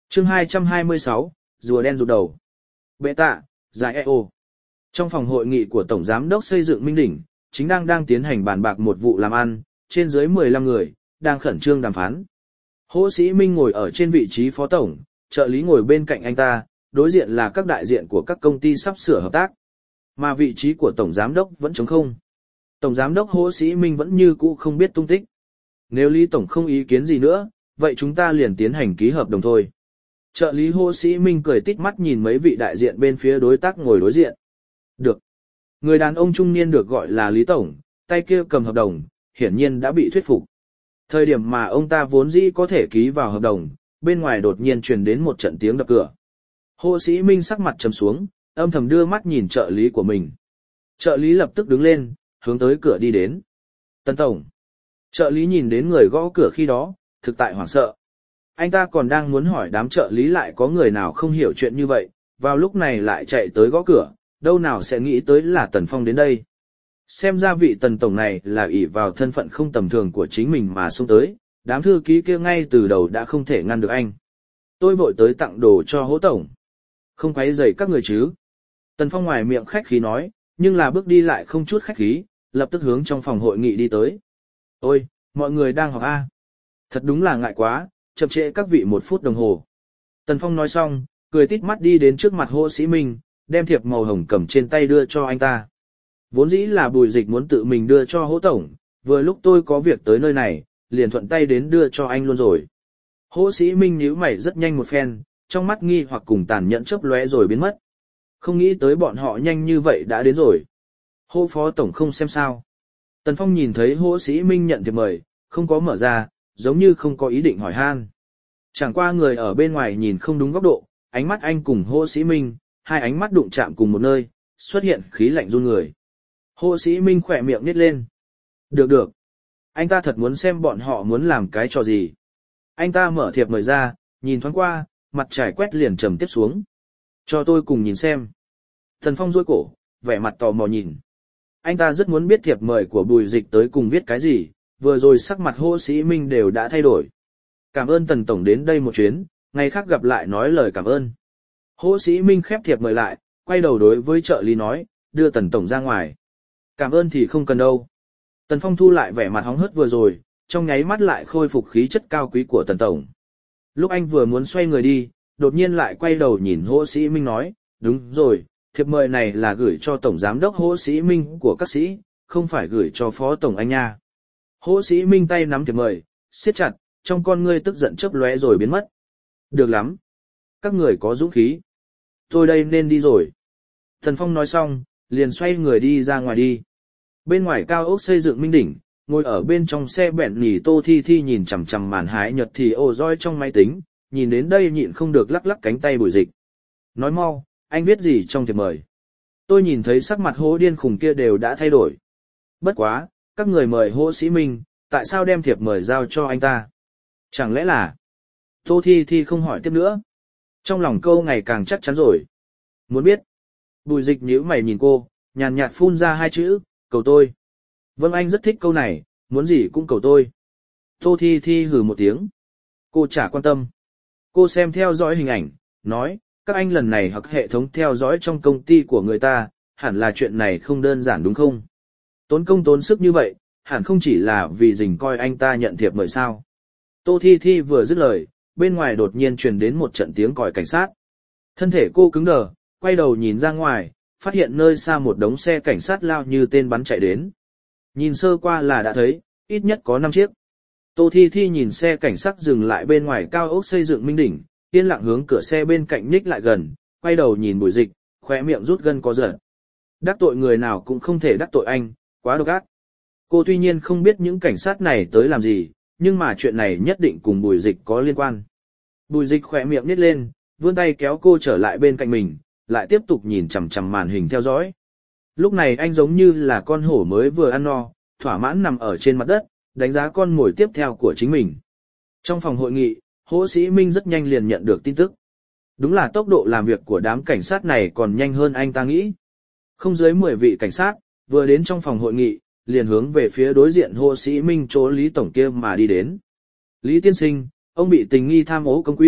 Chương 226, rùa đen rụt đầu. Bệ tạ, giải EO. Trong phòng hội nghị của Tổng Giám đốc xây dựng Minh Đỉnh, chính đang tiến hành bàn bạc một vụ làm ăn, trên dưới 15 người, đang khẩn trương đàm phán. Hỗ Sĩ Minh ngồi ở trên vị trí phó tổng, trợ lý ngồi bên cạnh anh ta, đối diện là các đại diện của các công ty sắp sửa hợp tác. Mà vị trí của Tổng Giám đốc vẫn trống không. Tổng Giám đốc Hỗ Sĩ Minh vẫn như cũ không biết tung tích. Nếu Lý Tổng không ý kiến gì nữa, vậy chúng ta liền tiến hành ký hợp đồng thôi. Trợ lý Hỗ Sĩ Minh cười tít mắt nhìn mấy vị đại diện bên phía đối tác ngồi đối diện. Được. Người đàn ông trung niên được gọi là Lý Tổng, tay kia cầm hợp đồng, hiển nhiên đã bị thuyết phục. Thời điểm mà ông ta vốn dĩ có thể ký vào hợp đồng, bên ngoài đột nhiên truyền đến một trận tiếng đập cửa. Hỗ Sĩ Minh sắc mặt trầm xuống, âm thầm đưa mắt nhìn trợ lý của mình. Trợ lý lập tức đứng lên, hướng tới cửa đi đến. Tần Tổng. Trợ lý nhìn đến người gõ cửa khi đó, thực tại hoảng sợ. Anh ta còn đang muốn hỏi đám trợ lý lại có người nào không hiểu chuyện như vậy, vào lúc này lại chạy tới gõ cửa, đâu nào sẽ nghĩ tới là Tần Phong đến đây. Xem ra vị Tần Tổng này là ỷ vào thân phận không tầm thường của chính mình mà xông tới, đám thư ký kia ngay từ đầu đã không thể ngăn được anh. Tôi vội tới tặng đồ cho Hỗ Tổng. Không quấy rầy các người chứ. Tần Phong ngoài miệng khách khí nói, nhưng là bước đi lại không chút khách khí, lập tức hướng trong phòng hội nghị đi tới. Ôi, mọi người đang học A. Thật đúng là ngại quá, chậm trễ các vị 1 phút đồng hồ. Tần Phong nói xong, cười tít mắt đi đến trước mặt Hỗ Sĩ Minh, đem thiệp màu hồng cầm trên tay đưa cho anh ta. Vốn dĩ là Bùi Dịch muốn tự mình đưa cho Hỗ Tổng, vừa lúc tôi có việc tới nơi này, liền thuận tay đến đưa cho anh luôn rồi. Hỗ Sĩ Minh nhíu mày rất nhanh một phen, trong mắt nghi hoặc cùng tàn nhẫn chớp lóe rồi biến mất. Không nghĩ tới bọn họ nhanh như vậy đã đến rồi. Hỗ Phó Tổng không xem sao. Tần Phong nhìn thấy Hỗ Sĩ Minh nhận thiệp mời, không có mở ra, giống như không có ý định hỏi han. Chẳng qua người ở bên ngoài nhìn không đúng góc độ, ánh mắt anh cùng Hỗ Sĩ Minh, hai ánh mắt đụng chạm cùng một nơi, xuất hiện khí lạnh run người. Hỗ Sĩ Minh khỏe miệng nhếch lên. Được. Anh ta thật muốn xem bọn họ muốn làm cái trò gì. Anh ta mở thiệp mời ra, nhìn thoáng qua, mặt trải quét liền trầm tiếp xuống. Cho tôi cùng nhìn xem. Tần Phong duỗi cổ, vẻ mặt tò mò nhìn. Anh ta rất muốn biết thiệp mời của Bùi Dịch tới cùng viết cái gì, vừa rồi sắc mặt Hỗ Sĩ Minh đều đã thay đổi. Cảm ơn Tần Tổng đến đây một chuyến, ngày khác gặp lại nói lời cảm ơn. Hỗ Sĩ Minh khép thiệp mời lại, quay đầu đối với trợ lý nói, đưa Tần Tổng ra ngoài. Cảm ơn thì không cần đâu. Tần Phong thu lại vẻ mặt hóng hớt vừa rồi, trong nháy mắt lại khôi phục khí chất cao quý của Tần Tổng. Lúc anh vừa muốn xoay người đi, đột nhiên lại quay đầu nhìn Hỗ Sĩ Minh nói, đúng rồi, thiệp mời này là gửi cho Tổng Giám đốc Hỗ Sĩ Minh của các sĩ, không phải gửi cho Phó Tổng anh nha. Hỗ Sĩ Minh tay nắm thiệp mời, siết chặt, trong con ngươi tức giận chớp lóe rồi biến mất. Được lắm. Các người có dũng khí. Tôi đây nên đi rồi. Tần Phong nói xong, liền xoay người đi ra ngoài đi. Bên ngoài cao ốc xây dựng Minh Đỉnh, ngồi ở bên trong xe bẹn nỉ Tô Thi Thi nhìn chằm chằm màn hái nhật thì ồ roi trong máy tính, nhìn đến đây nhịn không được lắc lắc cánh tay Bùi Dịch. Nói mau, anh viết gì trong thiệp mời? Tôi nhìn thấy sắc mặt Hỗ điên khùng kia đều đã thay đổi. Bất quá, các người mời Hỗ Sĩ Minh, tại sao đem thiệp mời giao cho anh ta? Chẳng lẽ là... Tô Thi Thi không hỏi tiếp nữa. Trong lòng câu ngày càng chắc chắn rồi. Muốn biết. Bùi Dịch nhíu mày nhìn cô, nhàn nhạt phun ra 2 chữ, cầu tôi. Vâng, anh rất thích câu này, muốn gì cũng cầu tôi. Tô Thi Thi hừ một tiếng. Cô chả quan tâm. Cô xem theo dõi hình ảnh, nói, các anh lần này học hệ thống theo dõi trong công ty của người ta, hẳn là chuyện này không đơn giản đúng không? Tốn công tốn sức như vậy, hẳn không chỉ là vì dình coi anh ta nhận thiệp mời sao. Tô Thi Thi vừa dứt lời, bên ngoài đột nhiên truyền đến một trận tiếng còi cảnh sát. Thân thể cô cứng đờ, quay đầu nhìn ra ngoài, phát hiện nơi xa một đống xe cảnh sát lao như tên bắn chạy đến. Nhìn sơ qua là đã thấy, ít nhất có 5 chiếc. Tô Thi Thi nhìn xe cảnh sát dừng lại bên ngoài cao ốc xây dựng Minh Đỉnh, yên lặng hướng cửa xe bên cạnh nhích lại gần, quay đầu nhìn Bùi Dịch, khóe miệng rút gân có giật. Đắc tội người nào cũng không thể đắc tội anh, quá độc ác. Cô tuy nhiên không biết những cảnh sát này tới làm gì, nhưng mà chuyện này nhất định cùng Bùi Dịch có liên quan. Bùi Dịch khỏe miệng nít lên, vươn tay kéo cô trở lại bên cạnh mình, lại tiếp tục nhìn chằm chằm màn hình theo dõi. Lúc này anh giống như là con hổ mới vừa ăn no, thỏa mãn nằm ở trên mặt đất, đánh giá con mồi tiếp theo của chính mình. Trong phòng hội nghị, Hỗ Sĩ Minh rất nhanh liền nhận được tin tức. Đúng là tốc độ làm việc của đám cảnh sát này còn nhanh hơn anh ta nghĩ. Không dưới 10 vị cảnh sát, vừa đến trong phòng hội nghị, liền hướng về phía đối diện Hỗ Sĩ Minh chỗ Lý Tổng kia mà đi đến. Lý tiên sinh, ông bị tình nghi tham ô công quỹ,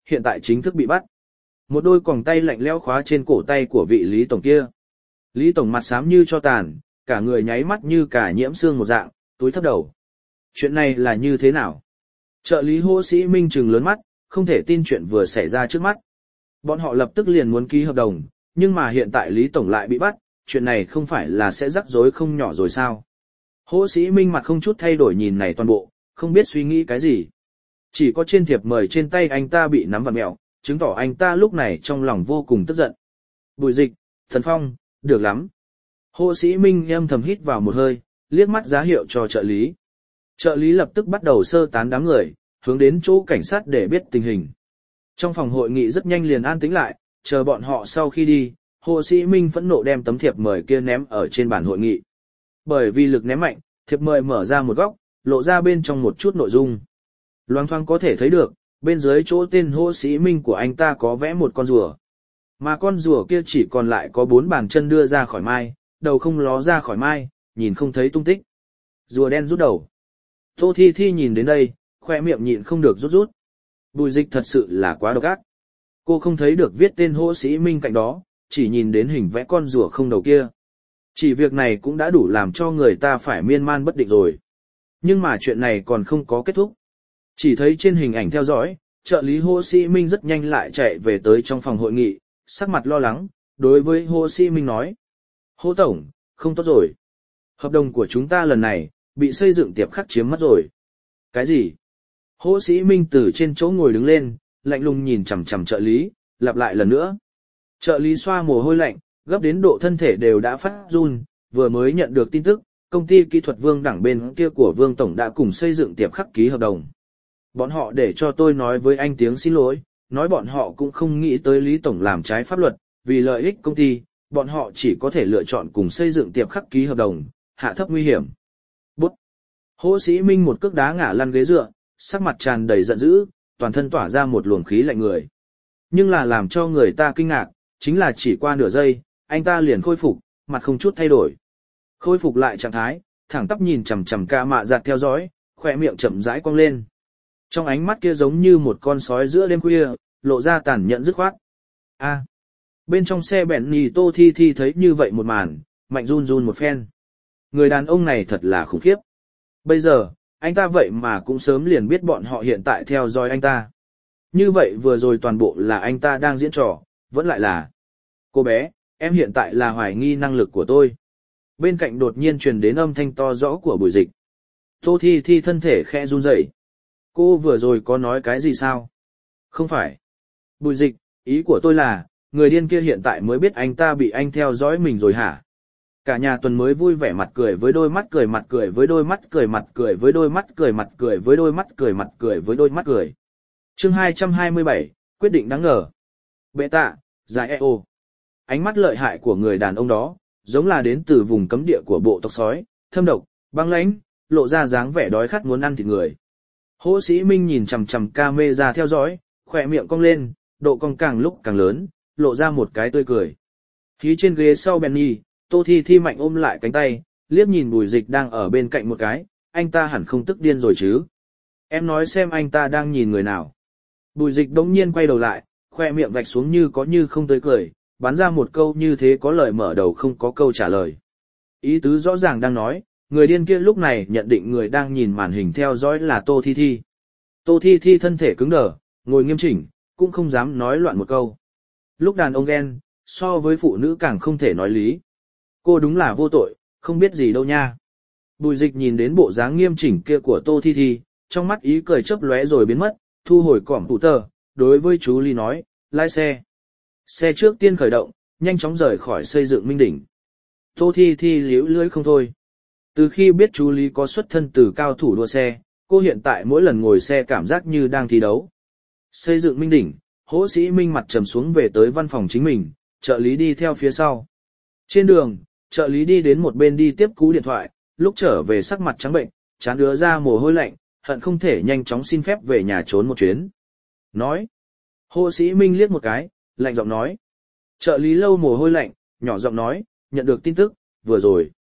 hiện tại chính thức bị bắt. Một đôi còng tay lạnh lẽo khóa trên cổ tay của vị Lý Tổng kia. Lý Tổng mặt xám như cho tàn, cả người nháy mắt như cả nhiễm xương một dạng, túi thấp đầu. Chuyện này là như thế nào? Trợ lý Hồ Sĩ Minh trừng lớn mắt, không thể tin chuyện vừa xảy ra trước mắt. Bọn họ lập tức liền muốn ký hợp đồng, nhưng mà hiện tại Lý Tổng lại bị bắt, chuyện này không phải là sẽ rắc rối không nhỏ rồi sao? Hồ Sĩ Minh mặt không chút thay đổi nhìn này toàn bộ, không biết suy nghĩ cái gì. Chỉ có trên thiệp mời trên tay anh ta bị nắm vặn mẹo, chứng tỏ anh ta lúc này trong lòng vô cùng tức giận. Bùi Dịch, Thần Phong, được lắm. Hồ Sĩ Minh âm thầm hít vào một hơi, liếc mắt giá hiệu cho trợ lý. Trợ lý lập tức bắt đầu sơ tán đám người, hướng đến chỗ cảnh sát để biết tình hình. Trong phòng hội nghị rất nhanh liền an tĩnh lại, chờ bọn họ sau khi đi, Hồ Sĩ Minh phẫn nộ đem tấm thiệp mời kia ném ở trên bàn hội nghị. Bởi vì lực ném mạnh, thiệp mời mở ra một góc, lộ ra bên trong một chút nội dung. Loáng thoáng có thể thấy được, bên dưới chỗ tên Hồ Sĩ Minh của anh ta có vẽ một con rùa. Mà con rùa kia chỉ còn lại có 4 bàn chân đưa ra khỏi mai, đầu không ló ra khỏi mai, nhìn không thấy tung tích. Rùa đen rút đầu. Tô Thi Thi nhìn đến đây, khoe miệng nhịn không được rút rút. Bùi Dịch thật sự là quá độc ác. Cô không thấy được viết tên Hồ Sĩ Minh cạnh đó, chỉ nhìn đến hình vẽ con rùa không đầu kia. Chỉ việc này cũng đã đủ làm cho người ta phải miên man bất định rồi. Nhưng mà chuyện này còn không có kết thúc. Chỉ thấy trên hình ảnh theo dõi, trợ lý Hồ Sĩ Minh rất nhanh lại chạy về tới trong phòng hội nghị, sắc mặt lo lắng, đối với Hồ Sĩ Minh nói. Hồ Tổng, không tốt rồi. Hợp đồng của chúng ta lần này, bị xây dựng tiệp khắc chiếm mất rồi. Cái gì? Hồ Sĩ Minh từ trên chỗ ngồi đứng lên, lạnh lùng nhìn chằm chằm trợ lý, lặp lại lần nữa. Trợ lý xoa mồ hôi lạnh, gấp đến độ thân thể đều đã phát run, vừa mới nhận được tin tức, công ty kỹ thuật Vương Đẳng bên kia của Vương Tổng đã cùng xây dựng tiệp khắc ký hợp đồng. Bọn họ để cho tôi nói với anh tiếng xin lỗi, nói bọn họ cũng không nghĩ tới Lý Tổng làm trái pháp luật, vì lợi ích công ty, bọn họ chỉ có thể lựa chọn cùng xây dựng tiệp khắc ký hợp đồng, hạ thấp nguy hiểm. Bút! Hồ Sĩ Minh một cước đá ngã lăn ghế dựa, sắc mặt tràn đầy giận dữ, toàn thân tỏa ra một luồng khí lạnh người. Nhưng là làm cho người ta kinh ngạc, chính là chỉ qua nửa giây, anh ta liền khôi phục, mặt không chút thay đổi. Khôi phục lại trạng thái, thẳng tắp nhìn chằm chằm ca mạ giặt theo dõi, khỏe miệng chậm rãi cong lên. Trong ánh mắt kia giống như một con sói giữa đêm khuya, lộ ra tàn nhẫn dứt khoát. A. Bên trong xe bẹn nhì Tô Thi Thi thấy như vậy một màn, mạnh run run một phen. Người đàn ông này thật là khủng khiếp. Bây giờ, anh ta vậy mà cũng sớm liền biết bọn họ hiện tại theo dõi anh ta. Như vậy vừa rồi toàn bộ là anh ta đang diễn trò, vẫn lại là. Cô bé, em hiện tại là hoài nghi năng lực của tôi. Bên cạnh đột nhiên truyền đến âm thanh to rõ của Bùi Dịch. Tô Thi Thi thân thể khẽ run rẩy. Cô vừa rồi có nói cái gì sao? Không phải. Bùi Dịch, ý của tôi là, người điên kia hiện tại mới biết anh ta bị anh theo dõi mình rồi hả? Cả nhà tuần mới vui vẻ mặt cười với đôi mắt cười mặt cười với đôi mắt cười mặt cười với đôi mắt cười mặt cười với đôi mắt cười mặt cười với đôi mắt cười. Chương 227, quyết định đáng ngờ. Bệ tạ, giải EO. Ánh mắt lợi hại của người đàn ông đó, giống là đến từ vùng cấm địa của bộ tộc sói, thâm độc, băng lãnh, lộ ra dáng vẻ đói khát muốn ăn thịt người. Hồ Sĩ Minh nhìn chằm chằm camera theo dõi, khỏe miệng cong lên, độ cong càng lúc càng lớn, lộ ra một cái tươi cười. Khí trên ghế sau Benny, Tô Thi Thi mạnh ôm lại cánh tay, liếc nhìn Bùi Dịch đang ở bên cạnh một cái, anh ta hẳn không tức điên rồi chứ. Em nói xem anh ta đang nhìn người nào. Bùi Dịch đống nhiên quay đầu lại, khoe miệng vạch xuống như có như không tới cười, bắn ra một câu như thế có lời mở đầu không có câu trả lời. Ý tứ rõ ràng đang nói, người điên kia lúc này nhận định người đang nhìn màn hình theo dõi là Tô Thi Thi. Tô Thi Thi thân thể cứng đờ, ngồi nghiêm chỉnh, cũng không dám nói loạn một câu. Lúc đàn ông ghen, so với phụ nữ càng không thể nói lý. Cô đúng là vô tội, không biết gì đâu nha. Bùi Dịch nhìn đến bộ dáng nghiêm chỉnh kia của Tô Thi Thi, trong mắt ý cười chớp lóe rồi biến mất, thu hồi cỏm tủ tờ, đối với chú Lý nói, lái xe. Xe trước tiên khởi động, nhanh chóng rời khỏi xây dựng Minh Đỉnh. Tô Thi Thi liễu lưỡi không thôi. Từ khi biết chú Lý có xuất thân từ cao thủ đua xe, cô hiện tại mỗi lần ngồi xe cảm giác như đang thi đấu. Xây dựng Minh Đỉnh, Hồ Sĩ Minh mặt trầm xuống về tới văn phòng chính mình, trợ lý đi theo phía sau. Trên đường, trợ lý đi đến một bên đi tiếp cú điện thoại, lúc trở về sắc mặt trắng bệnh, trán đứa ra mồ hôi lạnh, hận không thể nhanh chóng xin phép về nhà trốn một chuyến. Nói. Hồ Sĩ Minh liếc một cái, lạnh giọng nói. Trợ lý lâu mồ hôi lạnh, nhỏ giọng nói, nhận được tin tức, vừa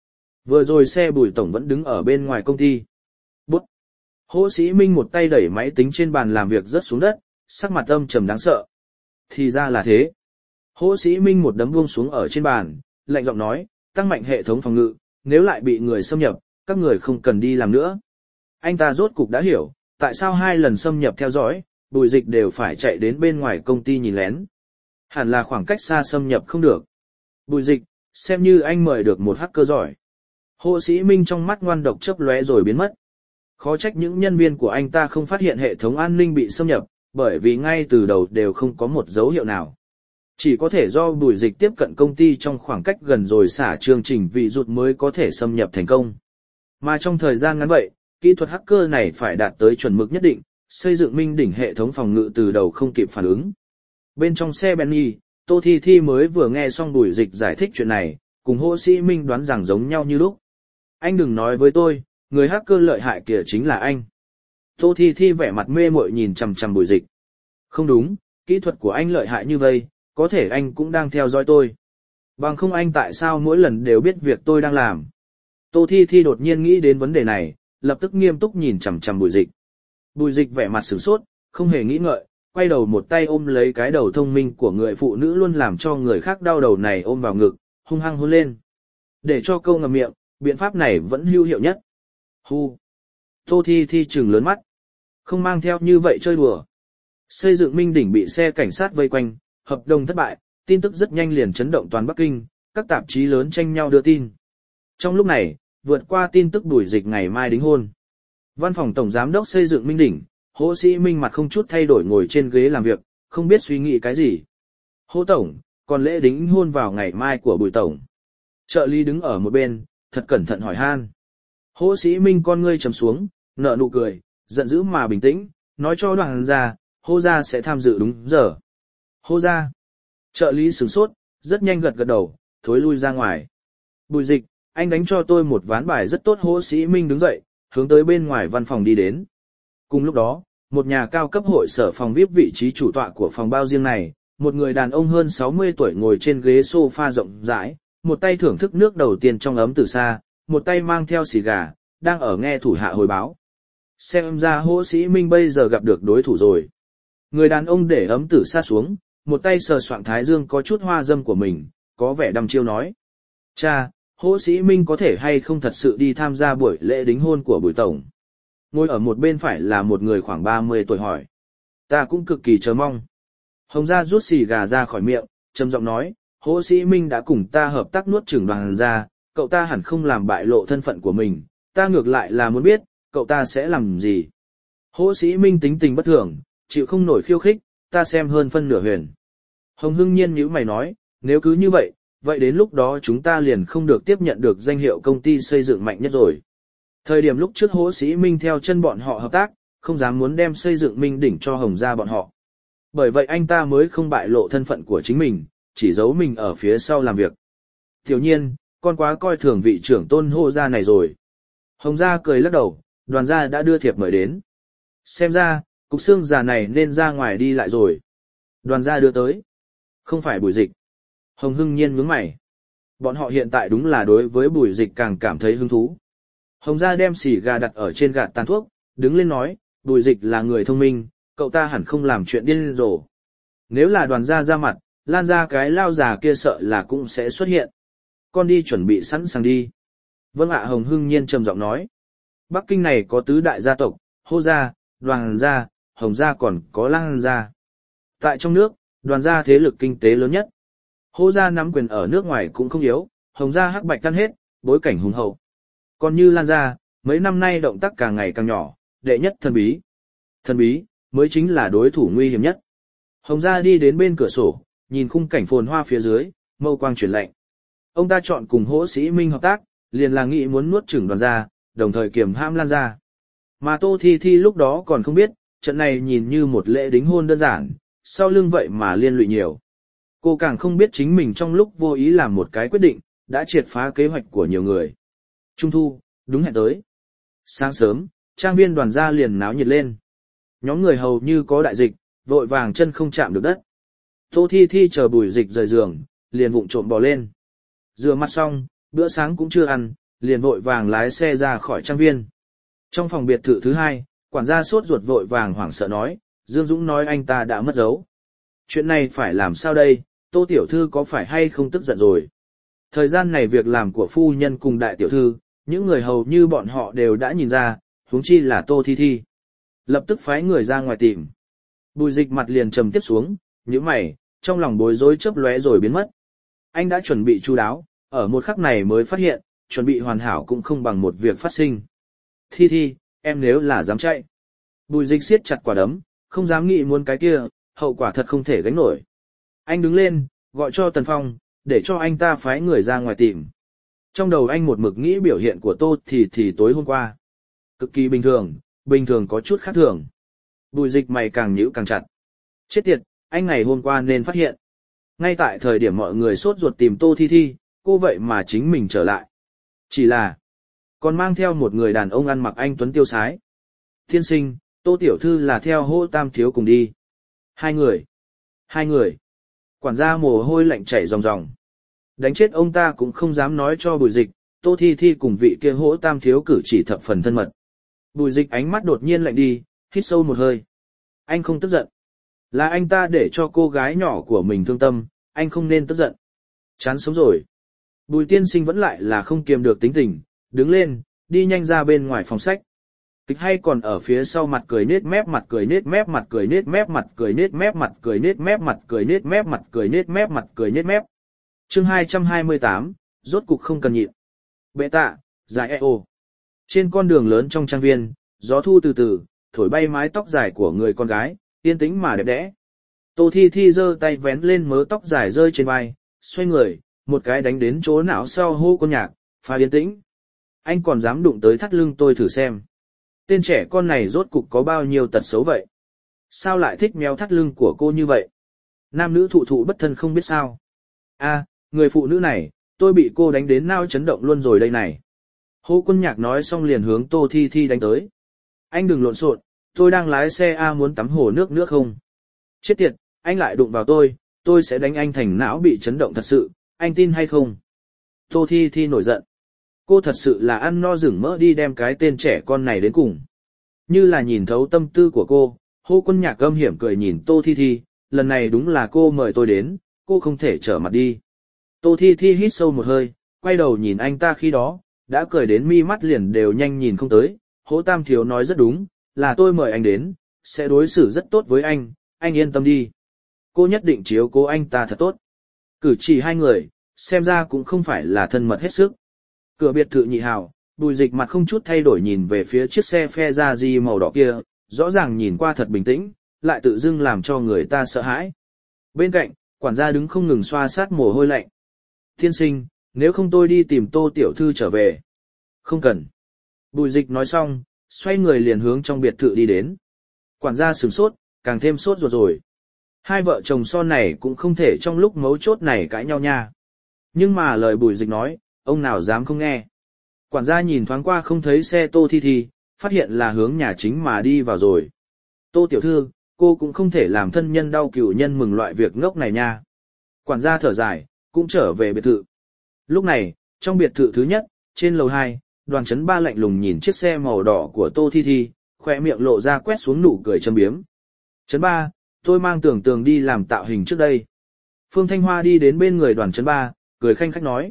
rồi xe Bùi Tổng vẫn đứng ở bên ngoài công ty. Bút. Hồ Sĩ Minh một tay đẩy máy tính trên bàn làm việc rớt xuống đất, sắc mặt âm trầm đáng sợ. Thì ra là thế. Hỗ Sĩ Minh một đấm buông xuống ở trên bàn, lạnh giọng nói, tăng mạnh hệ thống phòng ngự, nếu lại bị người xâm nhập, các người không cần đi làm nữa. Anh ta rốt cục đã hiểu, tại sao 2 lần xâm nhập theo dõi, Bùi Dịch đều phải chạy đến bên ngoài công ty nhìn lén. Hẳn là khoảng cách xa xâm nhập không được. Bùi Dịch, xem như anh mời được một hacker giỏi. Hỗ Sĩ Minh trong mắt ngoan độc chớp lóe rồi biến mất. Khó trách những nhân viên của anh ta không phát hiện hệ thống an ninh bị xâm nhập, bởi vì ngay từ đầu đều không có một dấu hiệu nào. Chỉ có thể do Bùi Dịch tiếp cận công ty trong khoảng cách gần rồi xả chương trình vị rụt mới có thể xâm nhập thành công. Mà trong thời gian ngắn vậy, kỹ thuật hacker này phải đạt tới chuẩn mực nhất định, xây dựng minh đỉnh hệ thống phòng ngự từ đầu không kịp phản ứng. Bên trong xe Benny, Tô Thi Thi mới vừa nghe xong Bùi Dịch giải thích chuyện này, cùng Hỗ Sĩ Minh đoán rằng giống nhau như lúc. Anh đừng nói với tôi, người hacker lợi hại kia chính là anh. Tô Thi Thi vẻ mặt mê muội nhìn chằm chằm Bùi Dịch. Không đúng, kỹ thuật của anh lợi hại như vậy, có thể anh cũng đang theo dõi tôi. Bằng không anh tại sao mỗi lần đều biết việc tôi đang làm. Tô Thi Thi đột nhiên nghĩ đến vấn đề này, lập tức nghiêm túc nhìn chằm chằm Bùi Dịch. Bùi Dịch vẻ mặt sửng sốt, không hề nghĩ ngợi, quay đầu một tay ôm lấy cái đầu thông minh của người phụ nữ luôn làm cho người khác đau đầu này ôm vào ngực, hung hăng hôn lên. Để cho câu ngậm miệng, biện pháp này vẫn hữu hiệu nhất. Hu. Tô Thi Thi trừng lớn mắt. Không mang theo như vậy chơi đùa. Xây dựng minh đỉnh bị xe cảnh sát vây quanh, hợp đồng thất bại, tin tức rất nhanh liền chấn động toàn Bắc Kinh, các tạp chí lớn tranh nhau đưa tin. Trong lúc này, vượt qua tin tức Bùi Dịch ngày mai đính hôn. Văn phòng tổng giám đốc xây dựng minh đỉnh, Hỗ Sĩ Minh mặt không chút thay đổi ngồi trên ghế làm việc, không biết suy nghĩ cái gì. Hỗ tổng, còn lễ đính hôn vào ngày mai của Bùi tổng. Trợ lý đứng ở một bên, thật cẩn thận hỏi han. Hỗ Sĩ Minh con ngươi trầm xuống, nở nụ cười, giận dữ mà bình tĩnh, nói cho Đoàn gia, Hô gia sẽ tham dự đúng giờ. Hô gia. Trợ lý sửng sốt, rất nhanh gật gật đầu, thối lui ra ngoài. Bùi Dịch, anh đánh cho tôi một ván bài rất tốt. Hỗ Sĩ Minh đứng dậy, hướng tới bên ngoài văn phòng đi đến. Cùng lúc đó, một nhà cao cấp hội sở phòng VIP vị trí chủ tọa của phòng bao riêng này, một người đàn ông hơn 60 tuổi ngồi trên ghế sofa rộng rãi, một tay thưởng thức nước đầu tiên trong ấm từ xa, một tay mang theo xì gà, đang ở nghe thủ hạ hồi báo. Xem ra Hỗ Sĩ Minh bây giờ gặp được đối thủ rồi. Người đàn ông để ấm tử xa xuống, một tay sờ soạng thái dương có chút hoa dâm của mình, có vẻ đăm chiêu nói. Cha, Hỗ Sĩ Minh có thể hay không thật sự đi tham gia buổi lễ đính hôn của Bùi tổng? Ngồi ở một bên phải là một người khoảng 30 tuổi hỏi. Ta cũng cực kỳ chờ mong. Hồng Gia rút xì gà ra khỏi miệng, trầm giọng nói, Hỗ Sĩ Minh đã cùng ta hợp tác nuốt chửng Đoàn gia, cậu ta hẳn không làm bại lộ thân phận của mình, ta ngược lại là muốn biết, cậu ta sẽ làm gì. Hỗ Sĩ Minh tính tình bất thường, chịu không nổi khiêu khích, ta xem hơn phân nửa huyền. Hồng Hưng Nhiên nhíu mày nói, nếu cứ như vậy, vậy đến lúc đó chúng ta liền không được tiếp nhận được danh hiệu công ty xây dựng mạnh nhất rồi. Thời điểm lúc trước Hỗ Sĩ Minh theo chân bọn họ hợp tác, không dám muốn đem xây dựng minh đỉnh cho Hồng Gia bọn họ. Bởi vậy anh ta mới không bại lộ thân phận của chính mình, chỉ giấu mình ở phía sau làm việc. Tiểu Nhiên, con quá coi thường vị trưởng tôn Hô Gia này rồi. Hồng Gia cười lắc đầu, Đoàn gia đã đưa thiệp mời đến. Xem ra, cục xương già này nên ra ngoài đi lại rồi. Đoàn gia đưa tới. Không phải Bùi Dịch. Hồng Hưng Nhiên nhướng mày. Bọn họ hiện tại đúng là đối với Bùi Dịch càng cảm thấy hứng thú. Hồng Gia đem xì gà đặt ở trên gạt tàn thuốc, đứng lên nói, Bùi Dịch là người thông minh, cậu ta hẳn không làm chuyện điên rồ. Nếu là Đoàn gia ra mặt, Lan gia cái lao già kia sợ là cũng sẽ xuất hiện. Con đi chuẩn bị sẵn sàng đi. Vâng ạ. Hồng Hưng Nhiên trầm giọng nói. Bắc Kinh này có tứ đại gia tộc, Hô Gia, Đoàn gia, Hồng Gia còn có Lan gia. Tại trong nước, Đoàn gia thế lực kinh tế lớn nhất. Hô Gia nắm quyền ở nước ngoài cũng không yếu, Hồng Gia hắc bạch căn hết, bối cảnh hùng hậu. Còn như Lan gia, mấy năm nay động tác càng ngày càng nhỏ, đệ nhất thần bí. Thần bí, mới chính là đối thủ nguy hiểm nhất. Hồng Gia đi đến bên cửa sổ, nhìn khung cảnh phồn hoa phía dưới, mâu quang chuyển lạnh. Ông ta chọn cùng Hỗ Sĩ Minh hợp tác, liền là nghĩ muốn nuốt chửng Đoàn gia, đồng thời kiềm hãm Lan gia. Mà Tô Thi Thi lúc đó còn không biết, trận này nhìn như một lễ đính hôn đơn giản, sau lưng vậy mà liên lụy nhiều. Cô càng không biết chính mình trong lúc vô ý làm một cái quyết định, đã triệt phá kế hoạch của nhiều người. Trung thu, đúng hẹn tới. Sáng sớm, trang viên Đoàn gia liền náo nhiệt lên. Nhóm người hầu như có đại dịch, vội vàng chân không chạm được đất. Tô Thi Thi chờ Bùi Dịch rời giường, liền vụng trộm bò lên. Rửa mặt xong, bữa sáng cũng chưa ăn, liền vội vàng lái xe ra khỏi trang viên. Trong phòng biệt thự thứ hai, quản gia sốt ruột vội vàng hoảng sợ nói, Dương Dũng nói anh ta đã mất dấu. Chuyện này phải làm sao đây, Tô tiểu thư có phải hay không tức giận rồi? Thời gian này việc làm của phu nhân cùng đại tiểu thư, những người hầu như bọn họ đều đã nhìn ra, huống chi là Tô Thi Thi. Lập tức phái người ra ngoài tìm. Bùi Dịch mặt liền trầm tiếp xuống, nhíu mày, trong lòng bối rối chớp lóe rồi biến mất. Anh đã chuẩn bị chu đáo, ở một khắc này mới phát hiện, chuẩn bị hoàn hảo cũng không bằng một việc phát sinh. Thi Thi, em nếu là dám chạy. Bùi Dịch siết chặt quả đấm, không dám nghĩ muốn cái kia, hậu quả thật không thể gánh nổi. Anh đứng lên, gọi cho Tần Phong, để cho anh ta phái người ra ngoài tìm. Trong đầu anh một mực nghĩ biểu hiện của Tô thì tối hôm qua. Cực kỳ bình thường có chút khác thường. Bùi Dịch mày càng nhíu càng chặt. Chết tiệt, anh ngày hôm qua nên phát hiện. Ngay tại thời điểm mọi người sốt ruột tìm Tô Thi Thi, cô vậy mà chính mình trở lại. Chỉ là, còn mang theo một người đàn ông ăn mặc anh tuấn tiêu sái. Tiên sinh, Tô tiểu thư là theo Hỗ Tam thiếu cùng đi. Hai người. Quản gia mồ hôi lạnh chảy ròng ròng. Đánh chết ông ta cũng không dám nói cho Bùi Dịch, Tô Thi Thi cùng vị kia Hỗ Tam thiếu cử chỉ thập phần thân mật. Bùi Dịch ánh mắt đột nhiên lạnh đi, hít sâu một hơi. Anh không tức giận. Là anh ta để cho cô gái nhỏ của mình thương tâm, anh không nên tức giận. Chán sống rồi. Bùi tiên sinh vẫn lại là không kiềm được tính tình, đứng lên, đi nhanh ra bên ngoài phòng sách. Kịch hay còn ở phía sau, mặt cười nết mép, mặt cười nết mép, mặt cười nết mép, mặt cười nết mép, mặt cười nết mép, mặt cười nết mép, mặt cười nết mép, mặt cười nết mép. Chương 228, rốt cục không cần nhịn. Bệ tạ, dài eo. Trên con đường lớn trong trang viên, gió thu từ từ, thổi bay mái tóc dài của người con gái, yên tĩnh mà đẹp đẽ. Tô Thi Thi giơ tay vén lên mớ tóc dài rơi trên vai, xoay người, một cái đánh đến chỗ não sau hô con nhạc, phá yên tĩnh. Anh còn dám đụng tới thắt lưng tôi thử xem. Tên trẻ con này rốt cục có bao nhiêu tật xấu vậy? Sao lại thích méo thắt lưng của cô như vậy? Nam nữ thụ thụ bất thân không biết sao. Người phụ nữ này, tôi bị cô đánh đến nao chấn động luôn rồi đây này. Hô quân nhạc nói xong liền hướng Tô Thi Thi đánh tới. Anh đừng lộn xộn, tôi đang lái xe muốn tắm hồ nước không? Chết tiệt, anh lại đụng vào tôi sẽ đánh anh thành não bị chấn động thật sự, anh tin hay không? Tô Thi Thi nổi giận. Cô thật sự là ăn no rừng mỡ đi đem cái tên trẻ con này đến cùng. Như là nhìn thấu tâm tư của cô, Hô quân nhạc âm hiểm cười nhìn Tô Thi Thi, lần này đúng là cô mời tôi đến, cô không thể trở mặt đi. Tô Thi Thi hít sâu một hơi, quay đầu nhìn anh ta khi đó, đã cười đến mi mắt liền đều nhanh nhìn không tới. Hỗ Tam thiếu nói rất đúng, là tôi mời anh đến, sẽ đối xử rất tốt với anh yên tâm đi. Cô nhất định chiếu cố anh ta thật tốt. Cử chỉ hai người, xem ra cũng không phải là thân mật hết sức. Cửa biệt thự nhị hào, Bùi Dịch mặt không chút thay đổi nhìn về phía chiếc xe Ferrari màu đỏ kia, rõ ràng nhìn qua thật bình tĩnh, lại tự dưng làm cho người ta sợ hãi. Bên cạnh, quản gia đứng không ngừng xoa sát mồ hôi lạnh. Tiên sinh, nếu không tôi đi tìm Tô tiểu thư trở về. Không cần. Bùi Dịch nói xong, xoay người liền hướng trong biệt thự đi đến. Quản gia sửng sốt, càng thêm sốt ruột rồi. Hai vợ chồng son này cũng không thể trong lúc mấu chốt này cãi nhau nha. Nhưng mà lời Bùi Dịch nói, ông nào dám không nghe. Quản gia nhìn thoáng qua không thấy xe Tô Thi Thi, phát hiện là hướng nhà chính mà đi vào rồi. Tô tiểu thư, cô cũng không thể làm thân nhân đau cửu nhân mừng loại việc ngốc này nha. Quản gia thở dài, cũng trở về biệt thự. Lúc này, trong biệt thự thứ nhất, trên lầu 2, Đoàn Chấn Ba lạnh lùng nhìn chiếc xe màu đỏ của Tô Thi Thi, khỏe miệng lộ ra quét xuống nụ cười châm biếm. Chấn Ba, tôi mang Tưởng Tường đi làm tạo hình trước đây. Phương Thanh Hoa đi đến bên người Đoàn Chấn Ba, cười khanh khách nói.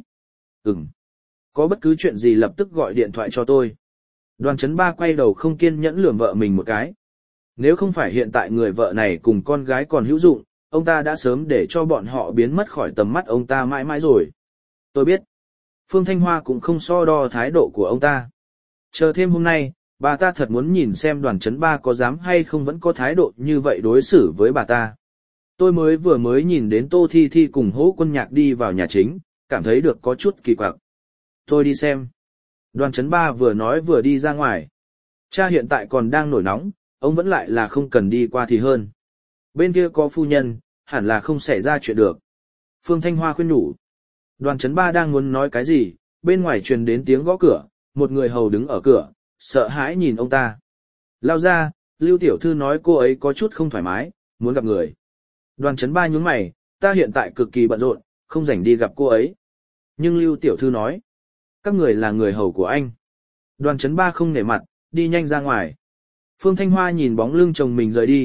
Có bất cứ chuyện gì lập tức gọi điện thoại cho tôi. Đoàn Chấn Ba quay đầu không kiên nhẫn lườm vợ mình một cái. Nếu không phải hiện tại người vợ này cùng con gái còn hữu dụng, ông ta đã sớm để cho bọn họ biến mất khỏi tầm mắt ông ta mãi mãi rồi. Tôi biết. Phương Thanh Hoa cũng không so đo thái độ của ông ta. Chờ thêm hôm nay, bà ta thật muốn nhìn xem Đoàn Chấn Ba có dám hay không vẫn có thái độ như vậy đối xử với bà ta. Tôi vừa mới nhìn đến Tô Thi Thi cùng Hỗ Quân Nhạc đi vào nhà chính, cảm thấy được có chút kỳ quặc. Tôi đi xem. Đoàn Chấn Ba vừa nói vừa đi ra ngoài. Cha hiện tại còn đang nổi nóng, ông vẫn lại là không cần đi qua thì hơn. Bên kia có phu nhân, hẳn là không xảy ra chuyện được. Phương Thanh Hoa khuyên nhủ. Đoàn Chấn Ba đang muốn nói cái gì, bên ngoài truyền đến tiếng gõ cửa, một người hầu đứng ở cửa, sợ hãi nhìn ông ta. Lao ra, Lưu tiểu thư nói cô ấy có chút không thoải mái, muốn gặp người. Đoàn Chấn Ba nhướng mày, ta hiện tại cực kỳ bận rộn, không rảnh đi gặp cô ấy. Nhưng Lưu tiểu thư nói, các người là người hầu của anh. Đoàn Chấn Ba không nể mặt, đi nhanh ra ngoài. Phương Thanh Hoa nhìn bóng lưng chồng mình rời đi,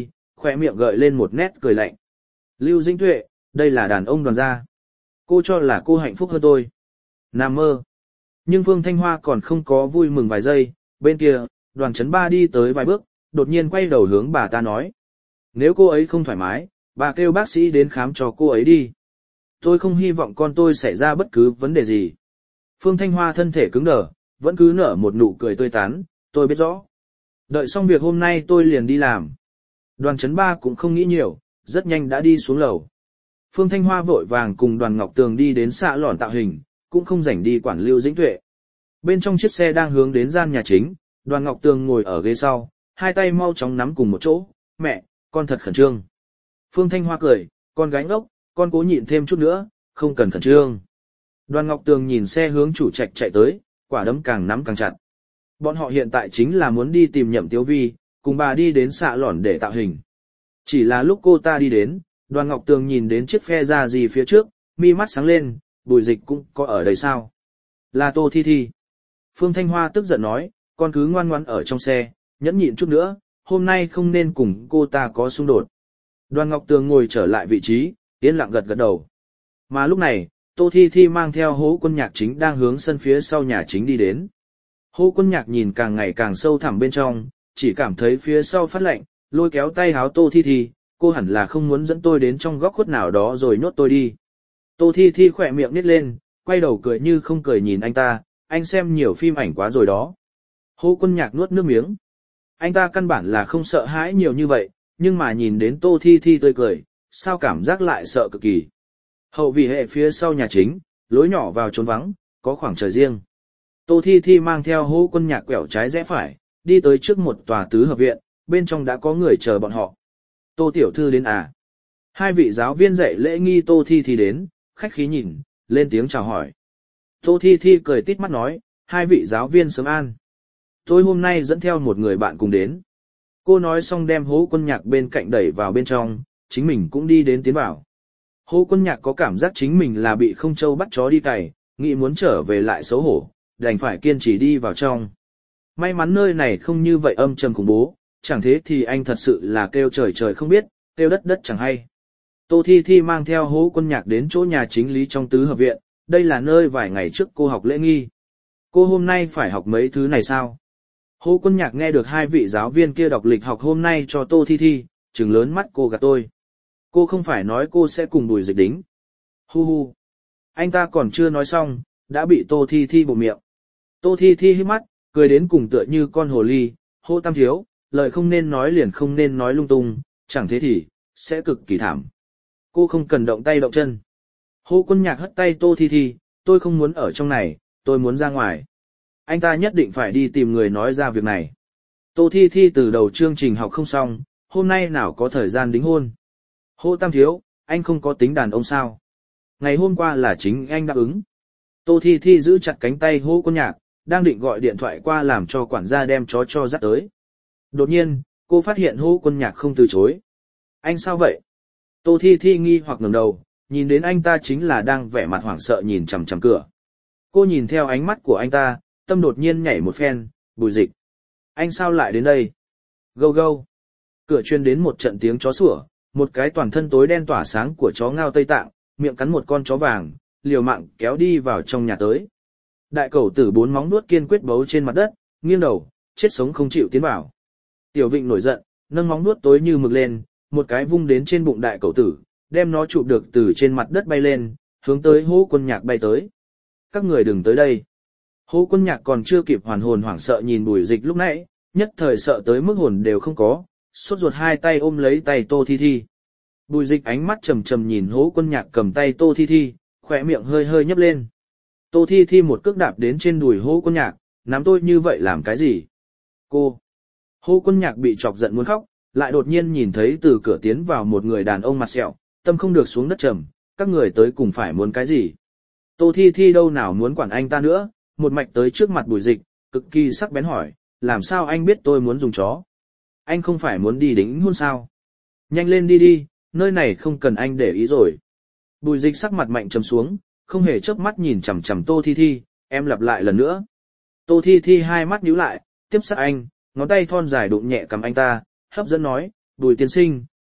khoe miệng gợi lên một nét cười lạnh. Lưu Dĩnh Tuệ, đây là đàn ông Đoàn gia. Cô cho là cô hạnh phúc hơn tôi. Nằm mơ. Nhưng Phương Thanh Hoa còn không có vui mừng vài giây, bên kia, Đoàn Chấn Ba đi tới vài bước, đột nhiên quay đầu hướng bà ta nói. Nếu cô ấy không thoải mái, bà kêu bác sĩ đến khám cho cô ấy đi. Tôi không hy vọng con tôi xảy ra bất cứ vấn đề gì. Phương Thanh Hoa thân thể cứng đờ, vẫn cứ nở một nụ cười tươi tắn, tôi biết rõ. Đợi xong việc hôm nay tôi liền đi làm. Đoàn Chấn Ba cũng không nghĩ nhiều, rất nhanh đã đi xuống lầu. Phương Thanh Hoa vội vàng cùng Đoàn Ngọc Tường đi đến xạ lòn tạo hình, cũng không rảnh đi quản Lưu Dĩnh Tuệ. Bên trong chiếc xe đang hướng đến gian nhà chính, Đoàn Ngọc Tường ngồi ở ghế sau, hai tay mau chóng nắm cùng một chỗ, mẹ, con thật khẩn trương. Phương Thanh Hoa cười, con gái ngốc, con cố nhịn thêm chút nữa, không cần khẩn trương. Đoàn Ngọc Tường nhìn xe hướng chủ trạch chạy tới, quả đấm càng nắm càng chặt. Bọn họ hiện tại chính là muốn đi tìm Nhậm Tiếu Vi, cùng bà đi đến xạ lòn để tạo hình. Chỉ là lúc cô ta đi đến, Đoàn Ngọc Tường nhìn đến chiếc phe ra gì phía trước, mi mắt sáng lên, Bùi Dịch cũng có ở đây sao? Là Tô Thi Thi. Phương Thanh Hoa tức giận nói, con cứ ngoan ngoãn ở trong xe, nhẫn nhịn chút nữa, hôm nay không nên cùng cô ta có xung đột. Đoàn Ngọc Tường ngồi trở lại vị trí, yên lặng gật gật đầu. Mà lúc này, Tô Thi Thi mang theo Hỗ Quân Nhạc chính đang hướng sân phía sau nhà chính đi đến. Hỗ Quân Nhạc nhìn càng ngày càng sâu thẳm bên trong, chỉ cảm thấy phía sau phát lạnh, lôi kéo tay háo Tô Thi Thi, cô hẳn là không muốn dẫn tôi đến trong góc khuất nào đó rồi nhốt tôi đi. Tô Thi Thi khỏe miệng nít lên, quay đầu cười như không cười nhìn anh ta, anh xem nhiều phim ảnh quá rồi đó. Hỗ Quân Nhạc nuốt nước miếng. Anh ta căn bản là không sợ hãi nhiều như vậy, nhưng mà nhìn đến Tô Thi Thi tươi cười, sao cảm giác lại sợ cực kỳ. Hậu vị hệ phía sau nhà chính, lối nhỏ vào trốn vắng, có khoảng trời riêng. Tô Thi Thi mang theo Hỗ Quân Nhạc quẹo trái rẽ phải, đi tới trước một tòa tứ hợp viện, bên trong đã có người chờ bọn họ. Tô tiểu thư đến à? Hai vị giáo viên dạy lễ nghi Tô Thi Thi đến, khách khí nhìn, lên tiếng chào hỏi. Tô Thi Thi cười tít mắt nói, hai vị giáo viên sớm an. Tôi hôm nay dẫn theo một người bạn cùng đến. Cô nói xong đem Hỗ Quân Nhạc bên cạnh đẩy vào bên trong, chính mình cũng đi đến tiến vào. Hỗ Quân Nhạc có cảm giác chính mình là bị không trâu bắt chó đi cày, nghĩ muốn trở về lại xấu hổ, đành phải kiên trì đi vào trong. May mắn nơi này không như vậy âm trầm khủng bố, chẳng thế thì anh thật sự là kêu trời trời không biết, kêu đất đất chẳng hay. Tô Thi Thi mang theo Hỗ Quân Nhạc đến chỗ nhà chính lý trong tứ hợp viện, đây là nơi vài ngày trước cô học lễ nghi. Cô hôm nay phải học mấy thứ này sao? Hỗ Quân Nhạc nghe được hai vị giáo viên kia đọc lịch học hôm nay cho Tô Thi Thi, trừng lớn mắt cô gạt tôi. Cô không phải nói cô sẽ cùng Bùi Dịch đính. Hu hu. Anh ta còn chưa nói xong, đã bị Tô Thi Thi bổ miệng. Tô Thi Thi hít mắt, cười đến cùng tựa như con hồ ly, Hỗ Tam thiếu, lời không nên nói liền không nên nói lung tung, chẳng thế thì, sẽ cực kỳ thảm. Cô không cần động tay động chân. Hỗ Quân Nhạc hất tay Tô Thi Thi, tôi không muốn ở trong này, tôi muốn ra ngoài. Anh ta nhất định phải đi tìm người nói ra việc này. Tô Thi Thi từ đầu chương trình học không xong, hôm nay nào có thời gian đính hôn. Hỗ Tam thiếu, anh không có tính đàn ông sao? Ngày hôm qua là chính anh đáp ứng. Tô Thi Thi giữ chặt cánh tay Hỗ Quân Nhạc, đang định gọi điện thoại qua làm cho quản gia đem chó cho dắt tới. Đột nhiên, cô phát hiện Hỗ Quân Nhạc không từ chối. Anh sao vậy? Tô Thi Thi nghi hoặc ngẩng đầu, nhìn đến anh ta chính là đang vẻ mặt hoảng sợ nhìn chằm chằm cửa. Cô nhìn theo ánh mắt của anh ta, tâm đột nhiên nhảy một phen, Bùi Dịch. Anh sao lại đến đây? Gâu gâu. Cửa truyền đến một trận tiếng chó sủa, một cái toàn thân tối đen tỏa sáng của chó ngao Tây Tạng, miệng cắn một con chó vàng, liều mạng kéo đi vào trong nhà tới. Đại cẩu tử bốn móng nuốt kiên quyết bấu trên mặt đất, nghiêng đầu, chết sống không chịu tiến vào. Tiểu Vịnh nổi giận, nâng móng nuốt tối như mực lên, một cái vung đến trên bụng đại cẩu tử, đem nó chụp được từ trên mặt đất bay lên, hướng tới Hỗ Quân Nhạc bay tới. Các người đừng tới đây. Hỗ Quân Nhạc còn chưa kịp hoàn hồn hoảng sợ nhìn Bùi Dịch lúc nãy, nhất thời sợ tới mức hồn đều không có, sốt ruột hai tay ôm lấy tay Tô Thi Thi. Bùi Dịch ánh mắt trầm trầm nhìn Hỗ Quân Nhạc cầm tay Tô Thi Thi, khỏe miệng hơi hơi nhấp lên. Tô Thi Thi một cước đạp đến trên đùi Hỗ Quân Nhạc, nắm tôi như vậy làm cái gì? Cô! Hỗ Quân Nhạc bị chọc giận muốn khóc, lại đột nhiên nhìn thấy từ cửa tiến vào một người đàn ông mặt sẹo, tâm không được xuống đất trầm, các người tới cùng phải muốn cái gì? Tô Thi Thi đâu nào muốn quản anh ta nữa, một mạch tới trước mặt Bùi Dịch, cực kỳ sắc bén hỏi, làm sao anh biết tôi muốn dùng chó? Anh không phải muốn đi đính hôn sao? Nhanh lên đi đi, nơi này không cần anh để ý rồi. Bùi Dịch sắc mặt mạnh trầm xuống, không hề chớp mắt nhìn chằm chằm Tô Thi Thi, em lặp lại lần nữa. Tô Thi Thi hai mắt nhíu lại, tiếp sát anh, ngón tay thon dài đụng nhẹ cầm anh ta, hấp dẫn nói, Bùi tiên sinh,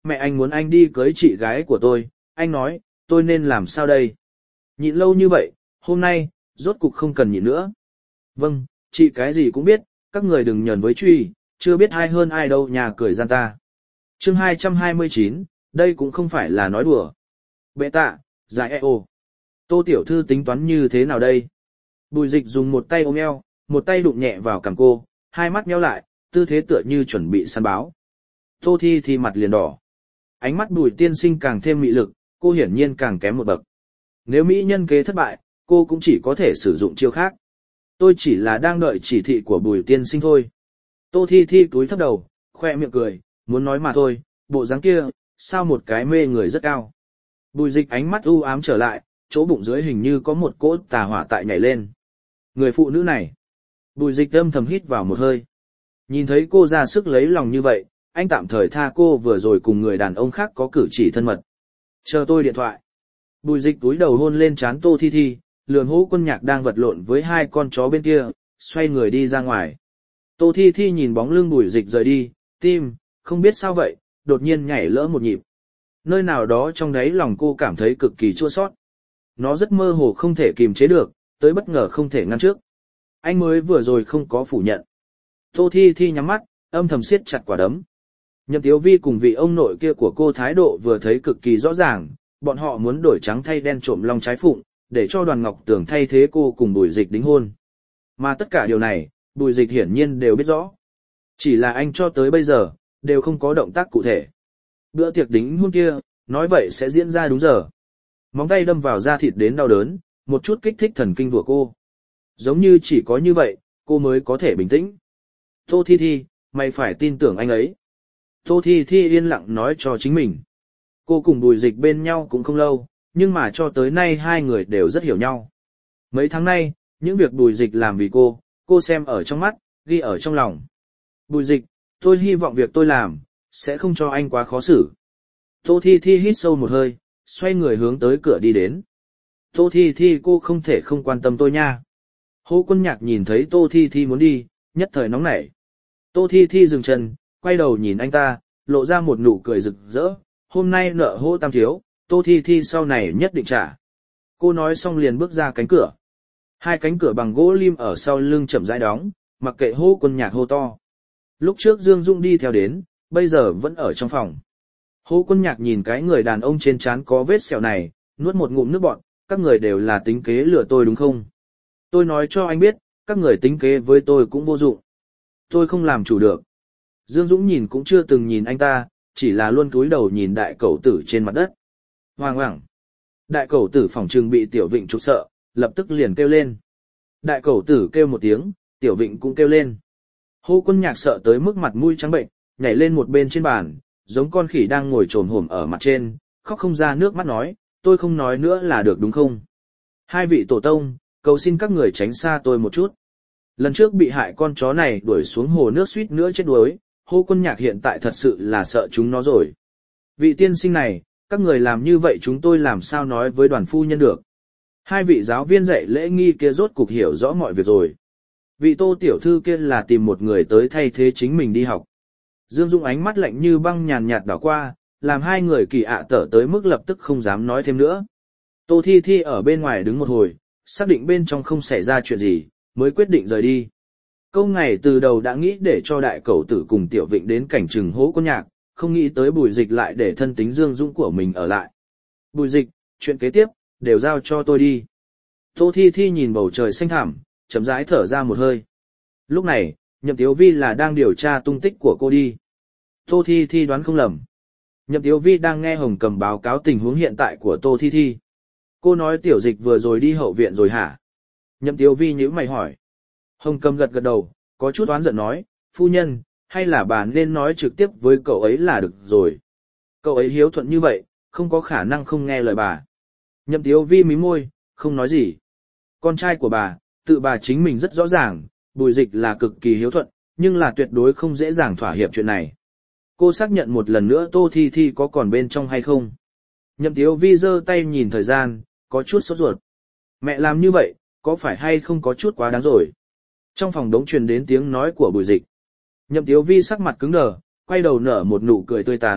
mẹ anh muốn anh đi cưới chị gái của tôi, anh nói, tôi nên làm sao đây? Nhịn lâu như vậy, hôm nay, rốt cục không cần nhịn nữa. Vâng, chị cái gì cũng biết, các người đừng nhờn với truy, chưa biết ai hơn ai đâu nhà cười gian ta. Chương 229, đây cũng không phải là nói đùa. Bệ tạ, giải eo. Tô tiểu thư tính toán như thế nào đây? Bùi dịch dùng một tay ôm eo, một tay đụng nhẹ vào cằm cô, hai mắt nheo lại, tư thế tựa như chuẩn bị săn báo. Tô thi thì mặt liền đỏ. Ánh mắt bùi tiên sinh càng thêm mị lực, cô hiển nhiên càng kém một bậc. Nếu mỹ nhân kế thất bại, cô cũng chỉ có thể sử dụng chiêu khác. Tôi chỉ là đang đợi chỉ thị của bùi tiên sinh thôi. Tô thi thi cúi thấp đầu, khoe miệng cười, muốn nói mà thôi, bộ dáng kia, sao một cái mê người rất cao. Bùi dịch ánh mắt u ám trở lại, chỗ bụng dưới hình như có một cỗ tà hỏa tại nhảy lên. Người phụ nữ này. Bùi dịch âm thầm hít vào một hơi. Nhìn thấy cô ra sức lấy lòng như vậy, anh tạm thời tha cô vừa rồi cùng người đàn ông khác có cử chỉ thân mật. Chờ tôi điện thoại. Bùi dịch túi đầu hôn lên trán Tô Thi Thi, lườm Hỗ Quân Nhạc đang vật lộn với hai con chó bên kia, xoay người đi ra ngoài. Tô Thi Thi nhìn bóng lưng bùi dịch rời đi, tim, không biết sao vậy, đột nhiên nhảy lỡ một nhịp. Nơi nào đó trong đáy lòng cô cảm thấy cực kỳ chua xót. Nó rất mơ hồ không thể kìm chế được, tới bất ngờ không thể ngăn trước. Anh mới vừa rồi không có phủ nhận. Tô Thi Thi nhắm mắt, âm thầm siết chặt quả đấm. Nhậm Tiếu Vi cùng vị ông nội kia của cô thái độ vừa thấy cực kỳ rõ ràng, bọn họ muốn đổi trắng thay đen trộm long trái phụng, để cho Đoàn Ngọc Tường thay thế cô cùng Bùi Dịch đính hôn. Mà tất cả điều này, Bùi Dịch hiển nhiên đều biết rõ. Chỉ là anh cho tới bây giờ, đều không có động tác cụ thể. Bữa tiệc đính hôn kia, nói vậy sẽ diễn ra đúng giờ. Móng tay đâm vào da thịt đến đau đớn, một chút kích thích thần kinh của cô. Giống như chỉ có như vậy, cô mới có thể bình tĩnh. Tô Thi Thi, mày phải tin tưởng anh ấy. Tô Thi Thi yên lặng nói cho chính mình. Cô cùng Bùi Dịch bên nhau cũng không lâu, nhưng mà cho tới nay hai người đều rất hiểu nhau. Mấy tháng nay, những việc Bùi Dịch làm vì cô xem ở trong mắt, ghi ở trong lòng. Bùi Dịch, tôi hy vọng việc tôi làm, sẽ không cho anh quá khó xử. Tô Thi Thi hít sâu một hơi, xoay người hướng tới cửa đi đến. Tô Thi Thi cô không thể không quan tâm tôi nha. Hỗ Quân Nhạc nhìn thấy Tô Thi Thi muốn đi, nhất thời nóng nảy. Tô Thi Thi dừng chân, quay đầu nhìn anh ta, lộ ra một nụ cười rực rỡ. Hôm nay nợ Hỗ tam thiếu, Tô Thi Thi sau này nhất định trả. Cô nói xong liền bước ra cánh cửa. Hai cánh cửa bằng gỗ lim ở sau lưng chậm rãi đóng, mặc kệ Hỗ Quân Nhạc hô to. Lúc trước Dương Dung đi theo đến, bây giờ vẫn ở trong phòng. Hỗ Quân Nhạc nhìn cái người đàn ông trên trán có vết sẹo này, nuốt một ngụm nước bọt, các người đều là tính kế lừa tôi đúng không? Tôi nói cho anh biết, các người tính kế với tôi cũng vô dụng. Tôi không làm chủ được. Dương Dũng nhìn cũng chưa từng nhìn anh ta, chỉ là luôn cúi đầu nhìn đại cẩu tử trên mặt đất. Hoàng hoảng. Đại cẩu tử phỏng trừng bị Tiểu Vịnh trục sợ, lập tức liền kêu lên. Đại cẩu tử kêu một tiếng, Tiểu Vịnh cũng kêu lên. Hỗ Quân Nhạc sợ tới mức mặt mũi trắng bệnh, nhảy lên một bên trên bàn, giống con khỉ đang ngồi trồm hổm ở mặt trên, khóc không ra nước mắt nói, tôi không nói nữa là được đúng không? Hai vị tổ tông, cầu xin các người tránh xa tôi một chút. Lần trước bị hại con chó này đuổi xuống hồ nước suýt nữa chết đuối, Hô Quân Nhạc hiện tại thật sự là sợ chúng nó rồi. Vị tiên sinh này, các người làm như vậy chúng tôi làm sao nói với Đoàn phu nhân được. Hai vị giáo viên dạy lễ nghi kia rốt cục hiểu rõ mọi việc rồi. Vị Tô tiểu thư kia là tìm một người tới thay thế chính mình đi học. Dương Dung ánh mắt lạnh như băng nhàn nhạt đảo qua, làm hai người kỳ ạ tở tới mức lập tức không dám nói thêm nữa. Tô Thi Thi ở bên ngoài đứng một hồi, xác định bên trong không xảy ra chuyện gì, mới quyết định rời đi. Câu ngày từ đầu đã nghĩ để cho đại cẩu tử cùng Tiểu Vịnh đến cảnh trừng Hỗ Quân Nhạc, không nghĩ tới Bùi Dịch lại để thân tính Dương Dũng của mình ở lại. Bùi Dịch, chuyện kế tiếp, đều giao cho tôi đi. Tô Thi Thi nhìn bầu trời xanh thẳm, chậm rãi thở ra một hơi. Lúc này, Nhậm Tiếu Vi là đang điều tra tung tích của cô đi. Tô Thi Thi đoán không lầm. Nhậm Tiếu Vi đang nghe Hồng Cầm báo cáo tình huống hiện tại của Tô Thi Thi. Cô nói Tiểu Dịch vừa rồi đi hậu viện rồi hả? Nhậm Tiếu Vi nhíu mày hỏi. Hồng Cầm gật gật đầu, có chút oán giận nói, phu nhân, hay là bà nên nói trực tiếp với cậu ấy là được rồi. Cậu ấy hiếu thuận như vậy, không có khả năng không nghe lời bà. Nhậm Tiếu Vi mím môi, không nói gì. Con trai của bà, tự bà chính mình rất rõ ràng, Bùi Dịch là cực kỳ hiếu thuận, nhưng là tuyệt đối không dễ dàng thỏa hiệp chuyện này. Cô xác nhận một lần nữa Tô Thi Thi có còn bên trong hay không. Nhậm Tiếu Vi giơ tay nhìn thời gian, có chút sốt ruột. Mẹ làm như vậy, có phải hay không có chút quá đáng rồi. Trong phòng đống truyền đến tiếng nói của Bùi Dịch. Nhậm Tiếu Vi sắc mặt cứng đờ, quay đầu nở một nụ cười tươi tắn,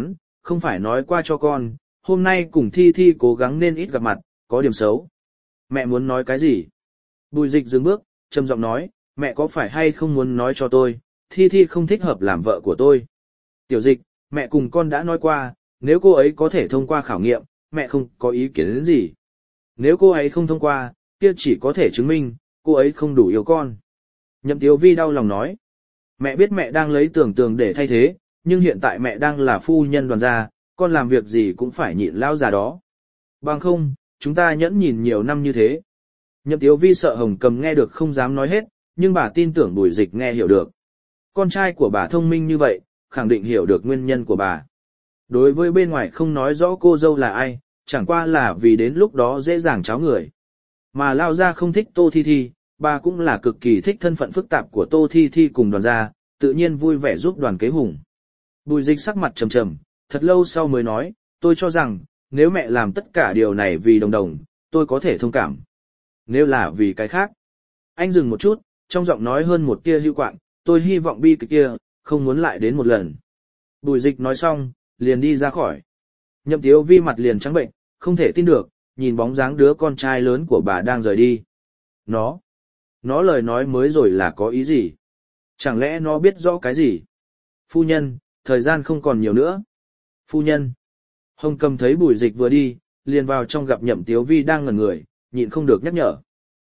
không phải nói qua cho con, hôm nay cùng Thi Thi cố gắng nên ít gặp mặt, có điểm xấu. Mẹ muốn nói cái gì? Bùi Dịch dừng bước, trầm giọng nói, mẹ có phải hay không muốn nói cho tôi, Thi Thi không thích hợp làm vợ của tôi. Tiểu Dịch, mẹ cùng con đã nói qua, nếu cô ấy có thể thông qua khảo nghiệm, mẹ không có ý kiến đến gì. Nếu cô ấy không thông qua, kia chỉ có thể chứng minh, cô ấy không đủ yêu con. Nhậm Tiếu Vi đau lòng nói, mẹ biết mẹ đang lấy tưởng tường để thay thế, nhưng hiện tại mẹ đang là phu nhân Đoàn gia, con làm việc gì cũng phải nhịn lão già đó. Bằng không, chúng ta nhẫn nhìn nhiều năm như thế. Nhậm Tiếu Vi sợ Hồng Cầm nghe được không dám nói hết, nhưng bà tin tưởng Bùi Dịch nghe hiểu được. Con trai của bà thông minh như vậy, khẳng định hiểu được nguyên nhân của bà. Đối với bên ngoài không nói rõ cô dâu là ai, chẳng qua là vì đến lúc đó dễ dàng cháo người. Mà Lao gia không thích Tô Thi Thi, bà cũng là cực kỳ thích thân phận phức tạp của Tô Thi Thi cùng Đoàn gia, tự nhiên vui vẻ giúp Đoàn kế hùng. Bùi Dịch sắc mặt trầm trầm, thật lâu sau mới nói, tôi cho rằng, nếu mẹ làm tất cả điều này vì đồng đồng, tôi có thể thông cảm. Nếu là vì cái khác. Anh dừng một chút, trong giọng nói hơn một tia hưu quạng, tôi hy vọng bi kịch kia, không muốn lại đến một lần. Bùi Dịch nói xong, liền đi ra khỏi. Nhậm Tiếu Vi mặt liền trắng bệnh, không thể tin được, nhìn bóng dáng đứa con trai lớn của bà đang rời đi. Nó lời nói mới rồi là có ý gì? Chẳng lẽ nó biết rõ cái gì? Phu nhân, thời gian không còn nhiều nữa. Phu nhân. Hồng Cầm thấy Bùi Dịch vừa đi, liền vào trong gặp Nhậm Tiếu Vi đang ngẩn người, nhịn không được nhắc nhở.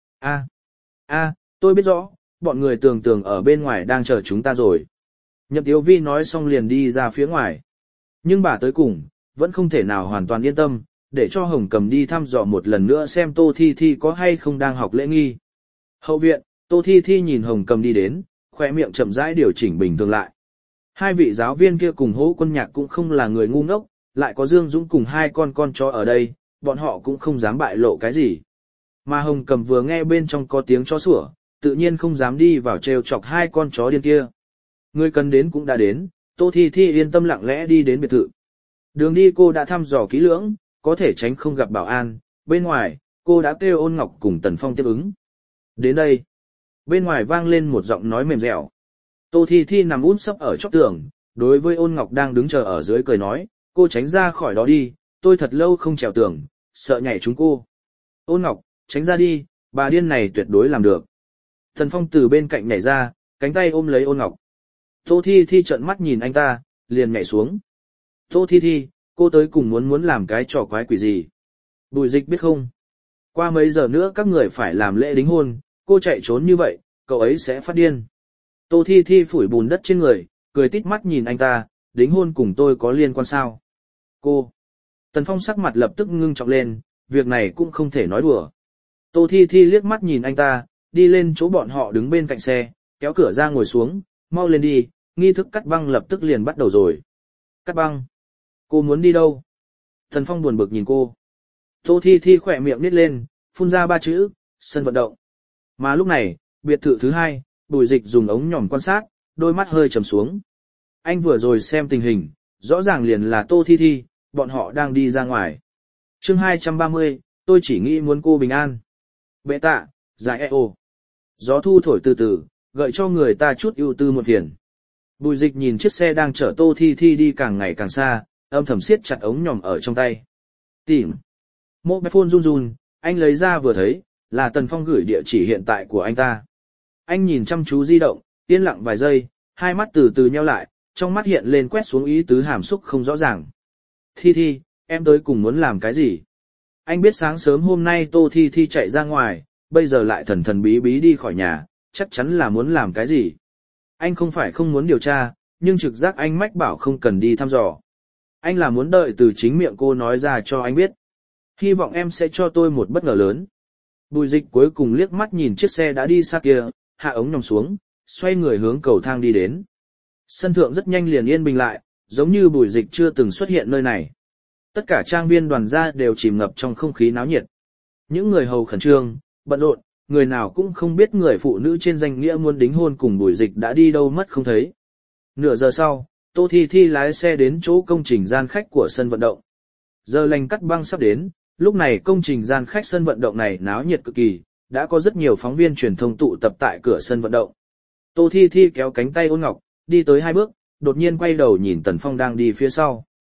Tôi biết rõ, bọn người tường ở bên ngoài đang chờ chúng ta rồi. Nhậm Tiếu Vi nói xong liền đi ra phía ngoài. Nhưng bà tới cùng, vẫn không thể nào hoàn toàn yên tâm, để cho Hồng Cầm đi thăm dò một lần nữa xem Tô Thi Thi có hay không đang học lễ nghi. Hậu viện, Tô Thi Thi nhìn Hồng Cầm đi đến, khóe miệng chậm rãi điều chỉnh bình thường lại. Hai vị giáo viên kia cùng Hỗ Quân Nhạc cũng không là người ngu ngốc, lại có Dương Dũng cùng hai con chó ở đây, bọn họ cũng không dám bại lộ cái gì. Mà Hồng Cầm vừa nghe bên trong có tiếng chó sủa, tự nhiên không dám đi vào trêu chọc hai con chó điên kia. Người cần đến cũng đã đến, Tô Thi Thi yên tâm lặng lẽ đi đến biệt thự. Đường đi cô đã thăm dò kỹ lưỡng, có thể tránh không gặp bảo an, bên ngoài, cô đã kêu Ôn Ngọc cùng Tần Phong tiếp ứng. Đến đây, bên ngoài vang lên một giọng nói mềm dẻo. Tô Thi Thi nằm úp sấp ở chóp tường, đối với Ôn Ngọc đang đứng chờ ở dưới cười nói, cô tránh ra khỏi đó đi, tôi thật lâu không trèo tường, sợ nhảy chúng cô. Ôn Ngọc, tránh ra đi, bà điên này tuyệt đối làm được. Tần Phong từ bên cạnh nhảy ra, cánh tay ôm lấy Ôn Ngọc. Tô Thi Thi trợn mắt nhìn anh ta, liền nhảy xuống. Tô Thi Thi, cô tới cùng muốn làm cái trò quái quỷ gì? Bùi Dịch biết không? Qua mấy giờ nữa các người phải làm lễ đính hôn, cô chạy trốn như vậy, cậu ấy sẽ phát điên. Tô Thi Thi phủi bùn đất trên người, cười tít mắt nhìn anh ta, đính hôn cùng tôi có liên quan sao? Cô. Tần Phong sắc mặt lập tức ngưng trọng lên, việc này cũng không thể nói đùa. Tô Thi Thi liếc mắt nhìn anh ta, đi lên chỗ bọn họ đứng bên cạnh xe, kéo cửa ra ngồi xuống, mau lên đi, nghi thức cắt băng lập tức liền bắt đầu rồi. Cắt băng? Cô muốn đi đâu? Tần Phong buồn bực nhìn cô. Tô Thi Thi khỏe miệng nít lên, phun ra 3 chữ, sân vận động. Mà lúc này, biệt thự thứ 2, Bùi Dịch dùng ống nhòm quan sát, đôi mắt hơi trầm xuống. Anh vừa rồi xem tình hình, rõ ràng liền là Tô Thi Thi, bọn họ đang đi ra ngoài. Chương 230, tôi chỉ nghĩ muốn cô bình an. Bệ tạ, giải eo. Gió thu thổi từ từ, gợi cho người ta chút ưu tư một phiền. Bùi Dịch nhìn chiếc xe đang chở Tô Thi Thi đi càng ngày càng xa, âm thầm siết chặt ống nhòm ở trong tay. Tìm. Mobile phone run run, anh lấy ra vừa thấy, là Tần Phong gửi địa chỉ hiện tại của anh ta. Anh nhìn chăm chú di động, yên lặng vài giây, hai mắt từ từ nheo lại, trong mắt hiện lên quét xuống ý tứ hàm xúc không rõ ràng. Thi Thi, em tới cùng muốn làm cái gì? Anh biết sáng sớm hôm nay Tô Thi Thi chạy ra ngoài, bây giờ lại thần thần bí bí đi khỏi nhà, chắc chắn là muốn làm cái gì. Anh không phải không muốn điều tra, nhưng trực giác anh mách bảo không cần đi thăm dò. Anh là muốn đợi từ chính miệng cô nói ra cho anh biết. Hy vọng em sẽ cho tôi một bất ngờ lớn. Bùi Dịch cuối cùng liếc mắt nhìn chiếc xe đã đi xa kia, hạ ống nhòm xuống, xoay người hướng cầu thang đi đến. Sân thượng rất nhanh liền yên bình lại, giống như Bùi Dịch chưa từng xuất hiện nơi này. Tất cả trang viên Đoàn gia đều chìm ngập trong không khí náo nhiệt. Những người hầu khẩn trương, bận rộn, người nào cũng không biết người phụ nữ trên danh nghĩa muốn đính hôn cùng Bùi Dịch đã đi đâu mất không thấy. Nửa giờ sau, Tô Thi Thi lái xe đến chỗ công trình gian khách của sân vận động. Giờ lành cắt băng sắp đến, lúc này công trình gian khách sân vận động này náo nhiệt cực kỳ, đã có rất nhiều phóng viên truyền thông tụ tập tại cửa sân vận động. Tô Thi Thi kéo cánh tay Ôn Ngọc, đi tới 2 bước, đột nhiên quay đầu nhìn Tần Phong đang đi phía sau.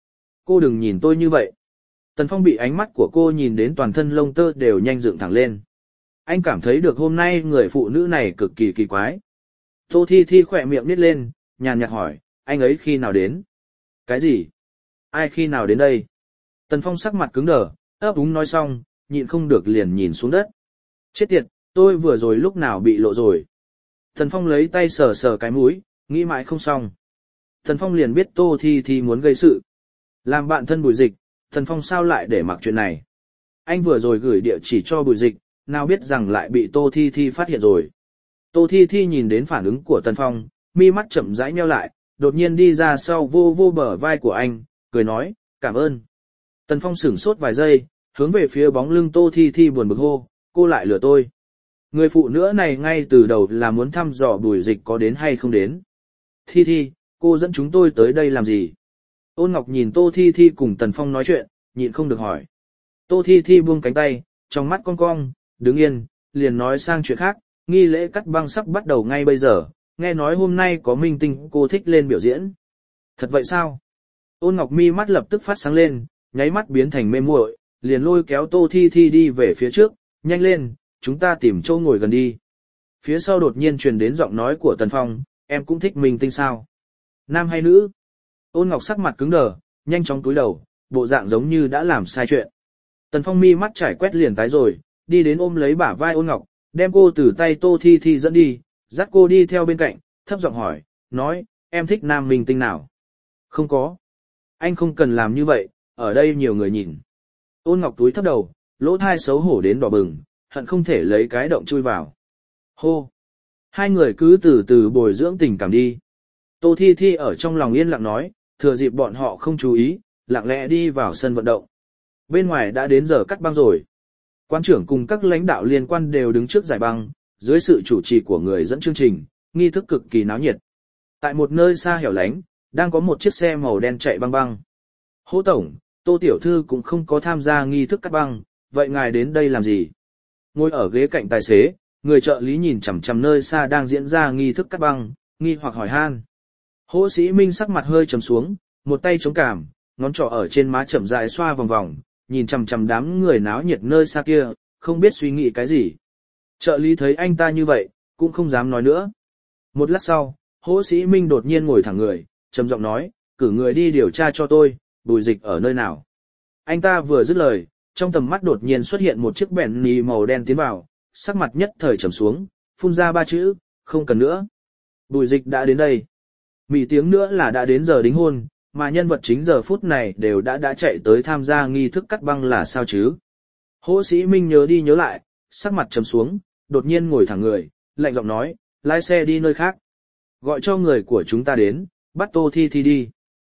cô đừng nhìn tôi như vậy. Tần Phong bị ánh mắt của cô nhìn đến toàn thân lông tơ đều nhanh dựng thẳng lên. Anh cảm thấy được hôm nay người phụ nữ này cực kỳ kỳ quái. Tô Thi Thi khỏe miệng nít lên, nhàn nhạt hỏi, anh ấy khi nào đến? Cái gì? Ai khi nào đến đây? Tần Phong sắc mặt cứng đờ, ấp úng nói xong, nhịn không được liền nhìn xuống đất. Chết tiệt, tôi vừa rồi lúc nào bị lộ rồi. Tần Phong lấy tay sờ sờ cái mũi, nghĩ mãi không xong. Tần Phong liền biết Tô Thi Thi muốn gây sự. Làm bạn thân Bùi Dịch, Tần Phong sao lại để mặc chuyện này. Anh vừa rồi gửi địa chỉ cho Bùi Dịch, nào biết rằng lại bị Tô Thi Thi phát hiện rồi. Tô Thi Thi nhìn đến phản ứng của Tần Phong, mi mắt chậm rãi nheo lại, đột nhiên đi ra sau vô vô bờ vai của anh, cười nói, cảm ơn. Tần Phong sửng sốt vài giây, hướng về phía bóng lưng Tô Thi Thi buồn bực hô, cô lại lừa tôi. Người phụ nữ này ngay từ đầu là muốn thăm dò Bùi Dịch có đến hay không đến. Thi Thi, cô dẫn chúng tôi tới đây làm gì? Ôn Ngọc nhìn Tô Thi Thi cùng Tần Phong nói chuyện, nhịn không được hỏi. Tô Thi Thi buông cánh tay, trong mắt cong cong, đứng yên, liền nói sang chuyện khác, nghi lễ cắt băng sắp bắt đầu ngay bây giờ, nghe nói hôm nay có minh tinh cô thích lên biểu diễn. Thật vậy sao? Ôn Ngọc mi mắt lập tức phát sáng lên, nháy mắt biến thành mê muội, liền lôi kéo Tô Thi Thi đi về phía trước, nhanh lên, chúng ta tìm chỗ ngồi gần đi. Phía sau đột nhiên truyền đến giọng nói của Tần Phong, em cũng thích minh tinh sao? Nam hay nữ? Ôn Ngọc sắc mặt cứng đờ, nhanh chóng cúi đầu, bộ dạng giống như đã làm sai chuyện. Tần Phong mi mắt trải quét liền tái rồi, đi đến ôm lấy bả vai Ôn Ngọc, đem cô từ tay Tô Thi Thi dẫn đi, dắt cô đi theo bên cạnh, thấp giọng hỏi, nói, em thích nam minh tinh nào? Không có. Anh không cần làm như vậy, ở đây nhiều người nhìn. Ôn Ngọc túi thấp đầu, lỗ tai xấu hổ đến đỏ bừng, hận không thể lấy cái động chui vào. Hô! Hai người cứ từ từ bồi dưỡng tình cảm đi. Tô Thi Thi ở trong lòng yên lặng nói, thừa dịp bọn họ không chú ý, lặng lẽ đi vào sân vận động. Bên ngoài đã đến giờ cắt băng rồi. Quan trưởng cùng các lãnh đạo liên quan đều đứng trước giải băng, dưới sự chủ trì của người dẫn chương trình, nghi thức cực kỳ náo nhiệt. Tại một nơi xa hẻo lánh, đang có một chiếc xe màu đen chạy băng băng. Hô tổng, Tô tiểu thư cũng không có tham gia nghi thức cắt băng, vậy ngài đến đây làm gì? Ngồi ở ghế cạnh tài xế, người trợ lý nhìn chằm chằm nơi xa đang diễn ra nghi thức cắt băng, nghi hoặc hỏi han. Hỗ Sĩ Minh sắc mặt hơi trầm xuống, một tay chống cằm, ngón trỏ ở trên má chậm rãi xoa vòng vòng, nhìn chằm chằm đám người náo nhiệt nơi xa kia, không biết suy nghĩ cái gì. Trợ lý thấy anh ta như vậy, cũng không dám nói nữa. Một lát sau, Hỗ Sĩ Minh đột nhiên ngồi thẳng người, trầm giọng nói, cử người đi điều tra cho tôi, Bùi Dịch ở nơi nào. Anh ta vừa dứt lời, trong tầm mắt đột nhiên xuất hiện một chiếc Bentley màu đen tiến vào, sắc mặt nhất thời trầm xuống, phun ra ba chữ, không cần nữa. Bùi Dịch đã đến đây. Mỉ tiếng nữa là đã đến giờ đính hôn, mà nhân vật chính giờ phút này đều đã chạy tới tham gia nghi thức cắt băng là sao chứ. Hỗ Sĩ Minh nhớ đi nhớ lại, sắc mặt trầm xuống, đột nhiên ngồi thẳng người, lạnh giọng nói, lái xe đi nơi khác. Gọi cho người của chúng ta đến, bắt Tô Thi Thi đi.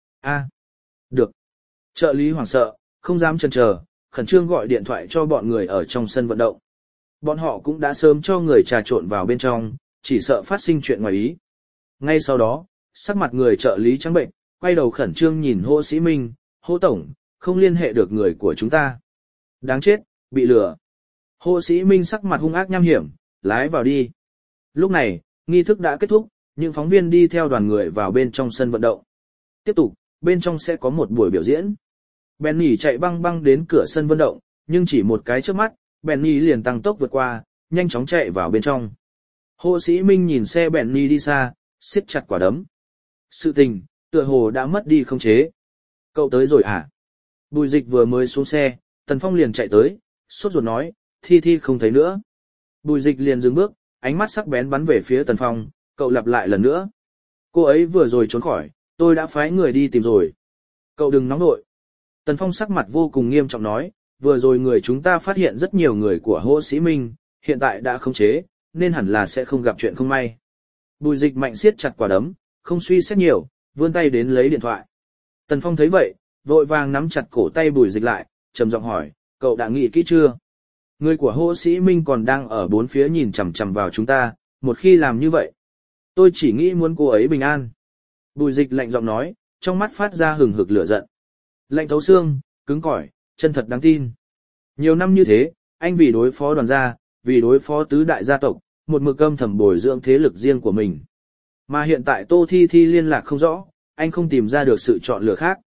Được. Trợ lý hoảng sợ, không dám chần chờ, khẩn trương gọi điện thoại cho bọn người ở trong sân vận động. Bọn họ cũng đã sớm cho người trà trộn vào bên trong, chỉ sợ phát sinh chuyện ngoài ý. Ngay sau đó, sắc mặt người trợ lý trắng bệnh, quay đầu khẩn trương nhìn Hỗ Sĩ Minh, Hỗ tổng, không liên hệ được người của chúng ta. Đáng chết, bị lừa. Hỗ Sĩ Minh sắc mặt hung ác nham hiểm, lái vào đi. Lúc này, nghi thức đã kết thúc, những phóng viên đi theo đoàn người vào bên trong sân vận động. Tiếp tục, bên trong sẽ có một buổi biểu diễn. Benny chạy băng băng đến cửa sân vận động, nhưng chỉ một cái chớp mắt, Benny liền tăng tốc vượt qua, nhanh chóng chạy vào bên trong. Hỗ Sĩ Minh nhìn xe Benny đi xa, siết chặt quả đấm. Sự tình, tựa hồ đã mất đi không chế. Cậu tới rồi à? Bùi Dịch vừa mới xuống xe, Tần Phong liền chạy tới, sốt ruột nói, Thi Thi không thấy nữa. Bùi Dịch liền dừng bước, ánh mắt sắc bén bắn về phía Tần Phong, cậu lặp lại lần nữa. Cô ấy vừa rồi trốn khỏi, tôi đã phái người đi tìm rồi. Cậu đừng nóng nội. Tần Phong sắc mặt vô cùng nghiêm trọng nói, vừa rồi người chúng ta phát hiện rất nhiều người của Hỗ Sĩ Minh, hiện tại đã khống chế, nên hẳn là sẽ không gặp chuyện không may. Bùi Dịch mạnh siết chặt quả đấm, không suy xét nhiều, vươn tay đến lấy điện thoại. Tần Phong thấy vậy, vội vàng nắm chặt cổ tay Bùi Dịch lại, trầm giọng hỏi, cậu đã nghĩ kỹ chưa? Người của Hỗ Sĩ Minh còn đang ở bốn phía nhìn chằm chằm vào chúng ta, một khi làm như vậy, tôi chỉ nghĩ muốn cô ấy bình an. Bùi Dịch lạnh giọng nói, trong mắt phát ra hừng hực lửa giận. Lạnh thấu xương, cứng cỏi, chân thật đáng tin. Nhiều năm như thế, anh vì đối phó Đoàn gia, vì đối phó tứ đại gia tộc, một mực âm thầm bồi dưỡng thế lực riêng của mình. Mà hiện tại Tô Thi Thi liên lạc không rõ, anh không tìm ra được sự chọn lựa khác.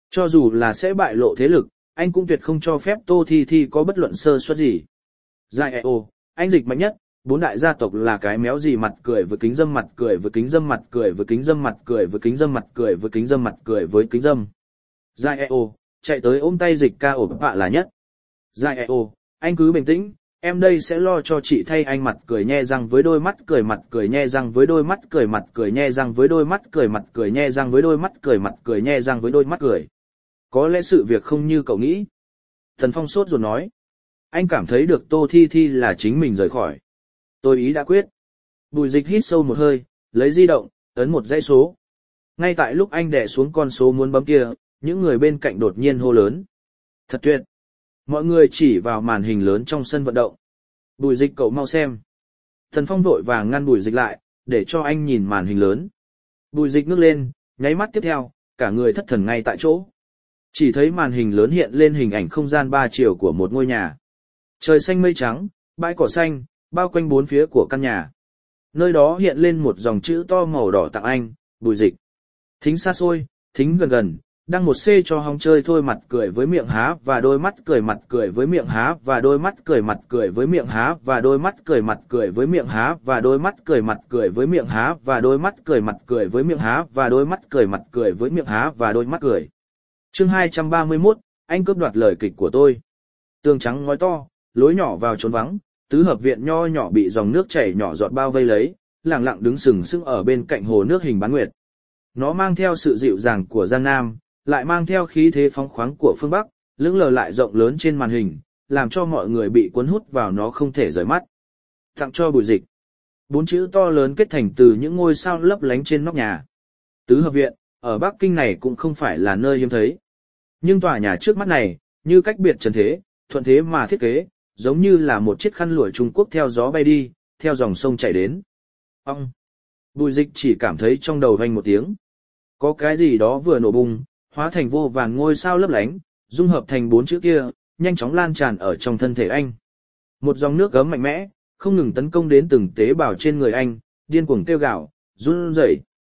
Cho dù là sẽ bại lộ thế lực, anh cũng tuyệt không cho phép Tô Thi Thi có bất luận sơ suất gì. Giải eo, anh dịch mạnh nhất, 4 đại gia tộc là cái méo gì mặt cười với kính dâm mặt cười với kính dâm mặt cười với kính dâm mặt cười với kính dâm mặt cười với kính dâm mặt cười với kính dâm. Giải eo, chạy tới ôm tay dịch ca ổ bạ là nhất. Giải eo, anh cứ bình tĩnh, em đây sẽ lo cho chị thay anh mặt cười nhe răng với đôi mắt cười mặt cười nhe răng với đôi mắt cười mặt cười nhe răng với đôi mắt cười mặt cười nhe răng với đôi mắt cười mặt cười nhe răng với đôi mắt cười. Có lẽ sự việc không như cậu nghĩ. Thần Phong sốt ruột nói. Anh cảm thấy được Tô Thi Thi là chính mình rời khỏi. Tôi ý đã quyết. Bùi Dịch hít sâu một hơi, lấy di động, ấn một dãy số. Ngay tại lúc anh đè xuống con số muốn bấm kia, những người bên cạnh đột nhiên hô lớn. Thật tuyệt. Mọi người chỉ vào màn hình lớn trong sân vận động. Bùi Dịch cậu mau xem. Thần Phong vội vàng ngăn Bùi Dịch lại, để cho anh nhìn màn hình lớn. Bùi Dịch ngước lên, nháy mắt tiếp theo, cả người thất thần ngay tại chỗ. Chỉ thấy màn hình lớn hiện lên hình ảnh không gian 3 chiều của một ngôi nhà. Trời xanh mây trắng, bãi cỏ xanh, bao quanh bốn phía của căn nhà. Nơi đó hiện lên một dòng chữ to màu đỏ tặng anh, Bùi Dịch. Thính xa xôi, thính gần gần, đăng một C cho hóng chơi thôi mặt cười với miệng há và đôi mắt cười mặt cười với miệng há và đôi mắt cười mặt cười với miệng há và đôi mắt cười mặt cười với miệng há và đôi mắt cười mặt cười với miệng há và đôi mắt cười mặt cười với miệng há và đôi mắt cười mặt cười với miệng há và đôi mắt cười. Chương 231, anh cướp đoạt lời kịch của tôi. Tường trắng ngói to, lối nhỏ vào trốn vắng, tứ hợp viện nho nhỏ bị dòng nước chảy nhỏ giọt bao vây lấy, lặng lặng đứng sừng sững ở bên cạnh hồ nước hình bán nguyệt. Nó mang theo sự dịu dàng của Giang Nam, lại mang theo khí thế phóng khoáng của phương Bắc, lững lờ lại rộng lớn trên màn hình, làm cho mọi người bị cuốn hút vào nó không thể rời mắt. Tặng cho Bùi Dịch. 4 chữ to lớn kết thành từ những ngôi sao lấp lánh trên nóc nhà. Tứ hợp viện, ở Bắc Kinh này cũng không phải là nơi hiếm thấy. Nhưng tòa nhà trước mắt này, như cách biệt trần thế, thuận thế mà thiết kế, giống như là một chiếc khăn lụa Trung Quốc theo gió bay đi, theo dòng sông chảy đến. Ông! Bùi Dịch chỉ cảm thấy trong đầu vang một tiếng. Có cái gì đó vừa nổ bung, hóa thành vô vàn ngôi sao lấp lánh, dung hợp thành 4 chữ kia, nhanh chóng lan tràn ở trong thân thể anh. Một dòng nước gấm mạnh mẽ, không ngừng tấn công đến từng tế bào trên người anh, điên cuồng kêu gào, run rẩy.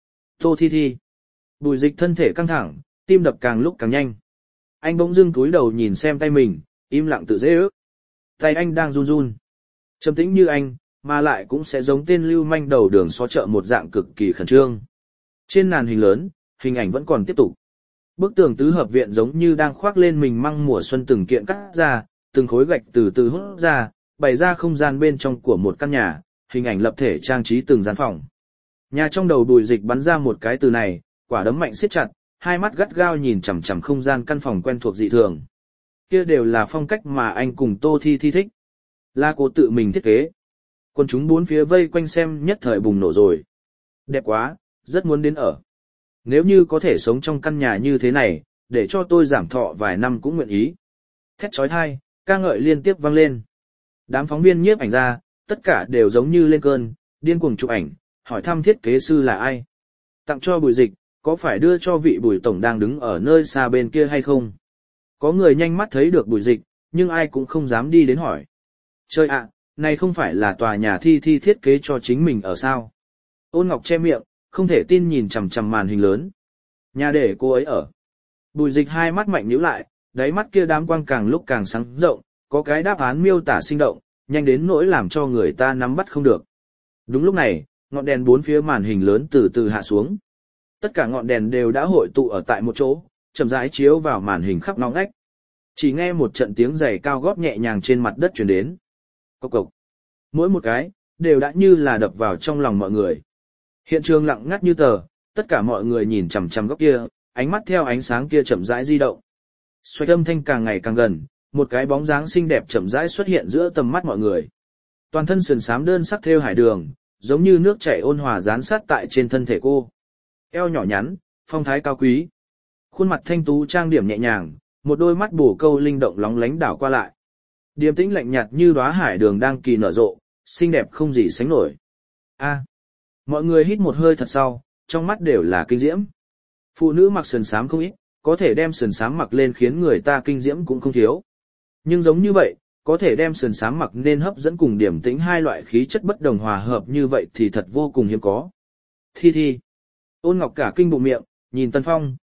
Tô Thi Thi. Bùi Dịch thân thể căng thẳng, tim đập càng lúc càng nhanh. Anh bỗng dưng cúi đầu nhìn xem tay mình, im lặng tự dễ ước. Tay anh đang run run. Trầm tĩnh như anh, mà lại cũng sẽ giống tên lưu manh đầu đường xó chợ một dạng cực kỳ khẩn trương. Trên màn hình lớn, hình ảnh vẫn còn tiếp tục. Bức tường tứ hợp viện giống như đang khoác lên mình măng mùa xuân từng kiện cắt ra, từng khối gạch từ từ hút ra, bày ra không gian bên trong của một căn nhà, hình ảnh lập thể trang trí từng gian phòng. Nhà trong đầu Bùi Dịch bắn ra một cái từ này, quả đấm mạnh siết chặt, hai mắt gắt gao nhìn chằm chằm không gian căn phòng quen thuộc dị thường. Kia đều là phong cách mà anh cùng Tô Thi Thi thích. Là cô tự mình thiết kế. Quân chúng bốn phía vây quanh xem nhất thời bùng nổ rồi. Đẹp quá, rất muốn đến ở. Nếu như có thể sống trong căn nhà như thế này, để cho tôi giảm thọ vài năm cũng nguyện ý. Thét chói tai, ca ngợi liên tiếp vang lên. Đám phóng viên nhiếp ảnh ra, tất cả đều giống như lên cơn, điên cuồng chụp ảnh, hỏi thăm thiết kế sư là ai. Tặng cho Bùi Dịch, có phải đưa cho vị Bùi tổng đang đứng ở nơi xa bên kia hay không? Có người nhanh mắt thấy được Bùi Dịch, nhưng ai cũng không dám đi đến hỏi. Trời ạ, này không phải là tòa nhà Thi Thi thiết kế cho chính mình ở sao? Ôn Ngọc che miệng, không thể tin nhìn chằm chằm màn hình lớn. Nhà để cô ấy ở. Bùi Dịch hai mắt mạnh nhíu lại, đáy mắt kia đám quang càng lúc càng sáng rộng, có cái đáp án miêu tả sinh động, nhanh đến nỗi làm cho người ta nắm bắt không được. Đúng lúc này, ngọn đèn bốn phía màn hình lớn từ từ hạ xuống. Tất cả ngọn đèn đều đã hội tụ ở tại một chỗ, chậm rãi chiếu vào màn hình khắp ngõ ngách. Chỉ nghe một trận tiếng giày cao gót nhẹ nhàng trên mặt đất truyền đến. Cộc cộc. Mỗi một cái, đều đã như là đập vào trong lòng mọi người. Hiện trường lặng ngắt như tờ, tất cả mọi người nhìn chằm chằm góc kia, ánh mắt theo ánh sáng kia chậm rãi di động. Xoay âm thanh càng ngày càng gần, một cái bóng dáng xinh đẹp chậm rãi xuất hiện giữa tầm mắt mọi người. Toàn thân sườn xám đơn sắc thêu hải đường, giống như nước chảy ôn hòa dán sát tại trên thân thể cô. Eo nhỏ nhắn, phong thái cao quý. Khuôn mặt thanh tú trang điểm nhẹ nhàng, một đôi mắt bổ câu linh động lóng lánh đảo qua lại. Điềm tĩnh lạnh nhạt như đóa hải đường đang kỳ nở rộ, xinh đẹp không gì sánh nổi. A. Mọi người hít một hơi thật sâu, trong mắt đều là kinh diễm. Phụ nữ mặc sườn xám không ít, có thể đem sườn xám mặc lên khiến người ta kinh diễm cũng không thiếu. Nhưng giống như vậy, có thể đem sườn xám mặc nên hấp dẫn cùng điềm tĩnh hai loại khí chất bất đồng hòa hợp như vậy thì thật vô cùng hiếm có. Thi Thi. Ôn Ngọc cả kinh bụng miệng, nhìn Tân Phong,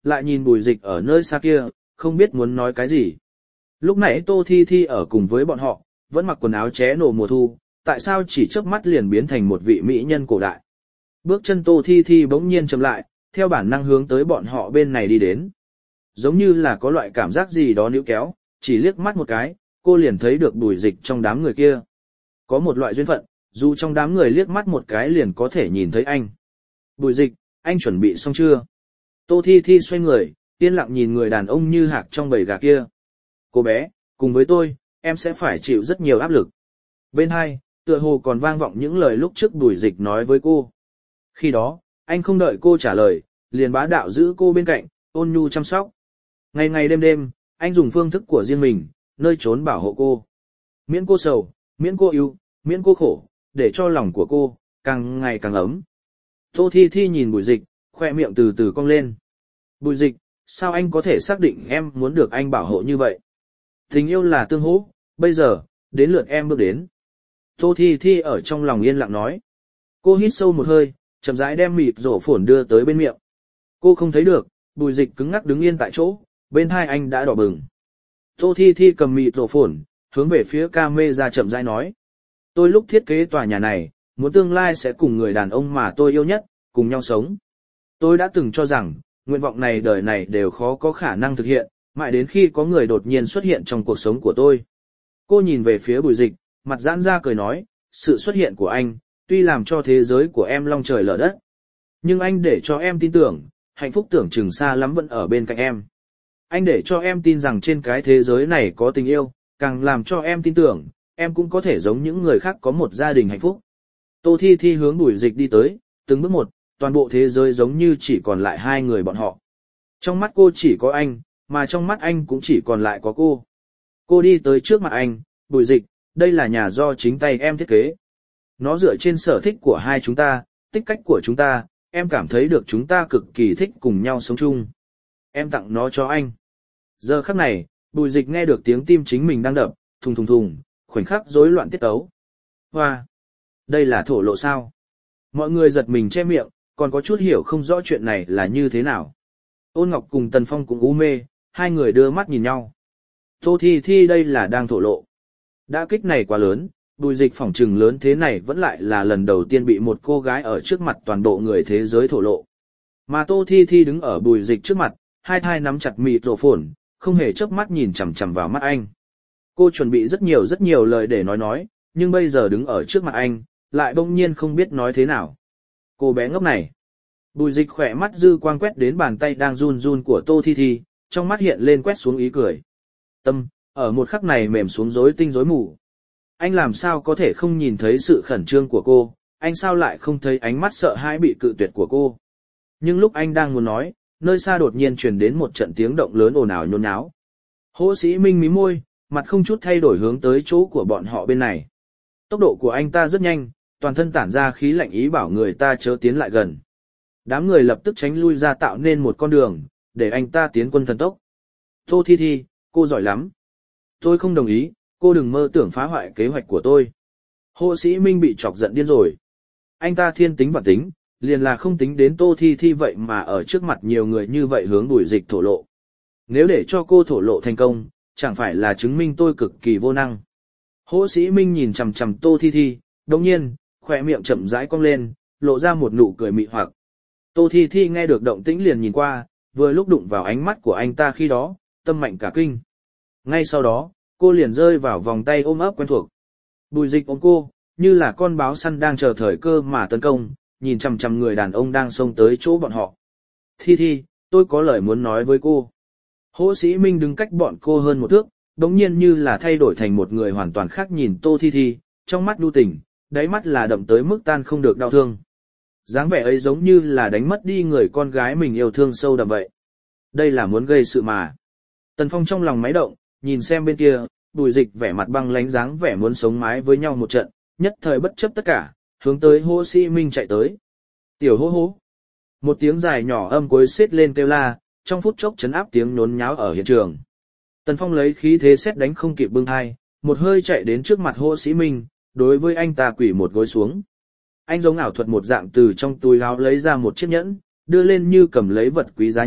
lại nhìn Bùi Dịch ở nơi xa kia, không biết muốn nói cái gì. Lúc nãy Tô Thi Thi ở cùng với bọn họ, vẫn mặc quần áo ché nổ mùa thu, tại sao chỉ chớp mắt liền biến thành một vị mỹ nhân cổ đại. Bước chân Tô Thi Thi bỗng nhiên chậm lại, theo bản năng hướng tới bọn họ bên này đi đến. Giống như là có loại cảm giác gì đó níu kéo, chỉ liếc mắt một cái, cô liền thấy được Bùi Dịch trong đám người kia. Có một loại duyên phận, dù trong đám người liếc mắt một cái liền có thể nhìn thấy anh. Bùi Dịch, anh chuẩn bị xong chưa? Tô Thi Thi xoay người, yên lặng nhìn người đàn ông như hạc trong bầy gà kia. Cô bé, cùng với tôi, em sẽ phải chịu rất nhiều áp lực. Bên hai, tựa hồ còn vang vọng những lời lúc trước Bùi Dịch nói với cô. Khi đó, anh không đợi cô trả lời, liền bá đạo giữ cô bên cạnh, ôn nhu chăm sóc. Ngày ngày đêm đêm, anh dùng phương thức của riêng mình, nơi trốn bảo hộ cô. Miễn cô sầu, miễn cô yêu, miễn cô khổ, để cho lòng của cô càng ngày càng ấm. Tô Thi Thi nhìn Bùi Dịch, khoe miệng từ từ cong lên. Bùi Dịch, sao anh có thể xác định em muốn được anh bảo hộ như vậy? Tình yêu là tương hỗ, bây giờ, đến lượt em bước đến. Tô Thi Thi ở trong lòng yên lặng nói. Cô hít sâu một hơi, chậm rãi đem mịt rổ phồn đưa tới bên miệng. Cô không thấy được, Bùi Dịch cứng ngắc đứng yên tại chỗ, bên hai anh đã đỏ bừng. Tô Thi Thi cầm mịt rổ phồn, hướng về phía camera chậm rãi nói. Tôi lúc thiết kế tòa nhà này, muốn tương lai sẽ cùng người đàn ông mà tôi yêu nhất, cùng nhau sống. Tôi đã từng cho rằng, nguyện vọng này đời này đều khó có khả năng thực hiện, mãi đến khi có người đột nhiên xuất hiện trong cuộc sống của tôi. Cô nhìn về phía Bùi Dịch, mặt giãn ra cười nói, sự xuất hiện của anh, tuy làm cho thế giới của em long trời lở đất. Nhưng anh để cho em tin tưởng, hạnh phúc tưởng chừng xa lắm vẫn ở bên cạnh em. Anh để cho em tin rằng trên cái thế giới này có tình yêu, càng làm cho em tin tưởng, em cũng có thể giống những người khác có một gia đình hạnh phúc. Tô Thi Thi hướng Bùi Dịch đi tới, từng bước một, toàn bộ thế giới giống như chỉ còn lại hai người bọn họ. Trong mắt cô chỉ có anh, mà trong mắt anh cũng chỉ còn lại có cô. Cô đi tới trước mặt anh, Bùi Dịch, đây là nhà do chính tay em thiết kế. Nó dựa trên sở thích của hai chúng ta, tích cách của chúng ta, em cảm thấy được chúng ta cực kỳ thích cùng nhau sống chung. Em tặng nó cho anh. Giờ khắc này, Bùi Dịch nghe được tiếng tim chính mình đang đập, thùng thùng thùng, khoảnh khắc rối loạn tiết tấu. Hoa! Đây là thổ lộ sao? Mọi người giật mình che miệng, còn có chút hiểu không rõ chuyện này là như thế nào. Ôn Ngọc cùng Tần Phong cũng u mê, hai người đưa mắt nhìn nhau. Tô Thi Thi đây là đang thổ lộ. Đã kích này quá lớn, Bùi Dịch phỏng trừng lớn thế này vẫn lại là lần đầu tiên bị một cô gái ở trước mặt toàn bộ người thế giới thổ lộ. Mà Tô Thi Thi đứng ở Bùi Dịch trước mặt, hai thai nắm chặt mịt rổ phồn, không hề chớp mắt nhìn chằm chằm vào mắt anh. Cô chuẩn bị rất nhiều lời để nói, nhưng bây giờ đứng ở trước mặt anh, lại bỗng nhiên không biết nói thế nào. Cô bé ngốc này. Bùi Dịch khỏe mắt dư quang quét đến bàn tay đang run run của Tô Thi Thi, trong mắt hiện lên quét xuống ý cười. Tâm, ở một khắc này mềm xuống rối tinh rối mù. Anh làm sao có thể không nhìn thấy sự khẩn trương của cô, anh sao lại không thấy ánh mắt sợ hãi bị cự tuyệt của cô. Nhưng lúc anh đang muốn nói, nơi xa đột nhiên truyền đến một trận tiếng động lớn ồn ào nhốn nháo. Hỗ Sĩ Minh mí môi, mặt không chút thay đổi hướng tới chỗ của bọn họ bên này. Tốc độ của anh ta rất nhanh, toàn thân tản ra khí lạnh ý bảo người ta chớ tiến lại gần. Đám người lập tức tránh lui ra tạo nên một con đường, để anh ta tiến quân thần tốc. Tô Thi Thi, cô giỏi lắm. Tôi không đồng ý, cô đừng mơ tưởng phá hoại kế hoạch của tôi. Hỗ Sĩ Minh bị chọc giận điên rồi. Anh ta thiên tính và tính, liền là không tính đến Tô Thi Thi vậy mà ở trước mặt nhiều người như vậy hướng Bùi Dịch thổ lộ. Nếu để cho cô thổ lộ thành công, chẳng phải là chứng minh tôi cực kỳ vô năng. Hỗ Sĩ Minh nhìn chằm chằm Tô Thi Thi, đồng nhiên, khỏe miệng chậm rãi cong lên, lộ ra một nụ cười mị hoặc. Tô Thi Thi nghe được động tĩnh liền nhìn qua, vừa lúc đụng vào ánh mắt của anh ta khi đó, tâm mạnh cả kinh. Ngay sau đó, cô liền rơi vào vòng tay ôm ấp quen thuộc. Bùi Dịch ôm cô, như là con báo săn đang chờ thời cơ mà tấn công, nhìn chằm chằm người đàn ông đang xông tới chỗ bọn họ. Thi Thi, tôi có lời muốn nói với cô. Hỗ Sĩ Minh đứng cách bọn cô hơn một thước, đống nhiên như là thay đổi thành một người hoàn toàn khác nhìn Tô Thi Thi, trong mắt nhu tình, đáy mắt là đậm tới mức tan không được đau thương. Dáng vẻ ấy giống như là đánh mất đi người con gái mình yêu thương sâu đậm vậy. Đây là muốn gây sự mà. Tần Phong trong lòng máy động, nhìn xem bên kia, Bùi Dịch vẻ mặt băng lánh dáng vẻ muốn sống mái với nhau một trận, nhất thời bất chấp tất cả, hướng tới Hỗ Sĩ Minh chạy tới. Tiểu hô hô. Một tiếng dài nhỏ âm cuối xết lên kêu la, trong phút chốc chấn áp tiếng nhốn nháo ở hiện trường. Tần Phong lấy khí thế xét đánh không kịp bưng hai, một hơi chạy đến trước mặt Hỗ Sĩ Minh, đối với anh ta quỳ một gối xuống. Anh giống ảo thuật một dạng từ trong túi áo lấy ra một chiếc nhẫn, đưa lên như cầm lấy vật quý giá nhất,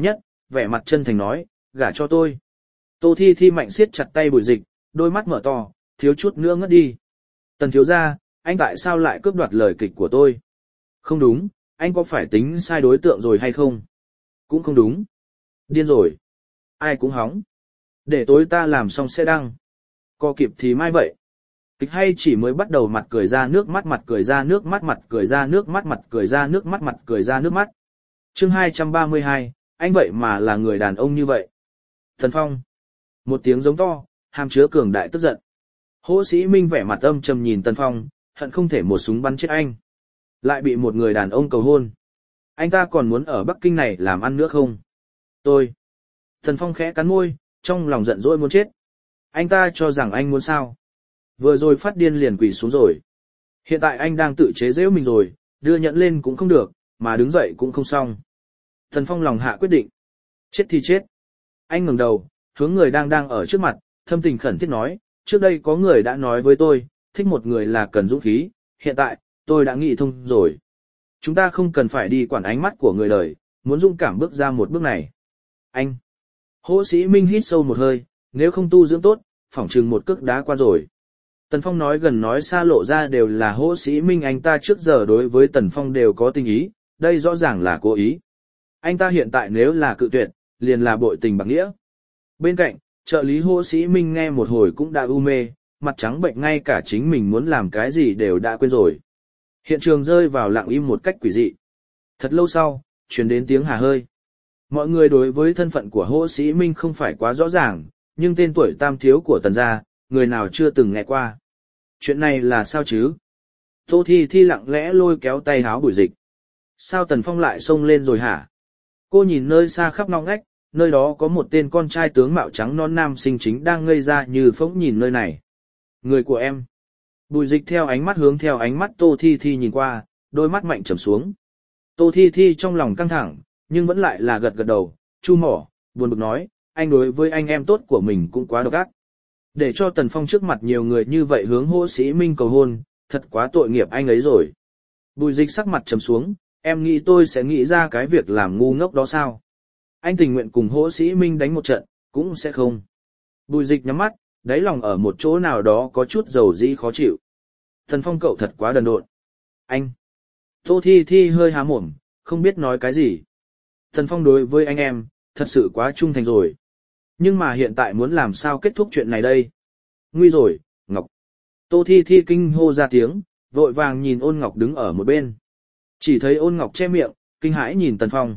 vẻ mặt chân thành nói, gả cho tôi. Tô Thi Thi mạnh siết chặt tay Bùi Dịch, đôi mắt mở to, thiếu chút nữa ngất đi. Tần thiếu gia, anh tại sao lại cướp đoạt lời kịch của tôi? Không đúng, anh có phải tính sai đối tượng rồi hay không? Cũng không đúng. Điên rồi. Ai cũng hóng. Để tối ta làm xong sẽ đăng. Co kịp thì mai vậy. Kịch hay chỉ mới bắt đầu mặt cười ra nước mắt mặt cười ra nước mắt mặt cười ra nước mắt mặt cười ra nước mắt mặt cười ra nước mắt. Chương 232, anh vậy mà là người đàn ông như vậy. Thần Phong. Một tiếng giống to, hàm chứa cường đại tức giận. Hỗ Sĩ Minh vẻ mặt âm trầm nhìn Tần Phong, hận không thể một súng bắn chết anh. Lại bị một người đàn ông cầu hôn. Anh ta còn muốn ở Bắc Kinh này làm ăn nữa không? Tôi. Tần Phong khẽ cắn môi, trong lòng giận dỗi muốn chết. Anh ta cho rằng anh muốn sao? Vừa rồi phát điên liền quỳ xuống rồi. Hiện tại anh đang tự chế giễu mình rồi, đưa nhẫn lên cũng không được, mà đứng dậy cũng không xong. Tần Phong lòng hạ quyết định. Chết thì chết. Anh ngẩng đầu, hướng người đang ở trước mặt, thâm tình khẩn thiết nói, trước đây có người đã nói với tôi, thích một người là cần dũng khí, hiện tại, tôi đã nghĩ thông rồi. Chúng ta không cần phải đi quản ánh mắt của người đời, muốn dũng cảm bước ra một bước này. Anh. Hỗ Sĩ Minh hít sâu một hơi, nếu không tu dưỡng tốt, phỏng chừng một cước đá qua rồi. Tần Phong nói gần nói xa lộ ra đều là Hỗ Sĩ Minh, anh ta trước giờ đối với Tần Phong đều có tình ý, đây rõ ràng là cố ý. Anh ta hiện tại nếu là cự tuyệt, liền là bội tình bạc nghĩa. Bên cạnh, trợ lý Hỗ Sĩ Minh nghe một hồi cũng đã u mê, mặt trắng bệnh ngay cả chính mình muốn làm cái gì đều đã quên rồi. Hiện trường rơi vào lặng im một cách quỷ dị. Thật lâu sau, truyền đến tiếng hà hơi. Mọi người đối với thân phận của Hỗ Sĩ Minh không phải quá rõ ràng, nhưng tên tuổi tam thiếu của Tần gia, người nào chưa từng nghe qua. Chuyện này là sao chứ? Tô Thi Thi lặng lẽ lôi kéo tay háo Bùi Dịch. Sao Tần Phong lại xông lên rồi hả? Cô nhìn nơi xa khắp ngóc ngách, nơi đó có một tên con trai tướng mạo trắng non nam sinh chính đang ngây ra như phỗng nhìn nơi này. Người của em. Bùi Dịch theo ánh mắt hướng theo ánh mắt Tô Thi Thi nhìn qua, đôi mắt mạnh trầm xuống. Tô Thi Thi trong lòng căng thẳng, nhưng vẫn lại là gật gật đầu, chu mỏ, buồn bực nói, anh đối với anh em tốt của mình cũng quá độc ác. Để cho Tần Phong trước mặt nhiều người như vậy hướng Hỗ Sĩ Minh cầu hôn, thật quá tội nghiệp anh ấy rồi. Bùi Dịch sắc mặt trầm xuống, em nghĩ tôi sẽ nghĩ ra cái việc làm ngu ngốc đó sao? Anh tình nguyện cùng Hỗ Sĩ Minh đánh một trận, cũng sẽ không. Bùi Dịch nhắm mắt, đáy lòng ở một chỗ nào đó có chút dầu dĩ khó chịu. Tần Phong cậu thật quá đần độn. Anh. Tô Thi Thi hơi há mồm, không biết nói cái gì. Tần Phong đối với anh em, thật sự quá trung thành rồi. Nhưng mà hiện tại muốn làm sao kết thúc chuyện này đây? Nguy rồi, Ngọc. Tô Thi Thi kinh hô ra tiếng, vội vàng nhìn Ôn Ngọc đứng ở một bên. Chỉ thấy Ôn Ngọc che miệng, kinh hãi nhìn Tần Phong.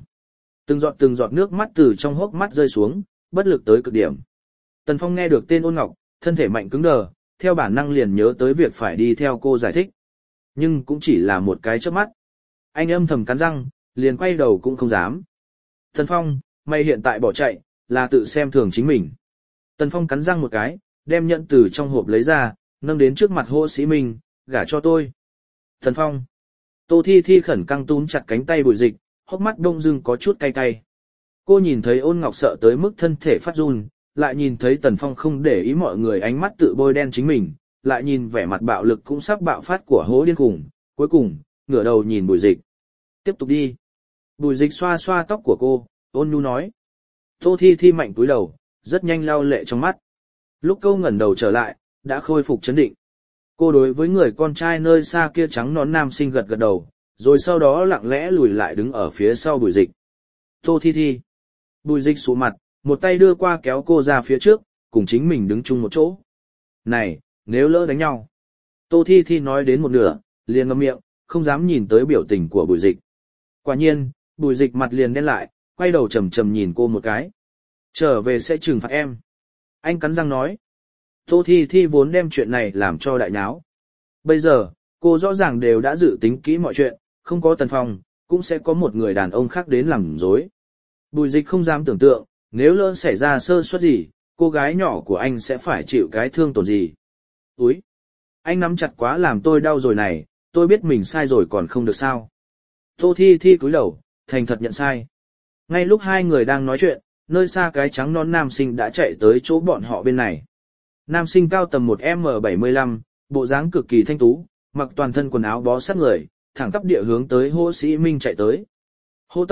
Từng giọt nước mắt từ trong hốc mắt rơi xuống, bất lực tới cực điểm. Tần Phong nghe được tên Ôn Ngọc, thân thể mạnh cứng đờ, theo bản năng liền nhớ tới việc phải đi theo cô giải thích. Nhưng cũng chỉ là một cái chớp mắt. Anh âm thầm cắn răng, liền quay đầu cũng không dám. Tần Phong, mày hiện tại bỏ chạy, là tự xem thường chính mình. Tần Phong cắn răng một cái, đem nhẫn từ trong hộp lấy ra, nâng đến trước mặt Hỗ Sĩ Minh, gả cho tôi. Tần Phong. Tô Thi Thi khẩn căng túm chặt cánh tay Bùi Dịch, hốc mắt đông dưng có chút cay cay. Cô nhìn thấy Ôn Ngọc sợ tới mức thân thể phát run, lại nhìn thấy Tần Phong không để ý mọi người ánh mắt tự bôi đen chính mình, lại nhìn vẻ mặt bạo lực cũng sắp bạo phát của Hỗ điên khủng, cuối cùng, ngửa đầu nhìn Bùi Dịch. Tiếp tục đi. Bùi Dịch xoa xoa tóc của cô, ôn nhu nói. Tô Thi Thi mạnh cúi đầu, rất nhanh lau lệ trong mắt. Lúc cô ngẩng đầu trở lại, đã khôi phục chấn định. Cô đối với người con trai nơi xa kia trắng nõn nam sinh gật gật đầu, rồi sau đó lặng lẽ lùi lại đứng ở phía sau Bùi Dịch. Tô Thi Thi. Bùi Dịch sụ mặt, một tay đưa qua kéo cô ra phía trước, cùng chính mình đứng chung một chỗ. Này, nếu lỡ đánh nhau. Tô Thi Thi nói đến một nửa, liền ngậm miệng, không dám nhìn tới biểu tình của Bùi Dịch. Quả nhiên, Bùi Dịch mặt liền đen lại, quay đầu trầm trầm nhìn cô một cái. Trở về sẽ trừng phạt em. Anh cắn răng nói. Tô Thi Thi vốn đem chuyện này làm cho đại náo. Bây giờ, cô rõ ràng đều đã dự tính kỹ mọi chuyện, không có Tần Phong, cũng sẽ có một người đàn ông khác đến làm dối. Bùi Dịch không dám tưởng tượng, nếu lỡ xảy ra sơ suất gì, cô gái nhỏ của anh sẽ phải chịu cái thương tổn gì. Úi! Anh nắm chặt quá làm tôi đau rồi này, tôi biết mình sai rồi còn không được sao. Tô Thi Thi cúi đầu, thành thật nhận sai. Ngay lúc hai người đang nói chuyện, nơi xa cái trắng non nam sinh đã chạy tới chỗ bọn họ bên này. Nam sinh cao tầm 1m75, bộ dáng cực kỳ thanh tú, mặc toàn thân quần áo bó sát người, thẳng tắp địa hướng tới Hỗ Sĩ Minh chạy tới. Hỗ tổng,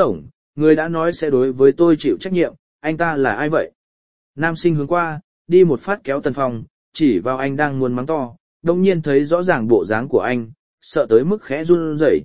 Người đã nói sẽ đối với tôi chịu trách nhiệm, anh ta là ai vậy? Nam sinh hướng qua, đi một phát kéo Tần Phong, chỉ vào anh đang muốn mắng to, đồng nhiên thấy rõ ràng bộ dáng của anh, sợ tới mức khẽ run rẩy.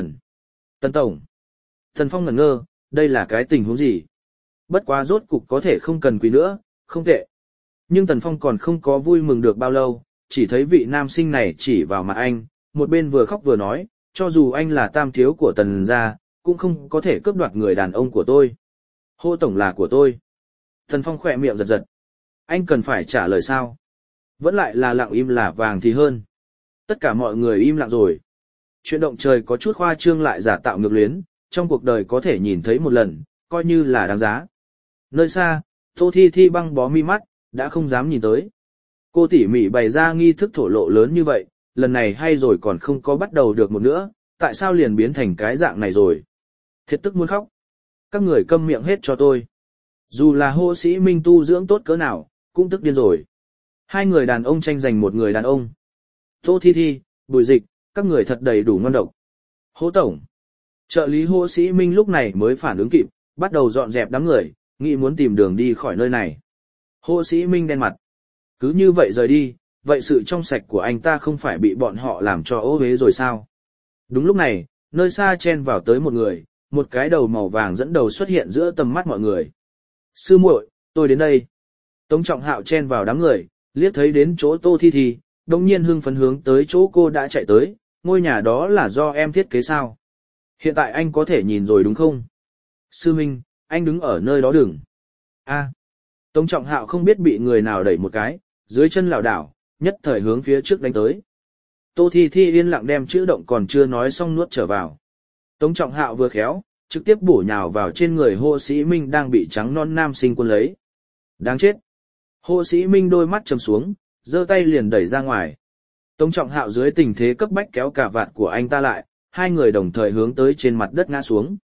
Tần Tổng. Tần Phong ngẩn ngơ, đây là cái tình huống gì? Bất quá rốt cục có thể không cần quý nữa, không tệ. Nhưng Tần Phong còn không có vui mừng được bao lâu, chỉ thấy vị nam sinh này chỉ vào mặt anh, một bên vừa khóc vừa nói, cho dù anh là tam thiếu của Tần gia, cũng không có thể cướp đoạt người đàn ông của tôi. Hô Tổng là của tôi. Tần Phong khỏe miệng giật giật. Anh cần phải trả lời sao? Vẫn lại là lặng im là vàng thì hơn. Tất cả mọi người im lặng rồi. Chuyện động trời có chút khoa trương lại giả tạo ngược luyến, trong cuộc đời có thể nhìn thấy một lần, coi như là đáng giá. Nơi xa, Tô Thi Thi băng bó mi mắt, đã không dám nhìn tới. Cô tỉ mỉ bày ra nghi thức thổ lộ lớn như vậy, lần này hay rồi còn không có bắt đầu được một nữa, tại sao liền biến thành cái dạng này rồi? Thiệt tức muốn khóc. Các người câm miệng hết cho tôi. Dù là Hồ Sĩ Minh tu dưỡng tốt cỡ nào, cũng tức điên rồi. Hai người đàn ông tranh giành một người đàn ông. Tô Thi Thi, Bùi Dịch, các người thật đầy đủ ngon độc. Hô Tổng. Trợ lý Hồ Sĩ Minh lúc này mới phản ứng kịp, bắt đầu dọn dẹp đám người, nghĩ muốn tìm đường đi khỏi nơi này. Hồ Sĩ Minh đen mặt. Cứ như vậy rời đi, vậy sự trong sạch của anh ta không phải bị bọn họ làm cho ô uế rồi sao? Đúng lúc này, nơi xa chen vào tới một người, một cái đầu màu vàng dẫn đầu xuất hiện giữa tầm mắt mọi người. Sư muội, tôi đến đây. Tống Trọng Hạo chen vào đám người, liếc thấy đến chỗ Tô Thi Thi, đồng nhiên hưng phấn hướng tới chỗ cô đã chạy tới, ngôi nhà đó là do em thiết kế sao? Hiện tại anh có thể nhìn rồi đúng không? Sư Minh, anh đứng ở nơi đó đừng. A. Tống Trọng Hạo không biết bị người nào đẩy một cái, dưới chân lảo đảo, nhất thời hướng phía trước đánh tới. Tô Thi Thi yên lặng đem chữ động còn chưa nói xong nuốt trở vào. Tống Trọng Hạo vừa khéo, trực tiếp bổ nhào vào trên người Hồ Sĩ Minh đang bị trắng non nam sinh quân lấy. Đáng chết. Hồ Sĩ Minh đôi mắt trầm xuống, giơ tay liền đẩy ra ngoài. Tống Trọng Hạo dưới tình thế cấp bách kéo cả vạt của anh ta lại, hai người đồng thời hướng tới trên mặt đất ngã xuống.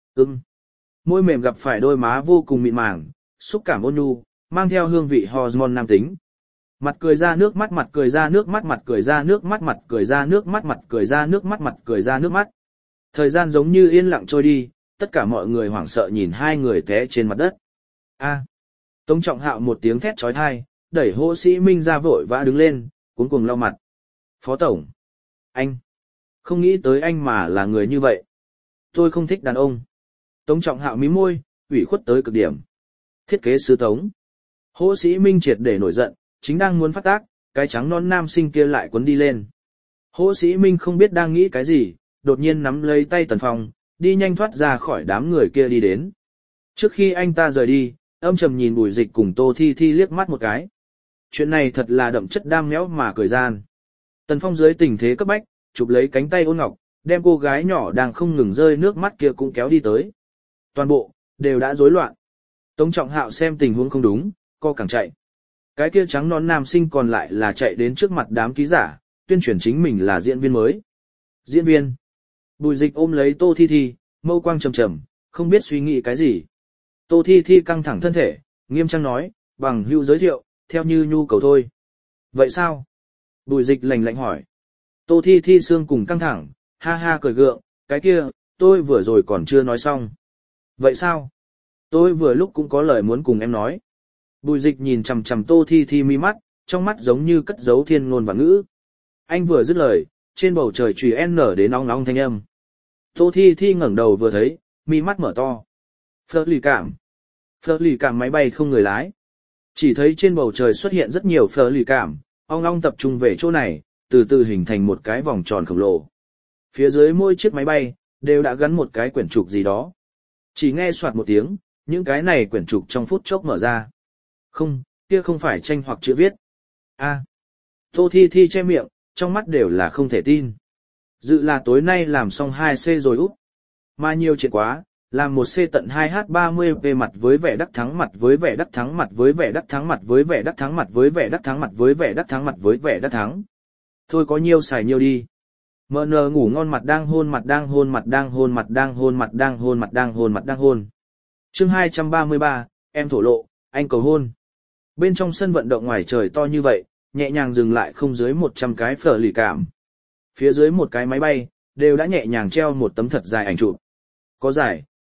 Môi mềm gặp phải đôi má vô cùng mịn màng, xúc cảm ôn nhu, mang theo hương vị hormone nam tính. Mặt cười ra nước mắt, mặt cười ra nước mắt, mặt cười ra nước mắt, mặt cười ra nước mắt, mặt cười ra nước mắt, mặt cười ra nước mắt. Thời gian giống như yên lặng trôi đi, tất cả mọi người hoảng sợ nhìn hai người té trên mặt đất. A. Tống Trọng Hạo một tiếng thét chói tai, đẩy Hồ Sĩ Minh ra vội vã đứng lên, cuống cuồng lau mặt. Phó Tổng. Anh. Không nghĩ tới anh mà là người như vậy. Tôi không thích đàn ông. Tống Trọng Hạo mím môi, ủy khuất tới cực điểm. Thiết kế sư Tống. Hồ Sĩ Minh triệt để nổi giận, chính đang muốn phát tác, cái trắng non nam sinh kia lại quấn đi lên. Hồ Sĩ Minh không biết đang nghĩ cái gì, đột nhiên nắm lấy tay Tần Phong, đi nhanh thoát ra khỏi đám người kia đi đến. Trước khi anh ta rời đi, âm trầm nhìn Bùi Dịch cùng Tô Thi Thi liếc mắt một cái. Chuyện này thật là đậm chất đam méo mà cười gian. Tần Phong dưới tình thế cấp bách, chụp lấy cánh tay Ôn Ngọc, đem cô gái nhỏ đang không ngừng rơi nước mắt kia cũng kéo đi tới. Toàn bộ đều đã rối loạn. Tống Trọng Hạo xem tình huống không đúng, co càng chạy. Cái kia trắng non nam sinh còn lại là chạy đến trước mặt đám ký giả, tuyên truyền chính mình là diễn viên mới. Diễn viên. Bùi Dịch ôm lấy Tô Thi Thi, mâu quang trầm trầm, không biết suy nghĩ cái gì. Tô Thi Thi căng thẳng thân thể, nghiêm trang nói, bằng hữu giới thiệu, theo như nhu cầu thôi. Vậy sao? Bùi Dịch lạnh lạnh hỏi. Tô Thi Thi xương cùng căng thẳng, ha ha cười gượng, cái kia, tôi vừa rồi còn chưa nói xong. Vậy sao? Tôi vừa lúc cũng có lời muốn cùng em nói. Bùi Dịch nhìn chằm chằm Tô Thi Thi mi mắt, trong mắt giống như cất giấu thiên ngôn và ngữ. Anh vừa dứt lời, trên bầu trời chùy nở đến nóng nóng thanh âm. Tô Thi Thi ngẩng đầu vừa thấy, mi mắt mở to. Phở lì cảm máy bay không người lái. Chỉ thấy trên bầu trời xuất hiện rất nhiều phở lì cảm, ong ong tập trung về chỗ này, từ từ hình thành một cái vòng tròn khổng lồ. Phía dưới mỗi chiếc máy bay, đều đã gắn một cái quyển trục gì đó. Chỉ nghe soạt một tiếng, những cái này quyển trục trong phút chốc mở ra. Không, kia không phải tranh hoặc chữ viết. A. Tô Thi Thi che miệng, trong mắt đều là không thể tin. Dự là tối nay làm xong 2C rồi úp. Mà nhiều chuyện quá, làm 1C tận 2H30P mặt với vẻ đắc thắng mặt với vẻ đắc thắng mặt với vẻ đắc thắng mặt với vẻ đắc thắng mặt với vẻ đắc thắng mặt với vẻ đắc thắng mặt với vẻ đắc thắng. Thôi có nhiêu xài nhiêu đi. MN ngủ ngon mặt đang hôn mặt đang hôn mặt đang hôn mặt đang hôn mặt đang hôn mặt đang hôn mặt đang hôn. Chương 233, em thổ lộ, anh cầu hôn. Bên trong sân vận động ngoài trời to như vậy, nhẹ nhàng dừng lại không dưới 100 cái phở lì cảm. Phía dưới một cái máy bay, đều đã nhẹ nhàng treo một tấm thật dài ảnh chụp. Có dài,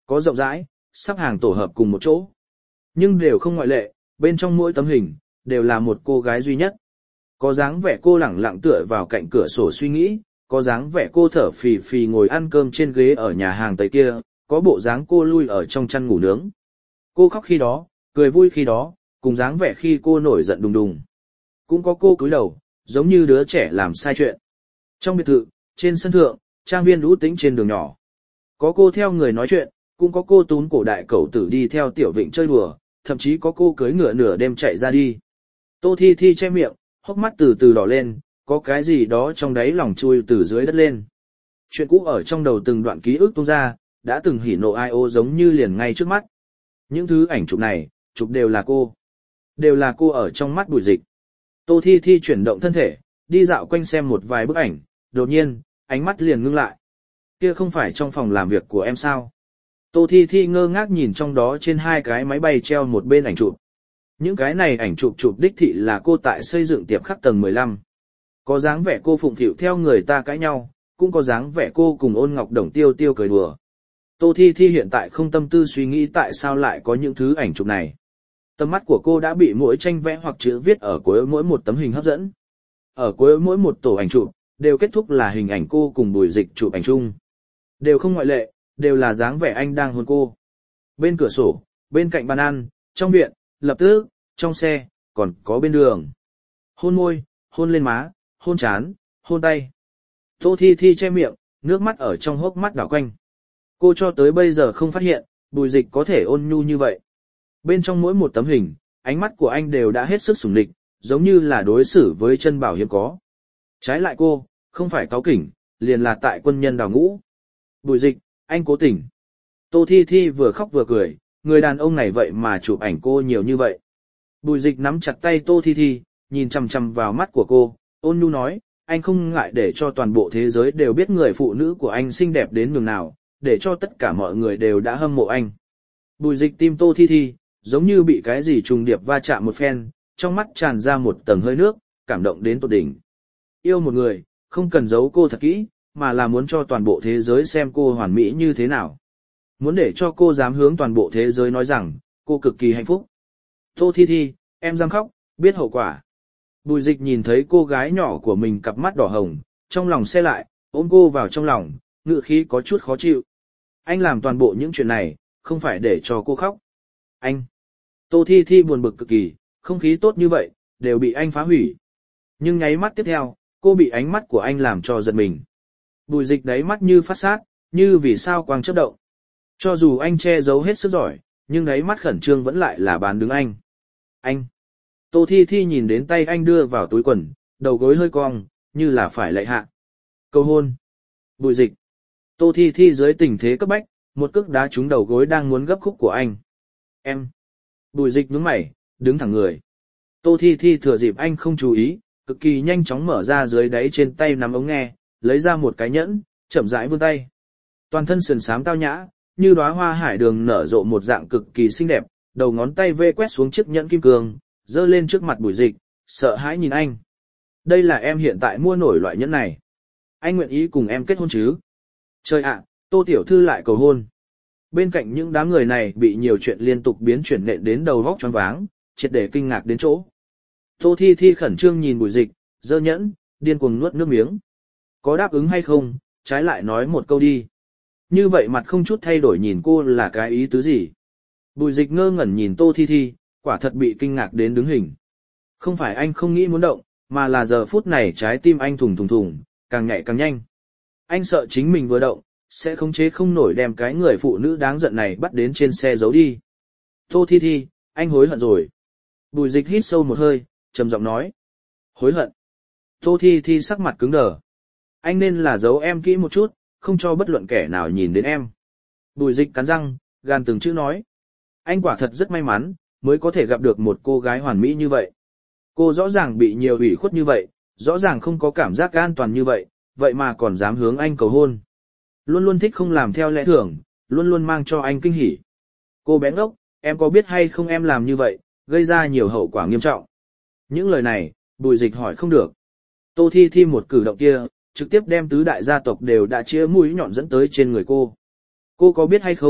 có rộng rãi, sắp hàng tổ hợp cùng một chỗ. Nhưng đều không ngoại lệ, bên trong mỗi tấm hình, đều là một cô gái duy nhất. Có dáng vẻ cô lẳng lặng tựa vào cạnh cửa sổ suy nghĩ, có dáng vẻ cô thở phì phì ngồi ăn cơm trên ghế ở nhà hàng Tây kia, có bộ dáng cô lui ở trong chăn ngủ nướng. Cô khóc khi đó, cười vui khi đó, cùng dáng vẻ khi cô nổi giận đùng đùng. Cũng có cô cúi đầu, giống như đứa trẻ làm sai chuyện. Trong biệt thự, trên sân thượng, trang viên lũ tĩnh trên đường nhỏ. Có cô theo người nói chuyện, cũng có cô tún cổ đại cẩu tử đi theo tiểu vịnh chơi đùa, thậm chí có cô cưỡi ngựa nửa đêm chạy ra đi. Tô Thi Thi che miệng, hốc mắt từ từ đỏ lên, có cái gì đó trong đáy lòng chui từ dưới đất lên. Chuyện cũ ở trong đầu từng đoạn ký ức tung ra, đã từng hỉ nộ ai ô giống như liền ngay trước mắt. Những thứ ảnh chụp này, chụp đều là cô. Đều là cô ở trong mắt Bùi Dịch. Tô Thi Thi chuyển động thân thể, đi dạo quanh xem một vài bức ảnh, đột nhiên, ánh mắt liền ngưng lại. Kia không phải trong phòng làm việc của em sao? Tô Thi Thi ngơ ngác nhìn trong đó trên hai cái máy bay treo một bên ảnh chụp. Những cái này ảnh chụp đích thị là cô tại xây dựng tiệm khắc tầng 15. Có dáng vẻ cô phụng phịu theo người ta cãi nhau, cũng có dáng vẻ cô cùng Ôn Ngọc Đồng tiêu tiêu cười đùa. Tô Thi Thi hiện tại không tâm tư suy nghĩ tại sao lại có những thứ ảnh chụp này. Tầm mắt của cô đã bị mỗi tranh vẽ hoặc chữ viết ở cuối mỗi một tấm hình hấp dẫn. Ở cuối mỗi một tổ ảnh chụp, đều kết thúc là hình ảnh cô cùng Bùi Dịch chụp ảnh chung. Đều không ngoại lệ, đều là dáng vẻ anh đang hôn cô. Bên cửa sổ, bên cạnh bàn ăn, trong viện, lập tức, trong xe, còn có bên đường. Hôn môi, hôn lên má, hôn trán, hôn tay. Tô Thi Thi che miệng, nước mắt ở trong hốc mắt đảo quanh. Cô cho tới bây giờ không phát hiện, Bùi Dịch có thể ôn nhu như vậy. Bên trong mỗi một tấm hình, ánh mắt của anh đều đã hết sức sủng địch, giống như là đối xử với chân bảo hiếm có. Trái lại cô, không phải cáu kỉnh, liền là tại quân nhân đào ngũ. Bùi Dịch, anh cố tình. Tô Thi Thi vừa khóc vừa cười, người đàn ông này vậy mà chụp ảnh cô nhiều như vậy. Bùi Dịch nắm chặt tay Tô Thi Thi, nhìn chằm chằm vào mắt của cô, ôn nhu nói, anh không ngại để cho toàn bộ thế giới đều biết người phụ nữ của anh xinh đẹp đến nhường nào, để cho tất cả mọi người đều đã hâm mộ anh. Bùi Dịch tim Tô Thi Thi, giống như bị cái gì trùng điệp va chạm một phen, trong mắt tràn ra một tầng hơi nước, cảm động đến tột đỉnh. Yêu một người, không cần giấu cô thật kỹ, mà là muốn cho toàn bộ thế giới xem cô hoàn mỹ như thế nào. Muốn để cho cô dám hướng toàn bộ thế giới nói rằng, cô cực kỳ hạnh phúc. Tô Thi Thi, em dám khóc, biết hậu quả. Bùi Dịch nhìn thấy cô gái nhỏ của mình cặp mắt đỏ hồng, trong lòng xe lại, ôm cô vào trong lòng, ngữ khí có chút khó chịu. Anh làm toàn bộ những chuyện này, không phải để cho cô khóc. Anh. Tô Thi Thi buồn bực cực kỳ, không khí tốt như vậy, đều bị anh phá hủy. Nhưng nháy mắt tiếp theo, cô bị ánh mắt của anh làm cho giật mình. Bùi Dịch đáy mắt như phát sát, như vì sao quang chớp động. Cho dù anh che giấu hết sức giỏi, nhưng đáy mắt khẩn trương vẫn lại là bán đứng anh. Anh. Tô Thi Thi nhìn đến tay anh đưa vào túi quần, đầu gối hơi cong, như là phải lạy hạ. Cầu hôn. Bùi Dịch. Tô Thi Thi dưới tình thế cấp bách, một cước đá trúng đầu gối đang muốn gấp khúc của anh. Em. Bùi Dịch nhướng mày, đứng thẳng người. Tô Thi Thi thừa dịp anh không chú ý, cực kỳ nhanh chóng mở ra dưới đáy trên tay nắm ống nghe, lấy ra một cái nhẫn, chậm rãi vươn tay. Toàn thân sườn xám tao nhã, như đóa hoa hải đường nở rộ một dạng cực kỳ xinh đẹp, đầu ngón tay vê quét xuống chiếc nhẫn kim cương, giơ lên trước mặt Bùi Dịch, sợ hãi nhìn anh. Đây là em hiện tại mua nổi loại nhẫn này. Anh nguyện ý cùng em kết hôn chứ? Trời ạ, Tô tiểu thư lại cầu hôn. Bên cạnh những đám người này bị nhiều chuyện liên tục biến chuyển nện đến đầu vóc choáng váng, triệt để kinh ngạc đến chỗ. Tô Thi Thi khẩn trương nhìn Bùi Dịch, giơ nhẫn, điên cuồng nuốt nước miếng. Có đáp ứng hay không, trái lại nói một câu đi. Như vậy mặt không chút thay đổi nhìn cô là cái ý tứ gì? Bùi Dịch ngơ ngẩn nhìn Tô Thi Thi, quả thật bị kinh ngạc đến đứng hình. Không phải anh không nghĩ muốn động, mà là giờ phút này trái tim anh thùng thùng thùng, càng nhảy càng nhanh. Anh sợ chính mình vừa động, sẽ khống chế không nổi đem cái người phụ nữ đáng giận này bắt đến trên xe giấu đi. Tô Thi Thi, anh hối hận rồi. Bùi Dịch hít sâu một hơi, trầm giọng nói. Hối hận. Tô Thi Thi sắc mặt cứng đờ. Anh nên là giấu em kỹ một chút, không cho bất luận kẻ nào nhìn đến em. Bùi Dịch cắn răng, gan từng chữ nói. Anh quả thật rất may mắn, mới có thể gặp được một cô gái hoàn mỹ như vậy. Cô rõ ràng bị nhiều ủy khuất như vậy, rõ ràng không có cảm giác an toàn như vậy, vậy mà còn dám hướng anh cầu hôn. Luôn luôn thích không làm theo lẽ thường, luôn luôn mang cho anh kinh hỉ. Cô bé ngốc, em có biết hay không em làm như vậy, gây ra nhiều hậu quả nghiêm trọng. Những lời này, Bùi Dịch hỏi không được. Tô Thi Thi một cử động kia, trực tiếp đem tứ đại gia tộc đều đã chĩa mũi nhọn dẫn tới trên người cô. Cô có biết hay không,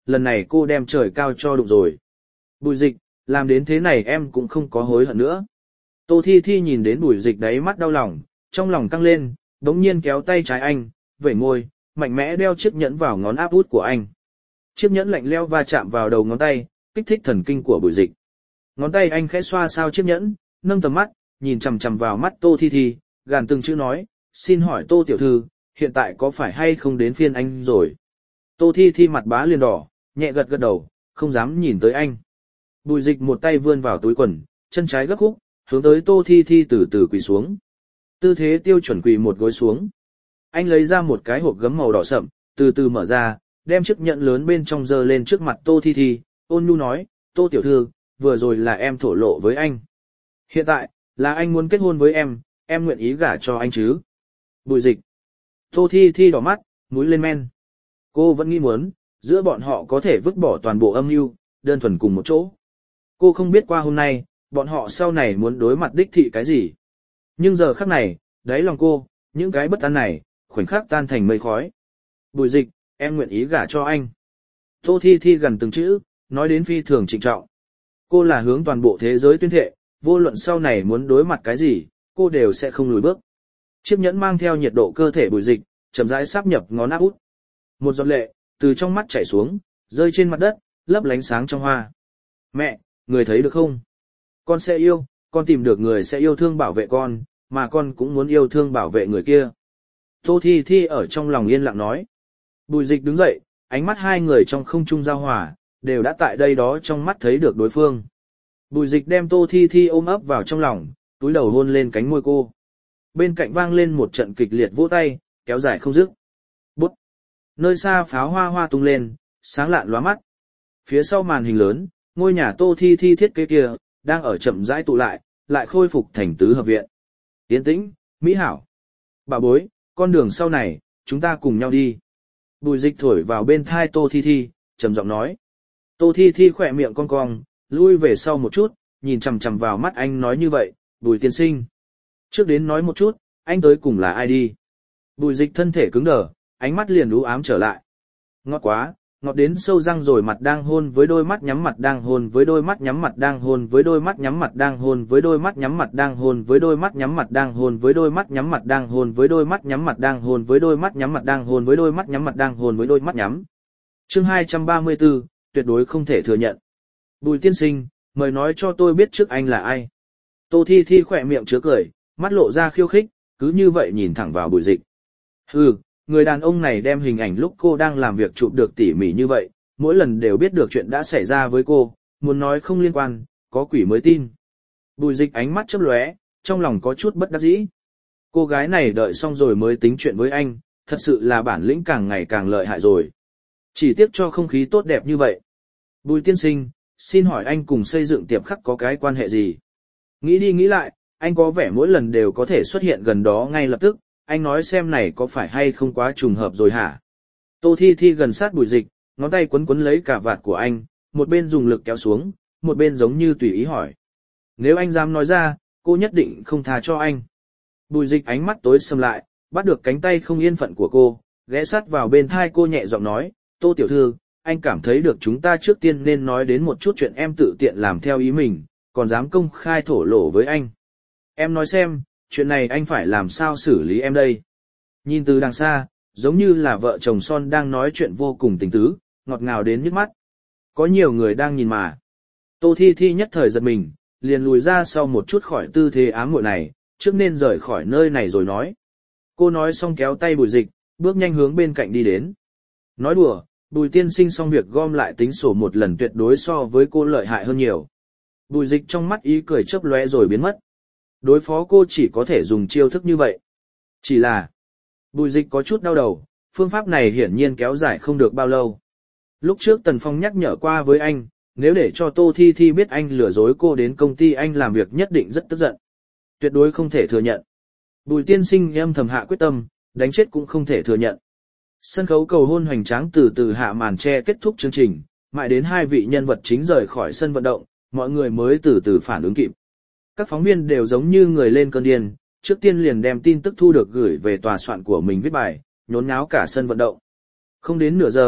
lần này cô đem trời cao cho đụng rồi. Bùi Dịch, làm đến thế này em cũng không có hối hận nữa. Tô Thi Thi nhìn đến Bùi Dịch đáy mắt đau lòng, trong lòng căng lên, đống nhiên kéo tay trái anh, vẩy môi, mạnh mẽ đeo chiếc nhẫn vào ngón áp út của anh. Chiếc nhẫn lạnh lẽo va chạm vào đầu ngón tay, kích thích thần kinh của Bùi Dịch. Ngón tay anh khẽ xoa sao chiếc nhẫn, nâng tầm mắt, nhìn chằm chằm vào mắt Tô Thi Thi, gàn từng chữ nói, xin hỏi Tô tiểu thư, hiện tại có phải hay không đến phiên anh rồi? Tô Thi Thi mặt bá liền đỏ, nhẹ gật gật đầu, không dám nhìn tới anh. Bùi Dịch một tay vươn vào túi quần, chân trái gấp khúc, hướng tới Tô Thi Thi từ từ quỳ xuống. Tư thế tiêu chuẩn quỳ một gối xuống. Anh lấy ra một cái hộp gấm màu đỏ sậm, từ từ mở ra, đem chiếc nhẫn lớn bên trong giơ lên trước mặt Tô Thi Thi, ôn nhu nói, Tô tiểu thư, vừa rồi là em thổ lộ với anh. Hiện tại, là anh muốn kết hôn với em nguyện ý gả cho anh chứ. Bùi Dịch. Tô Thi Thi đỏ mắt, mũi lên men. Cô vẫn nghĩ muốn, giữa bọn họ có thể vứt bỏ toàn bộ âm mưu, đơn thuần cùng một chỗ. Cô không biết qua hôm nay, bọn họ sau này muốn đối mặt đích thị cái gì. Nhưng giờ khắc này, đáy lòng cô, những cái bất an này, khoảnh khắc tan thành mây khói. Bùi Dịch, em nguyện ý gả cho anh. Tô Thi Thi gần từng chữ, nói đến phi thường trịnh trọng. Cô là hướng toàn bộ thế giới tuyên thệ, vô luận sau này muốn đối mặt cái gì, cô đều sẽ không lùi bước. Chiếc nhẫn mang theo nhiệt độ cơ thể Bùi Dịch, chậm rãi sáp nhập ngón áp út. Một giọt lệ, từ trong mắt chảy xuống, rơi trên mặt đất, lấp lánh sáng trong hoa. Mẹ, người thấy được không? Con sẽ yêu, con tìm được người sẽ yêu thương bảo vệ con, mà con cũng muốn yêu thương bảo vệ người kia. Tô Thi Thi ở trong lòng yên lặng nói. Bùi Dịch đứng dậy, ánh mắt hai người trong không trung giao hòa, đều đã tại đây đó trong mắt thấy được đối phương. Bùi Dịch đem Tô Thi Thi ôm ấp vào trong lòng, túi đầu hôn lên cánh môi cô. Bên cạnh vang lên một trận kịch liệt vỗ tay, kéo dài không dứt. Bút. Nơi xa pháo hoa hoa tung lên, sáng lạn lóa mắt. Phía sau màn hình lớn, ngôi nhà Tô Thi Thi thiết kế kia, đang ở chậm rãi tụ lại khôi phục thành tứ hợp viện. Yên tĩnh, mỹ hảo. Bà bối, con đường sau này, chúng ta cùng nhau đi. Bùi Dịch thổi vào bên thai Tô Thi Thi, trầm giọng nói. Tô Thi Thi khỏe miệng cong cong, lui về sau một chút, nhìn chằm chằm vào mắt anh nói như vậy, Bùi tiên sinh. Trước đến nói một chút, anh tới cùng là ai đi. Bùi Dịch thân thể cứng đờ, ánh mắt liền u ám trở lại. Ngọt quá, ngọt đến sâu răng rồi, mặt đang hôn với đôi mắt nhắm, mặt đang hôn với đôi mắt nhắm, mặt đang hôn với đôi mắt nhắm, mặt đang hôn với đôi mắt nhắm, mặt đang hôn với đôi mắt nhắm, mặt đang hôn với đôi mắt nhắm, mặt đang hôn với đôi mắt nhắm, mặt đang hôn với đôi mắt nhắm, mặt đang hôn với đôi mắt nhắm, mặt đang hôn với đôi mắt nhắm. Chương 234, tuyệt đối không thể thừa nhận. Bùi tiên sinh, mời nói cho tôi biết trước anh là ai. Tô Thi Thi khỏe miệng chứa cười, mắt lộ ra khiêu khích, cứ như vậy nhìn thẳng vào Bùi Dịch. Hừ, người đàn ông này đem hình ảnh lúc cô đang làm việc chụp được tỉ mỉ như vậy, mỗi lần đều biết được chuyện đã xảy ra với cô, muốn nói không liên quan, có quỷ mới tin. Bùi Dịch ánh mắt chớp lóe, trong lòng có chút bất đắc dĩ. Cô gái này đợi xong rồi mới tính chuyện với anh, thật sự là bản lĩnh càng ngày càng lợi hại rồi. Chỉ tiếc cho không khí tốt đẹp như vậy. Bùi tiên sinh, xin hỏi anh cùng xây dựng tiệm khắc có cái quan hệ gì? Nghĩ đi nghĩ lại, anh có vẻ mỗi lần đều có thể xuất hiện gần đó ngay lập tức, anh nói xem này có phải hay không quá trùng hợp rồi hả? Tô Thi Thi gần sát Bùi Dịch, ngón tay quấn quấn lấy cả vạt của anh, một bên dùng lực kéo xuống, một bên giống như tùy ý hỏi. Nếu anh dám nói ra, cô nhất định không tha cho anh. Bùi Dịch ánh mắt tối sầm lại, bắt được cánh tay không yên phận của cô, ghé sát vào bên thai cô nhẹ giọng nói, Tô tiểu thư, anh cảm thấy được chúng ta trước tiên nên nói đến một chút chuyện em tự tiện làm theo ý mình, còn dám công khai thổ lộ với anh. Em nói xem, chuyện này anh phải làm sao xử lý em đây? Nhìn từ đằng xa, giống như là vợ chồng son đang nói chuyện vô cùng tình tứ, ngọt ngào đến nhức mắt. Có nhiều người đang nhìn mà. Tô Thi Thi nhất thời giật mình, liền lùi ra sau một chút khỏi tư thế ám muội này, trước nên rời khỏi nơi này rồi nói. Cô nói xong kéo tay Bùi Dịch, bước nhanh hướng bên cạnh đi đến. Nói đùa, Bùi tiên sinh xong việc gom lại tính sổ một lần tuyệt đối so với cô lợi hại hơn nhiều. Bùi Dịch trong mắt ý cười chớp lóe rồi biến mất. Đối phó cô chỉ có thể dùng chiêu thức như vậy. Chỉ là, Bùi Dịch có chút đau đầu, phương pháp này hiển nhiên kéo dài không được bao lâu. Lúc trước Tần Phong nhắc nhở qua với anh, nếu để cho Tô Thi Thi biết anh lừa dối cô đến công ty anh làm việc nhất định rất tức giận. Tuyệt đối không thể thừa nhận. Bùi tiên sinh âm thầm hạ quyết tâm, đánh chết cũng không thể thừa nhận. Sân khấu cầu hôn hoành tráng từ từ hạ màn che kết thúc chương trình, mãi đến hai vị nhân vật chính rời khỏi sân vận động, mọi người mới từ từ phản ứng kịp. Các phóng viên đều giống như người lên cơn điên, trước tiên liền đem tin tức thu được gửi về tòa soạn của mình viết bài, nhốn nháo cả sân vận động. Không đến nửa giờ,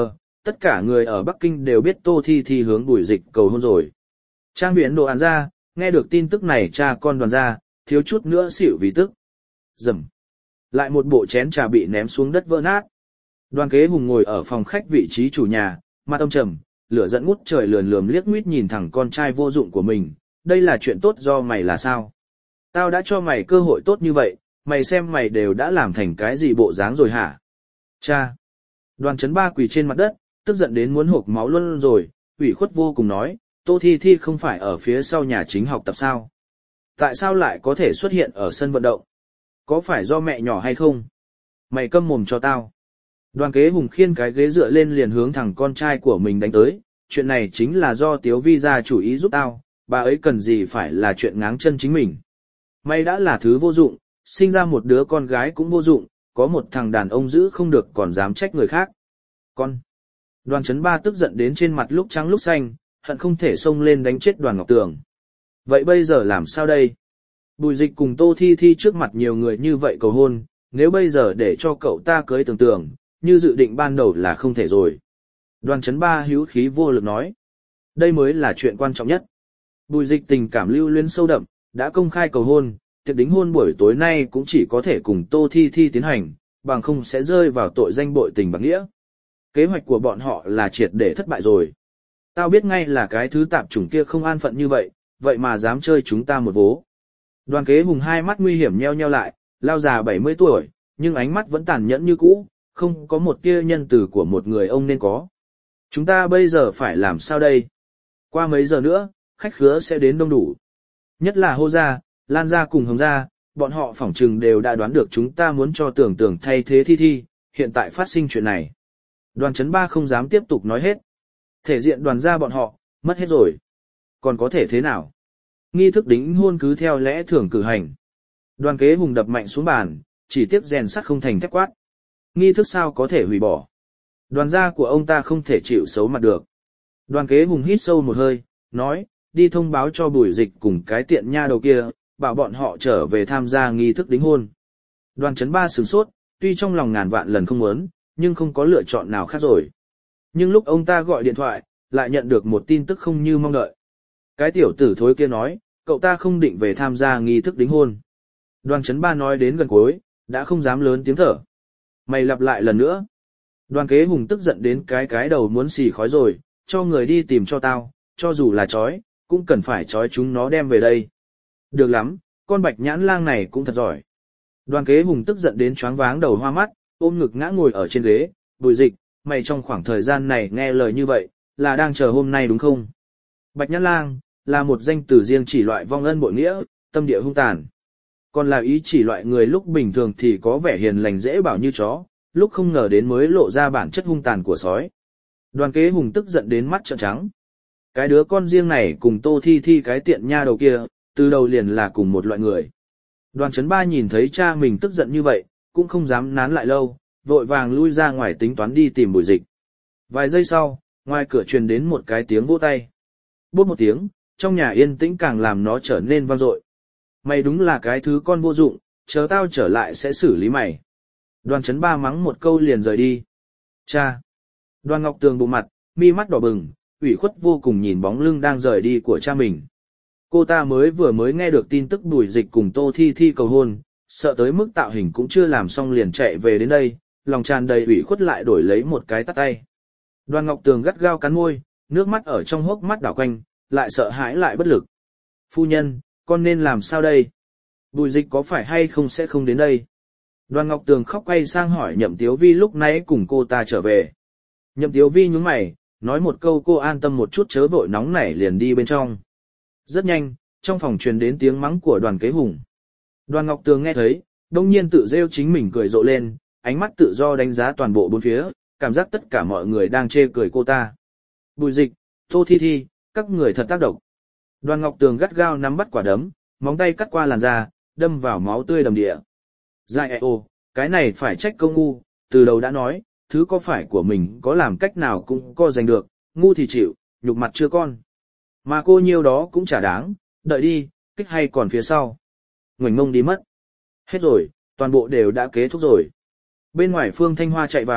tất cả người ở Bắc Kinh đều biết Tô Thi Thi hướng Bùi Dịch cầu hôn rồi. Trang viện đồ án ra, nghe được tin tức này cha con Đoàn gia, thiếu chút nữa xỉu vì tức. Rầm. Lại một bộ chén trà bị ném xuống đất vỡ nát. Đoàn Kế Hùng ngồi ở phòng khách vị trí chủ nhà, mặt ông trầm, lửa giận ngút trời lườm lườm liếc nguyết nhìn thẳng con trai vô dụng của mình, đây là chuyện tốt do mày là sao? Tao đã cho mày cơ hội tốt như vậy, mày xem mày đều đã làm thành cái gì bộ dáng rồi hả? Cha! Đoàn Chấn Ba quỳ trên mặt đất, tức giận đến muốn hộc máu luôn rồi, ủy khuất vô cùng nói, Tô Thi Thi không phải ở phía sau nhà chính học tập sao? Tại sao lại có thể xuất hiện ở sân vận động? Có phải do mẹ nhỏ hay không? Mày câm mồm cho tao. Đoàn Kế Hùng khiêng cái ghế dựa lên liền hướng thẳng con trai của mình đánh tới, chuyện này chính là do Tiếu Vi gia chủ ý giúp tao, bà ấy cần gì phải là chuyện ngáng chân chính mình. Mày đã là thứ vô dụng, sinh ra một đứa con gái cũng vô dụng, có một thằng đàn ông giữ không được còn dám trách người khác. Con! Đoàn Chấn Ba tức giận đến trên mặt lúc trắng lúc xanh, hận không thể xông lên đánh chết Đoàn Ngọc Tường. Vậy bây giờ làm sao đây? Bùi Dịch cùng Tô Thi Thi trước mặt nhiều người như vậy cầu hôn, nếu bây giờ để cho cậu ta cưới Tường Tường, như dự định ban đầu là không thể rồi. Đoàn Chấn Ba hữu khí vô lực nói. Đây mới là chuyện quan trọng nhất. Bùi Dịch tình cảm lưu luyến sâu đậm, đã công khai cầu hôn, tiệc đính hôn buổi tối nay cũng chỉ có thể cùng Tô Thi Thi tiến hành, bằng không sẽ rơi vào tội danh bội tình bạc nghĩa. Kế hoạch của bọn họ là triệt để thất bại rồi. Tao biết ngay là cái thứ tạp chủng kia không an phận như vậy, vậy mà dám chơi chúng ta một vố. Đoàn Kế Hùng hai mắt nguy hiểm nheo nheo lại, lao già 70 tuổi, nhưng ánh mắt vẫn tàn nhẫn như cũ, không có một tia nhân từ của một người ông nên có. Chúng ta bây giờ phải làm sao đây? Qua mấy giờ nữa, khách khứa sẽ đến đông đủ. Nhất là Hô gia, Lan gia cùng Hồng gia, bọn họ phỏng chừng đều đã đoán được chúng ta muốn cho Tưởng Tưởng thay thế Thi Thi, hiện tại phát sinh chuyện này. Đoàn Chấn Ba không dám tiếp tục nói hết. Thể diện Đoàn gia bọn họ, mất hết rồi. Còn có thể thế nào? Nghi thức đính hôn cứ theo lẽ thường cử hành. Đoàn Kế Hùng đập mạnh xuống bàn, chỉ tiếc rèn sắt không thành thép quát. Nghi thức sao có thể hủy bỏ? Đoàn gia của ông ta không thể chịu xấu mặt được. Đoàn Kế Hùng hít sâu một hơi, nói, đi thông báo cho Bùi Dịch cùng cái tiện nha đầu kia, bảo bọn họ trở về tham gia nghi thức đính hôn. Đoàn Chấn Ba sửng sốt, tuy trong lòng ngàn vạn lần không muốn, nhưng không có lựa chọn nào khác rồi. Nhưng lúc ông ta gọi điện thoại, lại nhận được một tin tức không như mong đợi. Cái tiểu tử thối kia nói, cậu ta không định về tham gia nghi thức đính hôn. Đoàn Chấn Ba nói đến gần cuối, đã không dám lớn tiếng thở. Mày lặp lại lần nữa. Đoàn Kế Hùng tức giận đến cái đầu muốn xì khói rồi, cho người đi tìm cho tao, cho dù là chói, cũng cần phải chói chúng nó đem về đây. Được lắm, con bạch nhãn lang này cũng thật giỏi. Đoàn Kế Hùng tức giận đến choáng váng đầu hoa mắt, ôm ngực ngã ngồi ở trên ghế, Bùi Dịch, mày trong khoảng thời gian này nghe lời như vậy, là đang chờ hôm nay đúng không? Bạch nhãn lang, là một danh từ riêng chỉ loại vong ân bội nghĩa, tâm địa hung tàn. Còn là ý chỉ loại người lúc bình thường thì có vẻ hiền lành dễ bảo như chó, lúc không ngờ đến mới lộ ra bản chất hung tàn của sói. Đoàn Kế Hùng tức giận đến mắt trợn trắng. Cái đứa con riêng này cùng Tô Thi Thi cái tiện nha đầu kia, từ đầu liền là cùng một loại người. Đoàn Chấn Ba nhìn thấy cha mình tức giận như vậy, cũng không dám nán lại lâu, vội vàng lui ra ngoài tính toán đi tìm Bùi Dịch. Vài giây sau, ngoài cửa truyền đến một cái tiếng vỗ tay. Bốp một tiếng, trong nhà yên tĩnh càng làm nó trở nên vang dội. Mày đúng là cái thứ con vô dụng, chờ tao trở lại sẽ xử lý mày. Đoàn Chấn Ba mắng một câu liền rời đi. Cha! Đoàn Ngọc Tường bụng mặt, mi mắt đỏ bừng, ủy khuất vô cùng nhìn bóng lưng đang rời đi của cha mình. Cô ta vừa mới nghe được tin tức Bùi Dịch cùng Tô Thi Thi cầu hôn, sợ tới mức tạo hình cũng chưa làm xong liền chạy về đến đây, lòng tràn đầy ủy khuất lại đổi lấy một cái tát tay. Đoàn Ngọc Tường gắt gao cắn môi, nước mắt ở trong hốc mắt đảo quanh, lại sợ hãi lại bất lực. Phu nhân, con nên làm sao đây? Bùi Dịch có phải hay không sẽ không đến đây? Đoàn Ngọc Tường khóc quay sang hỏi Nhậm Tiếu Vi lúc nãy cùng cô ta trở về. Nhậm Tiếu Vi nhướng mày, nói một câu cô an tâm một chút chớ vội nóng nảy liền đi bên trong. Rất nhanh, trong phòng truyền đến tiếng mắng của Đoàn Kế Hùng. Đoàn Ngọc Tường nghe thấy, đông nhiên tự rêu chính mình cười rộ lên, ánh mắt tự do đánh giá toàn bộ bốn phía, cảm giác tất cả mọi người đang chê cười cô ta. Bùi Dịch, Tô Thi Thi, các người thật tác động. Đoàn Ngọc Tường gắt gao nắm bắt quả đấm, móng tay cắt qua làn da, đâm vào máu tươi đầm địa. Dại cái này phải trách công ngu, từ đầu đã nói, thứ có phải của mình có làm cách nào cũng có giành được, ngu thì chịu, nhục mặt chưa con. Mà cô nhiêu đó cũng chả đáng, đợi đi, kích hay còn phía sau. Ngoảnh mông đi mất. Hết rồi, toàn bộ đều đã kết thúc rồi. Bên ngoài Phương Thanh Hoa chạy vào,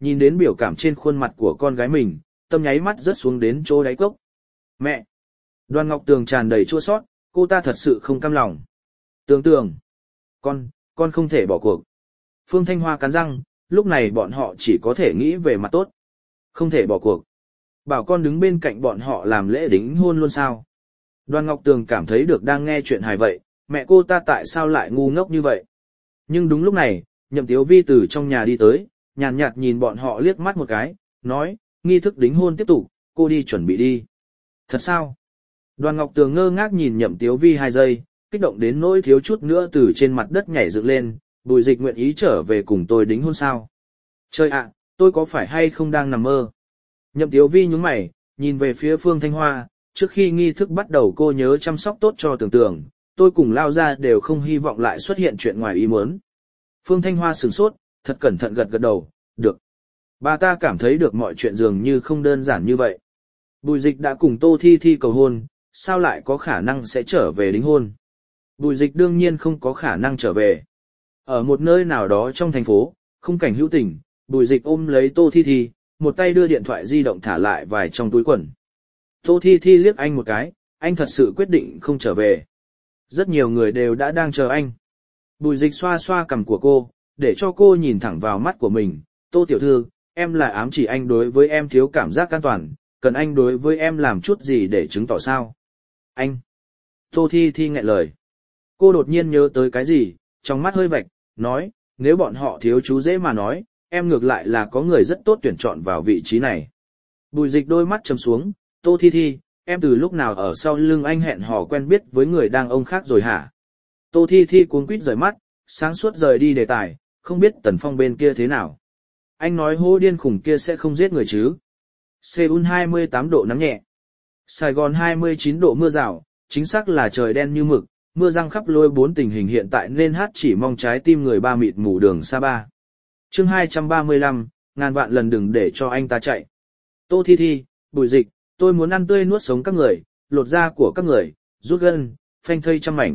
Nhìn đến biểu cảm trên khuôn mặt của con gái mình, tâm nháy mắt rớt xuống đến chỗ đáy cốc. Mẹ! Đoàn Ngọc Tường tràn đầy chua xót, cô ta thật sự không cam lòng. Tường Tường! Con không thể bỏ cuộc. Phương Thanh Hoa cắn răng, lúc này bọn họ chỉ có thể nghĩ về mặt tốt. Không thể bỏ cuộc. Bảo con đứng bên cạnh bọn họ làm lễ đính hôn luôn sao? Đoàn Ngọc Tường cảm thấy được đang nghe chuyện hài vậy, mẹ cô ta tại sao lại ngu ngốc như vậy? Nhưng đúng lúc này, Nhậm Tiếu Vi từ trong nhà đi tới, nhàn nhạt nhìn bọn họ liếc mắt một cái, nói, nghi thức đính hôn tiếp tục, cô đi chuẩn bị đi. Thật sao? Đoàn Ngọc Tường ngơ ngác nhìn Nhậm Tiếu Vi 2 giây, kích động đến nỗi thiếu chút nữa từ trên mặt đất nhảy dựng lên, Bùi Dịch nguyện ý trở về cùng tôi đính hôn sao? Trời ạ, tôi có phải hay không đang nằm mơ? Nhậm Tiếu Vi nhướng mày, nhìn về phía Phương Thanh Hoa, trước khi nghi thức bắt đầu cô nhớ chăm sóc tốt cho Tường Tường, tôi cùng Lao Gia đều không hy vọng lại xuất hiện chuyện ngoài ý muốn. Phương Thanh Hoa sửng sốt, thật cẩn thận gật gật đầu, được. Bà ta cảm thấy được mọi chuyện dường như không đơn giản như vậy. Bùi Dịch đã cùng Tô Thi Thi cầu hôn, sao lại có khả năng sẽ trở về đính hôn? Bùi Dịch đương nhiên không có khả năng trở về. Ở một nơi nào đó trong thành phố, khung cảnh hữu tình, Bùi Dịch ôm lấy Tô Thi Thi, một tay đưa điện thoại di động thả lại vài trong túi quần. Tô Thi Thi liếc anh một cái, anh thật sự quyết định không trở về. Rất nhiều người đều đã đang chờ anh. Bùi Dịch xoa xoa cằm của cô, để cho cô nhìn thẳng vào mắt của mình. Tô tiểu thư, em là ám chỉ anh đối với em thiếu cảm giác an toàn, cần anh đối với em làm chút gì để chứng tỏ sao? Anh! Tô Thi Thi nghẹn lời. Cô đột nhiên nhớ tới cái gì, trong mắt hơi vạch, nói, nếu bọn họ thiếu chú dễ mà nói, em ngược lại là có người rất tốt tuyển chọn vào vị trí này. Bùi Dịch đôi mắt trầm xuống, Tô Thi Thi, em từ lúc nào ở sau lưng anh hẹn hò quen biết với người đàn ông khác rồi hả? Tô Thi Thi cuống quýt rời mắt, sáng suốt rời đi đề tài, không biết Tần Phong bên kia thế nào. Anh nói hô điên khủng kia sẽ không giết người chứ? Seoul 28 độ nắng nhẹ. Sài Gòn 29 độ mưa rào, chính xác là trời đen như mực, mưa răng khắp lôi 4 tình hình hiện tại nên hát chỉ mong trái tim người ba mịt mù đường xa ba. Chương 235, ngàn vạn lần đừng để cho anh ta chạy. Tô Thi Thi, Bùi Dịch, tôi muốn ăn tươi nuốt sống các người, lột da của các người, rút gân, phanh thây trăm mảnh.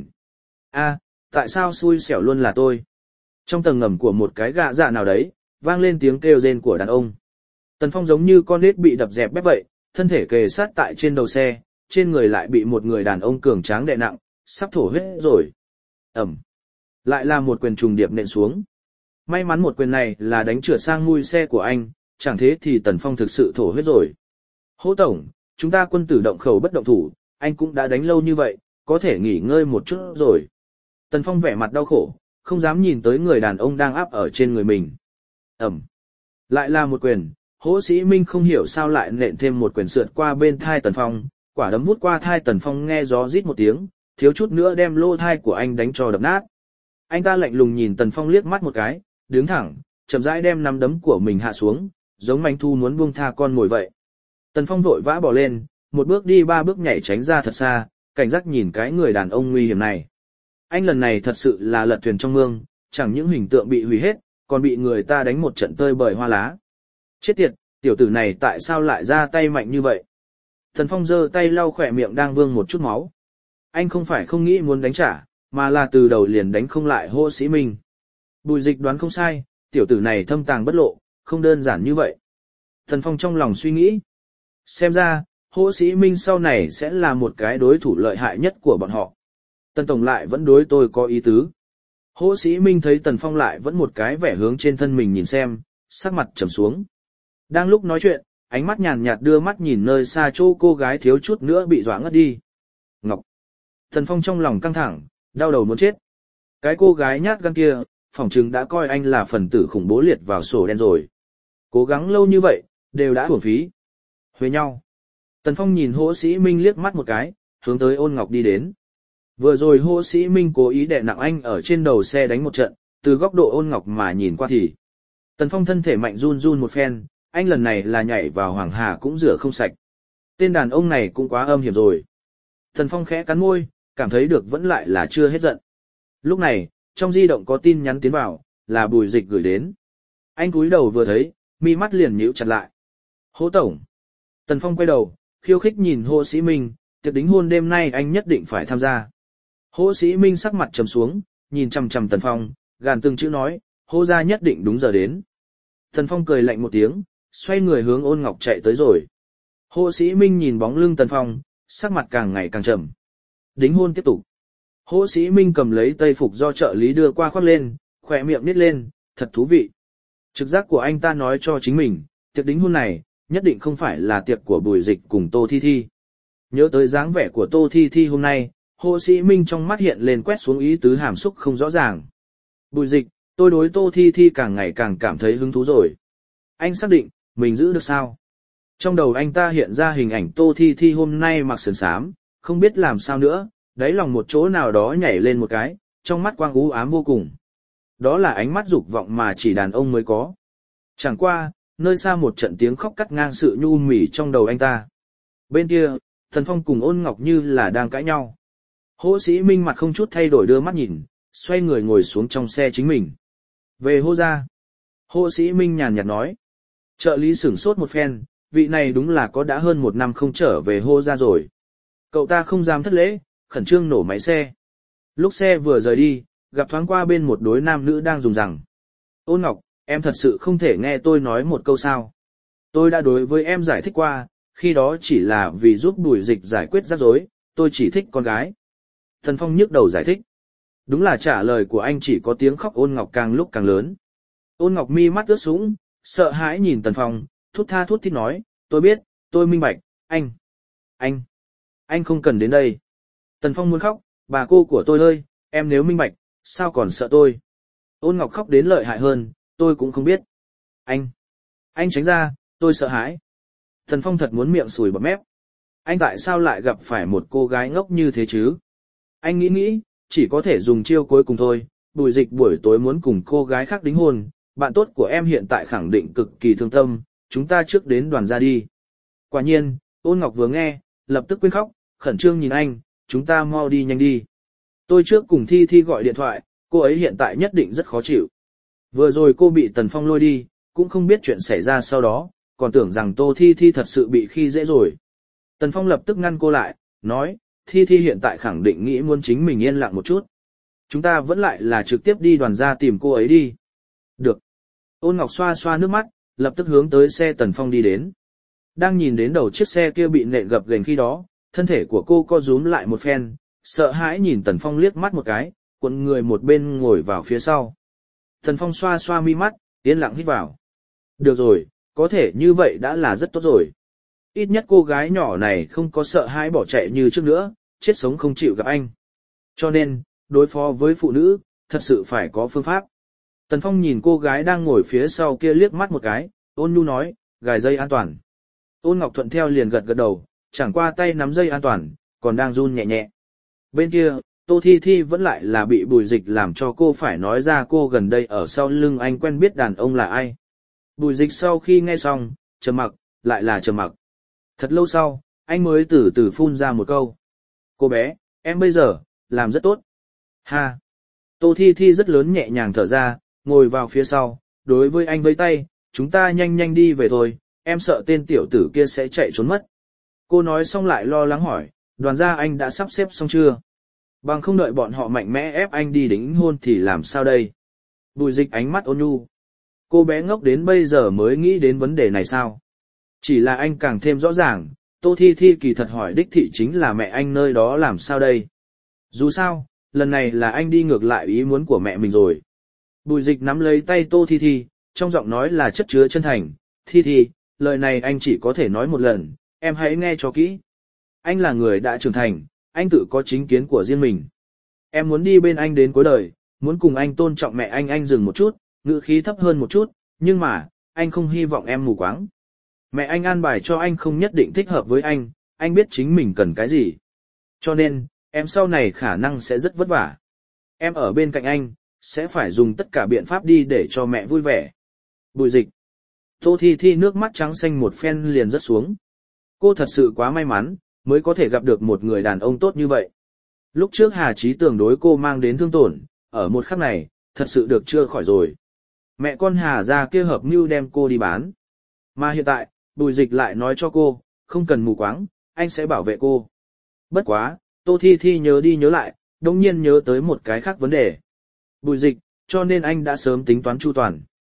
A, tại sao xui xẻo luôn là tôi? Trong tầng ngầm của một cái gạ dạ nào đấy, vang lên tiếng kêu rên của đàn ông. Tần Phong giống như con nít bị đập dẹp bép vậy, thân thể kề sát tại trên đầu xe, trên người lại bị một người đàn ông cường tráng đè nặng, sắp thổ huyết rồi. Ẩm. Lại là một quyền trùng điệp nện xuống. May mắn một quyền này là đánh trượt sang mui xe của anh, chẳng thế thì Tần Phong thực sự thổ huyết rồi. Hỗ tổng, chúng ta quân tử động khẩu bất động thủ, anh cũng đã đánh lâu như vậy, có thể nghỉ ngơi một chút rồi. Tần Phong vẻ mặt đau khổ, không dám nhìn tới người đàn ông đang áp ở trên người mình. Ẩm. Lại là một quyền, Hỗ Sĩ Minh không hiểu sao lại nện thêm một quyền sượt qua bên thai Tần Phong, quả đấm vút qua thai Tần Phong nghe gió rít một tiếng, thiếu chút nữa đem lô thai của anh đánh cho đập nát. Anh ta lạnh lùng nhìn Tần Phong liếc mắt một cái, đứng thẳng, chậm rãi đem nắm đấm của mình hạ xuống, giống manh thu muốn buông tha con mồi vậy. Tần Phong vội vã bỏ lên, một bước đi 3 bước nhảy tránh ra thật xa, cảnh giác nhìn cái người đàn ông nguy hiểm này. Anh lần này thật sự là lật thuyền trong mương, chẳng những hình tượng bị hủy hết, còn bị người ta đánh một trận tơi bời hoa lá. Chết tiệt, tiểu tử này tại sao lại ra tay mạnh như vậy? Tần Phong giơ tay lau khỏe miệng đang vương một chút máu. Anh không phải không nghĩ muốn đánh trả, mà là từ đầu liền đánh không lại Hỗ Sĩ Minh. Bùi Dịch đoán không sai, tiểu tử này thâm tàng bất lộ, không đơn giản như vậy. Tần Phong trong lòng suy nghĩ. Xem ra, Hỗ Sĩ Minh sau này sẽ là một cái đối thủ lợi hại nhất của bọn họ. Tần Tổng lại vẫn đối tôi có ý tứ. Hỗ Sĩ Minh thấy Tần Phong lại vẫn một cái vẻ hướng trên thân mình nhìn xem, sắc mặt trầm xuống. Đang lúc nói chuyện, ánh mắt nhàn nhạt đưa mắt nhìn nơi xa chỗ cô gái thiếu chút nữa bị dọa ngất đi. Ngọc. Tần Phong trong lòng căng thẳng, đau đầu muốn chết. Cái cô gái nhát gan kia, phỏng chừng đã coi anh là phần tử khủng bố liệt vào sổ đen rồi. Cố gắng lâu như vậy, đều đã uổng phí. Huề nhau. Tần Phong nhìn Hỗ Sĩ Minh liếc mắt một cái, hướng tới Ôn Ngọc đi đến. Vừa rồi Hỗ Sĩ Minh cố ý đè nặng anh ở trên đầu xe đánh một trận, từ góc độ Ôn Ngọc mà nhìn qua thì. Tần Phong thân thể mạnh run run một phen, anh lần này là nhảy vào Hoàng Hà cũng rửa không sạch. Tên đàn ông này cũng quá âm hiểm rồi. Tần Phong khẽ cắn môi, cảm thấy được vẫn lại là chưa hết giận. Lúc này, trong di động có tin nhắn tiến vào, là Bùi Dịch gửi đến. Anh cúi đầu vừa thấy, mi mắt liền nhíu chặt lại. Hỗ tổng. Tần Phong quay đầu, khiêu khích nhìn Hỗ Sĩ Minh, tiệc đính hôn đêm nay anh nhất định phải tham gia. Hỗ Sĩ Minh sắc mặt trầm xuống, nhìn chằm chằm Tần Phong, gàn từng chữ nói, Hỗ gia nhất định đúng giờ đến. Tần Phong cười lạnh một tiếng, xoay người hướng Ôn Ngọc chạy tới rồi. Hồ Sĩ Minh nhìn bóng lưng Tần Phong, sắc mặt càng ngày càng trầm. Đính hôn tiếp tục. Hồ Sĩ Minh cầm lấy tây phục do trợ lý đưa qua khoác lên, khỏe miệng nít lên, thật thú vị. Trực giác của anh ta nói cho chính mình, tiệc đính hôn này, nhất định không phải là tiệc của Bùi Dịch cùng Tô Thi Thi. Nhớ tới dáng vẻ của Tô Thi Thi hôm nay, Hồ Sĩ Minh trong mắt hiện lên quét xuống ý tứ hàm xúc không rõ ràng. Bùi Dịch, tôi đối Tô Thi Thi càng ngày càng cảm thấy hứng thú rồi. Anh xác định, mình giữ được sao? Trong đầu anh ta hiện ra hình ảnh Tô Thi Thi hôm nay mặc sườn xám, không biết làm sao nữa, đáy lòng một chỗ nào đó nhảy lên một cái, trong mắt quang u ám vô cùng. Đó là ánh mắt dục vọng mà chỉ đàn ông mới có. Chẳng qua, nơi xa một trận tiếng khóc cắt ngang sự nhu mì trong đầu anh ta. Bên kia, Tần Phong cùng Ôn Ngọc như là đang cãi nhau. Hồ Sĩ Minh mặt không chút thay đổi đưa mắt nhìn, xoay người ngồi xuống trong xe chính mình. Về Hồ gia. Hồ Sĩ Minh nhàn nhạt nói. Trợ lý sửng sốt một phen, vị này đúng là có đã hơn 1 năm không trở về Hồ gia rồi. Cậu ta không dám thất lễ, khẩn trương nổ máy xe. Lúc xe vừa rời đi, gặp thoáng qua bên một đối nam nữ đang dùng rằng. Ôn Ngọc, em thật sự không thể nghe tôi nói một câu sao. Tôi đã đối với em giải thích qua, khi đó chỉ là vì giúp Bùi Dịch giải quyết rắc rối, tôi chỉ thích con gái. Tần Phong nhức đầu giải thích. Đúng là trả lời của anh chỉ có tiếng khóc Ôn Ngọc càng lúc càng lớn. Ôn Ngọc mi mắt ướt sũng, sợ hãi nhìn Tần Phong, thút tha thút thít nói, tôi biết, tôi minh bạch, anh không cần đến đây. Tần Phong muốn khóc, bà cô của tôi ơi, em nếu minh bạch, sao còn sợ tôi. Ôn Ngọc khóc đến lợi hại hơn, tôi cũng không biết. Anh tránh ra, tôi sợ hãi. Tần Phong thật muốn miệng sùi bọt mép. Anh tại sao lại gặp phải một cô gái ngốc như thế chứ? Anh nghĩ, chỉ có thể dùng chiêu cuối cùng thôi. Bùi Dịch buổi tối muốn cùng cô gái khác đính hôn, bạn tốt của em hiện tại khẳng định cực kỳ thương tâm, chúng ta trước đến đoàn ra đi. Quả nhiên, Ôn Ngọc vừa nghe, lập tức quên khóc, khẩn trương nhìn anh, chúng ta mau đi nhanh đi. Tôi trước cùng Thi Thi gọi điện thoại, cô ấy hiện tại nhất định rất khó chịu. Vừa rồi cô bị Tần Phong lôi đi, cũng không biết chuyện xảy ra sau đó, còn tưởng rằng Tô Thi Thi thật sự bị khi dễ rồi. Tần Phong lập tức ngăn cô lại, nói, Thi Thi hiện tại khẳng định nghĩ muốn chính mình yên lặng một chút. Chúng ta vẫn lại là trực tiếp đi đoàn ra tìm cô ấy đi. Được. Ôn Ngọc xoa xoa nước mắt, lập tức hướng tới xe Tần Phong đi đến. Đang nhìn đến đầu chiếc xe kia bị nện gập ghềnh khi đó, thân thể của cô co rúm lại một phen, sợ hãi nhìn Tần Phong liếc mắt một cái, cuộn người một bên ngồi vào phía sau. Tần Phong xoa xoa mi mắt, yên lặng hít vào. Được rồi, có thể như vậy đã là rất tốt rồi. Ít nhất cô gái nhỏ này không có sợ hãi bỏ chạy như trước nữa, chết sống không chịu gặp anh. Cho nên, đối phó với phụ nữ, thật sự phải có phương pháp. Tần Phong nhìn cô gái đang ngồi phía sau kia liếc mắt một cái, ôn nhu nói, gài dây an toàn. Ôn Ngọc thuận theo liền gật gật đầu, chẳng qua tay nắm dây an toàn, còn đang run nhẹ nhẹ. Bên kia, Tô Thi Thi vẫn lại là bị Bùi Dịch làm cho cô phải nói ra cô gần đây ở sau lưng anh quen biết đàn ông là ai. Bùi Dịch sau khi nghe xong, trầm mặc, lại là trầm mặc. Thật lâu sau, anh mới từ từ phun ra một câu. Cô bé, em bây giờ, làm rất tốt. Ha! Tô Thi Thi rất lớn nhẹ nhàng thở ra, ngồi vào phía sau, đối với anh vẫy tay, chúng ta nhanh nhanh đi về thôi, em sợ tên tiểu tử kia sẽ chạy trốn mất. Cô nói xong lại lo lắng hỏi, đoàn gia anh đã sắp xếp xong chưa? Bằng không đợi bọn họ mạnh mẽ ép anh đi đính hôn thì làm sao đây? Bùi Dịch ánh mắt ôn nhu. Cô bé ngốc đến bây giờ mới nghĩ đến vấn đề này sao? Chỉ là anh càng thêm rõ ràng, Tô Thi Thi kỳ thật hỏi đích thị chính là mẹ anh nơi đó làm sao đây? Dù sao, lần này là anh đi ngược lại ý muốn của mẹ mình rồi. Bùi Dịch nắm lấy tay Tô Thi Thi, trong giọng nói là chất chứa chân thành. Thi Thi, lời này anh chỉ có thể nói một lần, em hãy nghe cho kỹ. Anh là người đã trưởng thành, anh tự có chính kiến của riêng mình. Em muốn đi bên anh đến cuối đời, muốn cùng anh tôn trọng mẹ anh dừng một chút, ngữ khí thấp hơn một chút, nhưng mà, anh không hy vọng em mù quáng. Mẹ anh an bài cho anh không nhất định thích hợp với anh biết chính mình cần cái gì. Cho nên, em sau này khả năng sẽ rất vất vả. Em ở bên cạnh anh, sẽ phải dùng tất cả biện pháp đi để cho mẹ vui vẻ. Bùi Dịch. Tô Thi Thi nước mắt trắng xanh một phen liền rớt xuống. Cô thật sự quá may mắn, mới có thể gặp được một người đàn ông tốt như vậy. Lúc trước Hà Chí Tường đối cô mang đến thương tổn, ở một khắc này, thật sự được chữa khỏi rồi. Mẹ con Hà ra kia hợp mưu đem cô đi bán. Mà hiện tại, Bùi Dịch lại nói cho cô, không cần mù quáng, anh sẽ bảo vệ cô. Bất quá, Tô Thi Thi nhớ đi nhớ lại, đồng nhiên nhớ tới một cái khác vấn đề. Bùi Dịch, cho nên anh đã sớm tính toán chu toàn.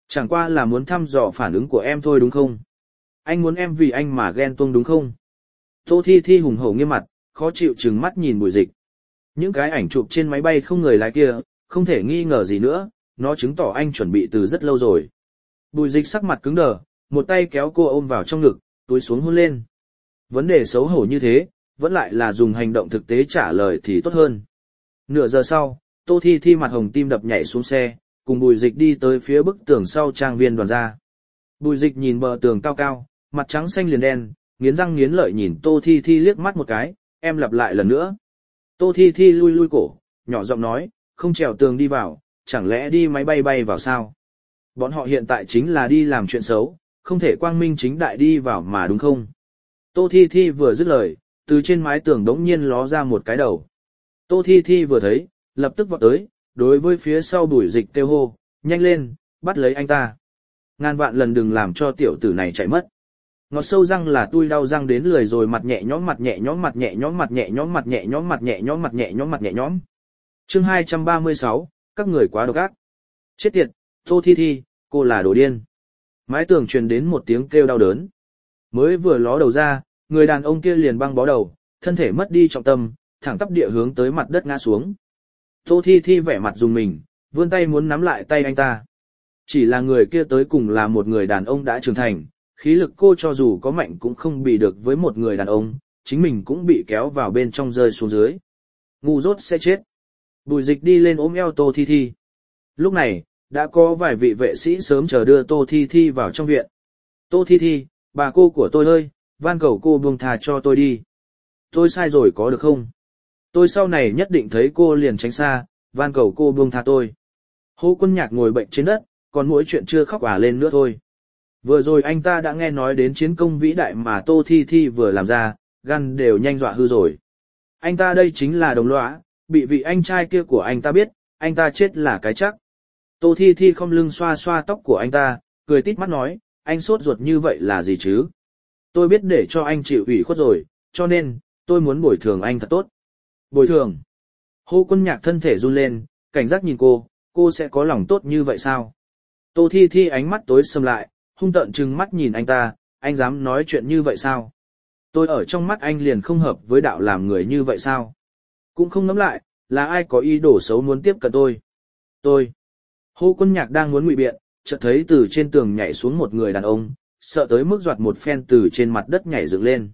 Chẳng qua là muốn thăm dò phản ứng của em thôi đúng không? Anh muốn em vì anh mà ghen tuông đúng không? Tô Thi Thi hùng hổ nghiêm mặt, khó chịu trừng mắt nhìn Bùi Dịch. Những cái ảnh chụp trên máy bay không người lái kia, không thể nghi ngờ gì nữa, nó chứng tỏ anh chuẩn bị từ rất lâu rồi. Bùi Dịch sắc mặt cứng đờ, một tay kéo cô ôm vào trong ngực, túi xuống hôn lên. Vấn đề xấu hổ như thế, vẫn lại là dùng hành động thực tế trả lời thì tốt hơn. Nửa giờ sau, Tô Thi Thi mặt hồng tim đập nhảy xuống xe, cùng Bùi Dịch đi tới phía bức tường sau trang viên Đoàn gia. Bùi Dịch nhìn bờ tường cao cao, mặt trắng xanh liền đen, nghiến răng nghiến lợi nhìn Tô Thi Thi liếc mắt một cái, em lặp lại lần nữa. Tô Thi Thi lui lui cổ, nhỏ giọng nói, không trèo tường đi vào, chẳng lẽ đi máy bay bay vào sao? Bọn họ hiện tại chính là đi làm chuyện xấu, không thể quang minh chính đại đi vào mà đúng không? Tô Thi Thi vừa dứt lời, từ trên mái tường đống nhiên ló ra một cái đầu. Tô Thi Thi vừa thấy, lập tức vọt tới, đối với phía sau Bùi Dịch kêu hô, nhanh lên, bắt lấy anh ta. Ngàn vạn lần đừng làm cho tiểu tử này chạy mất. Ngọt sâu răng là tui đau răng đến lười rồi, mặt nhẹ nhõm mặt nhẹ nhõm mặt nhẹ nhõm mặt nhẹ nhõm mặt nhẹ nhõm mặt nhẹ nhõm mặt nhẹ nhõm mặt nhẹ nhõm. Chương 236, các người quá độc ác. Chết tiệt, Tô Thi Thi, cô là đồ điên. Mái tường truyền đến một tiếng kêu đau đớn. Mới vừa ló đầu ra, người đàn ông kia liền băng bó đầu, thân thể mất đi trọng tâm, thẳng tắp địa hướng tới mặt đất ngã xuống. Tô Thi Thi vẻ mặt rùng mình, vươn tay muốn nắm lại tay anh ta. Chỉ là người kia tới cùng là một người đàn ông đã trưởng thành, khí lực cô cho dù có mạnh cũng không bị được với một người đàn ông, chính mình cũng bị kéo vào bên trong rơi xuống dưới. Ngu dốt sẽ chết. Bùi Dịch đi lên ôm eo Tô Thi Thi. Lúc này, đã có vài vị vệ sĩ sớm chờ đưa Tô Thi Thi vào trong viện. Tô Thi Thi, bà cô của tôi ơi, van cầu cô buông tha cho tôi đi. Tôi sai rồi có được không? Tôi sau này nhất định thấy cô liền tránh xa, van cầu cô buông tha tôi. Hồ Quân Nhạc ngồi bệnh trên đất, còn mỗi chuyện chưa khóc lên nữa thôi. Vừa rồi anh ta đã nghe nói đến chiến công vĩ đại mà Tô Thi Thi vừa làm ra, gan đều nhanh dọa hư rồi. Anh ta đây chính là đồng lõa, bị vị anh trai kia của anh ta biết, anh ta chết là cái chắc. Tô Thi Thi không lưng xoa xoa tóc của anh ta, cười tít mắt nói, anh sốt ruột như vậy là gì chứ? Tôi biết để cho anh chịu ủy khuất rồi, cho nên, tôi muốn bồi thường anh thật tốt. Bồi thường. Hồ Quân Nhạc thân thể run lên, cảnh giác nhìn cô sẽ có lòng tốt như vậy sao? Tô Thi Thi ánh mắt tối sầm lại, hung tợn trừng mắt nhìn anh ta, anh dám nói chuyện như vậy sao? Tôi ở trong mắt anh liền không hợp với đạo làm người như vậy sao? Cũng không ngẫm lại, là ai có ý đồ xấu muốn tiếp cận tôi. Hồ Quân Nhạc đang muốn ngụy biện, chợt thấy từ trên tường nhảy xuống một người đàn ông, sợ tới mức giọt một phen từ trên mặt đất nhảy dựng lên.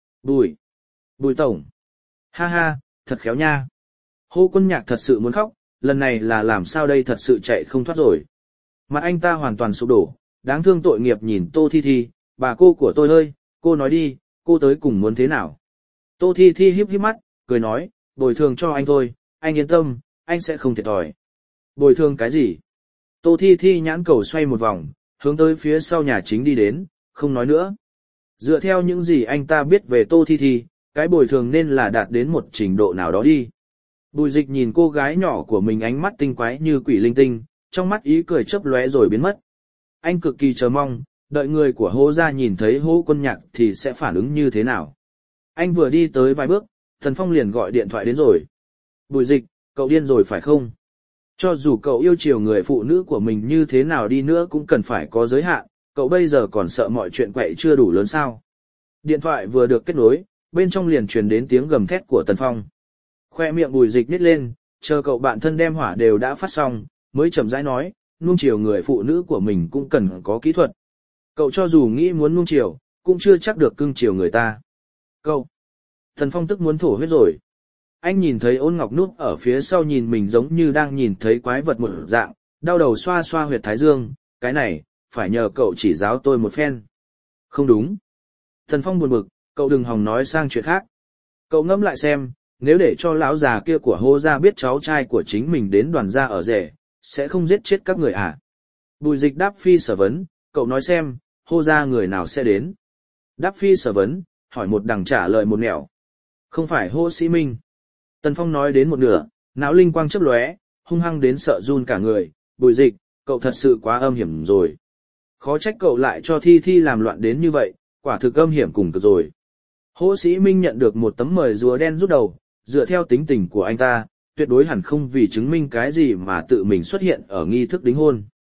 Bùi tổng. Ha ha, thật khéo nha. Hồ Quân Nhạc thật sự muốn khóc, lần này là làm sao đây, thật sự chạy không thoát rồi. Mặt anh ta hoàn toàn sụp đổ, đáng thương tội nghiệp nhìn Tô Thi Thi, bà cô của tôi ơi, cô nói đi, cô tới cùng muốn thế nào? Tô Thi Thi híp híp mắt, cười nói, bồi thường cho anh thôi, anh yên tâm, anh sẽ không thiệt thòi. Bồi thường cái gì? Tô Thi Thi nhãn cầu xoay một vòng, hướng tới phía sau nhà chính đi đến, không nói nữa. Dựa theo những gì anh ta biết về Tô Thi Thi, cái bồi thường nên là đạt đến một trình độ nào đó đi. Bùi Dịch nhìn cô gái nhỏ của mình ánh mắt tinh quái như quỷ linh tinh, trong mắt ý cười chớp lóe rồi biến mất. Anh cực kỳ chờ mong, đợi người của Hồ gia nhìn thấy Hồ Quân Nhạc thì sẽ phản ứng như thế nào. Anh vừa đi tới vài bước, Thần Phong liền gọi điện thoại đến rồi. Bùi Dịch, cậu điên rồi phải không? Cho dù cậu yêu chiều người phụ nữ của mình như thế nào đi nữa cũng cần phải có giới hạn, cậu bây giờ còn sợ mọi chuyện quậy chưa đủ lớn sao? Điện thoại vừa được kết nối, bên trong liền truyền đến tiếng gầm thét của Tần Phong. Khoe miệng Bùi Dịch nít lên, chờ cậu bạn thân đem hỏa đều đã phát xong, mới chậm rãi nói, nuông chiều người phụ nữ của mình cũng cần có kỹ thuật. Cậu cho dù nghĩ muốn nuông chiều, cũng chưa chắc được cưng chiều người ta. Cậu! Tần Phong tức muốn thổ huyết rồi. Anh nhìn thấy Ôn Ngọc núp ở phía sau nhìn mình giống như đang nhìn thấy quái vật một dạng, đau đầu xoa xoa huyệt thái dương, cái này, phải nhờ cậu chỉ giáo tôi một phen. Không đúng. Tần Phong buồn bực, cậu đừng hòng nói sang chuyện khác. Cậu ngẫm lại xem, nếu để cho lão già kia của Hồ gia biết cháu trai của chính mình đến Đoàn gia ở rể, sẽ không giết chết các người à? Bùi Dịch đáp phi sở vấn, cậu nói xem, Hồ gia người nào sẽ đến? Đáp phi sở vấn, hỏi một đằng trả lời một nẻo. Không phải Hồ Sĩ Minh. Tần Phong nói đến một nửa, não linh quang chớp lóe, hung hăng đến sợ run cả người. Bùi Dịch, cậu thật sự quá âm hiểm rồi. Khó trách cậu lại cho Thi Thi làm loạn đến như vậy, quả thực âm hiểm cùng cực rồi. Hồ Sĩ Minh nhận được một tấm mời rùa đen rút đầu, dựa theo tính tình của anh ta, tuyệt đối hẳn không vì chứng minh cái gì mà tự mình xuất hiện ở nghi thức đính hôn.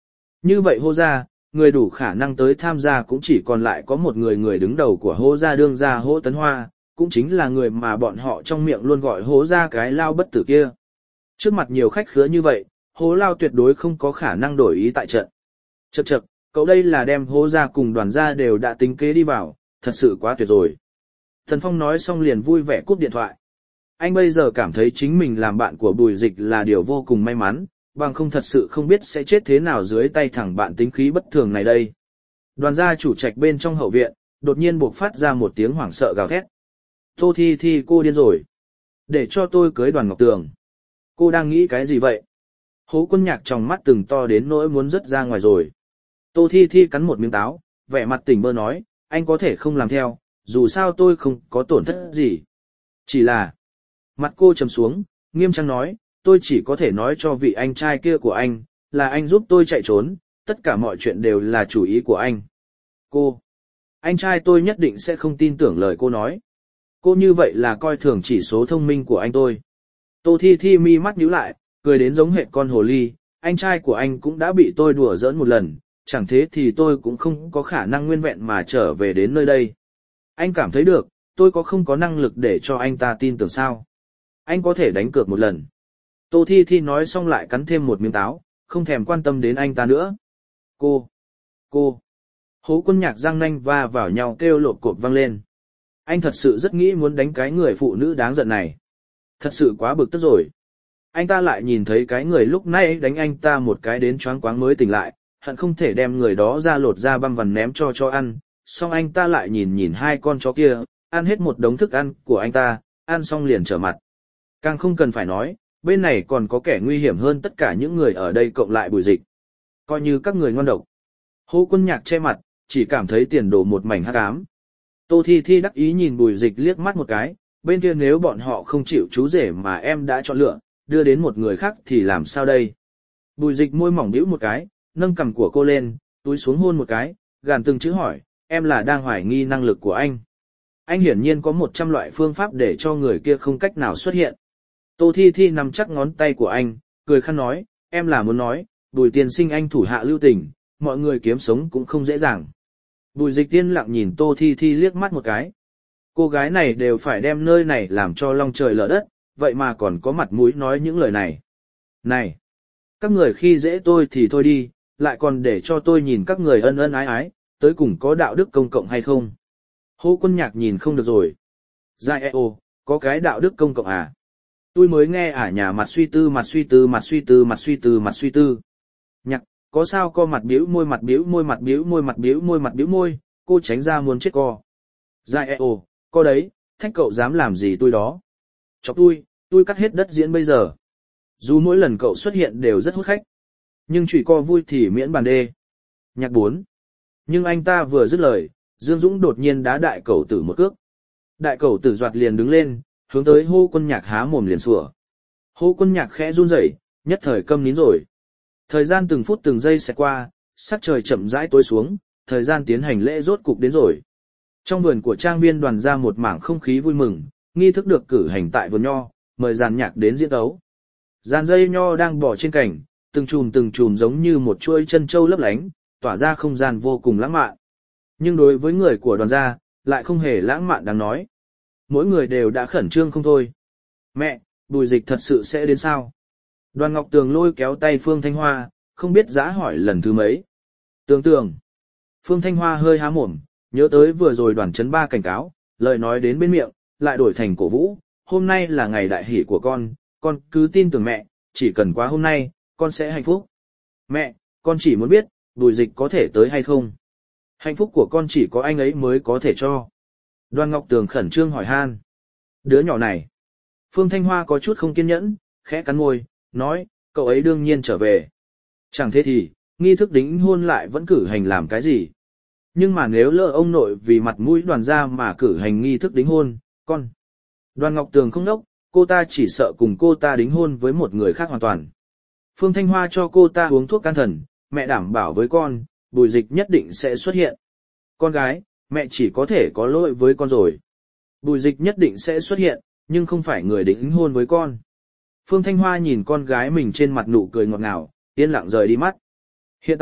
Như vậy hô gia, người đủ khả năng tới tham gia cũng chỉ còn lại có một người đứng đầu của hô gia đương gia Hỗ Tấn Hoa, cũng chính là người mà bọn họ trong miệng luôn gọi hố gia cái lao bất tử kia. Trước mặt nhiều khách khứa như vậy, hố lao tuyệt đối không có khả năng đổi ý tại trận. Chậc chậc, cậu đây là đem hố gia cùng đoàn gia đều đã tính kế đi vào, thật sự quá tuyệt rồi. Thần Phong nói xong liền vui vẻ cúp điện thoại. Anh bây giờ cảm thấy chính mình làm bạn của Bùi Dịch là điều vô cùng may mắn, bằng không thật sự không biết sẽ chết thế nào dưới tay thằng bạn tính khí bất thường này đây. Đoàn gia chủ trạch bên trong hậu viện, đột nhiên buộc phát ra một tiếng hoảng sợ gào thét. Tô Thi Thi cô điên rồi. Để cho tôi cưới Đoàn Ngọc Tường. Cô đang nghĩ cái gì vậy? Hố Quân Nhạc trong mắt từng to đến nỗi muốn rớt ra ngoài rồi. Tô Thi Thi cắn một miếng táo, vẻ mặt tỉnh bơ nói, anh có thể không làm theo, dù sao tôi không có tổn thất gì. Chỉ là... Mặt cô trầm xuống, nghiêm trang nói, tôi chỉ có thể nói cho vị anh trai kia của anh, là anh giúp tôi chạy trốn, tất cả mọi chuyện đều là chủ ý của anh. Cô, anh trai tôi nhất định sẽ không tin tưởng lời cô nói. Cô như vậy là coi thường chỉ số thông minh của anh tôi. Tô Thi Thi mi mắt nhíu lại, cười đến giống hệt con hồ ly, anh trai của anh cũng đã bị tôi đùa giỡn một lần, chẳng thế thì tôi cũng không có khả năng nguyên vẹn mà trở về đến nơi đây. Anh cảm thấy được, tôi không có năng lực để cho anh ta tin tưởng sao. Anh có thể đánh cược một lần. Tô Thi Thi nói xong lại cắn thêm một miếng táo, không thèm quan tâm đến anh ta nữa. Cô. Hố Quân Nhạc răng nanh va vào nhau kêu lột cột vang lên. Anh thật sự rất nghĩ muốn đánh cái người phụ nữ đáng giận này. Thật sự quá bực tức rồi. Anh ta lại nhìn thấy cái người lúc nãy đánh anh ta một cái đến choáng quáng mới tỉnh lại, hận không thể đem người đó ra lột ra băm vằn ném cho ăn. Xong anh ta lại nhìn hai con chó kia, ăn hết một đống thức ăn của anh ta, ăn xong liền trở mặt. Càng không cần phải nói, bên này còn có kẻ nguy hiểm hơn tất cả những người ở đây cộng lại Bùi Dịch. Coi như các người ngon độc. Hố Quân Nhạc che mặt, chỉ cảm thấy tiền đổ một mảnh hắc ám. Tô Thi Thi đắc ý nhìn Bùi Dịch liếc mắt một cái, bên kia nếu bọn họ không chịu chú rể mà em đã chọn lựa, đưa đến một người khác thì làm sao đây? Bùi Dịch môi mỏng nhíu một cái, nâng cằm của cô lên, túi xuống hôn một cái, gàn từng chữ hỏi, em là đang hoài nghi năng lực của anh. Anh hiển nhiên có 100 loại phương pháp để cho người kia không cách nào xuất hiện. Tô Thi Thi nắm chắc ngón tay của anh, cười khăn nói, em là muốn nói, Bùi tiên sinh anh thủ hạ lưu tình, mọi người kiếm sống cũng không dễ dàng. Bùi Dịch tiên lặng nhìn Tô Thi Thi liếc mắt một cái. Cô gái này đều phải đem nơi này làm cho long trời lở đất, vậy mà còn có mặt mũi nói những lời này. Này! Các người khi dễ tôi thì thôi đi, lại còn để cho tôi nhìn các người ân ân ái ái, tới cùng có đạo đức công cộng hay không? Hố Quân Nhạc nhìn không được rồi. Dạ có cái đạo đức công cộng à? Tôi mới nghe nhà mặt suy tư. Nhạc, có sao co mặt biểu môi, cô tránh ra muốn chết co. Dạ co đấy, thách cậu dám làm gì tôi đó. Chọc tôi cắt hết đất diễn bây giờ. Dù mỗi lần cậu xuất hiện đều rất hút khách. Nhưng chửi co vui thì miễn bàn đê. Nhạc 4. Nhưng anh ta vừa dứt lời, Dương Dũng đột nhiên đá đại cẩu tử một cước. Đại cẩu tử doạt liền đứng lên, hướng tới Hô Quân Nhạc há mồm liền sủa. Hô Quân Nhạc khẽ run rẩy, nhất thời câm nín rồi. Thời gian từng phút từng giây sẽ qua, sắc trời chậm rãi tối xuống, thời gian tiến hành lễ rốt cục đến rồi. Trong vườn của trang viên đoàn ra một mảng không khí vui mừng, nghi thức được cử hành tại vườn nho, mời dàn nhạc đến diễn tấu. Dàn dây nho đang bỏ trên cành, từng chùm giống như một chuỗi chân châu lấp lánh, tỏa ra không gian vô cùng lãng mạn. Nhưng đối với người của đoàn gia, lại không hề lãng mạn đáng nói. Mỗi người đều đã khẩn trương không thôi. Mẹ, Bùi Dịch thật sự sẽ đến sao? Đoàn Ngọc Tường lôi kéo tay Phương Thanh Hoa, không biết dã hỏi lần thứ mấy. Tường. Phương Thanh Hoa hơi há mồm, nhớ tới vừa rồi đoàn chấn ba cảnh cáo, lời nói đến bên miệng, lại đổi thành cổ vũ. Hôm nay là ngày đại hỷ của con cứ tin tưởng mẹ, chỉ cần qua hôm nay, con sẽ hạnh phúc. Mẹ, con chỉ muốn biết, Bùi Dịch có thể tới hay không? Hạnh phúc của con chỉ có anh ấy mới có thể cho. Đoàn Ngọc Tường khẩn trương hỏi han. Đứa nhỏ này. Phương Thanh Hoa có chút không kiên nhẫn, khẽ cắn môi, nói, cậu ấy đương nhiên trở về. Chẳng thế thì, nghi thức đính hôn lại vẫn cử hành làm cái gì? Nhưng mà nếu lỡ ông nội vì mặt mũi đoàn gia mà cử hành nghi thức đính hôn, con. Đoàn Ngọc Tường không đốc, cô ta chỉ sợ cùng cô ta đính hôn với một người khác hoàn toàn. Phương Thanh Hoa cho cô ta uống thuốc can thần, mẹ đảm bảo với con, Bùi Dịch nhất định sẽ xuất hiện. Con gái, mẹ chỉ có thể có lỗi với con rồi. Bùi Dịch nhất định sẽ xuất hiện, nhưng không phải người đính hôn với con. Phương Thanh Hoa nhìn con gái mình trên mặt nụ cười ngọt ngào, yên lặng rời đi mắt. Hiện tại,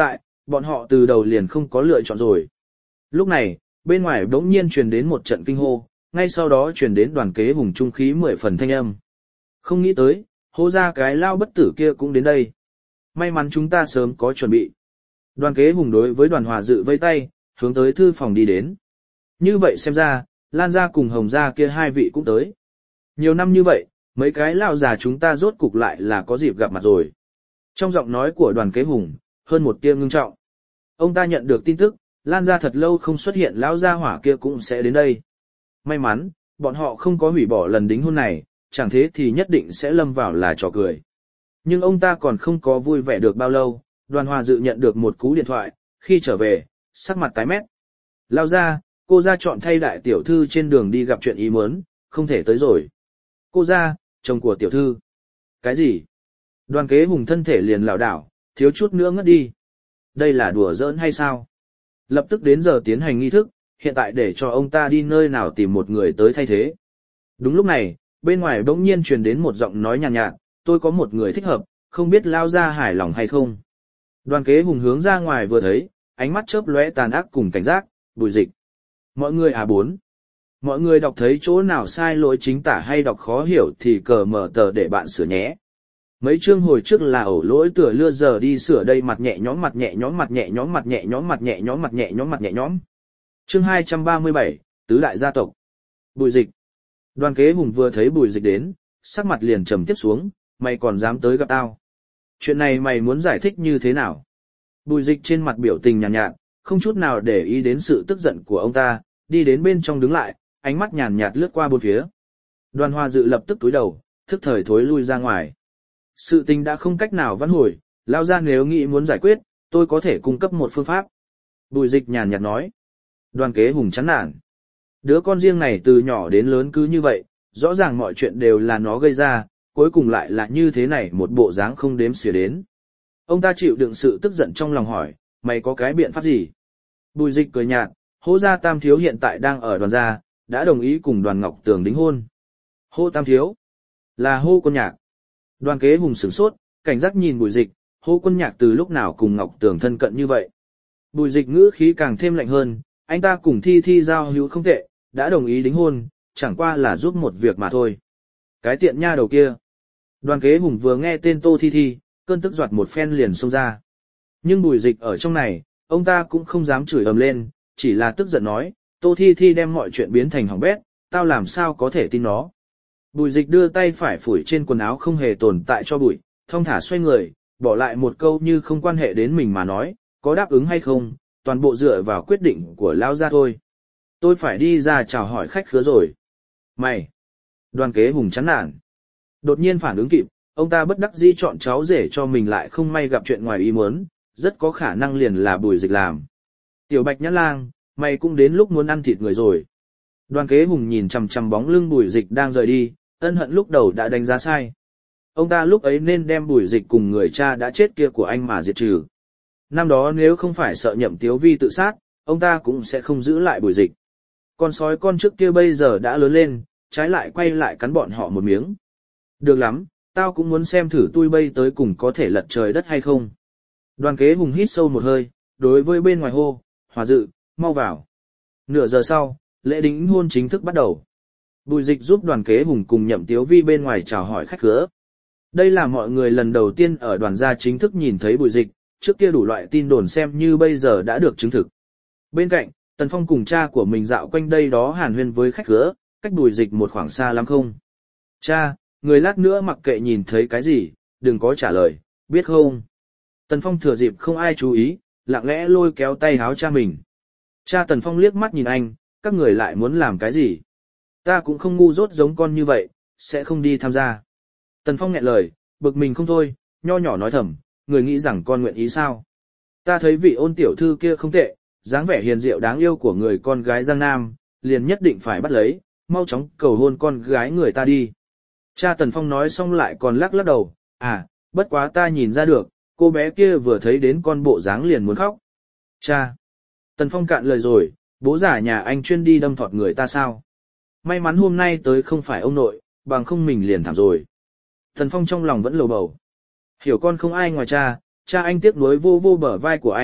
bọn họ từ đầu liền không có lựa chọn rồi. Lúc này, bên ngoài bỗng nhiên truyền đến một trận kinh hô, ngay sau đó truyền đến Đoàn Kế Hùng trung khí 10 phần thanh âm. Không nghĩ tới, hô ra cái lao bất tử kia cũng đến đây. May mắn chúng ta sớm có chuẩn bị. Đoàn Kế Hùng đối với Đoàn Hòa Dự vây tay, hướng tới thư phòng đi đến. Như vậy xem ra, Lan gia cùng Hồng gia kia hai vị cũng tới. Nhiều năm như vậy, mấy cái lao già chúng ta rốt cục lại là có dịp gặp mặt rồi. Trong giọng nói của Đoàn Kế Hùng, hơn một tia ngưng trọng. Ông ta nhận được tin tức, Lan gia thật lâu không xuất hiện, lão gia hỏa kia cũng sẽ đến đây. May mắn, bọn họ không có hủy bỏ lần đính hôn này, chẳng thế thì nhất định sẽ lâm vào là trò cười. Nhưng ông ta còn không có vui vẻ được bao lâu, Đoàn Hòa Dự nhận được một cú điện thoại, khi trở về, sắc mặt tái mét. Lao ra, cô ra chọn thay đại tiểu thư trên đường đi gặp chuyện ý muốn, không thể tới rồi. Cô ra, chồng của tiểu thư. Cái gì? Đoàn Kế Hùng thân thể liền lảo đảo, thiếu chút nữa ngất đi. Đây là đùa giỡn hay sao? Lập tức đến giờ tiến hành nghi thức, hiện tại để cho ông ta đi nơi nào tìm một người tới thay thế. Đúng lúc này, bên ngoài bỗng nhiên truyền đến một giọng nói nhàn nhạt, tôi có một người thích hợp, không biết Lao ra hài lòng hay không. Đoàn Kế Hùng hướng ra ngoài vừa thấy, ánh mắt chớp lóe tàn ác cùng cảnh giác, Bùi Dịch. Mọi người bốn. Mọi người đọc thấy chỗ nào sai lỗi chính tả hay đọc khó hiểu thì cờ mở tờ để bạn sửa nhé. Mấy chương hồi trước là ổ lỗi tựa lưa giờ đi sửa đây mặt nhẹ nhõm mặt nhẹ nhõm mặt nhẹ nhõm mặt nhẹ nhõm mặt nhẹ nhõm mặt nhẹ nhõm mặt nhẹ nhõm. Chương 237, Tứ đại gia tộc. Bùi Dịch. Đoàn Kế Hùng vừa thấy Bùi Dịch đến, sắc mặt liền trầm tiếp xuống, mày còn dám tới gặp tao. Chuyện này mày muốn giải thích như thế nào? Bùi Dịch trên mặt biểu tình nhàn nhạt, không chút nào để ý đến sự tức giận của ông ta, đi đến bên trong đứng lại, ánh mắt nhàn nhạt lướt qua bốn phía. Đoàn Hòa Dự lập tức cúi đầu, thức thời thối lui ra ngoài. Sự tình đã không cách nào vãn hồi, Lao ra nếu nghĩ muốn giải quyết, tôi có thể cung cấp một phương pháp. Bùi Dịch nhàn nhạt nói. Đoàn Kế Hùng chán nản. Đứa con riêng này từ nhỏ đến lớn cứ như vậy, rõ ràng mọi chuyện đều là nó gây ra, cuối cùng lại là như thế này, một bộ dáng không đếm xỉa đến. Ông ta chịu đựng sự tức giận trong lòng hỏi, mày có cái biện pháp gì? Bùi Dịch cười nhạt, Hô gia Tam Thiếu hiện tại đang ở Đoàn gia, đã đồng ý cùng Đoàn Ngọc Tường đính hôn. Hô Tam Thiếu? Là Hô Quân Nhạc. Đoàn Kế Hùng sửng sốt, cảnh giác nhìn Bùi Dịch, Hô Quân Nhạc từ lúc nào cùng Ngọc Tường thân cận như vậy? Bùi Dịch ngữ khí càng thêm lạnh hơn, anh ta cùng Thi Thi giao hữu không tệ, đã đồng ý đính hôn, chẳng qua là giúp một việc mà thôi. Cái tiện nha đầu kia. Đoàn Kế Hùng vừa nghe tên Tô Thi Thi, cơn tức giọt một phen liền xông ra. Nhưng Bùi Dịch ở trong này, ông ta cũng không dám chửi ầm lên, chỉ là tức giận nói, Tô Thi Thi đem mọi chuyện biến thành hỏng bét, tao làm sao có thể tin nó. Bùi Dịch đưa tay phải phủi trên quần áo không hề tồn tại cho bụi, thong thả xoay người, bỏ lại một câu như không quan hệ đến mình mà nói, có đáp ứng hay không, toàn bộ dựa vào quyết định của Lao gia thôi. Tôi phải đi ra chào hỏi khách khứa rồi. Mày! Đoàn Kế Hùng chán nản. Đột nhiên phản ứng kịp, ông ta bất đắc dĩ chọn cháu rể cho mình lại không may gặp chuyện ngoài ý muốn, rất có khả năng liền là Bùi Dịch làm. Tiểu Bạch Nhã Lang, mày cũng đến lúc muốn ăn thịt người rồi. Đoàn Kế Hùng nhìn chằm chằm bóng lưng Bùi Dịch đang rời đi, ân hận lúc đầu đã đánh giá sai. Ông ta lúc ấy nên đem Bùi Dịch cùng người cha đã chết kia của anh mà diệt trừ. Năm đó nếu không phải sợ Nhậm Tiếu Vi tự sát, ông ta cũng sẽ không giữ lại Bùi Dịch. Con sói con trước kia bây giờ đã lớn lên, trái lại quay lại cắn bọn họ một miếng. Được lắm, tao cũng muốn xem thử tui bây tới cùng có thể lật trời đất hay không. Đoàn Kế Hùng hít sâu một hơi, đối với bên ngoài hô, Hòa Dự, mau vào. Nửa giờ sau, lễ đính hôn chính thức bắt đầu. Bùi Dịch giúp Đoàn Kế Hùng cùng Nhậm Tiếu Vi bên ngoài chào hỏi khách khứa. Đây là mọi người lần đầu tiên ở Đoàn gia chính thức nhìn thấy Bùi Dịch, trước kia đủ loại tin đồn xem như bây giờ đã được chứng thực. Bên cạnh, Tần Phong cùng cha của mình dạo quanh đây đó hàn huyên với khách khứa, cách Bùi Dịch một khoảng xa lắm không? Cha, người lát nữa mặc kệ nhìn thấy cái gì, đừng có trả lời, biết không? Tần Phong thừa dịp không ai chú ý, lặng lẽ lôi kéo tay háo cha mình. Cha Tần Phong liếc mắt nhìn anh, các người lại muốn làm cái gì? Ta cũng không ngu dốt giống con như vậy, sẽ không đi tham gia. Tần Phong nghẹn lời, bực mình không thôi, nho nhỏ nói thầm, người nghĩ rằng con nguyện ý sao? Ta thấy vị Ôn tiểu thư kia không tệ, dáng vẻ hiền diệu đáng yêu của người con gái Giang Nam, liền nhất định phải bắt lấy, mau chóng cầu hôn con gái người ta đi. Cha Tần Phong nói xong lại còn lắc lắc đầu, bất quá ta nhìn ra được, cô bé kia vừa thấy đến con bộ dáng liền muốn khóc. Cha! Tần Phong cạn lời rồi, bố già nhà anh chuyên đi đâm thọt người ta sao? May mắn hôm nay tới không phải ông nội, bằng không mình liền thảm rồi. Tần Phong trong lòng vẫn lầu bầu. Hiểu con không ai ngoài cha, cha anh tiếc nuối vô vô bờ vai của anh,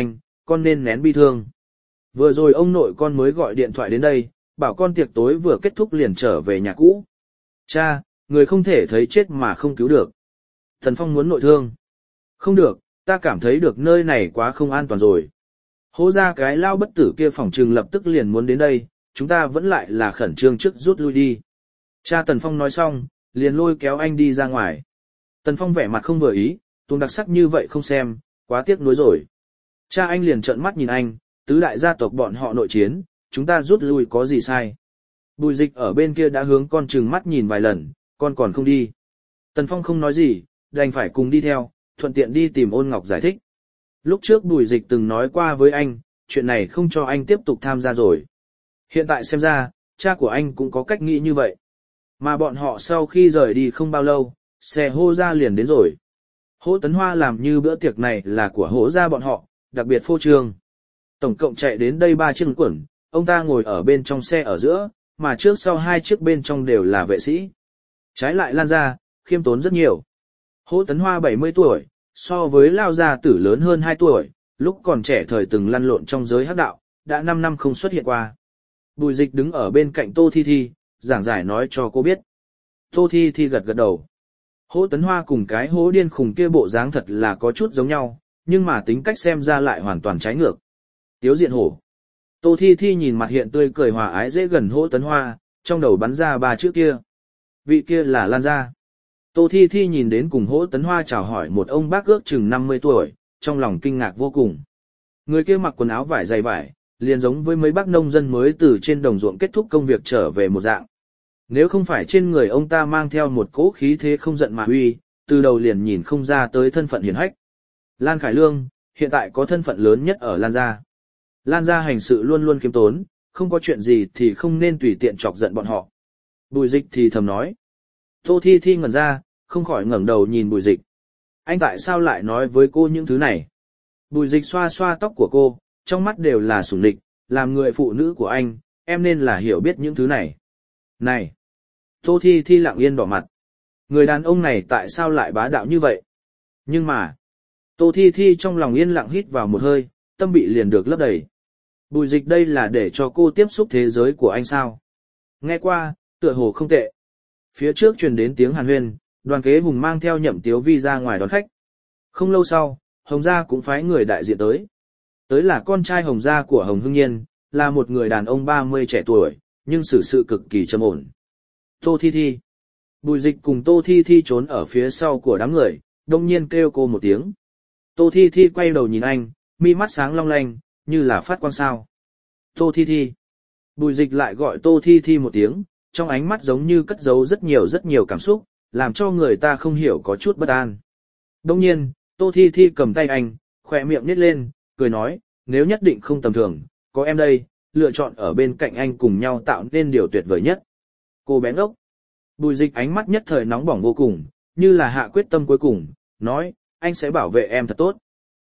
con nên nén bi thương. Vừa rồi ông nội con mới gọi điện thoại đến đây, bảo con tiệc tối vừa kết thúc liền trở về nhà cũ. Cha, người không thể thấy chết mà không cứu được. Tần Phong muốn nội thương. Không được, ta cảm thấy được nơi này quá không an toàn rồi. Hô ra cái lao bất tử kia phỏng trừng lập tức liền muốn đến đây, chúng ta vẫn lại là khẩn trương trước rút lui đi. Cha Tần Phong nói xong, liền lôi kéo anh đi ra ngoài. Tần Phong vẻ mặt không vừa ý, tuồng đặc sắc như vậy không xem, quá tiếc nuối rồi. Cha anh liền trợn mắt nhìn anh, tứ đại gia tộc bọn họ nội chiến, chúng ta rút lui có gì sai. Bùi Dịch ở bên kia đã hướng con trừng mắt nhìn vài lần, con còn không đi. Tần Phong không nói gì, đành phải cùng đi theo, thuận tiện đi tìm Ôn Ngọc giải thích. Lúc trước Bùi Dịch từng nói qua với anh, chuyện này không cho anh tiếp tục tham gia rồi. Hiện tại xem ra, cha của anh cũng có cách nghĩ như vậy. Mà bọn họ sau khi rời đi không bao lâu, xe hô ra liền đến rồi. Hỗ Tấn Hoa làm như bữa tiệc này là của hỗ ra bọn họ, đặc biệt phô trương. Tổng cộng chạy đến đây 3 chiếc quẩn, ông ta ngồi ở bên trong xe ở giữa, mà trước sau 2 chiếc bên trong đều là vệ sĩ. Trái lại Lan gia, khiêm tốn rất nhiều. Hỗ Tấn Hoa 70 tuổi, so với Lao gia tử lớn hơn 2 tuổi, lúc còn trẻ thời từng lăn lộn trong giới hắc đạo, đã 5 năm không xuất hiện qua. Bùi Dịch đứng ở bên cạnh Tô Thi Thi, giảng giải nói cho cô biết. Tô Thi Thi gật gật đầu. Hỗ Tấn Hoa cùng cái hố điên khùng kia bộ dáng thật là có chút giống nhau, nhưng mà tính cách xem ra lại hoàn toàn trái ngược. Tiếu Diện Hổ. Tô Thi Thi nhìn mặt hiện tươi cười hòa ái dễ gần Hỗ Tấn Hoa, trong đầu bắn ra 3 chữ kia. Vị kia là Lan gia. Tô Thi Thi nhìn đến cùng Hỗ Tấn Hoa chào hỏi một ông bác ước chừng 50 tuổi, trong lòng kinh ngạc vô cùng. Người kia mặc quần áo vải dày vải, liền giống với mấy bác nông dân mới từ trên đồng ruộng kết thúc công việc trở về một dạng. Nếu không phải trên người ông ta mang theo một cỗ khí thế không giận mà uy, từ đầu liền nhìn không ra tới thân phận hiển hách. Lan Khải Lương, hiện tại có thân phận lớn nhất ở Lan gia. Lan gia hành sự luôn luôn khiêm tốn, không có chuyện gì thì không nên tùy tiện chọc giận bọn họ. Bùi Dịch thì thầm nói. Tô Thi Thi ngẩn ra, không khỏi ngẩng đầu nhìn Bùi Dịch. Anh tại sao lại nói với cô những thứ này? Bùi Dịch xoa xoa tóc của cô, trong mắt đều là sủng nịch, làm người phụ nữ của anh, em nên là hiểu biết những thứ này. Này! Tô Thi Thi lặng yên đỏ mặt. Người đàn ông này tại sao lại bá đạo như vậy? Nhưng mà, Tô Thi Thi trong lòng yên lặng hít vào một hơi, tâm bị liền được lấp đầy. Bùi Dịch đây là để cho cô tiếp xúc thế giới của anh sao? Nghe qua, tựa hồ không tệ. Phía trước truyền đến tiếng hàn huyên, Đoàn Kế Hùng mang theo Nhậm Tiếu Vi ra ngoài đón khách. Không lâu sau, Hồng gia cũng phái người đại diện tới. Tới là con trai Hồng gia của Hồng Hưng Nhiên, là một người đàn ông 30 trẻ tuổi, nhưng xử sự cực kỳ trầm ổn. Tô Thi Thi. Bùi Dịch cùng Tô Thi Thi trốn ở phía sau của đám người, đông nhiên kêu cô một tiếng. Tô Thi Thi quay đầu nhìn anh, mi mắt sáng long lanh, như là phát quang sao. Tô Thi Thi. Bùi Dịch lại gọi Tô Thi Thi một tiếng, trong ánh mắt giống như cất giấu rất nhiều cảm xúc, làm cho người ta không hiểu có chút bất an. Đông nhiên, Tô Thi Thi cầm tay anh, khỏe miệng nhếch lên, cười nói, nếu nhất định không tầm thường, có em đây, lựa chọn ở bên cạnh anh cùng nhau tạo nên điều tuyệt vời nhất. Cô bé ngốc. Bùi Dịch ánh mắt nhất thời nóng bỏng vô cùng, như là hạ quyết tâm cuối cùng, nói, anh sẽ bảo vệ em thật tốt.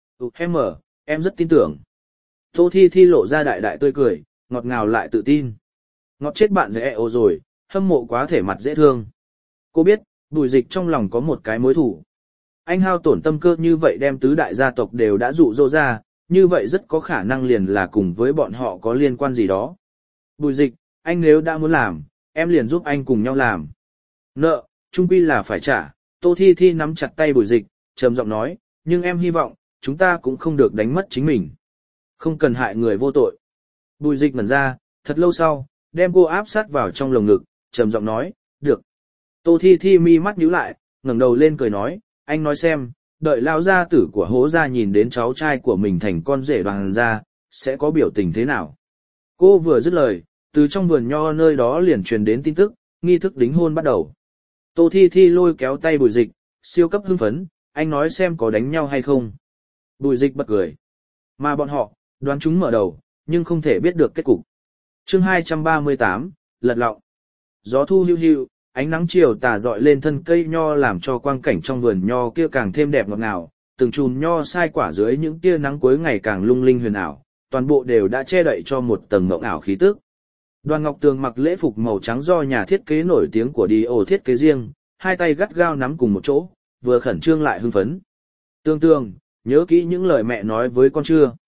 Em rất tin tưởng. Tô Thi Thi lộ ra đại đại tươi cười, ngọt ngào lại tự tin. Ngọt chết bạn dễ ồ rồi, hâm mộ quá thể mặt dễ thương. Cô biết, Bùi Dịch trong lòng có một cái mối thủ. Anh hao tổn tâm cơ như vậy đem tứ đại gia tộc đều đã dụ dỗ ra, như vậy rất có khả năng liền là cùng với bọn họ có liên quan gì đó. Bùi Dịch, anh nếu đã muốn làm, em liền giúp anh cùng nhau làm. Nợ, chung quy là phải trả. Tô Thi Thi nắm chặt tay Bùi Dịch, trầm giọng nói, nhưng em hy vọng, chúng ta cũng không được đánh mất chính mình. Không cần hại người vô tội. Bùi Dịch ngẩn ra, thật lâu sau, đem cô áp sát vào trong lồng ngực, trầm giọng nói, được. Tô Thi Thi mi mắt nhíu lại, ngẩng đầu lên cười nói, anh nói xem, đợi lão gia tử của Hỗ gia nhìn đến cháu trai của mình thành con rể Đoàn gia, sẽ có biểu tình thế nào? Cô vừa dứt lời, từ trong vườn nho nơi đó liền truyền đến tin tức, nghi thức đính hôn bắt đầu. Tô Thi Thi lôi kéo tay Bùi Dịch, siêu cấp hưng phấn, anh nói xem có đánh nhau hay không. Bùi Dịch bật cười. Mà bọn họ, đoán chúng mở đầu, nhưng không thể biết được kết cục. Chương 238, lật lọng. Gió thu hiu hiu, ánh nắng chiều tà dọi lên thân cây nho làm cho quang cảnh trong vườn nho kia càng thêm đẹp ngọt ngào, từng chùm nho sai quả dưới những tia nắng cuối ngày càng lung linh huyền ảo, toàn bộ đều đã che đậy cho một tầng mộng ảo khí tức. Đoàn Ngọc Tường mặc lễ phục màu trắng do nhà thiết kế nổi tiếng của Dior thiết kế riêng, hai tay gắt gao nắm cùng một chỗ, vừa khẩn trương lại hưng phấn. Tường Tường, nhớ kỹ những lời mẹ nói với con chưa?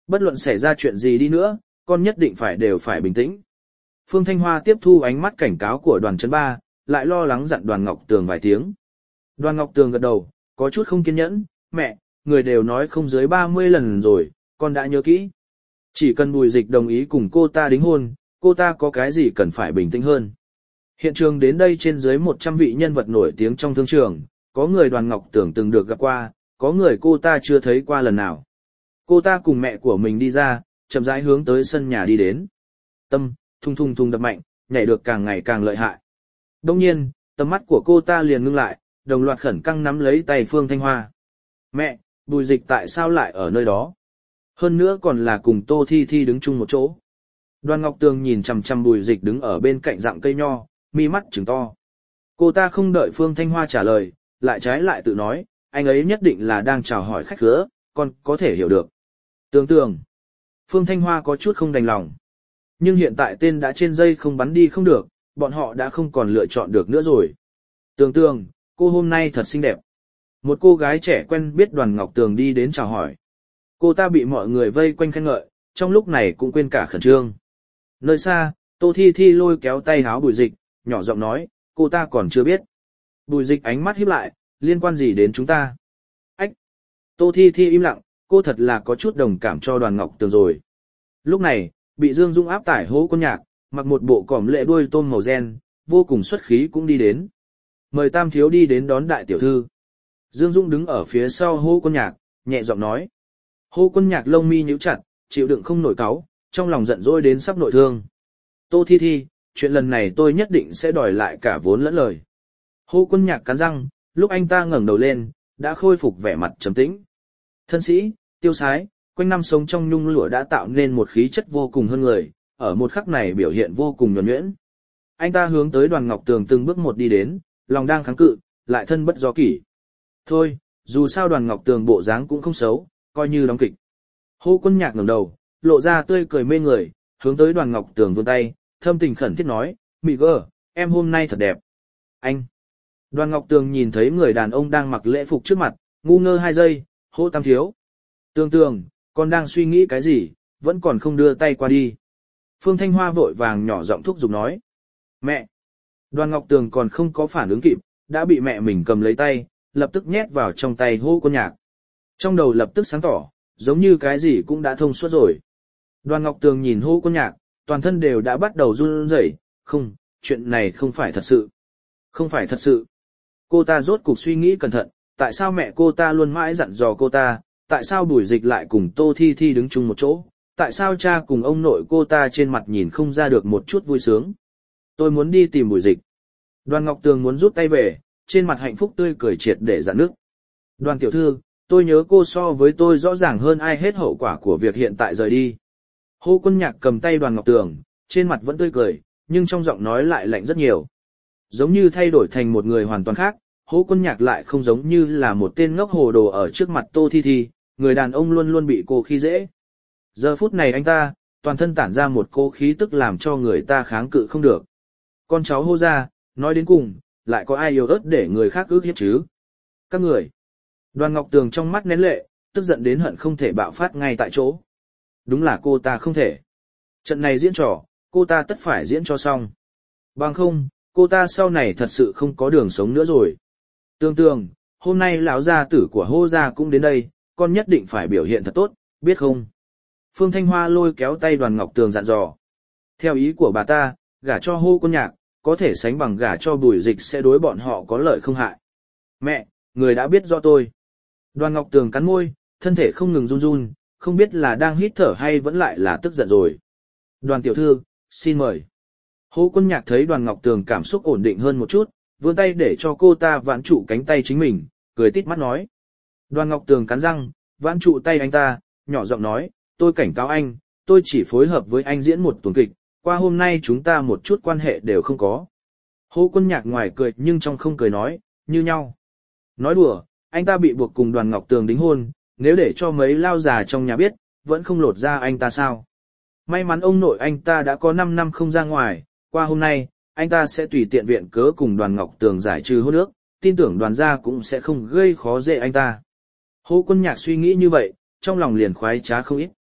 Bất luận xảy ra chuyện gì đi nữa, con nhất định đều phải bình tĩnh. Phương Thanh Hoa tiếp thu ánh mắt cảnh cáo của đoàn chấn ba, lại lo lắng dặn đoàn Ngọc Tường vài tiếng. Đoàn Ngọc Tường gật đầu, có chút không kiên nhẫn, mẹ, người đều nói không dưới 30 lần rồi, con đã nhớ kỹ. Chỉ cần Bùi Dịch đồng ý cùng cô ta đính hôn, cô ta có cái gì cần phải bình tĩnh hơn. Hiện trường đến đây trên dưới 100 vị nhân vật nổi tiếng trong thương trường, có người đoàn Ngọc Tường từng được gặp qua, có người cô ta chưa thấy qua lần nào. Cô ta cùng mẹ của mình đi ra, chậm rãi hướng tới sân nhà đi đến. Tâm, thùng thùng thùng đập mạnh, nhảy được càng ngày càng lợi hại. Đông nhiên, tầm mắt của cô ta liền ngưng lại, đồng loạt khẩn căng nắm lấy tay Phương Thanh Hoa. Mẹ, Bùi Dịch tại sao lại ở nơi đó? Hơn nữa còn là cùng Tô Thi Thi đứng chung một chỗ. Đoàn Ngọc Tường nhìn chằm chằm Bùi Dịch đứng ở bên cạnh rặng cây nho, mi mắt trừng to. Cô ta không đợi Phương Thanh Hoa trả lời, lại trái lại tự nói, anh ấy nhất định là đang chào hỏi khách khứa, con có thể hiểu được. Tường. Phương Thanh Hoa có chút không đành lòng. Nhưng hiện tại tên đã trên dây không bắn đi không được, bọn họ đã không còn lựa chọn được nữa rồi. Tường, cô hôm nay thật xinh đẹp. Một cô gái trẻ quen biết Đoàn Ngọc Tường đi đến chào hỏi. Cô ta bị mọi người vây quanh khen ngợi, trong lúc này cũng quên cả khẩn trương. Nơi xa, Tô Thi Thi lôi kéo tay háo Bùi Dịch, nhỏ giọng nói, cô ta còn chưa biết. Bùi Dịch ánh mắt híp lại, liên quan gì đến chúng ta? Ách! Tô Thi Thi im lặng, cô thật là có chút đồng cảm cho Đoàn Ngọc Tường rồi. Lúc này, bị Dương Dung áp tải Hô Quân Nhạc, mặc một bộ cỏm lệ đuôi tôm màu đen, vô cùng xuất khí cũng đi đến. Mời Tam thiếu đi đến đón đại tiểu thư. Dương Dung đứng ở phía sau Hô Quân Nhạc, nhẹ giọng nói. Hô Quân Nhạc lông mi nhíu chặt, chịu đựng không nổi cáu, trong lòng giận dỗi đến sắp nội thương. Tô Thi Thi, chuyện lần này tôi nhất định sẽ đòi lại cả vốn lẫn lời. Hô Quân Nhạc cắn răng, lúc anh ta ngẩng đầu lên, đã khôi phục vẻ mặt trầm tĩnh. Thân sĩ, tiêu sái, quanh năm sống trong nhung lụa đã tạo nên một khí chất vô cùng hơn người, ở một khắc này biểu hiện vô cùng nhuần nhuyễn. Anh ta hướng tới Đoàn Ngọc Tường từng bước một đi đến, lòng đang kháng cự, lại thân bất do kỷ. Thôi, dù sao Đoàn Ngọc Tường bộ dáng cũng không xấu, coi như đóng kịch. Hô Quân Nhạc ngẩng đầu, lộ ra tươi cười mê người, hướng tới Đoàn Ngọc Tường vươn tay, thâm tình khẩn thiết nói, Mị gơ, em hôm nay thật đẹp. Anh. Đoàn Ngọc Tường nhìn thấy người đàn ông đang mặc lễ phục trước mặt, ngu ngơ 2 giây, Hô Tam thiếu. Tường, con đang suy nghĩ cái gì, vẫn còn không đưa tay qua đi. Phương Thanh Hoa vội vàng nhỏ giọng thúc giục nói. Mẹ! Đoàn Ngọc Tường còn không có phản ứng kịp, đã bị mẹ mình cầm lấy tay, lập tức nhét vào trong tay Hô Quân Nhạc. Trong đầu lập tức sáng tỏ, giống như cái gì cũng đã thông suốt rồi. Đoàn Ngọc Tường nhìn Hô Quân Nhạc, toàn thân đều đã bắt đầu run rẩy. Không, chuyện này không phải thật sự. Không phải thật sự. Cô ta rốt cục suy nghĩ cẩn thận, tại sao mẹ cô ta luôn mãi dặn dò cô ta, tại sao Bùi Dịch lại cùng Tô Thi Thi đứng chung một chỗ, tại sao cha cùng ông nội cô ta trên mặt nhìn không ra được một chút vui sướng. Tôi muốn đi tìm Bùi Dịch. Đoàn Ngọc Tường muốn rút tay về, trên mặt hạnh phúc tươi cười triệt để rạn nứt. Đoàn tiểu thư, tôi nhớ cô so với tôi rõ ràng hơn ai hết hậu quả của việc hiện tại rời đi. Hô Quân Nhạc cầm tay Đoàn Ngọc Tường, trên mặt vẫn tươi cười, nhưng trong giọng nói lại lạnh rất nhiều. Giống như thay đổi thành một người hoàn toàn khác, Hô Quân Nhạc lại không giống như là một tên ngốc hồ đồ ở trước mặt Tô Thi Thi, người đàn ông luôn luôn bị cô khi dễ. Giờ phút này anh ta, toàn thân tản ra một cô khí tức làm cho người ta kháng cự không được. Con cháu Hô gia, nói đến cùng, lại có ai yêu ớt để người khác ước hiếp chứ? Các người. Đoàn Ngọc Tường trong mắt nén lệ, tức giận đến hận không thể bạo phát ngay tại chỗ. Đúng là cô ta không thể. Trận này diễn trò, cô ta tất phải diễn cho xong. Bằng không, cô ta sau này thật sự không có đường sống nữa rồi. Tường, hôm nay lão gia tử của Hô gia cũng đến đây, con nhất định phải biểu hiện thật tốt, biết không? Phương Thanh Hoa lôi kéo tay Đoàn Ngọc Tường dặn dò. Theo ý của bà ta, gả cho Hô Quân Nhạc, có thể sánh bằng gả cho Bùi Dịch sẽ đối bọn họ có lợi không hại. Mẹ, người đã biết do tôi. Đoàn Ngọc Tường cắn môi, thân thể không ngừng run run, không biết là đang hít thở hay vẫn lại là tức giận rồi. Đoàn tiểu thư, xin mời. Hô Quân Nhạc thấy Đoàn Ngọc Tường cảm xúc ổn định hơn một chút, vươn tay để cho cô ta vãn trụ cánh tay chính mình, cười tít mắt nói. Đoàn Ngọc Tường cắn răng, vãn trụ tay anh ta, nhỏ giọng nói, tôi cảnh cáo anh, tôi chỉ phối hợp với anh diễn một tuần kịch, qua hôm nay chúng ta một chút quan hệ đều không có. Hô Quân Nhạc ngoài cười nhưng trong không cười nói, như nhau. Nói đùa, anh ta bị buộc cùng Đoàn Ngọc Tường đính hôn, nếu để cho mấy lao già trong nhà biết, vẫn không lột ra anh ta sao. May mắn ông nội anh ta đã có 5 năm không ra ngoài, qua hôm nay, anh ta sẽ tùy tiện viện cớ cùng Đoàn Ngọc Tường giải trừ hôn ước, tin tưởng Đoàn gia cũng sẽ không gây khó dễ anh ta. Hô Quân Nhạc suy nghĩ như vậy, trong lòng liền khoái trá không ít.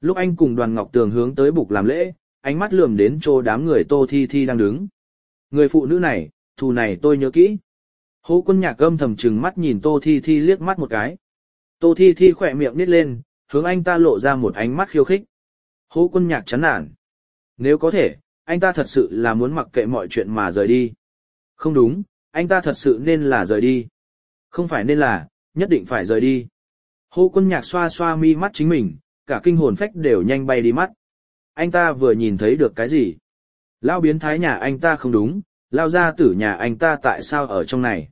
Lúc anh cùng Đoàn Ngọc Tường hướng tới bục làm lễ, ánh mắt lườm đến chỗ đám người Tô Thi Thi đang đứng. Người phụ nữ này, thù này tôi nhớ kỹ. Hô Quân Nhạc âm thầm trừng mắt nhìn Tô Thi Thi liếc mắt một cái. Tô Thi Thi khỏe miệng nít lên, hướng anh ta lộ ra một ánh mắt khiêu khích. Hô Quân Nhạc chán nản. Nếu có thể, anh ta thật sự là muốn mặc kệ mọi chuyện mà rời đi. Không đúng, anh ta thật sự nên là rời đi. Không phải nên là, nhất định phải rời đi. Hô Quân Nhạc xoa xoa mi mắt chính mình, cả kinh hồn phách đều nhanh bay đi mắt. Anh ta vừa nhìn thấy được cái gì? Lao biến thái nhà anh ta không đúng, lao gia tử nhà anh ta tại sao ở trong này?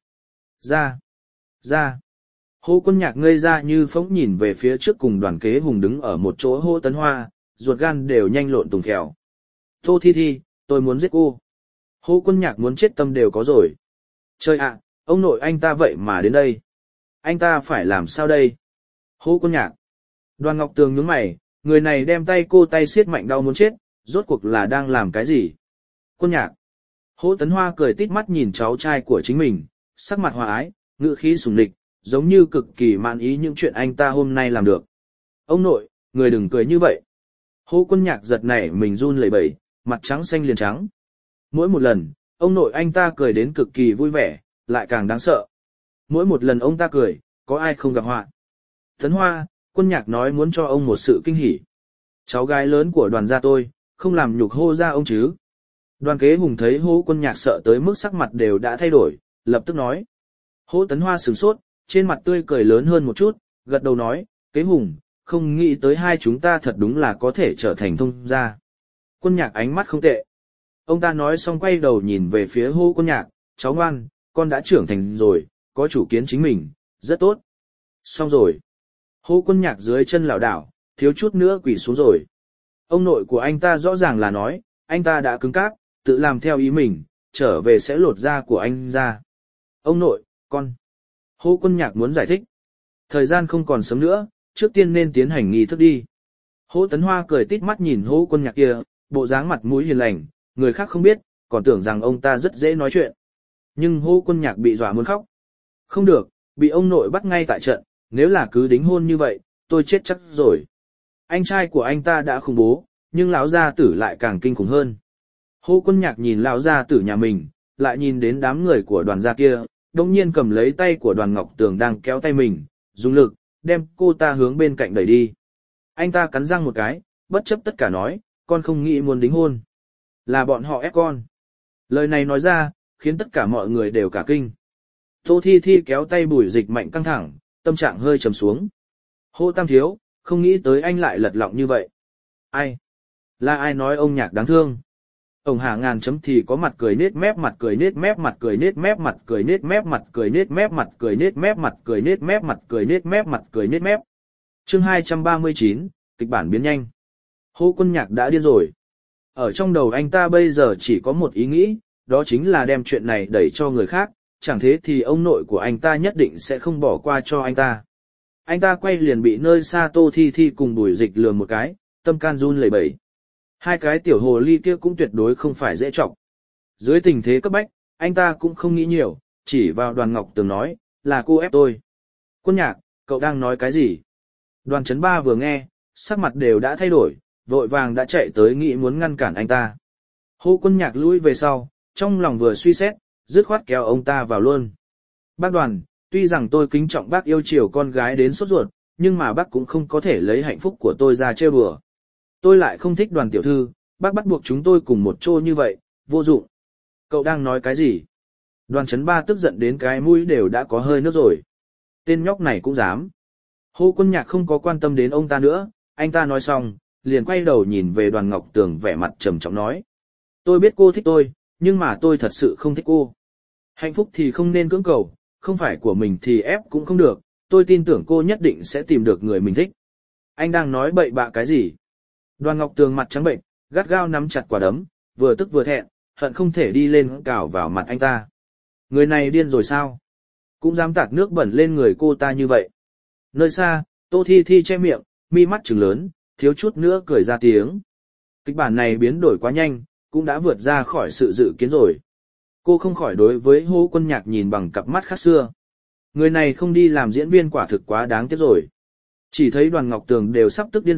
Ra. Hô Quân Nhạc ngây ra như phóng nhìn về phía trước cùng Đoàn Kế Hùng đứng ở một chỗ Hô Tấn Hoa, ruột gan đều nhanh lộn tùng phèo. Tô Thi Thi, tôi muốn giết cô. Hô Quân Nhạc muốn chết tâm đều có rồi. Trời ạ, ông nội anh ta vậy mà đến đây. Anh ta phải làm sao đây? Hô Quân Nhạc. Đoàn Ngọc Tường nhướng mày, người này đem tay cô tay siết mạnh đau muốn chết, rốt cuộc là đang làm cái gì? Quân Nhạc. Hô Tấn Hoa cười tít mắt nhìn cháu trai của chính mình, sắc mặt hòa ái, ngữ khí sủng địch, giống như cực kỳ mãn ý những chuyện anh ta hôm nay làm được. Ông nội, người đừng cười như vậy. Hô Quân Nhạc giật nảy mình run lẩy bẩy, mặt trắng xanh liền trắng. Mỗi một lần, ông nội anh ta cười đến cực kỳ vui vẻ, lại càng đáng sợ. Mỗi một lần ông ta cười, có ai không gặp họa. Tấn Hoa, Quân Nhạc nói muốn cho ông một sự kinh hỉ. Cháu gái lớn của Đoàn gia tôi, không làm nhục Hô gia ông chứ. Đoàn Kế Hùng thấy Hô Quân Nhạc sợ tới mức sắc mặt đều đã thay đổi, lập tức nói. Hô Tấn Hoa sửng sốt, trên mặt tươi cười lớn hơn một chút, gật đầu nói, Kế Hùng, không nghĩ tới hai chúng ta thật đúng là có thể trở thành thông gia. Quân Nhạc ánh mắt không tệ. Ông ta nói xong quay đầu nhìn về phía Hô Quân Nhạc, cháu ngoan, con đã trưởng thành rồi, có chủ kiến chính mình, rất tốt. Xong rồi. Hô Quân Nhạc dưới chân lảo đảo, thiếu chút nữa quỳ xuống rồi. Ông nội của anh ta rõ ràng là nói, anh ta đã cứng cáp, tự làm theo ý mình, trở về sẽ lột da của anh ra. Ông nội, con. Hô Quân Nhạc muốn giải thích. Thời gian không còn sớm nữa, trước tiên nên tiến hành nghi thức đi. Hô Tấn Hoa cười tít mắt nhìn Hô Quân Nhạc kia, bộ dáng mặt mũi hiền lành, người khác không biết, còn tưởng rằng ông ta rất dễ nói chuyện. Nhưng Hô Quân Nhạc bị dọa muốn khóc. Không được, bị ông nội bắt ngay tại trận, nếu là cứ đính hôn như vậy, tôi chết chắc rồi. Anh trai của anh ta đã khủng bố, nhưng lão gia tử lại càng kinh khủng hơn. Hô Quân Nhạc nhìn lão gia tử nhà mình, lại nhìn đến đám người của Đoàn gia kia, đồng nhiên cầm lấy tay của Đoàn Ngọc Tường đang kéo tay mình, dùng lực, đem cô ta hướng bên cạnh đẩy đi. Anh ta cắn răng một cái, bất chấp tất cả nói, con không nghĩ muốn đính hôn. Là bọn họ ép con. Lời này nói ra, khiến tất cả mọi người đều cả kinh. Tô Thi Thi kéo tay Bùi Dịch Mạnh căng thẳng, tâm trạng hơi trầm xuống. Hô Tam thiếu, không nghĩ tới anh lại lật lọng như vậy. Ai? Là ai nói ông Nhạc đáng thương? Ông Hà ngàn chấm thì có mặt cười nết mép mặt cười nết mép mặt cười nết mép mặt cười nết mép mặt cười nết mép mặt cười nết mép mặt cười nết mép mặt cười nết mép mặt cười nết mép. Chương 239, kịch bản biến nhanh. Hô Quân Nhạc đã điên rồi. Ở trong đầu anh ta bây giờ chỉ có một ý nghĩ, đó chính là đem chuyện này đẩy cho người khác, chẳng thế thì ông nội của anh ta nhất định sẽ không bỏ qua cho anh ta. Anh ta quay liền bị nơi xa Tô Thi Thi cùng Bùi Dịch lườm một cái, tâm can run lẩy bẩy. Hai cái tiểu hồ ly kia cũng tuyệt đối không phải dễ chọc. Dưới tình thế cấp bách, anh ta cũng không nghĩ nhiều, chỉ vào Đoàn Ngọc Tường nói, là cô ép tôi. Quân Nhạc, cậu đang nói cái gì? Đoàn Chấn Ba vừa nghe, sắc mặt đều đã thay đổi, vội vàng đã chạy tới nghĩ muốn ngăn cản anh ta. Hô Quân Nhạc lùi về sau, trong lòng vừa suy xét, dứt khoát kéo ông ta vào luôn. Bác Đoàn, tuy rằng tôi kính trọng bác yêu chiều con gái đến sốt ruột, nhưng mà bác cũng không có thể lấy hạnh phúc của tôi ra trêu đùa. Tôi lại không thích Đoàn tiểu thư, bác bắt buộc chúng tôi cùng một chỗ như vậy, vô dụng. Cậu đang nói cái gì? Đoàn Chấn Ba tức giận đến cái mũi đều đã có hơi nước rồi. Tên nhóc này cũng dám. Hô Quân Nhạc không có quan tâm đến ông ta nữa, anh ta nói xong, liền quay đầu nhìn về Đoàn Ngọc Tường vẻ mặt trầm trọng nói. Tôi biết cô thích tôi, nhưng mà tôi thật sự không thích cô. Hạnh phúc thì không nên cưỡng cầu, không phải của mình thì ép cũng không được, tôi tin tưởng cô nhất định sẽ tìm được người mình thích. Anh đang nói bậy bạ cái gì? Đoàn Ngọc Tường mặt trắng bệnh, gắt gao nắm chặt quả đấm, vừa tức vừa thẹn, hận không thể đi lên cào vào mặt anh ta. Người này điên rồi sao? Cũng dám tạt nước bẩn lên người cô ta như vậy. Nơi xa, Tô Thi Thi che miệng, mi mắt trừng lớn, thiếu chút nữa cười ra tiếng. Kịch bản này biến đổi quá nhanh, cũng đã vượt ra khỏi sự dự kiến rồi. Cô không khỏi đối với Hô Quân Nhạc nhìn bằng cặp mắt khác xưa. Người này không đi làm diễn viên quả thực quá đáng tiếc rồi. Chỉ thấy Đoàn Ngọc Tường đều sắp tức điên rồi,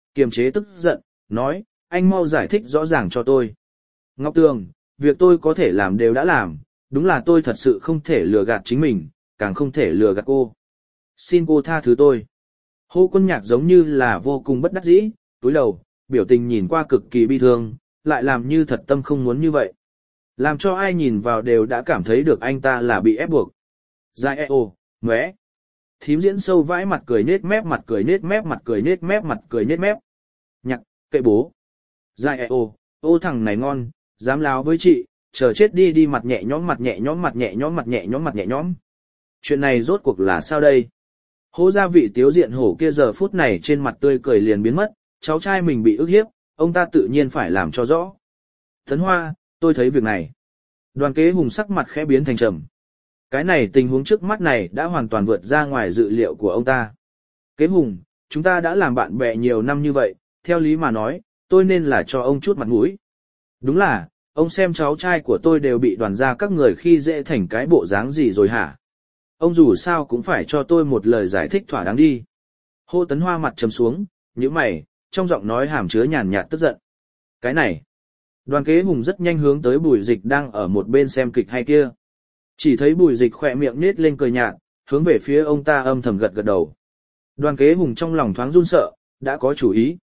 kiềm chế tức giận, nói, anh mau giải thích rõ ràng cho tôi. Ngọc Tường, việc tôi có thể làm đều đã làm, đúng là tôi thật sự không thể lừa gạt chính mình, càng không thể lừa gạt cô. Xin cô tha thứ tôi. Hồ Quân Nhạc giống như là vô cùng bất đắc dĩ, túi đầu, biểu tình nhìn qua cực kỳ bi thương, lại làm như thật tâm không muốn như vậy. Làm cho ai nhìn vào đều đã cảm thấy được anh ta là bị ép buộc. Dài eo, mé. Thím diễn sâu vãi mặt cười nết mép mặt cười nết mép mặt cười nết mép mặt cười nết mép. Nhạc, kệ bố. Dài eo, ô thằng này ngon, dám láo với chị, chờ chết đi đi mặt nhẹ nhõm mặt nhẹ nhõm mặt nhẹ nhõm mặt nhẹ nhõm mặt nhẹ nhõm. Chuyện này rốt cuộc là sao đây? Hô gia vị tiếu diện hổ kia giờ phút này trên mặt tươi cười liền biến mất, cháu trai mình bị ức hiếp, ông ta tự nhiên phải làm cho rõ. Tấn Hoa, tôi thấy việc này. Đoàn Kế Hùng sắc mặt khẽ biến thành trầm. Cái này tình huống trước mắt này đã hoàn toàn vượt ra ngoài dự liệu của ông ta. Kế Hùng, chúng ta đã làm bạn bè nhiều năm như vậy, theo lý mà nói, tôi nên là cho ông chút mặt mũi. Đúng là, ông xem cháu trai của tôi đều bị đoàn gia các người khi dễ thành cái bộ dáng gì rồi hả? Ông dù sao cũng phải cho tôi một lời giải thích thỏa đáng đi. Hô Tấn Hoa mặt trầm xuống, nhíu mày, trong giọng nói hàm chứa nhàn nhạt tức giận. Cái này, Đoàn Kế Hùng rất nhanh hướng tới Bùi Dịch đang ở một bên xem kịch hay kia. Chỉ thấy Bùi Dịch khỏe miệng nết lên cười nhạt, hướng về phía ông ta âm thầm gật gật đầu. Đoàn Kế Hùng trong lòng thoáng run sợ, đã có chủ ý.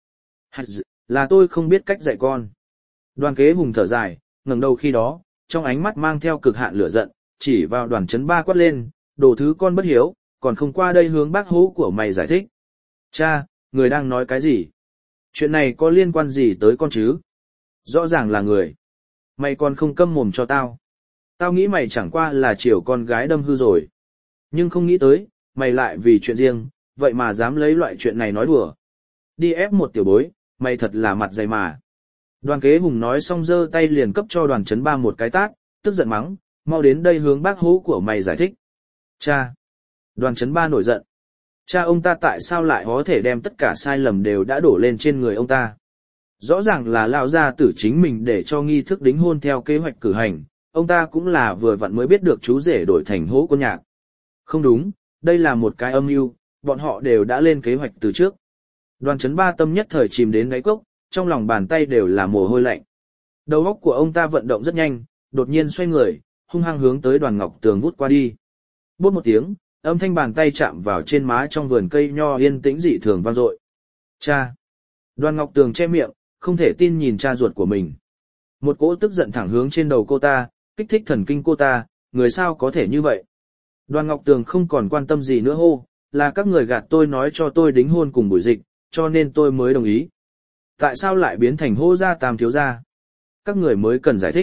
Là tôi không biết cách dạy con. Đoàn Kế Hùng thở dài, ngẩng đầu khi đó, trong ánh mắt mang theo cực hạn lửa giận, chỉ vào Đoàn Chấn Ba quát lên, đồ thứ con bất hiếu, còn không qua đây hướng bác hố của mày giải thích. Cha, người đang nói cái gì? Chuyện này có liên quan gì tới con chứ? Rõ ràng là người. Mày còn không câm mồm cho tao. Tao nghĩ mày chẳng qua là chiều con gái đâm hư rồi. Nhưng không nghĩ tới, mày lại vì chuyện riêng, vậy mà dám lấy loại chuyện này nói đùa. Đi ép một tiểu bối, mày thật là mặt dày mà. Đoàn Kế Hùng nói xong giơ tay liền cấp cho Đoàn Chấn Ba một cái tát, tức giận mắng, mau đến đây hướng bác hố của mày giải thích. Cha! Đoàn Chấn Ba nổi giận. Cha ông ta tại sao lại có thể đem tất cả sai lầm đều đã đổ lên trên người ông ta? Rõ ràng là lão gia tử chính mình để cho nghi thức đính hôn theo kế hoạch cử hành, ông ta cũng là vừa vặn mới biết được chú rể đổi thành Hỗ Quân Nhạc. Không đúng, đây là một cái âm mưu, bọn họ đều đã lên kế hoạch từ trước. Đoàn Chấn Ba tâm nhất thời chìm đến đáy cốc, trong lòng bàn tay đều là mồ hôi lạnh. Đầu óc của ông ta vận động rất nhanh, đột nhiên xoay người, hung hăng hướng tới Đoàn Ngọc Tường vút qua đi. Bút một tiếng, âm thanh bàn tay chạm vào trên má trong vườn cây nho yên tĩnh dị thường vang dội. Cha! Đoàn Ngọc Tường che miệng, không thể tin nhìn cha ruột của mình. Một cỗ tức giận thẳng hướng trên đầu cô ta, kích thích thần kinh cô ta, người sao có thể như vậy? Đoàn Ngọc Tường không còn quan tâm gì nữa hô, là các người gạt tôi nói cho tôi đính hôn cùng Bùi Dịch, cho nên tôi mới đồng ý. Tại sao lại biến thành Hô gia Tam thiếu gia? Các người mới cần giải thích.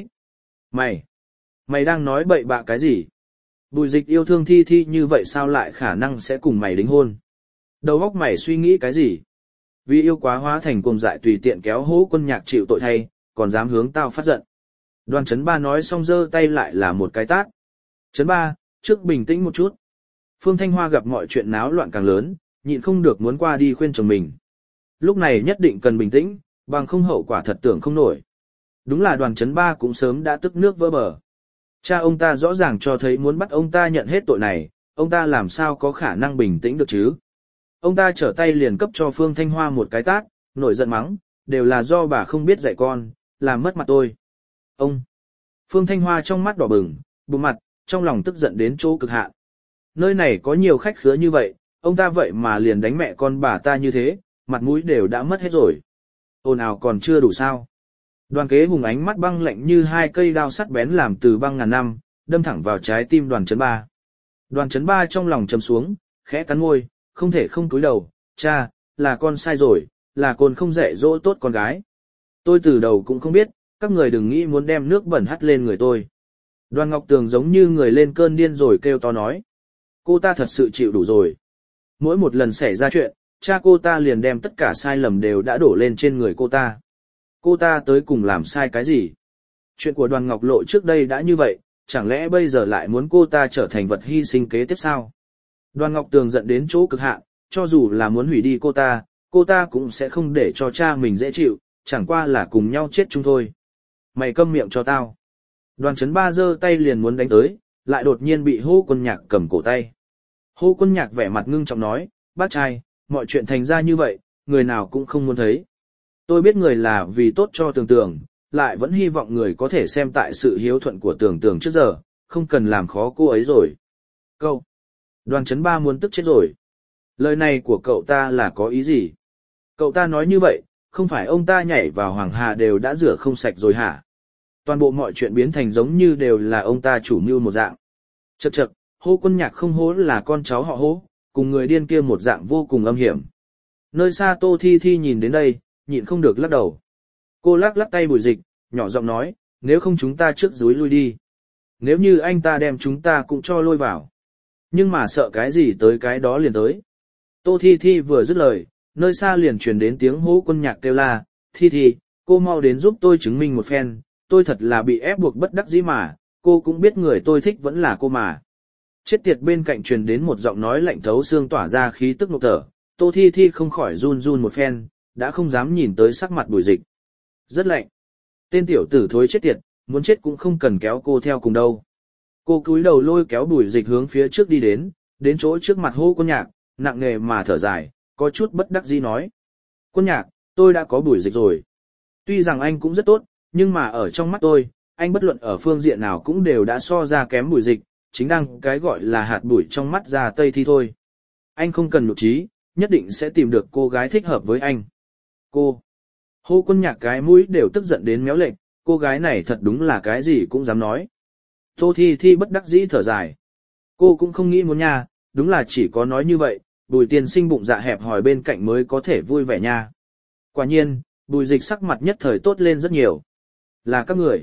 Mày đang nói bậy bạ cái gì? Bùi Dịch yêu thương Thi Thi như vậy sao lại khả năng sẽ cùng mày đính hôn? Đầu óc mày suy nghĩ cái gì? Vì yêu quá hóa thành cuồng dại tùy tiện kéo Hỗ Quân Nhạc chịu tội thay, còn dám hướng tao phát giận. Đoàn Chấn Ba nói xong giơ tay lại là một cái tát. Chấn Ba, trước bình tĩnh một chút. Phương Thanh Hoa gặp mọi chuyện náo loạn càng lớn, nhịn không được muốn qua đi khuyên chồng mình. Lúc này nhất định cần bình tĩnh, bằng không hậu quả thật tưởng không nổi. Đúng là Đoàn Chấn Ba cũng sớm đã tức nước vỡ bờ. Cha ông ta rõ ràng cho thấy muốn bắt ông ta nhận hết tội này, ông ta làm sao có khả năng bình tĩnh được chứ? Ông ta trở tay liền cấp cho Phương Thanh Hoa một cái tát, nổi giận mắng, đều là do bà không biết dạy con, làm mất mặt tôi. Ông! Phương Thanh Hoa trong mắt đỏ bừng, bụng mặt, trong lòng tức giận đến chỗ cực hạn. Nơi này có nhiều khách khứa như vậy, ông ta vậy mà liền đánh mẹ con bà ta như thế, mặt mũi đều đã mất hết rồi. Ồn ào còn chưa đủ sao? Đoàn Kế Hùng ánh mắt băng lạnh như hai cây đao sắt bén làm từ băng ngàn năm, đâm thẳng vào trái tim Đoàn Chấn Ba. Đoàn Chấn Ba trong lòng trầm xuống, khẽ cắn môi, không thể không cúi đầu, cha, là con sai rồi, là con không dạy dỗ tốt con gái. Tôi từ đầu cũng không biết, các người đừng nghĩ muốn đem nước bẩn hắt lên người tôi. Đoàn Ngọc Tường giống như người lên cơn điên rồi kêu to nói. Cô ta thật sự chịu đủ rồi. Mỗi một lần xảy ra chuyện, cha cô ta liền đem tất cả sai lầm đều đã đổ lên trên người cô ta. Cô ta tới cùng làm sai cái gì? Chuyện của Đoàn Ngọc Lộ trước đây đã như vậy, chẳng lẽ bây giờ lại muốn cô ta trở thành vật hy sinh kế tiếp sao? Đoàn Ngọc Tường giận đến chỗ cực hạn, cho dù là muốn hủy đi cô ta cũng sẽ không để cho cha mình dễ chịu, chẳng qua là cùng nhau chết chung thôi. Mày câm miệng cho tao. Đoàn Chấn Ba giơ tay liền muốn đánh tới, lại đột nhiên bị Hô Quân Nhạc cầm cổ tay. Hô Quân Nhạc vẻ mặt ngưng trọng nói, bác trai, mọi chuyện thành ra như vậy, người nào cũng không muốn thấy. Tôi biết người là vì tốt cho Tường Tường, lại vẫn hy vọng người có thể xem tại sự hiếu thuận của Tường Tường trước giờ, không cần làm khó cô ấy rồi. Cậu! Đoàn Chấn Ba muốn tức chết rồi. Lời này của cậu ta là có ý gì? Cậu ta nói như vậy, không phải ông ta nhảy vào Hoàng Hà đều đã rửa không sạch rồi hả? Toàn bộ mọi chuyện biến thành giống như đều là ông ta chủ mưu một dạng. Chậc chậc, Hô Quân Nhạc không hố là con cháu họ Hô, cùng người điên kia một dạng vô cùng âm hiểm. Nơi xa Tô Thi Thi nhìn đến đây, nhịn không được lắc đầu. Cô lắc lắc tay Bùi Dịch, nhỏ giọng nói, nếu không chúng ta trước dúi lui đi. Nếu như anh ta đem chúng ta cũng cho lôi vào. Nhưng mà sợ cái gì tới cái đó liền tới. Tô Thi Thi vừa dứt lời, nơi xa liền truyền đến tiếng Hô Quân Nhạc kêu la, Thi Thi, cô mau đến giúp tôi chứng minh một phen, tôi thật là bị ép buộc bất đắc dĩ mà, cô cũng biết người tôi thích vẫn là cô mà. Chết tiệt, bên cạnh truyền đến một giọng nói lạnh thấu xương tỏa ra khí tức ngộp thở, Tô Thi Thi không khỏi run run một phen, đã không dám nhìn tới sắc mặt Bùi Dịch. Rất lạnh. Tên tiểu tử thối chết tiệt, muốn chết cũng không cần kéo cô theo cùng đâu. Cô cúi đầu lôi kéo Bùi Dịch hướng phía trước đi đến chỗ trước mặt Hô Quân Nhạc, nặng nề mà thở dài, có chút bất đắc dĩ nói. Quân Nhạc, tôi đã có Bùi Dịch rồi. Tuy rằng anh cũng rất tốt, nhưng mà ở trong mắt tôi, anh bất luận ở phương diện nào cũng đều đã so ra kém Bùi Dịch, chính đang cái gọi là hạt bụi trong mắt già Tây Thi thôi. Anh không cần nhục trí, nhất định sẽ tìm được cô gái thích hợp với anh. Cô! Hô Quân Nhạc cái mũi đều tức giận đến méo lệch, cô gái này thật đúng là cái gì cũng dám nói. Tô Thi Thi bất đắc dĩ thở dài. Cô cũng không nghĩ muốn nha, đúng là chỉ có nói như vậy, Bùi tiên sinh bụng dạ hẹp hòi bên cạnh mới có thể vui vẻ nha. Quả nhiên, Bùi Dịch sắc mặt nhất thời tốt lên rất nhiều. Là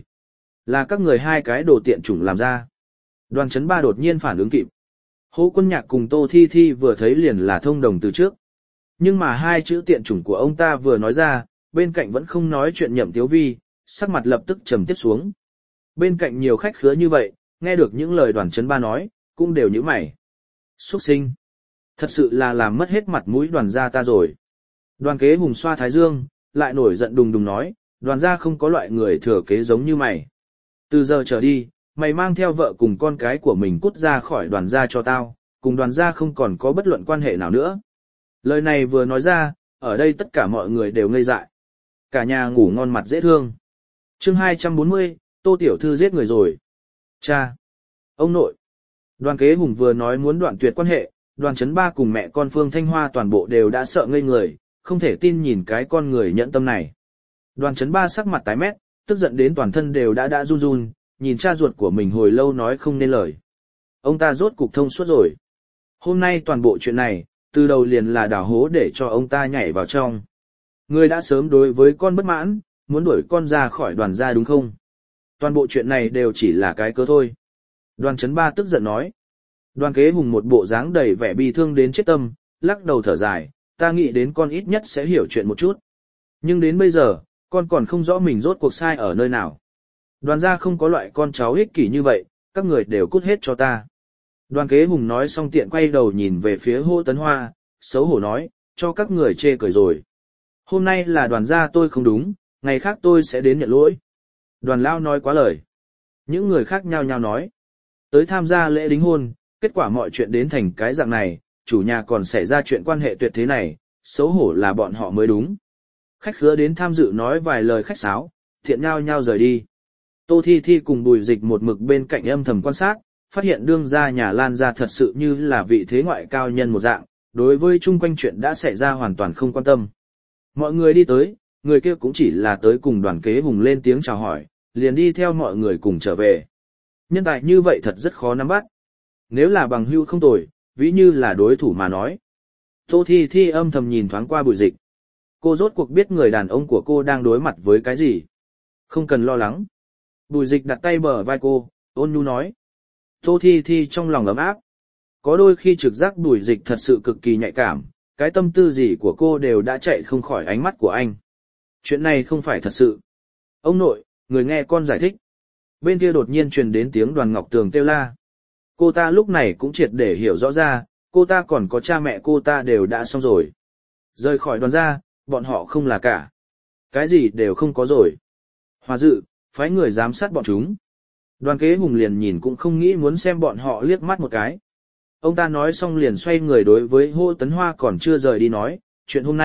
các người hai cái đồ tiện chủng làm ra. Đoàn Chấn Ba đột nhiên phản ứng kịp. Hô Quân Nhạc cùng Tô Thi Thi vừa thấy liền là thông đồng từ trước. Nhưng mà hai chữ tiện chủng của ông ta vừa nói ra, bên cạnh vẫn không nói chuyện Nhậm Tiếu Vi, sắc mặt lập tức trầm tiếp xuống. Bên cạnh nhiều khách khứa như vậy, nghe được những lời Đoàn Chấn Ba nói, cũng đều nhíu mày. Xuất sinh! Thật sự là làm mất hết mặt mũi Đoàn gia ta rồi. Đoàn Kế Hùng xoa thái dương, lại nổi giận đùng đùng nói, Đoàn gia không có loại người thừa kế giống như mày. Từ giờ trở đi, mày mang theo vợ cùng con cái của mình cút ra khỏi Đoàn gia cho tao, cùng Đoàn gia không còn có bất luận quan hệ nào nữa. Lời này vừa nói ra, ở đây tất cả mọi người đều ngây dại. Cả nhà ngủ ngon mặt dễ thương. Chương 240, Tô Tiểu Thư giết người rồi. Cha! Ông nội! Đoàn Kế Hùng vừa nói muốn đoạn tuyệt quan hệ, Đoàn Chấn Ba cùng mẹ con Phương Thanh Hoa toàn bộ đều đã sợ ngây người, không thể tin nhìn cái con người nhẫn tâm này. Đoàn Chấn Ba sắc mặt tái mét, tức giận đến toàn thân đều đã run run, nhìn cha ruột của mình hồi lâu nói không nên lời. Ông ta rốt cục thông suốt rồi. Hôm nay toàn bộ chuyện này, từ đầu liền là đào hố để cho ông ta nhảy vào trong. Người đã sớm đối với con bất mãn, muốn đuổi con ra khỏi Đoàn gia đúng không? Toàn bộ chuyện này đều chỉ là cái cớ thôi. Đoàn Chấn Ba tức giận nói. Đoàn Kế Hùng một bộ dáng đầy vẻ bi thương đến chết tâm, lắc đầu thở dài, ta nghĩ đến con ít nhất sẽ hiểu chuyện một chút. Nhưng đến bây giờ, con còn không rõ mình rốt cuộc sai ở nơi nào. Đoàn gia không có loại con cháu ích kỷ như vậy, các người đều cút hết cho ta. Đoàn Kế Hùng nói xong tiện quay đầu nhìn về phía Hô Tấn Hoa, xấu hổ nói, cho các người chê cười rồi. Hôm nay là Đoàn gia tôi không đúng, ngày khác tôi sẽ đến nhận lỗi. Đoàn Lao nói quá lời. Những người khác nhao nhao nói. Tới tham gia lễ đính hôn, kết quả mọi chuyện đến thành cái dạng này, chủ nhà còn xảy ra chuyện quan hệ tuyệt thế này, xấu hổ là bọn họ mới đúng. Khách khứa đến tham dự nói vài lời khách sáo, thiện nhao nhao rời đi. Tô Thi Thi cùng Bùi Dịch một mực bên cạnh âm thầm quan sát, phát hiện đương gia nhà Lan gia thật sự như là vị thế ngoại cao nhân một dạng, đối với chung quanh chuyện đã xảy ra hoàn toàn không quan tâm. Mọi người đi tới, người kia cũng chỉ là tới cùng Đoàn Kế Hùng lên tiếng chào hỏi, liền đi theo mọi người cùng trở về. Nhân tài như vậy thật rất khó nắm bắt. Nếu là bằng hữu không tồi, ví như là đối thủ mà nói. Tô Thi Thi âm thầm nhìn thoáng qua Bùi Dịch. Cô rốt cuộc biết người đàn ông của cô đang đối mặt với cái gì. Không cần lo lắng. Bùi Dịch đặt tay bờ vai cô, ôn nhu nói. Tô Thi Thi trong lòng ấm áp. Có đôi khi trực giác Bùi Dịch thật sự cực kỳ nhạy cảm, cái tâm tư gì của cô đều đã chạy không khỏi ánh mắt của anh. Chuyện này không phải thật sự. Ông nội, người nghe con giải thích. Bên kia đột nhiên truyền đến tiếng Đoàn Ngọc Tường kêu la. Cô ta lúc này cũng triệt để hiểu rõ ra, cô ta còn có cha mẹ cô ta đều đã xong rồi. Rời khỏi Đoàn gia, bọn họ không là cả. Cái gì đều không có rồi. Hòa dự, phái người giám sát bọn chúng. Đoàn Kế Hùng liền nhìn cũng không nghĩ muốn xem bọn họ liếc mắt một cái. Ông ta nói xong liền xoay người đối với Hô Tấn Hoa còn chưa rời đi nói, chuyện hôm nay,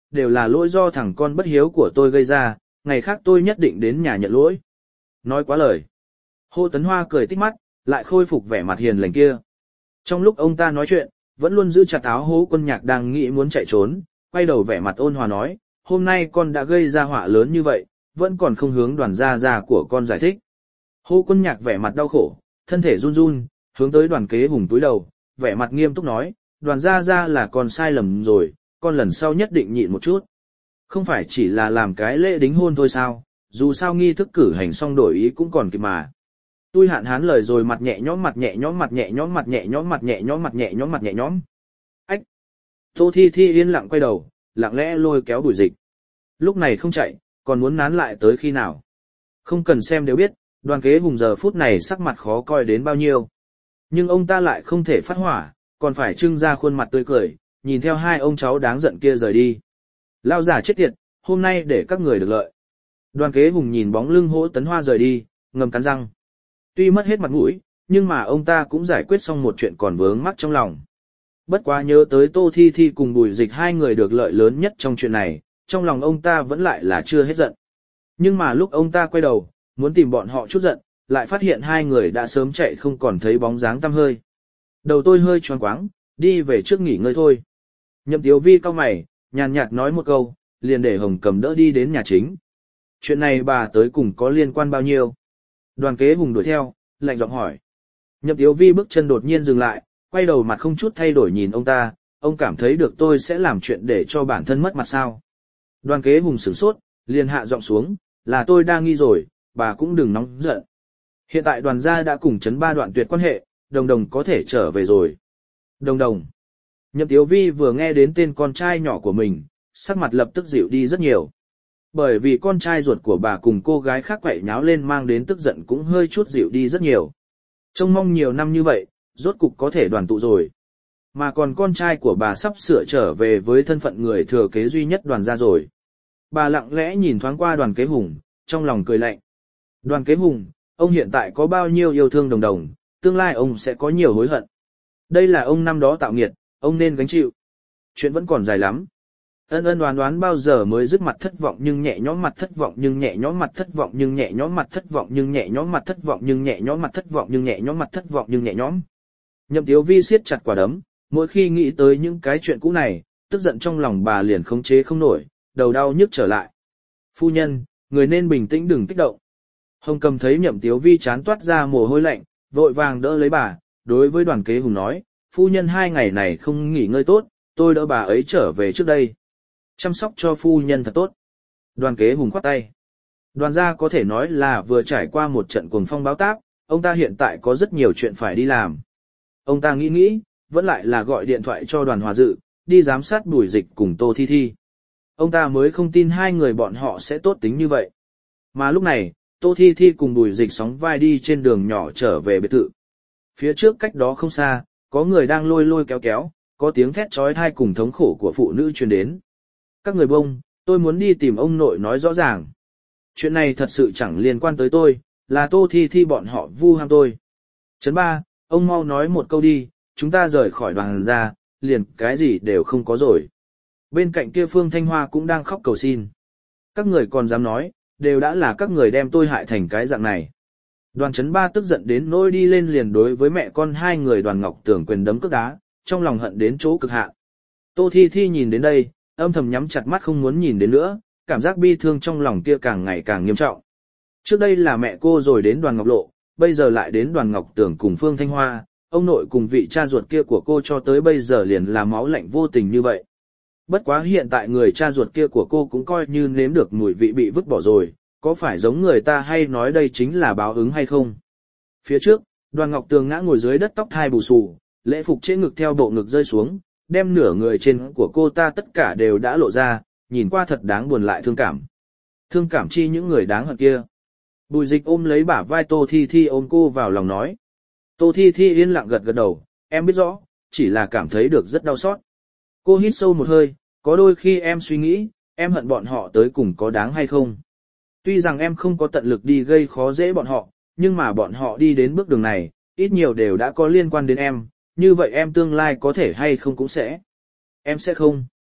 đều là lỗi do thằng con bất hiếu của tôi gây ra, ngày khác tôi nhất định đến nhà nhận lỗi. Nói quá lời. Hồ Tấn Hoa cười tít mắt, lại khôi phục vẻ mặt hiền lành kia. Trong lúc ông ta nói chuyện, vẫn luôn giữ chặt áo Hố Quân Nhạc đang nghĩ muốn chạy trốn, quay đầu vẻ mặt ôn hòa nói, hôm nay con đã gây ra họa lớn như vậy, vẫn còn không hướng Đoàn gia gia của con giải thích. Hồ Quân Nhạc vẻ mặt đau khổ, thân thể run run, hướng tới Đoàn Kế Hùng túi đầu, vẻ mặt nghiêm túc nói, Đoàn gia gia là con sai lầm rồi, con lần sau nhất định nhịn một chút. Không phải chỉ là làm cái lễ đính hôn thôi sao, dù sao nghi thức cử hành xong đổi ý cũng còn kịp mà. Tôi Hạn Hán lời rồi mặt nhẹ nhõm mặt nhẹ nhõm mặt nhẹ nhõm mặt nhẹ nhõm mặt nhẹ nhõm mặt nhẹ nhõm mặt nhẹ nhõm. Ách! Tô Thi Thi yên lặng quay đầu, lặng lẽ lôi kéo Bùi Dịch. Lúc này không chạy, còn muốn nán lại tới khi nào? Không cần xem đều biết, Đoàn Kế Hùng giờ phút này sắc mặt khó coi đến bao nhiêu. Nhưng ông ta lại không thể phát hỏa, còn phải trưng ra khuôn mặt tươi cười, nhìn theo hai ông cháu đáng giận kia rời đi. Lao giả chết tiệt, hôm nay để các người được lợi. Đoàn Kế Hùng nhìn bóng lưng Hỗ Tấn Hoa rời đi, ngầm cắn răng. Tuy mất hết mặt mũi, nhưng mà ông ta cũng giải quyết xong một chuyện còn vướng mắc trong lòng. Bất quá nhớ tới Tô Thi Thi cùng Bùi Dịch hai người được lợi lớn nhất trong chuyện này, trong lòng ông ta vẫn lại là chưa hết giận. Nhưng mà lúc ông ta quay đầu, muốn tìm bọn họ chút giận, lại phát hiện hai người đã sớm chạy không còn thấy bóng dáng tăm hơi. Đầu tôi hơi choáng quáng, đi về trước nghỉ ngơi thôi. Nhậm Tiếu Vi cau mày, nhàn nhạt nói một câu, liền để Hồng Cầm đỡ đi đến nhà chính. Chuyện này bà tới cùng có liên quan bao nhiêu? Đoàn Kế Hùng đuổi theo, lạnh giọng hỏi. Nhậm Tiếu Vi bước chân đột nhiên dừng lại, quay đầu mặt không chút thay đổi nhìn ông ta, ông cảm thấy được tôi sẽ làm chuyện để cho bản thân mất mặt sao? Đoàn Kế Hùng sửng sốt, liền hạ giọng xuống, là tôi đang nghi rồi, bà cũng đừng nóng giận. Hiện tại Đoàn gia đã cùng Trấn Ba đoạn tuyệt quan hệ, Đồng Đồng có thể trở về rồi. Đồng Đồng. Nhậm Tiếu Vi vừa nghe đến tên con trai nhỏ của mình, sắc mặt lập tức dịu đi rất nhiều. Bởi vì con trai ruột của bà cùng cô gái khác quậy nháo lên mang đến tức giận cũng hơi chút dịu đi rất nhiều. Trông mong nhiều năm như vậy, rốt cục có thể đoàn tụ rồi. Mà còn con trai của bà sắp sửa trở về với thân phận người thừa kế duy nhất Đoàn gia rồi. Bà lặng lẽ nhìn thoáng qua Đoàn Kế Hùng, trong lòng cười lạnh. Đoàn Kế Hùng, ông hiện tại có bao nhiêu yêu thương Đồng Đồng, tương lai ông sẽ có nhiều hối hận. Đây là ông năm đó tạo nghiệt, ông nên gánh chịu. Chuyện vẫn còn dài lắm. Ân đoán bao giờ mới dứt mặt thất vọng nhưng nhẹ nhõm mặt thất vọng nhưng nhẹ nhõm mặt thất vọng nhưng nhẹ nhõm mặt thất vọng nhưng nhẹ nhõm mặt thất vọng nhưng nhẹ nhõm mặt thất vọng nhưng nhẹ nhõm mặt thất vọng nhưng nhẹ nhõm. Nhậm Tiếu Vi siết chặt quả đấm, mỗi khi nghĩ tới những cái chuyện cũ này, tức giận trong lòng bà liền khống chế không nổi, đầu đau nhức trở lại. Phu nhân, người nên bình tĩnh đừng kích động. Hồng Cầm thấy Nhậm Tiếu Vi chán toát ra mồ hôi lạnh, vội vàng đỡ lấy bà, đối với Đoàn Kế Hùng nói, phu nhân 2 ngày này không nghỉ ngơi tốt, tôi đỡ bà ấy trở về trước đây. Chăm sóc cho phu nhân thật tốt. Đoàn Kế Hùng khoát tay. Đoàn gia có thể nói là vừa trải qua một trận cuồng phong bão táp, ông ta hiện tại có rất nhiều chuyện phải đi làm. Ông ta nghĩ, vẫn lại là gọi điện thoại cho Đoàn Hòa Dự, đi giám sát Bùi Dịch cùng Tô Thi Thi. Ông ta mới không tin hai người bọn họ sẽ tốt tính như vậy. Mà lúc này, Tô Thi Thi cùng Bùi Dịch sóng vai đi trên đường nhỏ trở về biệt thự. Phía trước cách đó không xa, có người đang lôi kéo, có tiếng thét chói tai cùng thống khổ của phụ nữ truyền đến. Các người bông, tôi muốn đi tìm ông nội nói rõ ràng. Chuyện này thật sự chẳng liên quan tới tôi, là Tô Thi Thi bọn họ vu ham tôi. Trấn Ba, ông mau nói một câu đi, chúng ta rời khỏi Đoàn gia, liền cái gì đều không có rồi. Bên cạnh kia Phương Thanh Hoa cũng đang khóc cầu xin. Các người còn dám nói, đều đã là các người đem tôi hại thành cái dạng này. Đoàn Trấn Ba tức giận đến nỗi đi lên liền đối với mẹ con hai người Đoàn Ngọc Tưởng quyền đấm cước đá, trong lòng hận đến chỗ cực hạn. Tô Thi Thi nhìn đến đây, âm thầm nhắm chặt mắt không muốn nhìn đến nữa, cảm giác bi thương trong lòng kia càng ngày càng nghiêm trọng. Trước đây là mẹ cô rồi đến Đoàn Ngọc Lộ, bây giờ lại đến Đoàn Ngọc Tưởng cùng Phương Thanh Hoa, ông nội cùng vị cha ruột kia của cô cho tới bây giờ liền là máu lạnh vô tình như vậy. Bất quá hiện tại người cha ruột kia của cô cũng coi như nếm được mùi vị bị vứt bỏ rồi, có phải giống người ta hay nói đây chính là báo ứng hay không? Phía trước, Đoàn Ngọc Tường ngã ngồi dưới đất tóc thai bù xù, lễ phục trên ngực theo bộ ngực rơi xuống, đem nửa người trên của cô ta tất cả đều đã lộ ra, nhìn qua thật đáng buồn lại thương cảm. Thương cảm chi những người đáng hận kia. Bùi Dịch ôm lấy bả vai Tô Thi Thi ôm cô vào lòng nói. Tô Thi Thi yên lặng gật gật đầu, em biết rõ, chỉ là cảm thấy được rất đau xót. Cô hít sâu một hơi, có đôi khi em suy nghĩ, em hận bọn họ tới cùng có đáng hay không. Tuy rằng em không có tận lực đi gây khó dễ bọn họ, nhưng mà bọn họ đi đến bước đường này, ít nhiều đều đã có liên quan đến em, như vậy em tương lai có thể hay không cũng sẽ. Em sẽ không.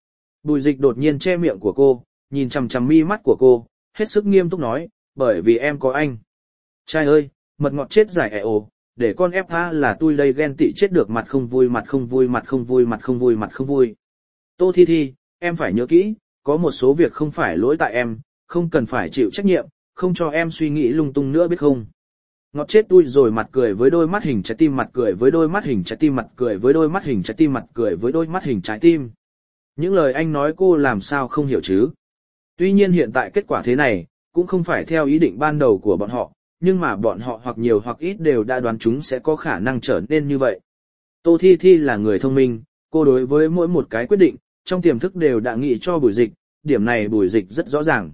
Bùi Dịch đột nhiên che miệng của cô, nhìn chằm chằm mi mắt của cô, hết sức nghiêm túc nói, bởi vì em có anh. Trai ơi, mật ngọt chết giải ồ, để con ép tha là tôi đây ghen tị chết được, mặt không vui mặt không vui mặt không vui mặt không vui mặt không vui. Tô Thi Thi, em phải nhớ kỹ, có một số việc không phải lỗi tại em, không cần phải chịu trách nhiệm, không cho em suy nghĩ lung tung nữa biết không. Ngọt chết tôi rồi, mặt cười với đôi mắt hình trái tim, mặt cười với đôi mắt hình trái tim, mặt cười với đôi mắt hình trái tim, mặt cười với đôi mắt hình trái tim. Những lời anh nói cô làm sao không hiểu chứ. Tuy nhiên hiện tại kết quả thế này, cũng không phải theo ý định ban đầu của bọn họ, nhưng mà bọn họ hoặc nhiều hoặc ít đều đã đoán chúng sẽ có khả năng trở nên như vậy. Tô Thi Thi là người thông minh, cô đối với mỗi một cái quyết định, trong tiềm thức đều đã nghĩ cho Bùi Dịch, điểm này Bùi Dịch rất rõ ràng.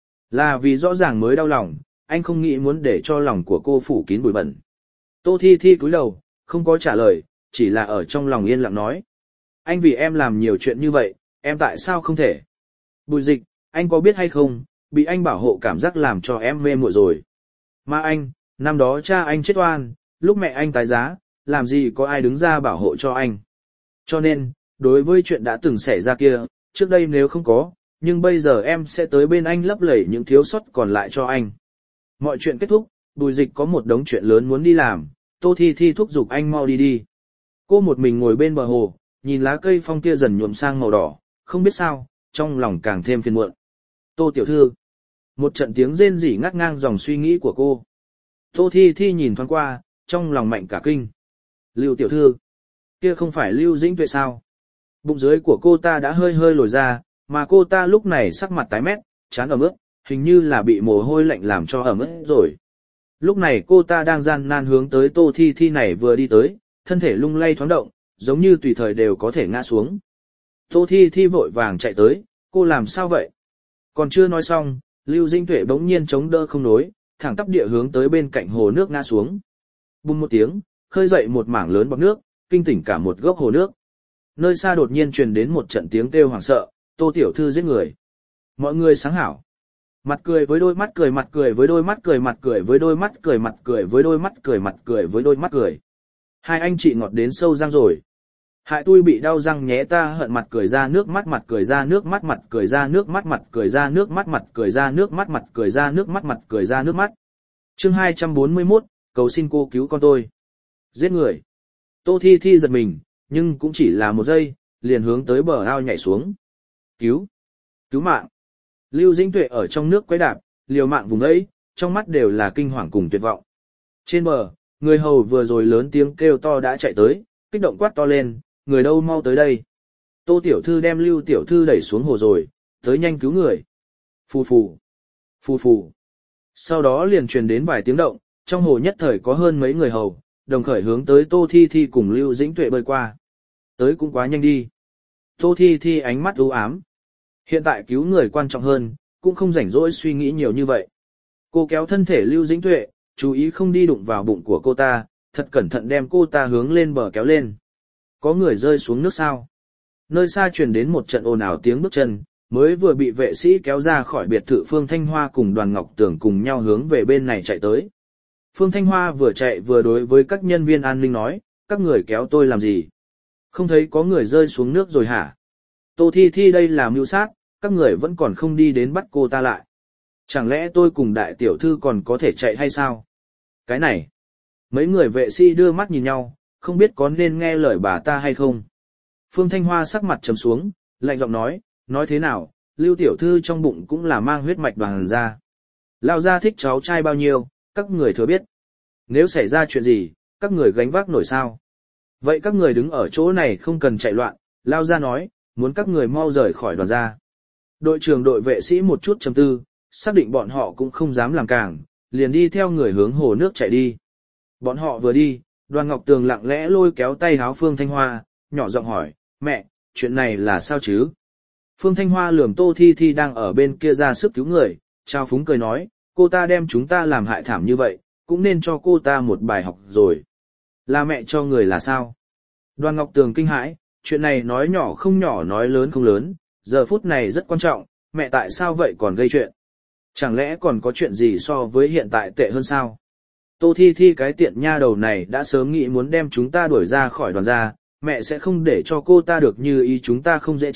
Là vì rõ ràng mới đau lòng, anh không nghĩ muốn để cho lòng của cô phủ kín bụi bẩn. Tô Thi Thi cúi đầu, không có trả lời, chỉ là ở trong lòng yên lặng nói. Anh vì em làm nhiều chuyện như vậy, em tại sao không thể? Bùi Dịch, anh có biết hay không, bị anh bảo hộ cảm giác làm cho em mê muội rồi. Mà anh, năm đó cha anh chết oan, lúc mẹ anh tái giá, làm gì có ai đứng ra bảo hộ cho anh. Cho nên, đối với chuyện đã từng xảy ra kia, trước đây nếu không có, nhưng bây giờ em sẽ tới bên anh lấp lẩy những thiếu sót còn lại cho anh. Mọi chuyện kết thúc, Bùi Dịch có một đống chuyện lớn muốn đi làm, Tô Thi Thi thúc giục anh mau đi đi. Cô một mình ngồi bên bờ hồ, nhìn lá cây phong kia dần nhuộm sang màu đỏ, không biết sao, trong lòng càng thêm phiền muộn. Tô tiểu thư. Một trận tiếng rên rỉ ngắt ngang dòng suy nghĩ của cô. Tô Thi Thi nhìn thoáng qua, trong lòng mạnh cả kinh. Lưu tiểu thư. Kia không phải Lưu Dĩnh Tuệ sao? Bụng dưới của cô ta đã hơi hơi lồi ra, mà cô ta lúc này sắc mặt tái mét, trán ẩm ướt, hình như là bị mồ hôi lạnh làm cho ẩm ướt rồi. Lúc này cô ta đang gian nan hướng tới Tô Thi Thi này vừa đi tới, thân thể lung lay thoáng động, giống như tùy thời đều có thể ngã xuống. Tô Thi Thi vội vàng chạy tới, cô làm sao vậy? Còn chưa nói xong, Lưu Dĩnh Tuệ bỗng nhiên chống đỡ không nối, thẳng tắp địa hướng tới bên cạnh hồ nước ngã xuống. Bùng một tiếng, khơi dậy một mảng lớn bọt nước, kinh tỉnh cả một gốc hồ nước. Nơi xa đột nhiên truyền đến một trận tiếng kêu hoảng sợ, Tô tiểu thư giết người. Mọi người sáng hảo. Mặt cười với đôi mắt cười, mặt cười với đôi mắt cười, mặt cười với đôi mắt cười, mặt cười với đôi mắt cười, mặt cười với đôi mắt cười. Hai anh chị ngọt đến sâu răng rồi. Hại tôi bị đau răng nhé, ta hận, mặt cười ra nước mắt, mặt cười ra nước mắt, mặt cười ra nước mắt, mặt cười ra nước mắt, mặt cười ra nước mắt, mặt cười ra nước mắt, mặt cười ra nước mắt. Chương 241, cầu xin cô cứu con tôi. Giết người. Tô Thi Thi giật mình, nhưng cũng chỉ là một giây, liền hướng tới bờ ao nhảy xuống. Cứu mạng. Lưu Dĩnh Tuệ ở trong nước quấy đạp, liều mạng vùng ấy, trong mắt đều là kinh hoàng cùng tuyệt vọng. Trên bờ, người hầu vừa rồi lớn tiếng kêu to đã chạy tới, kích động quát to lên, người đâu mau tới đây. Tô tiểu thư đem Lưu tiểu thư đẩy xuống hồ rồi, tới nhanh cứu người. Phù phù, phù phù. Sau đó liền truyền đến vài tiếng động, trong hồ nhất thời có hơn mấy người hầu, đồng khởi hướng tới Tô Thi Thi cùng Lưu Dĩnh Tuệ bơi qua. Tới cũng quá nhanh đi. Tô Thi Thi ánh mắt u ám. Hiện tại cứu người quan trọng hơn, cũng không rảnh rỗi suy nghĩ nhiều như vậy. Cô kéo thân thể Lưu Dĩnh Tuệ, chú ý không đi đụng vào bụng của cô ta, thật cẩn thận đem cô ta hướng lên bờ kéo lên. Có người rơi xuống nước sao? Nơi xa truyền đến một trận ồn ào tiếng bước chân, mới vừa bị vệ sĩ kéo ra khỏi biệt thự Phương Thanh Hoa cùng Đoàn Ngọc Tường cùng nhau hướng về bên này chạy tới. Phương Thanh Hoa vừa chạy vừa đối với các nhân viên an ninh nói, các người kéo tôi làm gì? Không thấy có người rơi xuống nước rồi hả? Tô Thi Thi đây là mưu sát, các người vẫn còn không đi đến bắt cô ta lại. Chẳng lẽ tôi cùng đại tiểu thư còn có thể chạy hay sao? Cái này. Mấy người vệ sĩ đưa mắt nhìn nhau, không biết có nên nghe lời bà ta hay không. Phương Thanh Hoa sắc mặt trầm xuống, lạnh giọng nói thế nào, Lưu tiểu thư trong bụng cũng là mang huyết mạch Đoàn gia. Lao gia thích cháu trai bao nhiêu, các người thừa biết. Nếu xảy ra chuyện gì, các người gánh vác nổi sao? Vậy các người đứng ở chỗ này không cần chạy loạn, Lao gia nói, muốn các người mau rời khỏi Đoàn gia. Đội trưởng đội vệ sĩ một chút trầm tư, xác định bọn họ cũng không dám làm càng, liền đi theo người hướng hồ nước chạy đi. Bọn họ vừa đi, Đoàn Ngọc Tường lặng lẽ lôi kéo tay áo Phương Thanh Hoa, nhỏ giọng hỏi, mẹ, chuyện này là sao chứ? Phương Thanh Hoa lườm Tô Thi Thi đang ở bên kia ra sức cứu người, trao phúng cười nói, cô ta đem chúng ta làm hại thảm như vậy, cũng nên cho cô ta một bài học rồi. Là mẹ cho người là sao? Đoàn Ngọc Tường kinh hãi, chuyện này nói nhỏ không nhỏ nói lớn không lớn, giờ phút này rất quan trọng, mẹ tại sao vậy còn gây chuyện? Chẳng lẽ còn có chuyện gì so với hiện tại tệ hơn sao? Tô Thi Thi cái tiện nha đầu này đã sớm nghĩ muốn đem chúng ta đuổi ra khỏi Đoàn gia, mẹ sẽ không để cho cô ta được như ý chúng ta không dễ chịu,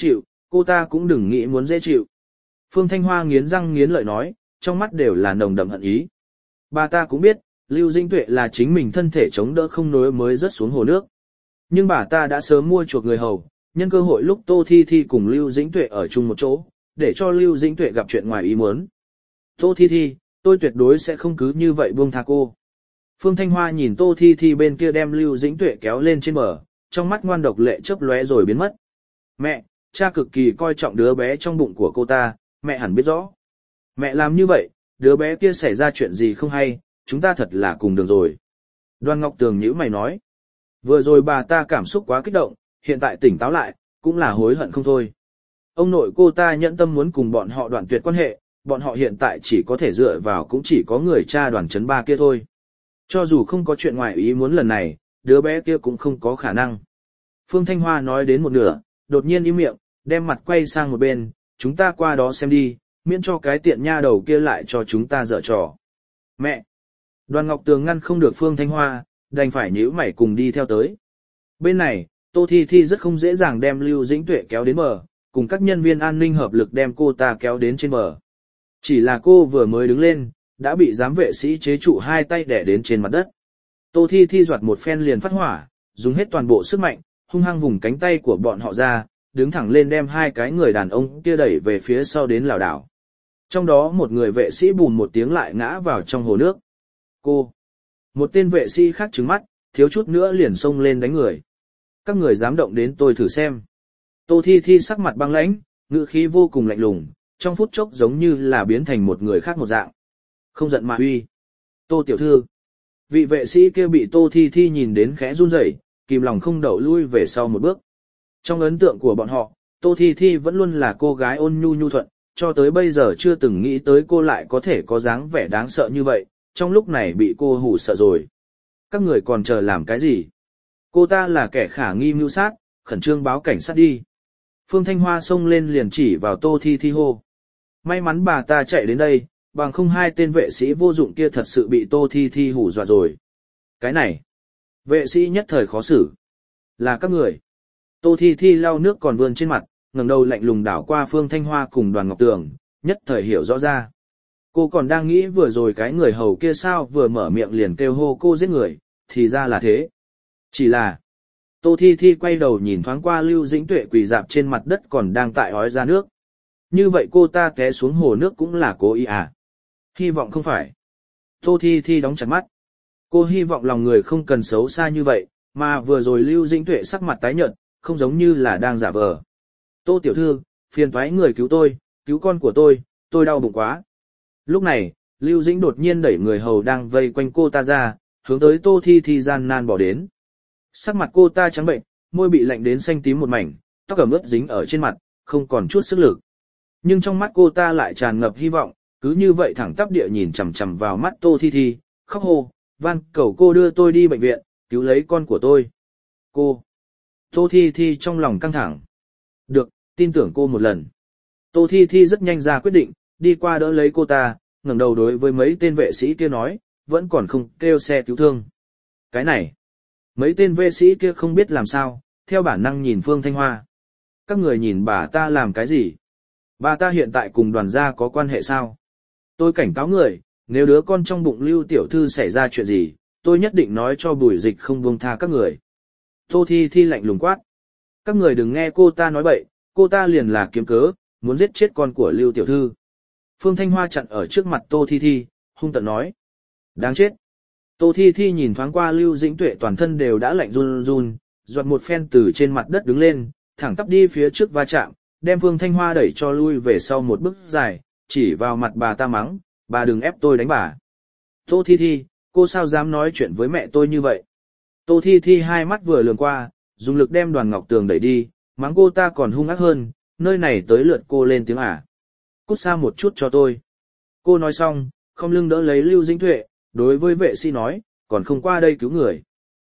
cô ta cũng đừng nghĩ muốn dễ chịu. Phương Thanh Hoa nghiến răng nghiến lợi nói, trong mắt đều là nồng đậm hận ý. Bà ta cũng biết, Lưu Dĩnh Tuệ là chính mình thân thể chống đỡ không nổi mới rớt xuống hồ nước. Nhưng bà ta đã sớm mua chuộc người hầu, nhân cơ hội lúc Tô Thi Thi cùng Lưu Dĩnh Tuệ ở chung một chỗ, để cho Lưu Dĩnh Tuệ gặp chuyện ngoài ý muốn. Tô Thi Thi, tôi tuyệt đối sẽ không cứ như vậy buông tha cô. Phương Thanh Hoa nhìn Tô Thi Thi bên kia đem Lưu Dĩnh Tuệ kéo lên trên bờ, trong mắt ngoan độc lệ chớp lóe rồi biến mất. Mẹ, cha cực kỳ coi trọng đứa bé trong bụng của cô ta, mẹ hẳn biết rõ. Mẹ làm như vậy, đứa bé kia xảy ra chuyện gì không hay, chúng ta thật là cùng đường rồi. Đoan Ngọc Tường nhíu mày nói. Vừa rồi bà ta cảm xúc quá kích động, hiện tại tỉnh táo lại, cũng là hối hận không thôi. Ông nội cô ta nhẫn tâm muốn cùng bọn họ đoạn tuyệt quan hệ, bọn họ hiện tại chỉ có thể dựa vào cũng chỉ có người cha Đoàn Chấn Ba kia thôi. Cho dù không có chuyện ngoài ý muốn lần này, đứa bé kia cũng không có khả năng. Phương Thanh Hoa nói đến một nửa, đột nhiên im miệng, đem mặt quay sang một bên, chúng ta qua đó xem đi, miễn cho cái tiện nha đầu kia lại cho chúng ta dở trò. Mẹ! Đoàn Ngọc Tường ngăn không được Phương Thanh Hoa, đành phải nhíu mày cùng đi theo tới. Bên này, Tô Thi Thi rất không dễ dàng đem Lưu Dĩnh Tuệ kéo đến bờ, cùng các nhân viên an ninh hợp lực đem cô ta kéo đến trên bờ. Chỉ là cô vừa mới đứng lên, đã bị giám vệ sĩ chế trụ hai tay đè đến trên mặt đất. Tô Thi Thi giọt một phen liền phát hỏa, dùng hết toàn bộ sức mạnh, hung hăng vùng cánh tay của bọn họ ra, đứng thẳng lên đem hai cái người đàn ông kia đẩy về phía sau đến lảo đảo. Trong đó một người vệ sĩ bùn một tiếng lại ngã vào trong hồ nước. Cô! Một tên vệ sĩ khác trừng mắt, thiếu chút nữa liền xông lên đánh người. Các người dám động đến tôi thử xem. Tô Thi Thi sắc mặt băng lãnh, ngữ khí vô cùng lạnh lùng, trong phút chốc giống như là biến thành một người khác một dạng. Không giận mà uy. Tô tiểu thư. Vị vệ sĩ kia bị Tô Thi Thi nhìn đến khẽ run rẩy, kìm lòng không đậu lui về sau một bước. Trong ấn tượng của bọn họ, Tô Thi Thi vẫn luôn là cô gái ôn nhu nhu thuận, cho tới bây giờ chưa từng nghĩ tới cô lại có thể có dáng vẻ đáng sợ như vậy, trong lúc này bị cô hù sợ rồi. Các người còn chờ làm cái gì? Cô ta là kẻ khả nghi mưu sát, khẩn trương báo cảnh sát đi. Phương Thanh Hoa xông lên liền chỉ vào Tô Thi Thi hô. May mắn bà ta chạy đến đây, bằng không hai tên vệ sĩ vô dụng kia thật sự bị Tô Thi Thi hù dọa rồi. Cái này, vệ sĩ nhất thời khó xử. Là các người. Tô Thi Thi lau nước còn vươn trên mặt, ngẩng đầu lạnh lùng đảo qua Phương Thanh Hoa cùng Đoàn Ngọc Tường, nhất thời hiểu rõ ra. Cô còn đang nghĩ vừa rồi cái người hầu kia sao vừa mở miệng liền kêu hô cô giết người, thì ra là thế. Chỉ là, Tô Thi Thi quay đầu nhìn thoáng qua Lưu Dĩnh Tuệ quỳ dạp trên mặt đất còn đang tại ói ra nước. Như vậy cô ta té xuống hồ nước cũng là cố ý à? Hy vọng không phải. Tô Thi Thi đóng chặt mắt. Cô hy vọng lòng người không cần xấu xa như vậy, mà vừa rồi Lưu Dĩnh Tuệ sắc mặt tái nhợt, không giống như là đang giả vờ. Tô tiểu thư, phiền toái người cứu tôi, cứu con của tôi đau bụng quá. Lúc này, Lưu Dĩnh đột nhiên đẩy người hầu đang vây quanh cô ta ra, hướng tới Tô Thi Thi gian nan bỏ đến. Sắc mặt cô ta trắng bệnh, môi bị lạnh đến xanh tím một mảnh, tóc ẩm ướt dính ở trên mặt, không còn chút sức lực. Nhưng trong mắt cô ta lại tràn ngập hy vọng, cứ như vậy thẳng tắp địa nhìn chằm chằm vào mắt Tô Thi Thi, khóc hô, van cầu cô đưa tôi đi bệnh viện, cứu lấy con của tôi. Cô! Tô Thi Thi trong lòng căng thẳng. Được, tin tưởng cô một lần. Tô Thi Thi rất nhanh ra quyết định, đi qua đỡ lấy cô ta, ngẩng đầu đối với mấy tên vệ sĩ kia nói, vẫn còn không kêu xe cứu thương. Cái này! Mấy tên vệ sĩ kia không biết làm sao, theo bản năng nhìn Phương Thanh Hoa. Các người nhìn bà ta làm cái gì? Bà ta hiện tại cùng Đoàn gia có quan hệ sao? Tôi cảnh cáo người, nếu đứa con trong bụng Lưu tiểu thư xảy ra chuyện gì, tôi nhất định nói cho Bùi Dịch không buông tha các người. Tô Thi Thi lạnh lùng quát. Các người đừng nghe cô ta nói bậy, cô ta liền là kiếm cớ, muốn giết chết con của Lưu tiểu thư. Phương Thanh Hoa chặn ở trước mặt Tô Thi Thi, hung tợn nói. Đáng chết. Tô Thi Thi nhìn thoáng qua Lưu Dĩnh Tuệ toàn thân đều đã lạnh run run, giọt một phen từ trên mặt đất đứng lên, thẳng tắp đi phía trước va chạm, đem Phương Thanh Hoa đẩy cho lui về sau một bước dài, chỉ vào mặt bà ta mắng, bà đừng ép tôi đánh bà. Tô Thi Thi, cô sao dám nói chuyện với mẹ tôi như vậy? Tô Thi Thi hai mắt vừa lườm qua, dùng lực đem Đoàn Ngọc Tường đẩy đi, mắng cô ta còn hung ác hơn, nơi này tới lượt cô lên tiếng à. Cút xa một chút cho tôi. Cô nói xong, không lưng đỡ lấy Lưu Dĩnh Tuệ, đối với vệ sĩ nói, còn không qua đây cứu người.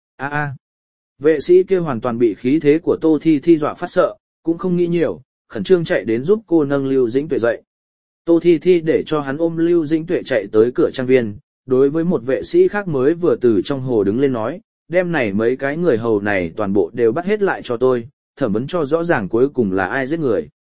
Vệ sĩ kia hoàn toàn bị khí thế của Tô Thi Thi dọa phát sợ, cũng không nghĩ nhiều, khẩn trương chạy đến giúp cô nâng Lưu Dĩnh Tuệ dậy. Tô Thi Thi để cho hắn ôm Lưu Dĩnh Tuệ chạy tới cửa trang viên, đối với một vệ sĩ khác mới vừa từ trong hồ đứng lên nói, đem này mấy cái người hầu này toàn bộ đều bắt hết lại cho tôi, thẩm vấn cho rõ ràng cuối cùng là ai giết người.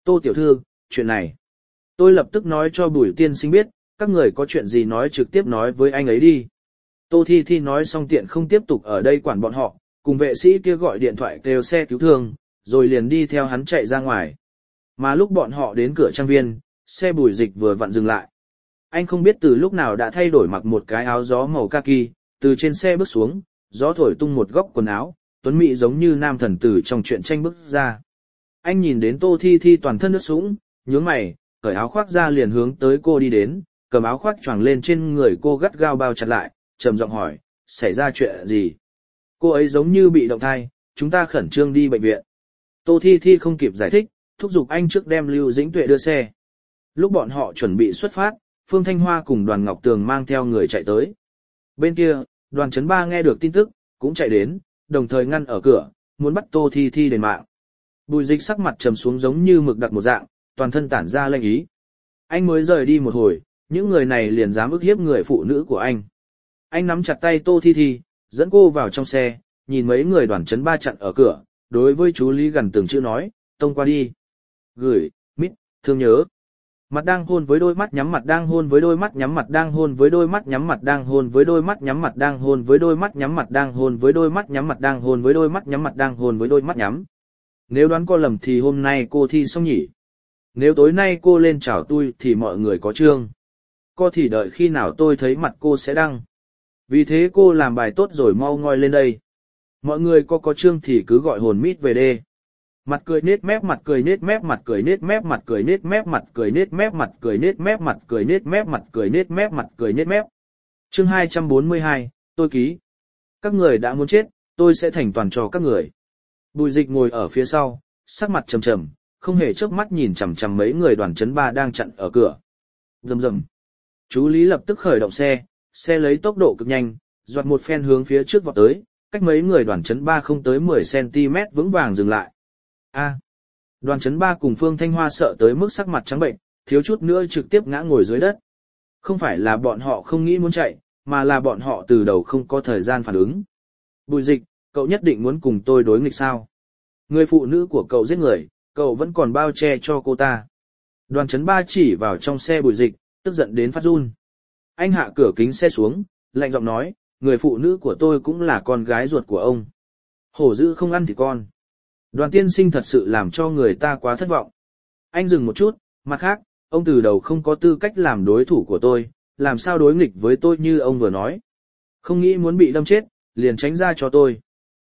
Tô tiểu thư, chuyện này. Tôi lập tức nói cho Bùi tiên sinh biết, các người có chuyện gì nói trực tiếp nói với anh ấy đi. Tô Thi Thi nói xong tiện không tiếp tục ở đây quản bọn họ, cùng vệ sĩ kia gọi điện thoại kêu xe cứu thương, rồi liền đi theo hắn chạy ra ngoài. Mà lúc bọn họ đến cửa trang viên, xe Bùi Dịch vừa vặn dừng lại. Anh không biết từ lúc nào đã thay đổi mặc một cái áo gió màu kaki, từ trên xe bước xuống, gió thổi tung một góc quần áo, tuấn mỹ giống như nam thần tử trong truyện tranh bước ra. Anh nhìn đến Tô Thi Thi toàn thân ướt sũng, nhướng mày, cởi áo khoác ra liền hướng tới cô đi đến, cầm áo khoác choàng lên trên người cô gắt gao bao chặt lại, trầm giọng hỏi, xảy ra chuyện gì? Cô ấy giống như bị động thai, chúng ta khẩn trương đi bệnh viện. Tô Thi Thi không kịp giải thích, thúc giục anh trước đem Lưu Dĩnh Tuệ đưa xe. Lúc bọn họ chuẩn bị xuất phát, Phương Thanh Hoa cùng Đoàn Ngọc Tường mang theo người chạy tới. Bên kia, Đoàn Trấn Ba nghe được tin tức, cũng chạy đến, đồng thời ngăn ở cửa, muốn bắt Tô Thi Thi đền mạng. Bùi Dịch sắc mặt trầm xuống giống như mực đặc một dạng, toàn thân tản ra lệnh ý. Anh mới rời đi một hồi, những người này liền dám ức hiếp người phụ nữ của anh. Anh nắm chặt tay Tô Thi Thi, dẫn cô vào trong xe, nhìn mấy người Đoàn Trấn Ba chặn ở cửa, đối với chú Lý gần từng chữ nói, tông qua đi. Gửi, mít, thương nhớ. Mặt đang hôn với đôi mắt nhắm mặt đang hôn với đôi mắt nhắm mặt đang hôn với đôi mắt nhắm mặt đang hôn với đôi mắt nhắm mặt đang hôn với đôi mắt nhắm mặt đang hôn với đôi mắt nhắm mặt đang hôn với đôi mắt nhắm mặt đang hôn với đôi mắt nhắm. Nếu đoán cô lầm thì hôm nay cô thi xong nhỉ? Nếu tối nay cô lên chào tôi thì mọi người có chương. Cô thì đợi khi nào tôi thấy mặt cô sẽ đăng. Vì thế cô làm bài tốt rồi mau ngoi lên đây. Mọi người có chương thì cứ gọi hồn mít về đê. Mặt cười nết mép mặt cười nết mép mặt cười nết mép mặt cười nết mép mặt cười nết mép mặt cười nết mép mặt cười nết mép mặt cười nết mép mặt cười nết mép. Chương 242, tôi ký. Các người đã muốn chết, tôi sẽ thành toàn cho các người. Bùi Dịch ngồi ở phía sau, sắc mặt trầm trầm, không hề chớp mắt nhìn chằm chằm mấy người Đoàn Trấn Ba đang chặn ở cửa. Rầm rầm. Chú Lý lập tức khởi động xe, xe lấy tốc độ cực nhanh, giọt một phen hướng phía trước vọt tới, cách mấy người Đoàn Trấn Ba không tới 10 cm vững vàng dừng lại. A. Đoàn Trấn Ba cùng Phương Thanh Hoa sợ tới mức sắc mặt trắng bệnh, thiếu chút nữa trực tiếp ngã ngồi dưới đất. Không phải là bọn họ không nghĩ muốn chạy, mà là bọn họ từ đầu không có thời gian phản ứng. Bùi Dịch, cậu nhất định muốn cùng tôi đối nghịch sao? Người phụ nữ của cậu giết người, cậu vẫn còn bao che cho cô ta. Đoàn Trấn Ba chỉ vào trong xe Bùi Dịch, tức giận đến phát run. Anh hạ cửa kính xe xuống, lạnh giọng nói, người phụ nữ của tôi cũng là con gái ruột của ông. Hổ dữ không ăn thì con. Đoàn tiên sinh thật sự làm cho người ta quá thất vọng. Anh dừng một chút, mặt khác, ông từ đầu không có tư cách làm đối thủ của tôi, làm sao đối nghịch với tôi như ông vừa nói. Không nghĩ muốn bị đâm chết, liền tránh ra cho tôi.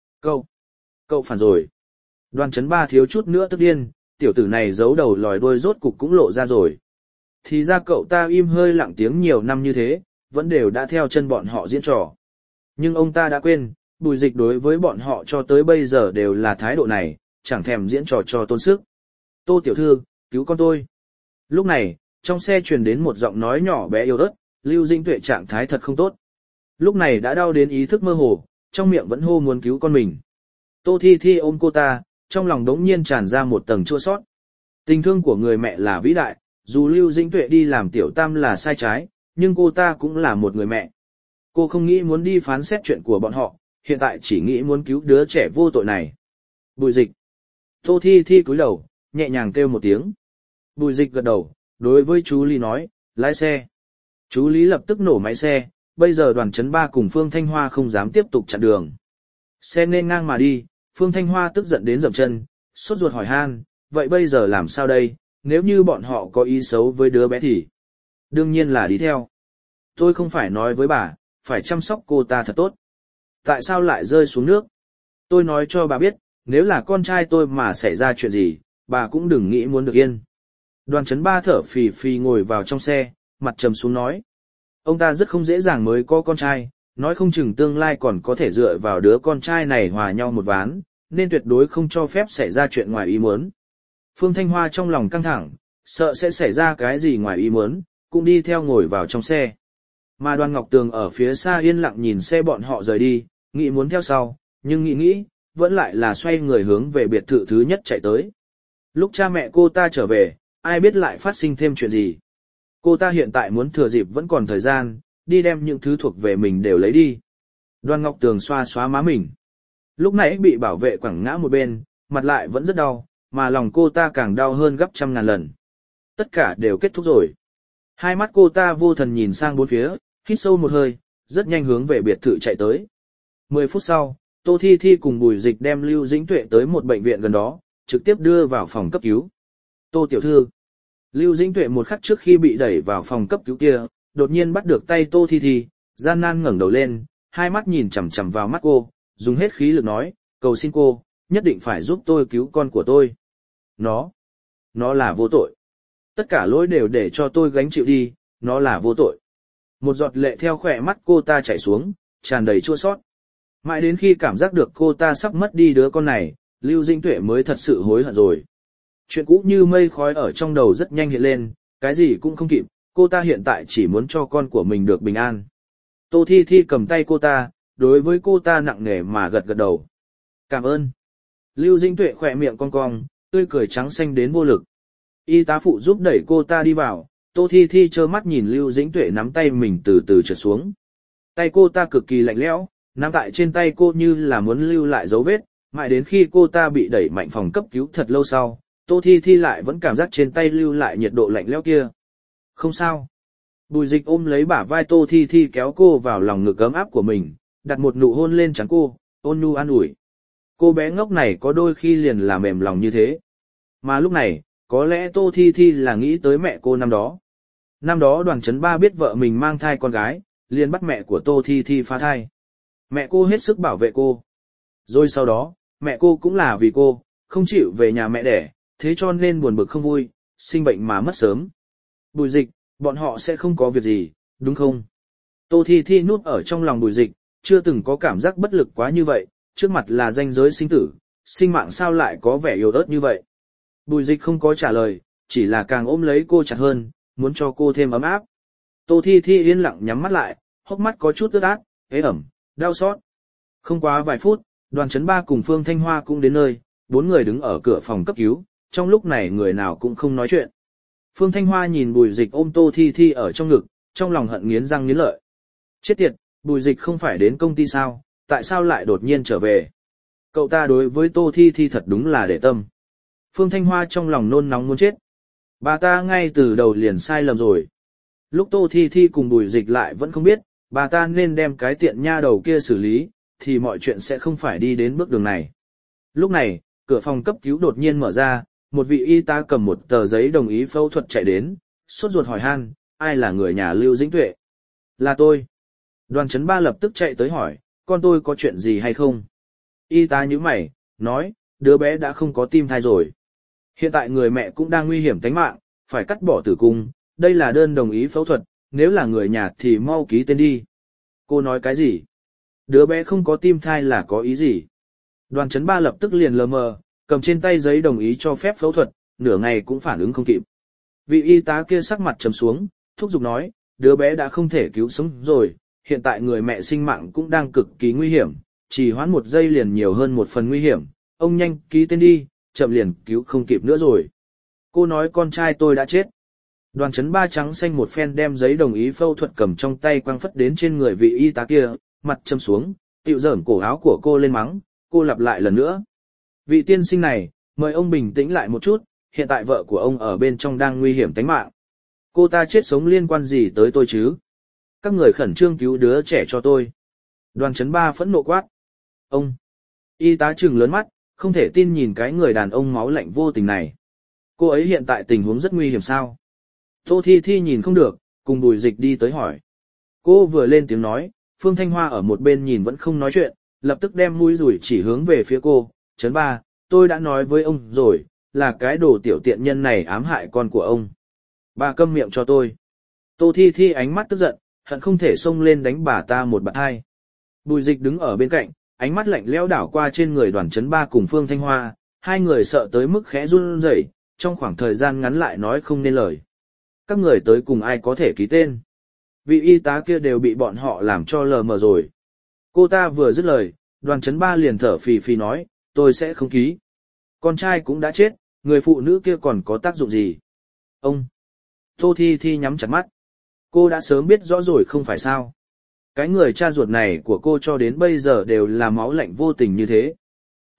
Cậu phản rồi. Đoàn Trấn Ba thiếu chút nữa tức điên, tiểu tử này giấu đầu lòi đuôi rốt cục cũng lộ ra rồi. Thì ra cậu ta im hơi lặng tiếng nhiều năm như thế, vẫn đều đã theo chân bọn họ diễn trò. Nhưng ông ta đã quên, Bùi Dịch đối với bọn họ cho tới bây giờ đều là thái độ này, chẳng thèm diễn trò cho tôn sức. Tô tiểu thư, cứu con tôi. Lúc này, trong xe truyền đến một giọng nói nhỏ bé yếu ớt, Lưu Dĩnh Tuệ trạng thái thật không tốt. Lúc này đã đau đến ý thức mơ hồ, trong miệng vẫn hô muốn cứu con mình. Tô Thi Thi ôm cô ta, trong lòng đống nhiên tràn ra một tầng chua sót. Tình thương của người mẹ là vĩ đại, dù Lưu Dĩnh Tuệ đi làm tiểu tam là sai trái, nhưng cô ta cũng là một người mẹ. Cô không nghĩ muốn đi phán xét chuyện của bọn họ, hiện tại chỉ nghĩ muốn cứu đứa trẻ vô tội này. Bùi Dịch. Tô Thi Thi cúi đầu, nhẹ nhàng kêu một tiếng. Bùi Dịch gật đầu, đối với chú Lý nói, lái xe. Chú Lý lập tức nổ máy xe, bây giờ Đoàn Trấn Ba cùng Phương Thanh Hoa không dám tiếp tục chặn đường. Xe nên ngang mà đi, Phương Thanh Hoa tức giận đến dậm chân, sốt ruột hỏi han, vậy bây giờ làm sao đây, nếu như bọn họ có ý xấu với đứa bé thì? Đương nhiên là đi theo. Tôi không phải nói với bà, phải chăm sóc cô ta thật tốt. Tại sao lại rơi xuống nước? Tôi nói cho bà biết, nếu là con trai tôi mà xảy ra chuyện gì, bà cũng đừng nghĩ muốn được yên. Đoàn Trấn Ba thở phì phì ngồi vào trong xe, mặt trầm xuống nói. Ông ta rất không dễ dàng mới có con trai, nói không chừng tương lai còn có thể dựa vào đứa con trai này hòa nhau một ván, nên tuyệt đối không cho phép xảy ra chuyện ngoài ý muốn. Phương Thanh Hoa trong lòng căng thẳng, sợ sẽ xảy ra cái gì ngoài ý muốn, cũng đi theo ngồi vào trong xe. Mà Đoàn Ngọc Tường ở phía xa yên lặng nhìn xe bọn họ rời đi, nghĩ muốn theo sau, nhưng nghĩ, vẫn lại là xoay người hướng về biệt thự thứ nhất chạy tới. Lúc cha mẹ cô ta trở về, ai biết lại phát sinh thêm chuyện gì. Cô ta hiện tại muốn thừa dịp vẫn còn thời gian, đi đem những thứ thuộc về mình đều lấy đi. Đoàn Ngọc Tường xoa xóa má mình. Lúc nãy bị bảo vệ quẳng ngã một bên, mặt lại vẫn rất đau, mà lòng cô ta càng đau hơn gấp trăm ngàn lần. Tất cả đều kết thúc rồi. Hai mắt cô ta vô thần nhìn sang bốn phía, hít sâu một hơi, rất nhanh hướng về biệt thự chạy tới. 10 phút sau, Tô Thi Thi cùng Bùi Dịch đem Lưu Dĩnh Tuệ tới một bệnh viện gần đó, trực tiếp đưa vào phòng cấp cứu. Tô tiểu thư. Lưu Dĩnh Tuệ một khắc trước khi bị đẩy vào phòng cấp cứu kia, đột nhiên bắt được tay Tô Thi Thi, gian nan ngẩng đầu lên, hai mắt nhìn chằm chằm vào mắt cô, dùng hết khí lực nói, cầu xin cô, nhất định phải giúp tôi cứu con của tôi. Nó là vô tội. Tất cả lỗi đều để cho tôi gánh chịu đi, nó là vô tội. Một giọt lệ theo khỏe mắt cô ta chảy xuống, tràn đầy chua xót. Mãi đến khi cảm giác được cô ta sắp mất đi đứa con này, Lưu Dĩnh Tuệ mới thật sự hối hận rồi. Chuyện cũ như mây khói ở trong đầu rất nhanh hiện lên, cái gì cũng không kịp, cô ta hiện tại chỉ muốn cho con của mình được bình an. Tô Thi Thi cầm tay cô ta, đối với cô ta nặng nề mà gật gật đầu. Cảm ơn. Lưu Dĩnh Tuệ khỏe miệng cong cong, tươi cười trắng xanh đến vô lực. Y tá phụ giúp đẩy cô ta đi vào, Tô Thi Thi trơ mắt nhìn Lưu Dĩnh Tuệ nắm tay mình từ từ trượt xuống. Tay cô ta cực kỳ lạnh lẽo, nắm tại trên tay cô như là muốn lưu lại dấu vết, mãi đến khi cô ta bị đẩy mạnh phòng cấp cứu thật lâu sau, Tô Thi Thi lại vẫn cảm giác trên tay lưu lại nhiệt độ lạnh lẽo kia. Không sao. Bùi Dịch ôm lấy bả vai Tô Thi Thi kéo cô vào lòng ngực ấm áp của mình, đặt một nụ hôn lên trán cô, ôn nhu an ủi. Cô bé ngốc này có đôi khi liền là mềm lòng như thế. Mà lúc này, có lẽ Tô Thi Thi là nghĩ tới mẹ cô năm đó. Năm đó Đoàn Chấn Ba biết vợ mình mang thai con gái, liền bắt mẹ của Tô Thi Thi phá thai. Mẹ cô hết sức bảo vệ cô. Rồi sau đó, mẹ cô cũng là vì cô, không chịu về nhà mẹ đẻ, thế cho nên buồn bực không vui, sinh bệnh mà mất sớm. Bùi Dịch, bọn họ sẽ không có việc gì, đúng không? Tô Thi Thi nuốt ở trong lòng Bùi Dịch, chưa từng có cảm giác bất lực quá như vậy, trước mặt là ranh giới sinh tử, sinh mạng sao lại có vẻ yếu ớt như vậy. Bùi Dịch không có trả lời, chỉ là càng ôm lấy cô chặt hơn, muốn cho cô thêm ấm áp. Tô Thi Thi yên lặng nhắm mắt lại, hốc mắt có chút ướt át, ế ẩm, đau xót. Không quá vài phút, Đoàn Chấn Ba cùng Phương Thanh Hoa cũng đến nơi, 4 người đứng ở cửa phòng cấp cứu, trong lúc này người nào cũng không nói chuyện. Phương Thanh Hoa nhìn Bùi Dịch ôm Tô Thi Thi ở trong ngực, trong lòng hận nghiến răng nghiến lợi. Chết tiệt, Bùi Dịch không phải đến công ty sao, tại sao lại đột nhiên trở về? Cậu ta đối với Tô Thi Thi thật đúng là để tâm. Phương Thanh Hoa trong lòng nôn nóng muốn chết. Bà ta ngay từ đầu liền sai lầm rồi. Lúc Tô Thi Thi cùng Bùi Dịch lại vẫn không biết, bà ta nên đem cái tiện nha đầu kia xử lý, thì mọi chuyện sẽ không phải đi đến bước đường này. Lúc này, cửa phòng cấp cứu đột nhiên mở ra, một vị y tá cầm một tờ giấy đồng ý phẫu thuật chạy đến, sốt ruột hỏi han, ai là người nhà Lưu Dĩnh Tuệ? Là tôi. Đoàn Chấn Ba lập tức chạy tới hỏi, con tôi có chuyện gì hay không? Y tá nhíu mày, nói, đứa bé đã không có tim thai rồi. Hiện tại người mẹ cũng đang nguy hiểm tính mạng, phải cắt bỏ tử cung, đây là đơn đồng ý phẫu thuật, nếu là người nhà thì mau ký tên đi. Cô nói cái gì? Đứa bé không có tim thai là có ý gì? Đoàn Chấn Ba lập tức liền lờ mờ, cầm trên tay giấy đồng ý cho phép phẫu thuật, nửa ngày cũng phản ứng không kịp. Vị y tá kia sắc mặt trầm xuống, thúc giục nói, đứa bé đã không thể cứu sống rồi, hiện tại người mẹ sinh mạng cũng đang cực kỳ nguy hiểm, chỉ hoãn 1 giây liền nhiều hơn 1 phần nguy hiểm, ông nhanh ký tên đi, chậm liền cứu không kịp nữa rồi. Cô nói con trai tôi đã chết. Đoàn Chấn Ba trắng xanh một phen đem giấy đồng ý phẫu thuật cầm trong tay quăng phất đến trên người vị y tá kia, mặt châm xuống, tịu giởn cổ áo của cô lên mắng, cô lặp lại lần nữa. Vị tiên sinh này, mời ông bình tĩnh lại một chút, hiện tại vợ của ông ở bên trong đang nguy hiểm tính mạng. Cô ta chết sống liên quan gì tới tôi chứ? Các người khẩn trương cứu đứa trẻ cho tôi. Đoàn Chấn Ba phẫn nộ quát. Ông! Y tá trừng lớn mắt, không thể tin nhìn cái người đàn ông máu lạnh vô tình này. Cô ấy hiện tại tình huống rất nguy hiểm sao? Tô Thi Thi nhìn không được, cùng Bùi Dịch đi tới hỏi. Cô vừa lên tiếng nói, Phương Thanh Hoa ở một bên nhìn vẫn không nói chuyện, lập tức đem mũi rủi chỉ hướng về phía cô. Chấn Ba, tôi đã nói với ông rồi, là cái đồ tiểu tiện nhân này ám hại con của ông. Bà câm miệng cho tôi. Tô Thi Thi ánh mắt tức giận, hận không thể xông lên đánh bà ta một bạt hai. Bùi Dịch đứng ở bên cạnh, ánh mắt lạnh lẽo đảo qua trên người Đoàn Chấn Ba cùng Phương Thanh Hoa, hai người sợ tới mức khẽ run rẩy, trong khoảng thời gian ngắn lại nói không nên lời. Các người tới cùng ai có thể ký tên? Vị y tá kia đều bị bọn họ làm cho lờ mờ rồi. Cô ta vừa dứt lời, Đoàn Chấn Ba liền thở phì phì nói, tôi sẽ không ký. Con trai cũng đã chết, người phụ nữ kia còn có tác dụng gì? Ông! Tô Thi Thi nhắm chặt mắt. Cô đã sớm biết rõ rồi không phải sao? Cái người cha ruột này của cô cho đến bây giờ đều là máu lạnh vô tình như thế.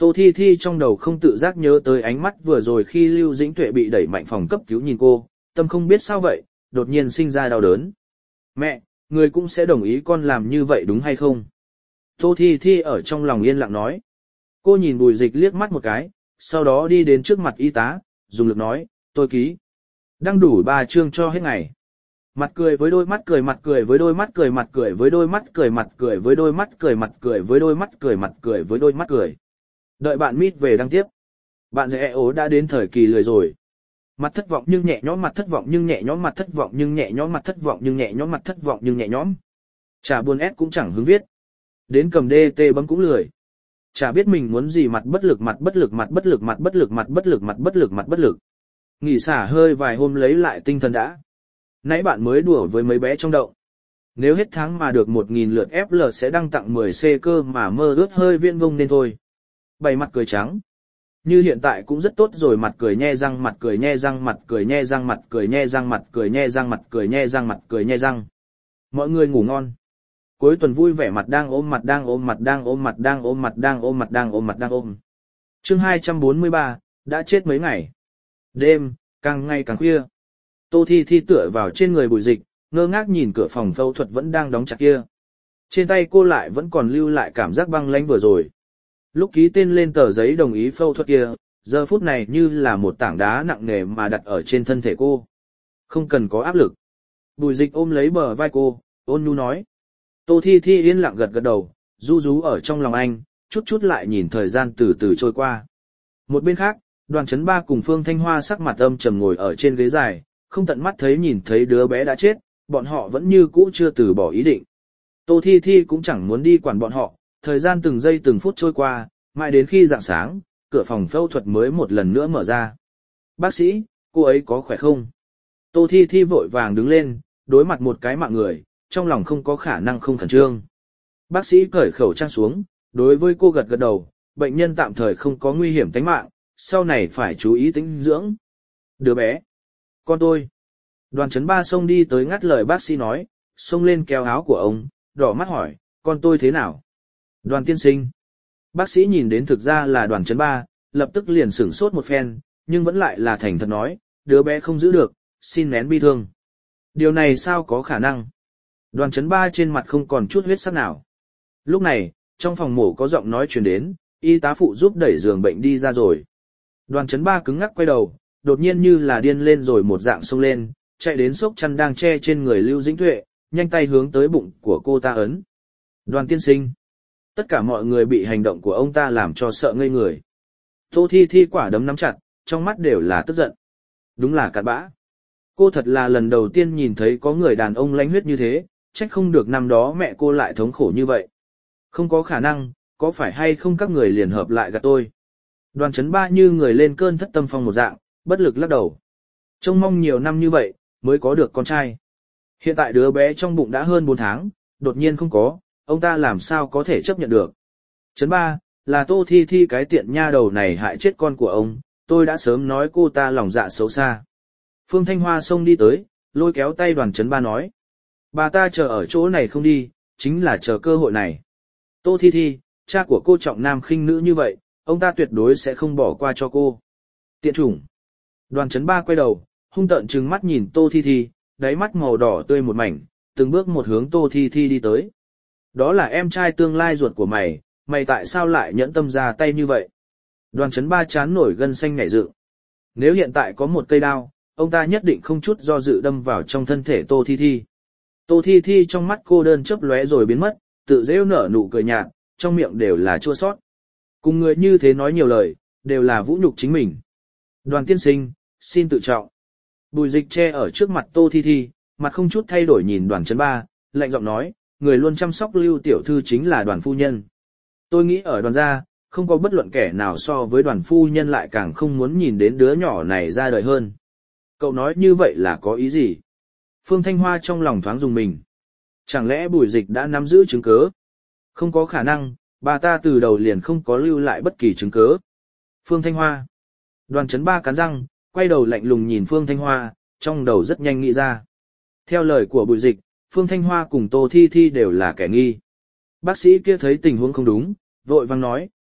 Tô Thi Thi trong đầu không tự giác nhớ tới ánh mắt vừa rồi khi Lưu Dĩnh Tuệ bị đẩy mạnh phòng cấp cứu nhìn cô, tâm không biết sao vậy, đột nhiên sinh ra đau đớn. Mẹ, người cũng sẽ đồng ý con làm như vậy đúng hay không? Tô Thi Thi ở trong lòng yên lặng nói. Cô nhìn Bùi Dịch liếc mắt một cái, sau đó đi đến trước mặt y tá, dùng lực nói, tôi ký. Đăng đủ 3 chương cho hết ngày. Mặt cười với đôi mắt cười, mặt cười với đôi mắt cười, mặt cười với đôi mắt cười, mặt cười với đôi mắt cười, mặt cười với đôi mắt cười, mặt cười với đôi mắt cười. Đợi bạn mít về đăng tiếp. Bạn dễ ố đã đến thời kỳ lười rồi. Mặt thất vọng nhưng nhẹ nhõm, mặt thất vọng nhưng nhẹ nhõm, mặt thất vọng nhưng nhẹ nhõm, mặt thất vọng nhưng nhẹ nhõm, mặt thất vọng nhưng nhẹ nhõm. Chả buồn ép cũng chẳng hứng viết. Đến cầm DT bấm cũng lười. Chả biết mình muốn gì, mặt bất lực, mặt bất lực, mặt bất lực, mặt bất lực, mặt bất lực, mặt bất lực, mặt bất lực. Nghỉ xả hơi vài hôm lấy lại tinh thần đã. Nãy bạn mới đùa với mấy bé trong động. Nếu hết tháng mà được 1.000 lượt FL sẽ đăng tặng 10C cơ mà mơ ước hơi viễn vông nên thôi. Bày mặt cười trắng. Như hiện tại cũng rất tốt rồi, mặt cười nhe răng, mặt cười nhe răng, mặt cười nhe răng, mặt cười nhe răng, mặt cười nhe răng, mặt cười nhe răng, mặt cười nhe răng. Mọi người ngủ ngon. Cuối tuần vui vẻ, mặt đang ôm, mặt đang ôm, mặt đang ôm, mặt đang ôm, mặt đang ôm, mặt đang ôm, mặt đang ôm. Chương 243, đã chết mấy ngày. Đêm, càng ngày càng khuya. Tô Thi Thi tựa vào trên người Bùi Dịch, ngơ ngác nhìn cửa phòng phẫu thuật vẫn đang đóng chặt kia. Trên tay cô lại vẫn còn lưu lại cảm giác băng lãnh vừa rồi. Lúc ký tên lên tờ giấy đồng ý phẫu thuật kia, giờ phút này như là một tảng đá nặng nề mà đặt ở trên thân thể cô. Không cần có áp lực. Bùi Dịch ôm lấy bờ vai cô, ôn nhu nói. Tô Thi Thi yên lặng gật gật đầu, ru rú ở trong lòng anh, chút chút lại nhìn thời gian từ từ trôi qua. Một bên khác, Đoàn Chấn Ba cùng Phương Thanh Hoa sắc mặt âm trầm ngồi ở trên ghế dài, không tận mắt thấy nhìn thấy đứa bé đã chết, bọn họ vẫn như cũ chưa từ bỏ ý định. Tô Thi Thi cũng chẳng muốn đi quản bọn họ, thời gian từng giây từng phút trôi qua, mãi đến khi rạng sáng, cửa phòng phẫu thuật mới một lần nữa mở ra. Bác sĩ, cô ấy có khỏe không? Tô Thi Thi vội vàng đứng lên, đối mặt một cái mạng người, trong lòng không có khả năng không khẩn trương. Bác sĩ cởi khẩu trang xuống, đối với cô gật gật đầu, bệnh nhân tạm thời không có nguy hiểm tính mạng, sau này phải chú ý tĩnh dưỡng. Đứa bé. Con tôi. Đoàn Chấn Ba xông đi tới ngắt lời bác sĩ nói, xông lên kéo áo của ông, đỏ mắt hỏi, con tôi thế nào? Đoàn tiên sinh. Bác sĩ nhìn đến thực ra là Đoàn Chấn Ba, lập tức liền sửng sốt một phen, nhưng vẫn lại là thành thật nói, đứa bé không giữ được, xin nén bi thương. Điều này sao có khả năng? Đoàn Chấn Ba trên mặt không còn chút huyết sắc nào. Lúc này, trong phòng mổ có giọng nói truyền đến, y tá phụ giúp đẩy giường bệnh đi ra rồi. Đoàn Chấn Ba cứng ngắc quay đầu, đột nhiên như là điên lên rồi một dạng xông lên, chạy đến xốc chăn đang che trên người Lưu Dĩnh Tuệ, nhanh tay hướng tới bụng của cô ta ấn. Đoàn tiên sinh. Tất cả mọi người bị hành động của ông ta làm cho sợ ngây người. Tô Thi Thi quả đấm nắm chặt, trong mắt đều là tức giận. Đúng là cặn bã. Cô thật là lần đầu tiên nhìn thấy có người đàn ông lãnh huyết như thế, trách không được năm đó mẹ cô lại thống khổ như vậy. Không có khả năng, có phải hay không các người liền hợp lại gạt tôi. Đoàn Chấn Ba như người lên cơn thất tâm phong một dạng, bất lực lắc đầu. Trông mong nhiều năm như vậy, mới có được con trai. Hiện tại đứa bé trong bụng đã hơn 4 tháng, đột nhiên không có, ông ta làm sao có thể chấp nhận được. Chấn Ba, là Tô Thi Thi cái tiện nha đầu này hại chết con của ông, tôi đã sớm nói cô ta lòng dạ xấu xa. Phương Thanh Hoa xông đi tới, lôi kéo tay Đoàn Chấn Ba nói. Bà ta chờ ở chỗ này không đi, chính là chờ cơ hội này. Tô Thi Thi, cha của cô trọng nam khinh nữ như vậy, ông ta tuyệt đối sẽ không bỏ qua cho cô. Tiện chủng. Đoàn Chấn Ba quay đầu, hung tợn trừng mắt nhìn Tô Thi Thi, đáy mắt màu đỏ tươi một mảnh, từng bước một hướng Tô Thi Thi đi tới. Đó là em trai tương lai ruột của mày, mày tại sao lại nhẫn tâm ra tay như vậy? Đoàn Chấn Ba chán nổi gân xanh nhảy dựng. Nếu hiện tại có một cây đao, ông ta nhất định không chút do dự đâm vào trong thân thể Tô Thi Thi. Tô Thi Thi trong mắt cô đơn chớp lóe rồi biến mất, tự giễu nở nụ cười nhạt, trong miệng đều là chua xót. Cùng người như thế nói nhiều lời, đều là vũ nhục chính mình. Đoàn tiên sinh, xin tự trọng. Bùi Dịch che ở trước mặt Tô Thi Thi, mặt không chút thay đổi nhìn Đoàn Chấn Ba, lạnh giọng nói, người luôn chăm sóc Lưu tiểu thư chính là Đoàn phu nhân. Tôi nghĩ ở Đoàn gia, không có bất luận kẻ nào so với Đoàn phu nhân lại càng không muốn nhìn đến đứa nhỏ này ra đời hơn. Cậu nói như vậy là có ý gì? Phương Thanh Hoa trong lòng thoáng dùng mình. Chẳng lẽ Bùi Dịch đã nắm giữ chứng cứ? Không có khả năng, bà ta từ đầu liền không có lưu lại bất kỳ chứng cứ. Phương Thanh Hoa. Đoàn Chấn Ba cắn răng, quay đầu lạnh lùng nhìn Phương Thanh Hoa, trong đầu rất nhanh nghĩ ra. Theo lời của Bùi Dịch, Phương Thanh Hoa cùng Tô Thi Thi đều là kẻ nghi. Bác sĩ kia thấy tình huống không đúng, vội vang nói,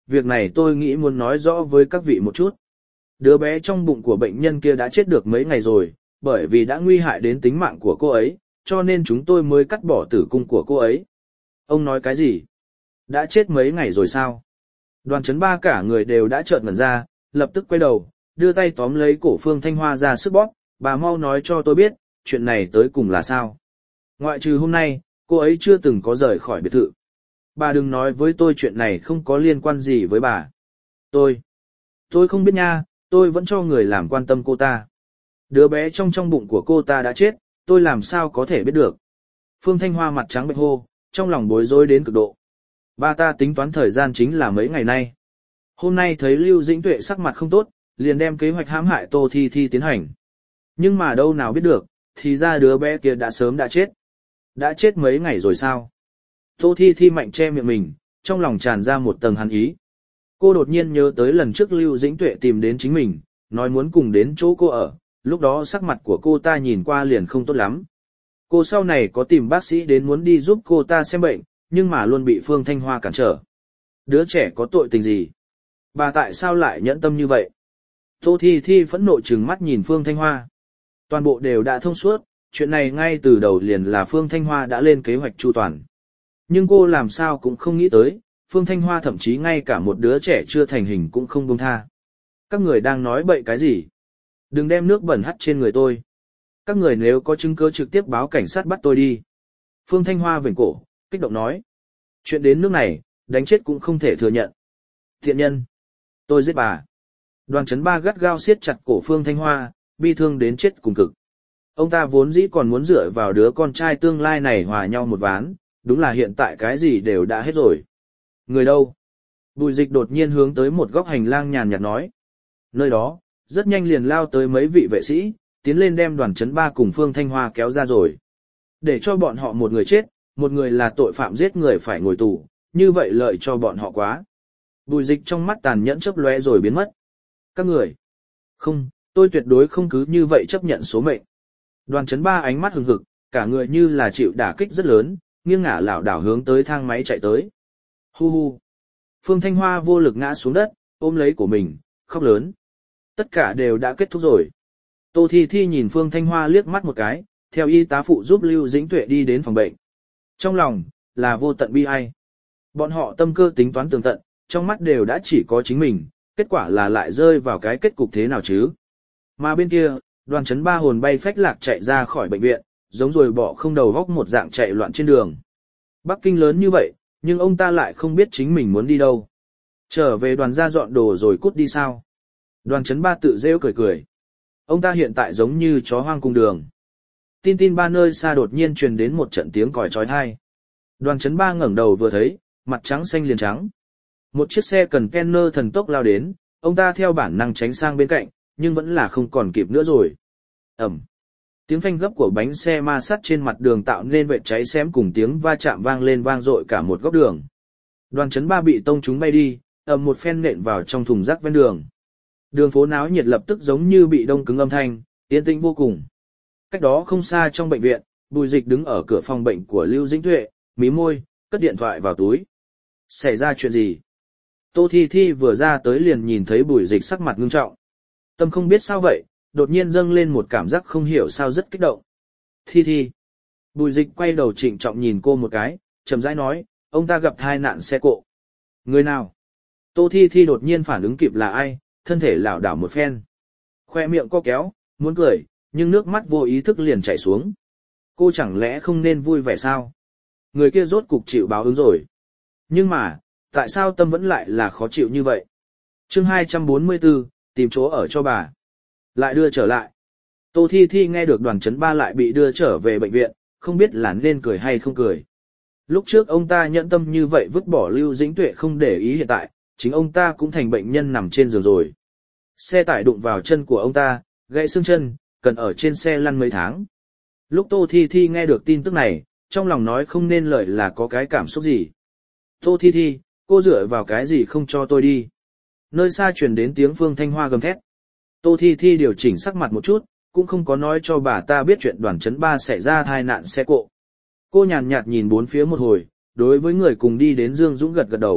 việc này tôi nghĩ muốn nói rõ với các vị một chút. Đứa bé trong bụng của bệnh nhân kia đã chết được mấy ngày rồi, bởi vì đã nguy hại đến tính mạng của cô ấy, cho nên chúng tôi mới cắt bỏ tử cung của cô ấy. Ông nói cái gì? Đã chết mấy ngày rồi sao? Đoàn Chấn Ba cả người đều đã trợn ngẩn ra, lập tức quay đầu, đưa tay tóm lấy cổ Phương Thanh Hoa ra sức bóp, bà mau nói cho tôi biết, chuyện này tới cùng là sao? Ngoại trừ hôm nay, cô ấy chưa từng có rời khỏi biệt thự. Bà đừng nói với tôi chuyện này không có liên quan gì với bà. Tôi không biết nha, tôi vẫn cho người làm quan tâm cô ta. Đứa bé trong bụng của cô ta đã chết, tôi làm sao có thể biết được. Phương Thanh Hoa mặt trắng bệch hô, trong lòng bối rối đến cực độ. Bà ta tính toán thời gian chính là mấy ngày nay. Hôm nay thấy Lưu Dĩnh Tuệ sắc mặt không tốt, liền đem kế hoạch hãm hại Tô Thi Thi tiến hành. Nhưng mà đâu nào biết được, thì ra đứa bé kia đã sớm đã chết. Đã chết mấy ngày rồi sao? Tô Thi Thi mạnh che miệng mình, trong lòng tràn ra một tầng hàn ý. Cô đột nhiên nhớ tới lần trước Lưu Dĩnh Tuệ tìm đến chính mình, nói muốn cùng đến chỗ cô ở, lúc đó sắc mặt của cô ta nhìn qua liền không tốt lắm. Cô sau này có tìm bác sĩ đến muốn đi giúp cô ta xem bệnh, nhưng mà luôn bị Phương Thanh Hoa cản trở. Đứa trẻ có tội tình gì? Bà tại sao lại nhẫn tâm như vậy? Tô Thi Thi phẫn nộ trừng mắt nhìn Phương Thanh Hoa. Toàn bộ đều đã thông suốt, chuyện này ngay từ đầu liền là Phương Thanh Hoa đã lên kế hoạch chu toàn. Nhưng cô làm sao cũng không nghĩ tới, Phương Thanh Hoa thậm chí ngay cả một đứa trẻ chưa thành hình cũng không buông tha. Các người đang nói bậy cái gì? Đừng đem nước bẩn hắt trên người tôi. Các người nếu có chứng cứ trực tiếp báo cảnh sát bắt tôi đi. Phương Thanh Hoa vểnh cổ, kích động nói. Chuyện đến nước này, đánh chết cũng không thể thừa nhận. Thiện nhân. Tôi giết bà. Đoàn Chấn Ba gắt gao siết chặt cổ Phương Thanh Hoa, bi thương đến chết cùng cực. Ông ta vốn dĩ còn muốn dựa vào đứa con trai tương lai này hòa nhau một ván, đúng là hiện tại cái gì đều đã hết rồi. Người đâu? Bùi Dịch đột nhiên hướng tới một góc hành lang nhàn nhạt nói. Nơi đó, rất nhanh liền lao tới mấy vị vệ sĩ, tiến lên đem Đoàn Chấn Ba cùng Phương Thanh Hoa kéo ra rồi. Để cho bọn họ một người chết, một người là tội phạm giết người phải ngồi tù, như vậy lợi cho bọn họ quá. Bùi Dịch trong mắt tàn nhẫn chớp lóe rồi biến mất. Các người. Không, tôi tuyệt đối không cứ như vậy chấp nhận số mệnh. Đoàn Chấn Ba ánh mắt hừng hực, cả người như là chịu đả kích rất lớn, nghiêng ngả lảo đảo hướng tới thang máy chạy tới. Hu hu. Phương Thanh Hoa vô lực ngã xuống đất, ôm lấy của mình, khóc lớn. Tất cả đều đã kết thúc rồi. Tô Thi Thi nhìn Phương Thanh Hoa liếc mắt một cái, theo y tá phụ giúp Lưu Dĩnh Tuệ đi đến phòng bệnh. Trong lòng, là vô tận bi ai. Bọn họ tâm cơ tính toán tường tận, trong mắt đều đã chỉ có chính mình, kết quả là lại rơi vào cái kết cục thế nào chứ. Mà bên kia, Đoàn Chấn Ba hồn bay phách lạc chạy ra khỏi bệnh viện, giống rồi bỏ không đầu góc một dạng chạy loạn trên đường. Bắc Kinh lớn như vậy, nhưng ông ta lại không biết chính mình muốn đi đâu. Trở về đoàn ra dọn đồ rồi cút đi sao? Đoàn Chấn Ba tự rêu cười cười. Ông ta hiện tại giống như chó hoang cung đường. Tin tin ba nơi xa đột nhiên truyền đến một trận tiếng còi chói tai. Đoàn Chấn Ba ngẩng đầu vừa thấy, mặt trắng xanh liền trắng. Một chiếc xe container thần tốc lao đến, ông ta theo bản năng tránh sang bên cạnh, nhưng vẫn là không còn kịp nữa rồi. Ầm. Tiếng phanh gấp của bánh xe ma sắt trên mặt đường tạo nên vệt cháy xém cùng tiếng va chạm vang lên vang dội cả một góc đường. Đoàn Chấn Ba bị tông chúng bay đi, ầm một phen nện vào trong thùng rác ven đường. Đường phố náo nhiệt lập tức giống như bị đông cứng âm thanh, yên tĩnh vô cùng. Cách đó không xa trong bệnh viện, Bùi Dịch đứng ở cửa phòng bệnh của Lưu Dĩnh Tuệ, mí môi, cất điện thoại vào túi. Xảy ra chuyện gì? Tô Thi Thi vừa ra tới liền nhìn thấy Bùi Dịch sắc mặt ngưng trọng. Tâm không biết sao vậy, đột nhiên dâng lên một cảm giác không hiểu sao rất kích động. Thi Thi. Bùi Dịch quay đầu trịnh trọng nhìn cô một cái, chậm rãi nói, ông ta gặp tai nạn xe cộ. Người nào? Tô Thi Thi đột nhiên phản ứng kịp là ai, thân thể lảo đảo một phen. Khoe miệng co kéo, muốn cười, nhưng nước mắt vô ý thức liền chảy xuống. Cô chẳng lẽ không nên vui vẻ sao? Người kia rốt cục chịu báo ứng rồi. Nhưng mà, tại sao tâm vẫn lại là khó chịu như vậy? Chương 244, tìm chỗ ở cho bà. Lại đưa trở lại. Tô Thi Thi nghe được Đoàn Chấn Ba lại bị đưa trở về bệnh viện, không biết là nên cười hay không cười. Lúc trước ông ta nhẫn tâm như vậy vứt bỏ Lưu Dĩnh Tuệ không để ý hiện tại, chính ông ta cũng thành bệnh nhân nằm trên giường rồi. Xe tải đụng vào chân của ông ta, gãy xương chân, cần ở trên xe lăn mấy tháng. Lúc Tô Thi Thi nghe được tin tức này, trong lòng nói không nên lời là có cái cảm xúc gì. Tô Thi Thi, cô dựa vào cái gì không cho tôi đi? Nơi xa truyền đến tiếng Phương Thanh Hoa gầm thét. Tô Thi Thi điều chỉnh sắc mặt một chút, cũng không có nói cho bà ta biết chuyện Đoàn Chấn Ba xảy ra tai nạn xe cộ. Cô nhàn nhạt nhìn bốn phía một hồi, đối với người cùng đi đến Dương Dũng gật gật đầu,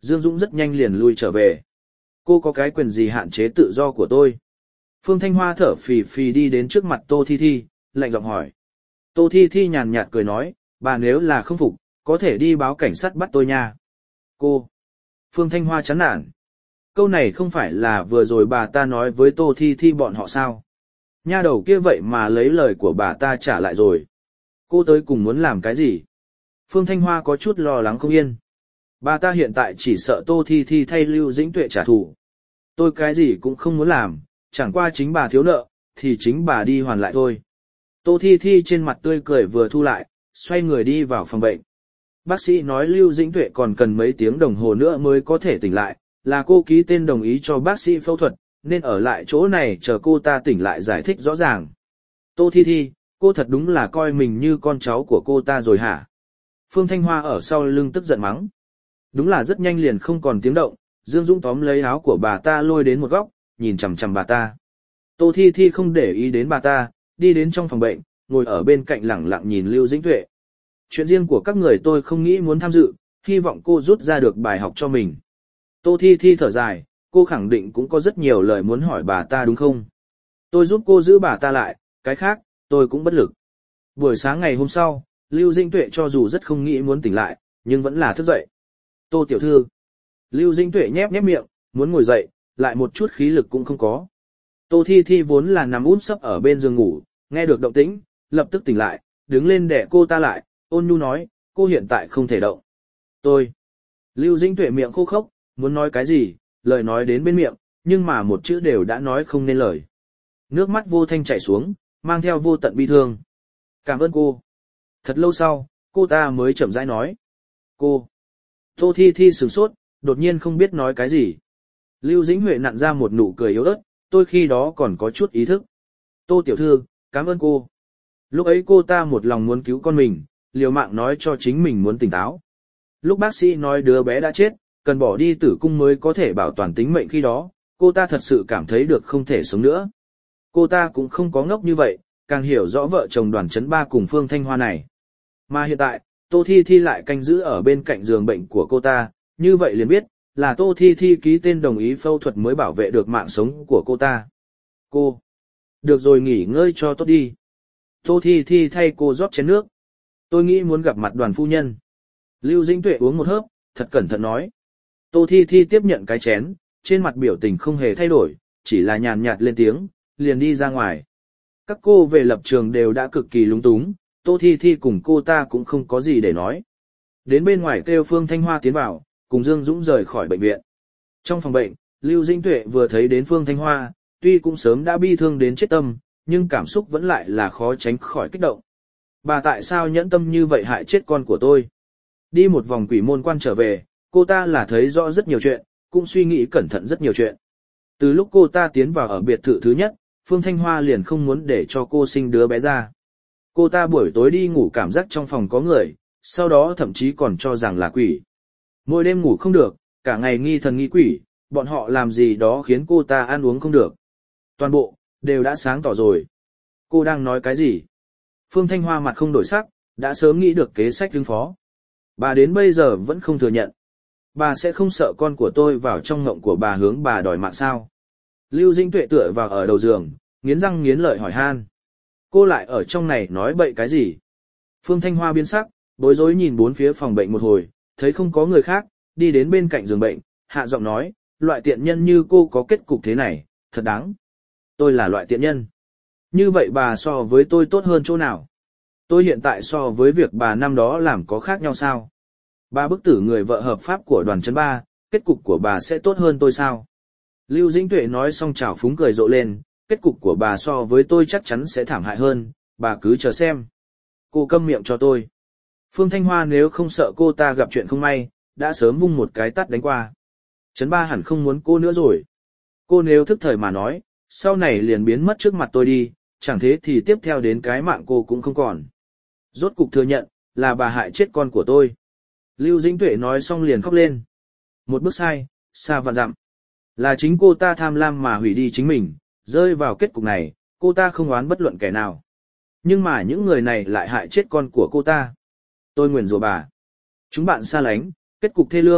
Dương Dũng rất nhanh liền lui trở về. Cô có cái quyền gì hạn chế tự do của tôi? Phương Thanh Hoa thở phì phì đi đến trước mặt Tô Thi Thi, lạnh giọng hỏi. Tô Thi Thi nhàn nhạt cười nói, bà nếu là không phục, có thể đi báo cảnh sát bắt tôi nha. Cô. Phương Thanh Hoa chán nản. Câu này không phải là vừa rồi bà ta nói với Tô Thi Thi bọn họ sao? Nha đầu kia vậy mà lấy lời của bà ta trả lại rồi. Cô tới cùng muốn làm cái gì? Phương Thanh Hoa có chút lo lắng không yên. Bà ta hiện tại chỉ sợ Tô Thi Thi thay Lưu Dĩnh Tuệ trả thù. Tôi cái gì cũng không muốn làm, chẳng qua chính bà thiếu nợ, thì chính bà đi hoàn lại thôi. Tô Thi Thi trên mặt tươi cười vừa thu lại, xoay người đi vào phòng bệnh. Bác sĩ nói Lưu Dĩnh Tuệ còn cần mấy tiếng đồng hồ nữa mới có thể tỉnh lại, là cô ký tên đồng ý cho bác sĩ phẫu thuật, nên ở lại chỗ này chờ cô ta tỉnh lại giải thích rõ ràng. Tô Thi Thi, cô thật đúng là coi mình như con cháu của cô ta rồi hả? Phương Thanh Hoa ở sau lưng tức giận mắng. Đúng là rất nhanh liền không còn tiếng động, Dương Dũng tóm lấy áo của bà ta lôi đến một góc, nhìn chằm chằm bà ta. Tô Thi Thi không để ý đến bà ta, đi đến trong phòng bệnh, ngồi ở bên cạnh lẳng lặng nhìn Lưu Dĩnh Tuệ. Chuyện riêng của các người tôi không nghĩ muốn tham dự, hy vọng cô rút ra được bài học cho mình. Tô Thi Thi thở dài, cô khẳng định cũng có rất nhiều lời muốn hỏi bà ta đúng không? Tôi giúp cô giữ bà ta lại, cái khác, tôi cũng bất lực. Buổi sáng ngày hôm sau, Lưu Dĩnh Tuệ cho dù rất không nghĩ muốn tỉnh lại, nhưng vẫn là thức dậy. Tô tiểu thư. Lưu Dĩnh Tuệ nhép nhép miệng, muốn ngồi dậy, lại một chút khí lực cũng không có. Tô Thi Thi vốn là nằm úp sấp ở bên giường ngủ, nghe được động tĩnh, lập tức tỉnh lại, đứng lên đè cô ta lại, ôn nhu nói, cô hiện tại không thể động. Tôi. Lưu Dĩnh Tuệ miệng khô khốc, muốn nói cái gì, lời nói đến bên miệng, nhưng mà một chữ đều đã nói không nên lời. Nước mắt vô thanh chảy xuống, mang theo vô tận bi thương. Cảm ơn cô. Thật lâu sau, cô ta mới chậm rãi nói. Cô. Tô Thi Thi sửng sốt, đột nhiên không biết nói cái gì. Lưu Dĩnh Huệ nặn ra một nụ cười yếu ớt, tôi khi đó còn có chút ý thức. Tô tiểu thư, cảm ơn cô. Lúc ấy cô ta một lòng muốn cứu con mình, liều mạng nói cho chính mình muốn tỉnh táo. Lúc bác sĩ nói đứa bé đã chết, cần bỏ đi tử cung mới có thể bảo toàn tính mệnh khi đó, cô ta thật sự cảm thấy được không thể sống nữa. Cô ta cũng không có ngốc như vậy, càng hiểu rõ vợ chồng Đoàn Chấn Ba cùng Phương Thanh Hoa này. Mà hiện tại, Tô Thi Thi lại canh giữ ở bên cạnh giường bệnh của cô ta, như vậy liền biết, là Tô Thi Thi ký tên đồng ý phẫu thuật mới bảo vệ được mạng sống của cô ta. Cô, được rồi nghỉ ngơi cho tốt đi. Tô Thi Thi thay cô rót chén nước. Tôi nghĩ muốn gặp mặt Đoàn phu nhân. Lưu Dĩnh Tuệ uống một hớp, thật cẩn thận nói. Tô Thi Thi tiếp nhận cái chén, trên mặt biểu tình không hề thay đổi, chỉ là nhàn nhạt lên tiếng, liền đi ra ngoài. Các cô về lập trường đều đã cực kỳ lúng túng, Tô Thi Thi cùng cô ta cũng không có gì để nói. Đến bên ngoài kêu Phương Thanh Hoa tiến vào, cùng Dương Dũng rời khỏi bệnh viện. Trong phòng bệnh, Lưu Dĩnh Tuệ vừa thấy đến Phương Thanh Hoa, tuy cũng sớm đã bi thương đến chết tâm, nhưng cảm xúc vẫn lại là khó tránh khỏi kích động. Bà tại sao nhẫn tâm như vậy hại chết con của tôi? Đi một vòng quỷ môn quan trở về, cô ta là thấy rõ rất nhiều chuyện, cũng suy nghĩ cẩn thận rất nhiều chuyện. Từ lúc cô ta tiến vào ở biệt thự thứ nhất, Phương Thanh Hoa liền không muốn để cho cô sinh đứa bé ra. Cô ta buổi tối đi ngủ cảm giác trong phòng có người, sau đó thậm chí còn cho rằng là quỷ. Mỗi đêm ngủ không được, cả ngày nghi thần nghi quỷ, bọn họ làm gì đó khiến cô ta ăn uống không được. Toàn bộ, đều đã sáng tỏ rồi. Cô đang nói cái gì? Phương Thanh Hoa mặt không đổi sắc, đã sớm nghĩ được kế sách ứng phó. Bà đến bây giờ vẫn không thừa nhận. Bà sẽ không sợ con của tôi vào trong ngộng của bà hướng bà đòi mạng sao? Lưu Dĩnh Tuệ tựa vào ở đầu giường, nghiến răng nghiến lợi hỏi han. Cô lại ở trong này nói bậy cái gì? Phương Thanh Hoa biến sắc, bối rối nhìn bốn phía phòng bệnh một hồi, thấy không có người khác, đi đến bên cạnh giường bệnh, hạ giọng nói, loại tiện nhân như cô có kết cục thế này, thật đáng. Tôi là loại tiện nhân. Như vậy bà so với tôi tốt hơn chỗ nào? Tôi hiện tại so với việc bà năm đó làm có khác nhau sao? Bà bức tử người vợ hợp pháp của Đoàn Chấn Ba, kết cục của bà sẽ tốt hơn tôi sao? Lưu Dĩnh Tuệ nói xong trào phúng cười rộ lên, kết cục của bà so với tôi chắc chắn sẽ thảm hại hơn, bà cứ chờ xem. Cô câm miệng cho tôi. Phương Thanh Hoa nếu không sợ cô ta gặp chuyện không may, đã sớm vung một cái tát đánh qua. Chấn Ba hẳn không muốn cô nữa rồi. Cô nếu thức thời mà nói, sau này liền biến mất trước mặt tôi đi, chẳng thế thì tiếp theo đến cái mạng cô cũng không còn. Rốt cục thừa nhận, là bà hại chết con của tôi. Lưu Dĩnh Tuệ nói xong liền khóc lên. Một bước sai, xa vạn dặm. Là chính cô ta tham lam mà hủy đi chính mình, rơi vào kết cục này, cô ta không oán bất luận kẻ nào. Nhưng mà những người này lại hại chết con của cô ta. Tôi nguyền rủa bà. Chúng bạn xa lánh, kết cục thê lương,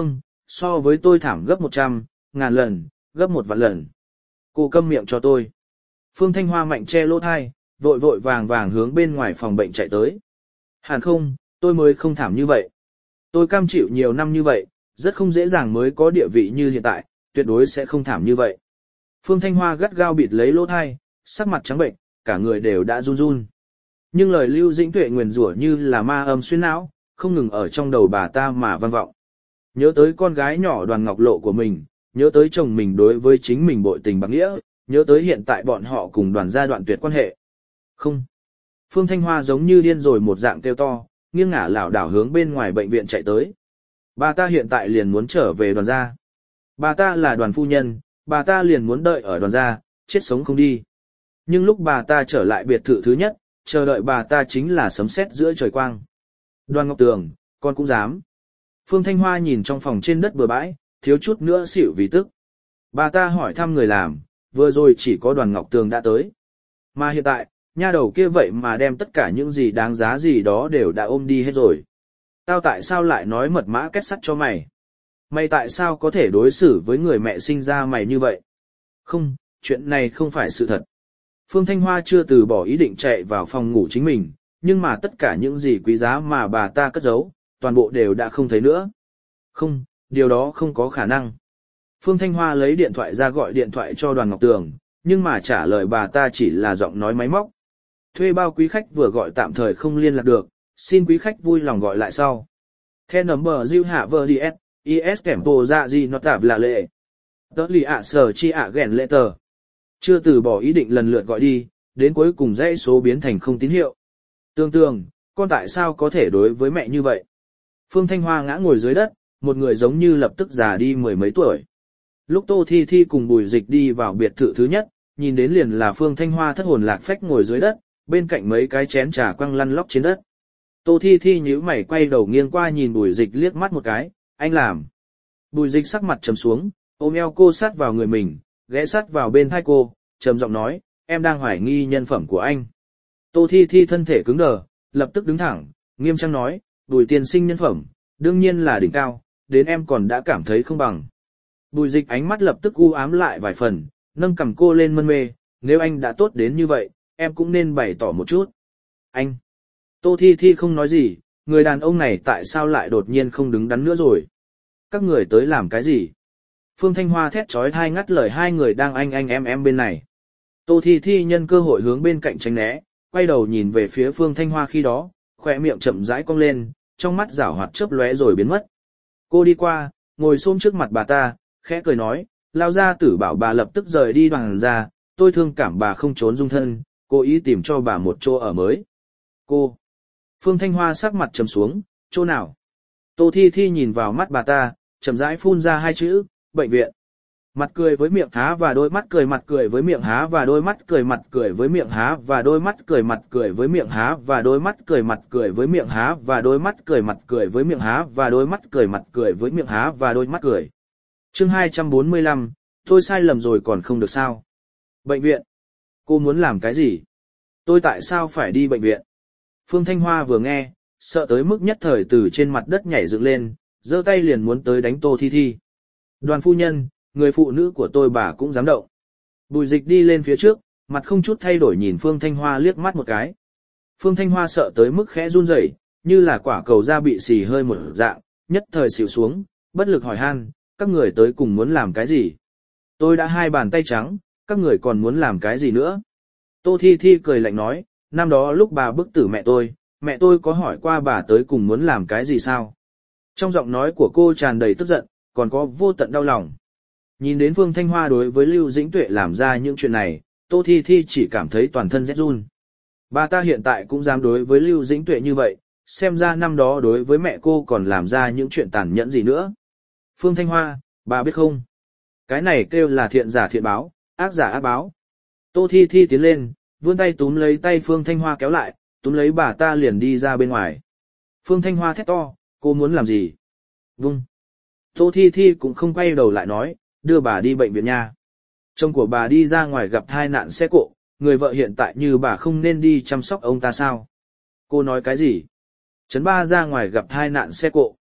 so với tôi thảm gấp 100, ngàn lần, gấp 1 vạn lần. Cô câm miệng cho tôi. Phương Thanh Hoa mạnh che lỗ thai, vội vội vàng vàng hướng bên ngoài phòng bệnh chạy tới. Hẳn không, tôi mới không thảm như vậy. Tôi cam chịu nhiều năm như vậy, rất không dễ dàng mới có địa vị như hiện tại, tuyệt đối sẽ không thảm như vậy. Phương Thanh Hoa gắt gao bịt lấy lỗ thai, sắc mặt trắng bệnh, cả người đều đã run run. Nhưng lời Lưu Dĩnh Tuệ nguyền rủa như là ma âm xuyên não, không ngừng ở trong đầu bà ta mà vang vọng. Nhớ tới con gái nhỏ Đoàn Ngọc Lộ của mình, nhớ tới chồng mình đối với chính mình bội tình bạc nghĩa, nhớ tới hiện tại bọn họ cùng Đoàn gia đoạn tuyệt quan hệ. Không. Phương Thanh Hoa giống như điên rồi một dạng kêu to, nghiêng ngả lảo đảo hướng bên ngoài bệnh viện chạy tới. Bà ta hiện tại liền muốn trở về Đoàn gia. Bà ta là Đoàn phu nhân, bà ta liền muốn đợi ở Đoàn gia, chết sống không đi. Nhưng lúc bà ta trở lại biệt thự thứ nhất, chờ đợi bà ta chính là sấm sét giữa trời quang. Đoàn Ngọc Tường, con cũng dám. Phương Thanh Hoa nhìn trong phòng trên đất bừa bãi, thiếu chút nữa xỉu vì tức. Bà ta hỏi thăm người làm, vừa rồi chỉ có Đoàn Ngọc Tường đã tới. Mà hiện tại, nha đầu kia vậy mà đem tất cả những gì đáng giá gì đó đều đã ôm đi hết rồi. Tao tại sao lại nói mật mã kết sắt cho mày? Mày tại sao có thể đối xử với người mẹ sinh ra mày như vậy? Không, chuyện này không phải sự thật. Phương Thanh Hoa chưa từ bỏ ý định chạy vào phòng ngủ chính mình, nhưng mà tất cả những gì quý giá mà bà ta cất giấu, toàn bộ đều đã không thấy nữa. Không, điều đó không có khả năng. Phương Thanh Hoa lấy điện thoại ra gọi điện thoại cho Đoàn Ngọc Tường, nhưng mà trả lời bà ta chỉ là giọng nói máy móc. Thuê bao quý khách vừa gọi tạm thời không liên lạc được, xin quý khách vui lòng gọi lại sau. The number you have dial is kèm tổ ra gì nó tạp là lệ. Tớ lì ạ sở chi ạ ghẹn lệ tờ. Chưa từ bỏ ý định lần lượt gọi đi, đến cuối cùng dãy số biến thành không tín hiệu. Tường, con tại sao có thể đối với mẹ như vậy? Phương Thanh Hoa ngã ngồi dưới đất, một người giống như lập tức già đi mười mấy tuổi. Lúc Tô Thi Thi cùng Bùi Dịch đi vào biệt thự thứ nhất, nhìn đến liền là Phương Thanh Hoa thất hồn lạc phách ngồi dưới đất, bên cạnh mấy cái chén trà quăng lăn lóc trên đất. Tô Thi Thi nhíu mày quay đầu nghiêng qua nhìn Bùi Dịch liếc mắt một cái, anh làm. Bùi Dịch sắc mặt trầm xuống, ôm eo cô sát vào người mình, ghé sát vào bên tai cô, trầm giọng nói, em đang hoài nghi nhân phẩm của anh. Tô Thi Thi thân thể cứng đờ, lập tức đứng thẳng, nghiêm trang nói, Bùi tiên sinh nhân phẩm, đương nhiên là đỉnh cao, đến em còn đã cảm thấy không bằng. Bùi Dịch ánh mắt lập tức u ám lại vài phần, nâng cằm cô lên mân mê, nếu anh đã tốt đến như vậy, em cũng nên bày tỏ một chút. Anh. Tô Thi Thi không nói gì, người đàn ông này tại sao lại đột nhiên không đứng đắn nữa rồi? Các người tới làm cái gì? Phương Thanh Hoa thét chói tai ngắt lời hai người đang anh em bên này. Tô Thi Thi nhân cơ hội hướng bên cạnh tránh né, quay đầu nhìn về phía Phương Thanh Hoa khi đó, khỏe miệng chậm rãi cong lên, trong mắt giảo hoạt chớp lóe rồi biến mất. Cô đi qua, ngồi xổm trước mặt bà ta, khẽ cười nói, lao gia tử bảo bà lập tức rời đi Đoàn gia, tôi thương cảm bà không trốn dung thân, cố ý tìm cho bà một chỗ ở mới. Cô. Phương Thanh Hoa sắc mặt trầm xuống, chỗ nào? Tô Thi Thi nhìn vào mắt bà ta, chậm rãi phun ra hai chữ, bệnh viện. Mặt cười với miệng há và đôi mắt cười, mặt cười với miệng há và đôi mắt cười, mặt cười với miệng há và đôi mắt cười, mặt cười với miệng há và đôi mắt cười, mặt cười với miệng há và đôi mắt cười, mặt cười với miệng há và đôi mắt cười, mặt cười với miệng há và đôi mắt cười. Chương 245, tôi sai lầm rồi còn không được sao? Bệnh viện? Cô muốn làm cái gì? Tôi tại sao phải đi bệnh viện? Phương Thanh Hoa vừa nghe, sợ tới mức nhất thời từ trên mặt đất nhảy dựng lên, giơ tay liền muốn tới đánh Tô Thi Thi. Đoàn phu nhân, người phụ nữ của tôi bà cũng dám động. Bùi Dịch đi lên phía trước, mặt không chút thay đổi nhìn Phương Thanh Hoa liếc mắt một cái. Phương Thanh Hoa sợ tới mức khẽ run rẩy, như là quả cầu da bị xì hơi một dạng, nhất thời xỉu xuống, bất lực hỏi han, các người tới cùng muốn làm cái gì? Tôi đã hai bàn tay trắng, các người còn muốn làm cái gì nữa? Tô Thi Thi cười lạnh nói, năm đó lúc bà bức tử mẹ tôi có hỏi qua bà tới cùng muốn làm cái gì sao? Trong giọng nói của cô tràn đầy tức giận, còn có vô tận đau lòng. Nhìn đến Phương Thanh Hoa đối với Lưu Dĩnh Tuệ làm ra những chuyện này, Tô Thi Thi chỉ cảm thấy toàn thân rét run. Bà ta hiện tại cũng dám đối với Lưu Dĩnh Tuệ như vậy, xem ra năm đó đối với mẹ cô còn làm ra những chuyện tàn nhẫn gì nữa. Phương Thanh Hoa, bà biết không? Cái này kêu là thiện giả thiện báo, ác giả ác báo. Tô Thi Thi tiến lên, vươn tay túm lấy tay Phương Thanh Hoa kéo lại, túm lấy bà ta liền đi ra bên ngoài. Phương Thanh Hoa thét to, cô muốn làm gì? Vung. Tô Thi Thi cũng không quay đầu lại nói, đưa bà đi bệnh viện nha. Chồng của bà đi ra ngoài gặp tai nạn xe cộ, người vợ hiện tại như bà không nên đi chăm sóc ông ta sao? Cô nói cái gì? Trấn Ba ra ngoài gặp tai nạn xe cộ.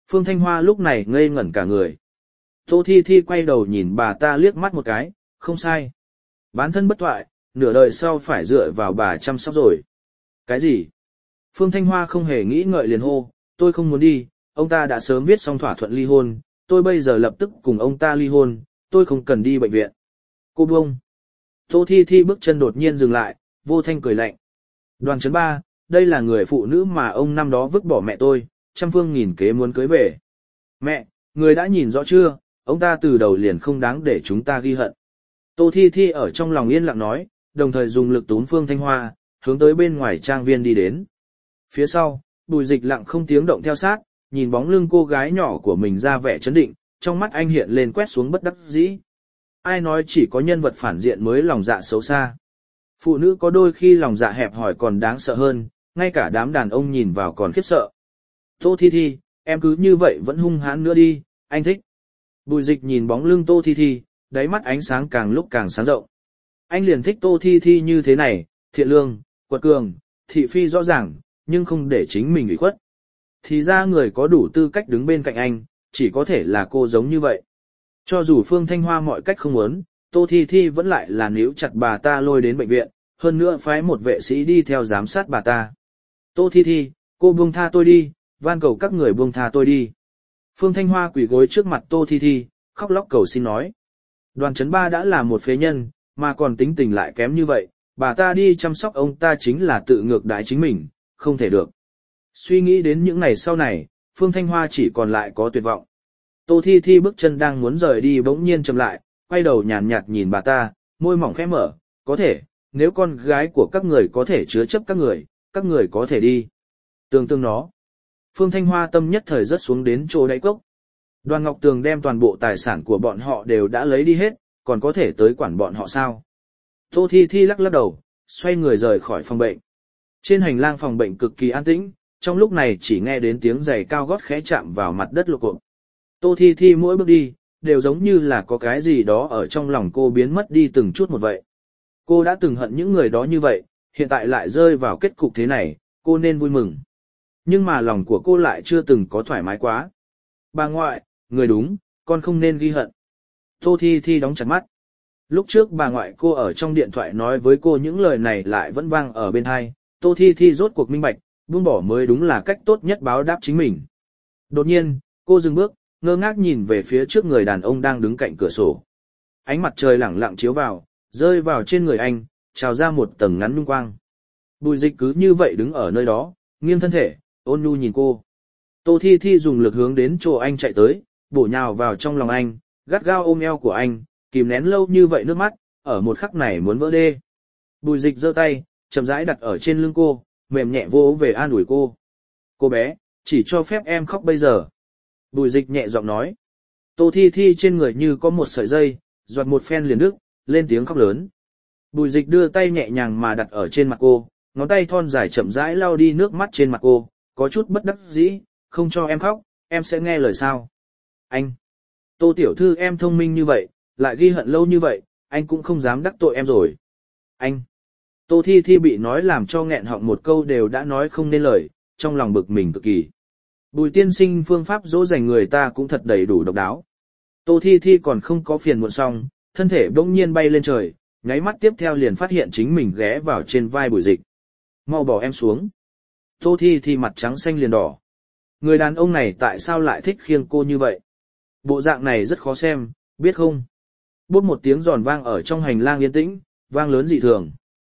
Phương Thanh Hoa lúc này ngây ngẩn cả người. Tô Thi Thi quay đầu nhìn bà ta liếc mắt một cái, không sai. Bán thân bất thoại, nửa đời sau phải dựa vào bà chăm sóc rồi. Cái gì? Phương Thanh Hoa không hề nghĩ ngợi liền hô, tôi không muốn đi, ông ta đã sớm viết xong thỏa thuận ly hôn, tôi bây giờ lập tức cùng ông ta ly hôn, tôi không cần đi bệnh viện. Cô buông. Tô Thi Thi bước chân đột nhiên dừng lại, vô thanh cười lạnh. Đoàn Trấn Ba, đây là người phụ nữ mà ông năm đó vứt bỏ mẹ tôi, trăm phương nghìn kế muốn cưới về. Mẹ, người đã nhìn rõ chưa, ông ta từ đầu liền không đáng để chúng ta ghi hận. Tô Thi Thi ở trong lòng yên lặng nói, đồng thời dùng lực túm Phương Thanh Hoa, hướng tới bên ngoài trang viên đi đến. Phía sau, Bùi Dịch lặng không tiếng động theo sát, nhìn bóng lưng cô gái nhỏ của mình ra vẻ chấn định, trong mắt anh hiện lên quét xuống bất đắc dĩ. Ai nói chỉ có nhân vật phản diện mới lòng dạ xấu xa. Phụ nữ có đôi khi lòng dạ hẹp hòi còn đáng sợ hơn, ngay cả đám đàn ông nhìn vào còn khiếp sợ. Tô Thi Thi, em cứ như vậy vẫn hung hãn nữa đi, anh thích. Bùi Dịch nhìn bóng lưng Tô Thi Thi, đáy mắt ánh sáng càng lúc càng sáng rộng. Anh liền thích Tô Thi Thi như thế này, thiện lương, quật cường, thị phi rõ ràng, nhưng không để chính mình ủy khuất. Thì ra người có đủ tư cách đứng bên cạnh anh, chỉ có thể là cô giống như vậy. Cho dù Phương Thanh Hoa mọi cách không muốn, Tô Thi Thi vẫn lại là níu chặt bà ta lôi đến bệnh viện, hơn nữa phái một vệ sĩ đi theo giám sát bà ta. Tô Thi Thi, cô buông tha tôi đi, van cầu các người buông tha tôi đi. Phương Thanh Hoa quỳ gối trước mặt Tô Thi Thi, khóc lóc cầu xin nói. Đoàn Trấn Ba đã là một phế nhân, mà còn tính tình lại kém như vậy, bà ta đi chăm sóc ông ta chính là tự ngược đãi chính mình, không thể được. Suy nghĩ đến những ngày sau này, Phương Thanh Hoa chỉ còn lại có tuyệt vọng. Tô Thi Thi bước chân đang muốn rời đi bỗng nhiên chậm lại, quay đầu nhàn nhạt nhìn bà ta, môi mỏng khẽ mở, có thể, nếu con gái của các người có thể chứa chấp các người có thể đi. Tương tương nó. Phương Thanh Hoa tâm nhất thời rớt xuống đến chỗ đáy cốc. Đoàn Ngọc Tường đem toàn bộ tài sản của bọn họ đều đã lấy đi hết, còn có thể tới quản bọn họ sao? Tô Thi Thi lắc lắc đầu, xoay người rời khỏi phòng bệnh. Trên hành lang phòng bệnh cực kỳ an tĩnh, trong lúc này chỉ nghe đến tiếng giày cao gót khẽ chạm vào mặt đất lộp cộp. Tô Thi Thi mỗi bước đi, đều giống như là có cái gì đó ở trong lòng cô biến mất đi từng chút một vậy. Cô đã từng hận những người đó như vậy, hiện tại lại rơi vào kết cục thế này, cô nên vui mừng. Nhưng mà lòng của cô lại chưa từng có thoải mái quá. Bà ngoại, người đúng, con không nên ghi hận. Tô Thi Thi đóng chặt mắt. Lúc trước bà ngoại cô ở trong điện thoại nói với cô những lời này lại vẫn vang ở bên tai. Tô Thi Thi rốt cuộc minh bạch, buông bỏ mới đúng là cách tốt nhất báo đáp chính mình. Đột nhiên, cô dừng bước, ngơ ngác nhìn về phía trước người đàn ông đang đứng cạnh cửa sổ. Ánh mặt trời lẳng lặng chiếu vào, rơi vào trên người anh, trào ra một tầng ngắn nhung quang. Bùi Dịch cứ như vậy đứng ở nơi đó, nghiêng thân thể, ôn nhu nhìn cô. Tô Thi Thi dùng lực hướng đến chỗ anh chạy tới, bổ nhào vào trong lòng anh, gắt gao ôm eo của anh, kìm nén lâu như vậy nước mắt, ở một khắc này muốn vỡ đê. Bùi Dịch giơ tay, chậm rãi đặt ở trên lưng cô, mềm nhẹ vỗ về an ủi cô. Cô bé, chỉ cho phép em khóc bây giờ. Bùi Dịch nhẹ giọng nói. Tô Thi Thi trên người như có một sợi dây, giọt một phen liền đứt, lên tiếng khóc lớn. Bùi Dịch đưa tay nhẹ nhàng mà đặt ở trên mặt cô, ngón tay thon dài chậm rãi lau đi nước mắt trên mặt cô, có chút bất đắc dĩ, không cho em khóc, em sẽ nghe lời sao. Anh, Tô tiểu thư em thông minh như vậy, lại ghi hận lâu như vậy, anh cũng không dám đắc tội em rồi. Anh, Tô Thi Thi bị nói làm cho nghẹn họng một câu đều đã nói không nên lời, trong lòng bực mình cực kỳ. Bùi tiên sinh phương pháp dỗ dành người ta cũng thật đầy đủ độc đáo. Tô Thi Thi còn không có phiền muộn xong, thân thể bỗng nhiên bay lên trời, nháy mắt tiếp theo liền phát hiện chính mình ghé vào trên vai Bùi Dịch. Mau bỏ em xuống. Tô Thi Thi mặt trắng xanh liền đỏ. Người đàn ông này tại sao lại thích khiêng cô như vậy? Bộ dạng này rất khó xem, biết không? Bút một tiếng giòn vang ở trong hành lang yên tĩnh, vang lớn dị thường.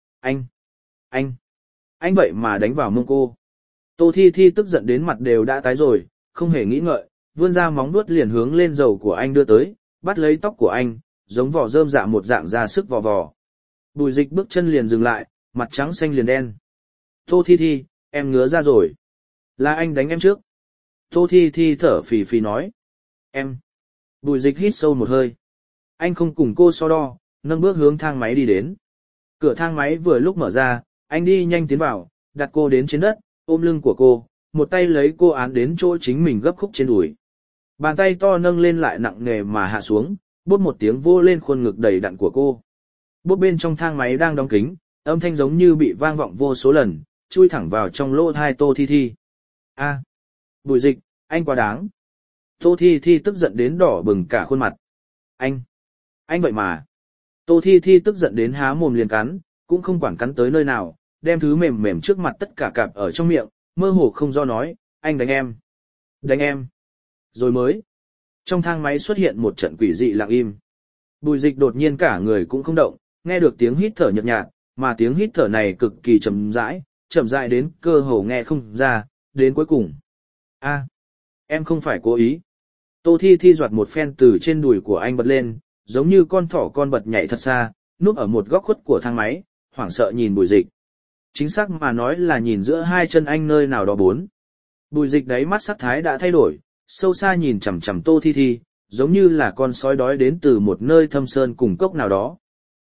Anh vậy mà đánh vào mông cô. Tô Thi Thi tức giận đến mặt đều đã tái rồi, không hề nghĩ ngợi, vươn ra móng vuốt liền hướng lên dầu của anh đưa tới, bắt lấy tóc của anh, giống vỏ rơm dạ một dạng ra sức vò vò. Bùi Dịch bước chân liền dừng lại, mặt trắng xanh liền đen. Tô Thi Thi, em ngứa ra rồi. Là anh đánh em trước. Tô Thi Thi thở phì phì nói. Em. Bùi Dịch hít sâu một hơi. Anh không cùng cô so đo, nâng bước hướng thang máy đi đến. Cửa thang máy vừa lúc mở ra, anh đi nhanh tiến vào, đặt cô đến trên đất, ôm lưng của cô, một tay lấy cô án đến chỗ chính mình gấp khúc trên đùi. Bàn tay to nâng lên lại nặng nề mà hạ xuống, bốp một tiếng vô lên khuôn ngực đầy đặn của cô. Bốp bên trong thang máy đang đóng kín, âm thanh giống như bị vang vọng vô số lần, chui thẳng vào trong lỗ tai Tô Thi Thi. A, Bùi Dịch, anh quá đáng, Tô Thi Thi tức giận đến đỏ bừng cả khuôn mặt. Anh vậy mà. Tô Thi Thi tức giận đến há mồm liền cắn, cũng không quản cắn tới nơi nào, đem thứ mềm mềm trước mặt tất cả cạp ở trong miệng, mơ hồ không do nói, anh đánh em. Đánh em. Rồi mới. Trong thang máy xuất hiện một trận quỷ dị lặng im. Bùi Dịch đột nhiên cả người cũng không động, nghe được tiếng hít thở nhợt nhạt, mà tiếng hít thở này cực kỳ chậm rãi đến cơ hồ nghe không ra, đến cuối cùng. Em không phải cố ý. Tô Thi Thi giọt một phen từ trên đùi của anh bật lên, giống như con thỏ con bật nhảy thật xa, núp ở một góc khuất của thang máy, hoảng sợ nhìn Bùi Dịch. Chính xác mà nói là nhìn giữa hai chân anh nơi nào đó bốn. Bùi Dịch đáy mắt sắc thái đã thay đổi, sâu xa nhìn chằm chằm Tô Thi Thi, giống như là con sói đói đến từ một nơi thâm sơn cùng cốc nào đó.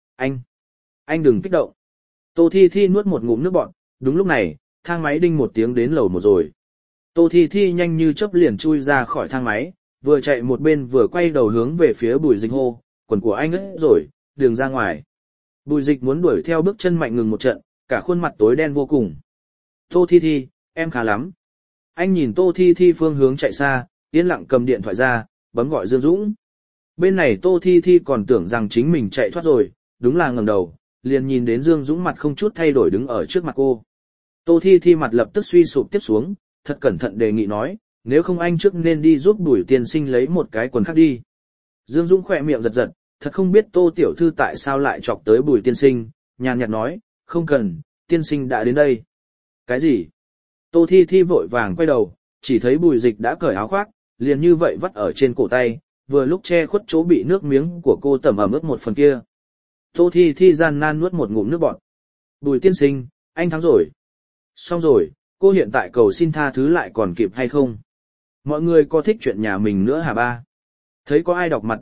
Anh đừng kích động. Tô Thi Thi nuốt một ngụm nước bọt, đúng lúc này, thang máy đinh một tiếng đến lầu một rồi. Tô Thi Thi nhanh như chớp liền chui ra khỏi thang máy, vừa chạy một bên vừa quay đầu hướng về phía Bùi Dịch hô, quần của anh ướt rồi, đường ra ngoài. Bùi Dịch muốn đuổi theo bước chân mạnh ngừng một trận, cả khuôn mặt tối đen vô cùng. Tô Thi Thi, em khá lắm. Anh nhìn Tô Thi Thi phương hướng chạy xa, yên lặng cầm điện thoại ra, bấm gọi Dương Dũng. Bên này Tô Thi Thi còn tưởng rằng chính mình chạy thoát rồi, đúng là ngẩng đầu, liền nhìn đến Dương Dũng mặt không chút thay đổi đứng ở trước mặt cô. Tô Thi Thi mặt lập tức suy sụp tiếp xuống, thật cẩn thận đề nghị nói, nếu không anh trước nên đi giúp Bùi tiên sinh lấy một cái quần khác đi. Dương Dũng khỏe miệng giật giật, thật không biết Tô tiểu thư tại sao lại chọc tới Bùi tiên sinh, nhàn nhạt nói, không cần, tiên sinh đã đến đây. Cái gì? Tô Thi Thi vội vàng quay đầu, chỉ thấy Bùi Dịch đã cởi áo khoác, liền như vậy vắt ở trên cổ tay, vừa lúc che khuất chỗ bị nước miếng của cô tẩm ẩm ướt một phần kia. Tô Thi Thi gian nan nuốt một ngụm nước bọt. Bùi tiên sinh, anh thắng rồi. Xong rồi, cô hiện tại cầu xin tha thứ lại còn kịp hay không? Mọi người có thích chuyện nhà mình nữa hả ba? Thấy có ai đọc mặt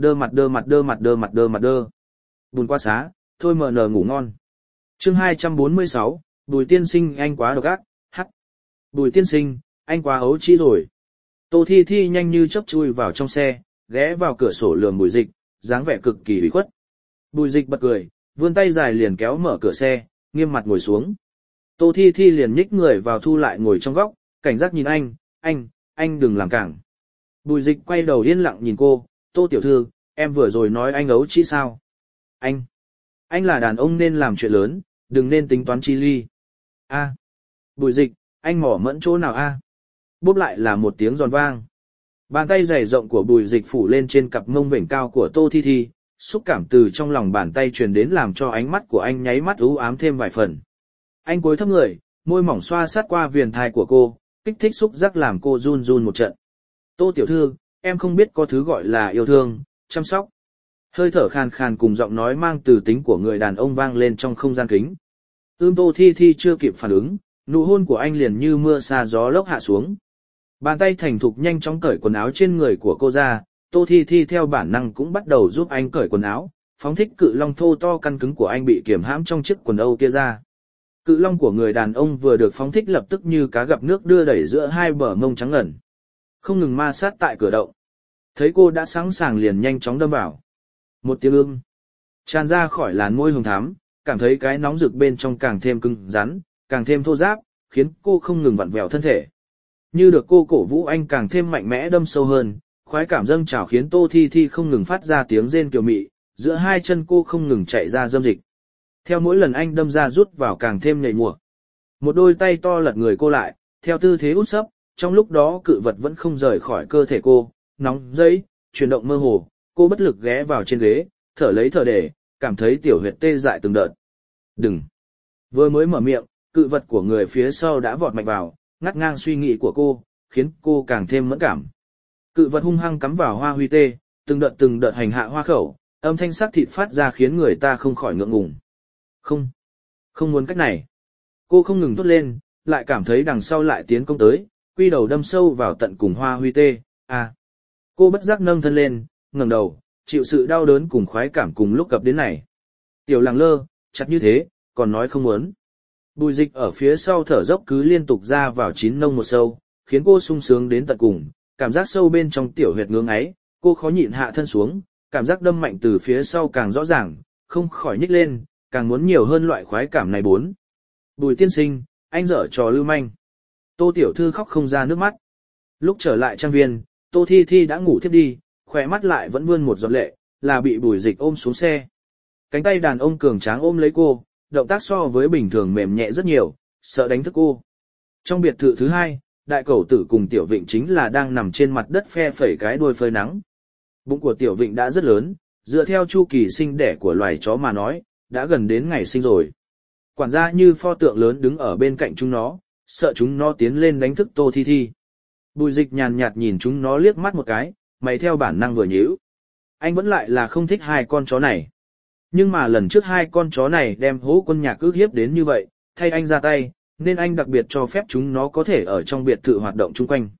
đơ. Buồn quá xá, thôi mờ nờ ngủ ngon. Chương 246, Bùi tiên sinh anh quá độc ác, hắc. Bùi tiên sinh, anh quá ấu trĩ rồi. Tô Thi Thi nhanh như chớp chui vào trong xe, ghé vào cửa sổ lườm Bùi Dịch, dáng vẻ cực kỳ ủy khuất. Bùi Dịch bật cười, vươn tay dài liền kéo mở cửa xe, nghiêm mặt ngồi xuống. Tô Thi Thi liền nhích người vào thu lại ngồi trong góc, cảnh giác nhìn anh đừng làm cản. Bùi Dịch quay đầu yên lặng nhìn cô, Tô tiểu thư, em vừa rồi nói anh ấu trĩ sao? Anh là đàn ông nên làm chuyện lớn, đừng nên tính toán chi ly. Bùi Dịch, anh mỏ mẫn chỗ nào a? Bốp lại là một tiếng giòn vang. Bàn tay dày rộng của Bùi Dịch phủ lên trên cặp mông vểnh cao của Tô Thi Thi, xúc cảm từ trong lòng bàn tay truyền đến làm cho ánh mắt của anh nháy mắt u ám thêm vài phần. Anh cúi thấp người, môi mỏng xoa sát qua viền thai của cô, kích thích xúc giác làm cô run run một trận. Tô tiểu thư, em không biết có thứ gọi là yêu thương, chăm sóc. Hơi thở khàn khàn cùng giọng nói mang từ tính của người đàn ông vang lên trong không gian kính. Tô Thi Thi chưa kịp phản ứng, nụ hôn của anh liền như mưa sa gió lốc hạ xuống. Bàn tay thành thục nhanh chóng cởi quần áo trên người của cô ra, Tô Thi Thi theo bản năng cũng bắt đầu giúp anh cởi quần áo, phóng thích cự long thô to căn cứng của anh bị kiềm hãm trong chiếc quần âu kia ra. Cự long của người đàn ông vừa được phóng thích lập tức như cá gặp nước đưa đẩy giữa hai bờ mông trắng ngần, không ngừng ma sát tại cửa động. Thấy cô đã sẵn sàng liền nhanh chóng đâm vào. Một tiếng ưm tràn ra khỏi làn môi hồng thắm, cảm thấy cái nóng rực bên trong càng thêm cứng rắn, càng thêm thô ráp, khiến cô không ngừng vặn vẹo thân thể. Như được cô cổ vũ anh càng thêm mạnh mẽ đâm sâu hơn, khoái cảm dâng trào khiến Tô Thi Thi không ngừng phát ra tiếng rên kiều mị, giữa hai chân cô không ngừng chạy ra dâm dịch. Theo mỗi lần anh đâm ra rút vào càng thêm nhảy mùa. Một đôi tay to lật người cô lại, theo tư thế út sấp, trong lúc đó cự vật vẫn không rời khỏi cơ thể cô, nóng dây, chuyển động mơ hồ, cô bất lực ghé vào trên ghế, thở lấy thở để, cảm thấy tiểu huyệt tê dại từng đợt. Đừng! Vừa mới mở miệng, cự vật của người phía sau đã vọt mạnh vào, ngắt ngang suy nghĩ của cô, khiến cô càng thêm mẫn cảm. Cự vật hung hăng cắm vào hoa huy tê, từng đợt hành hạ hoa khẩu, âm thanh sắc thịt phát ra khiến người ta không khỏi ngượng ngùng. Không muốn cách này. Cô không ngừng thốt lên, lại cảm thấy đằng sau lại tiến công tới, quy đầu đâm sâu vào tận cùng hoa huy tê. Cô bất giác nâng thân lên, ngẩng đầu, chịu sự đau đớn cùng khoái cảm cùng lúc cập đến này. Tiểu làng lơ, chặt như thế, còn nói không muốn. Bùi Dịch ở phía sau thở dốc cứ liên tục ra vào chín nông một sâu, khiến cô sung sướng đến tận cùng, cảm giác sâu bên trong tiểu huyệt ngưỡng ấy, cô khó nhịn hạ thân xuống, cảm giác đâm mạnh từ phía sau càng rõ ràng, không khỏi nhích lên, càng muốn nhiều hơn loại khoái cảm này bốn. Bùi tiên sinh, anh dở trò lưu manh. Tô tiểu thư khóc không ra nước mắt. Lúc trở lại trang viên, Tô Thi Thi đã ngủ thiếp đi, khỏe mắt lại vẫn vươn một giọt lệ, là bị Bùi Dịch ôm xuống xe. Cánh tay đàn ông cường tráng ôm lấy cô, động tác so với bình thường mềm nhẹ rất nhiều, sợ đánh thức cô. Trong biệt thự thứ hai, đại cẩu tử cùng Tiểu Vịnh chính là đang nằm trên mặt đất phe phẩy cái đuôi phơi nắng. Bụng của Tiểu Vịnh đã rất lớn, dựa theo chu kỳ sinh đẻ của loài chó mà nói, đã gần đến ngày sinh rồi. Quản gia như pho tượng lớn đứng ở bên cạnh chúng nó, sợ chúng nó tiến lên đánh thức Tô Thi Thi. Bùi Dịch nhàn nhạt nhìn chúng nó liếc mắt một cái, mày theo bản năng vừa nhíu. Anh vẫn lại là không thích hai con chó này. Nhưng mà lần trước hai con chó này đem Hỗ Quân Nhạc ức hiếp đến như vậy, thay anh ra tay, nên anh đặc biệt cho phép chúng nó có thể ở trong biệt thự hoạt động chung quanh.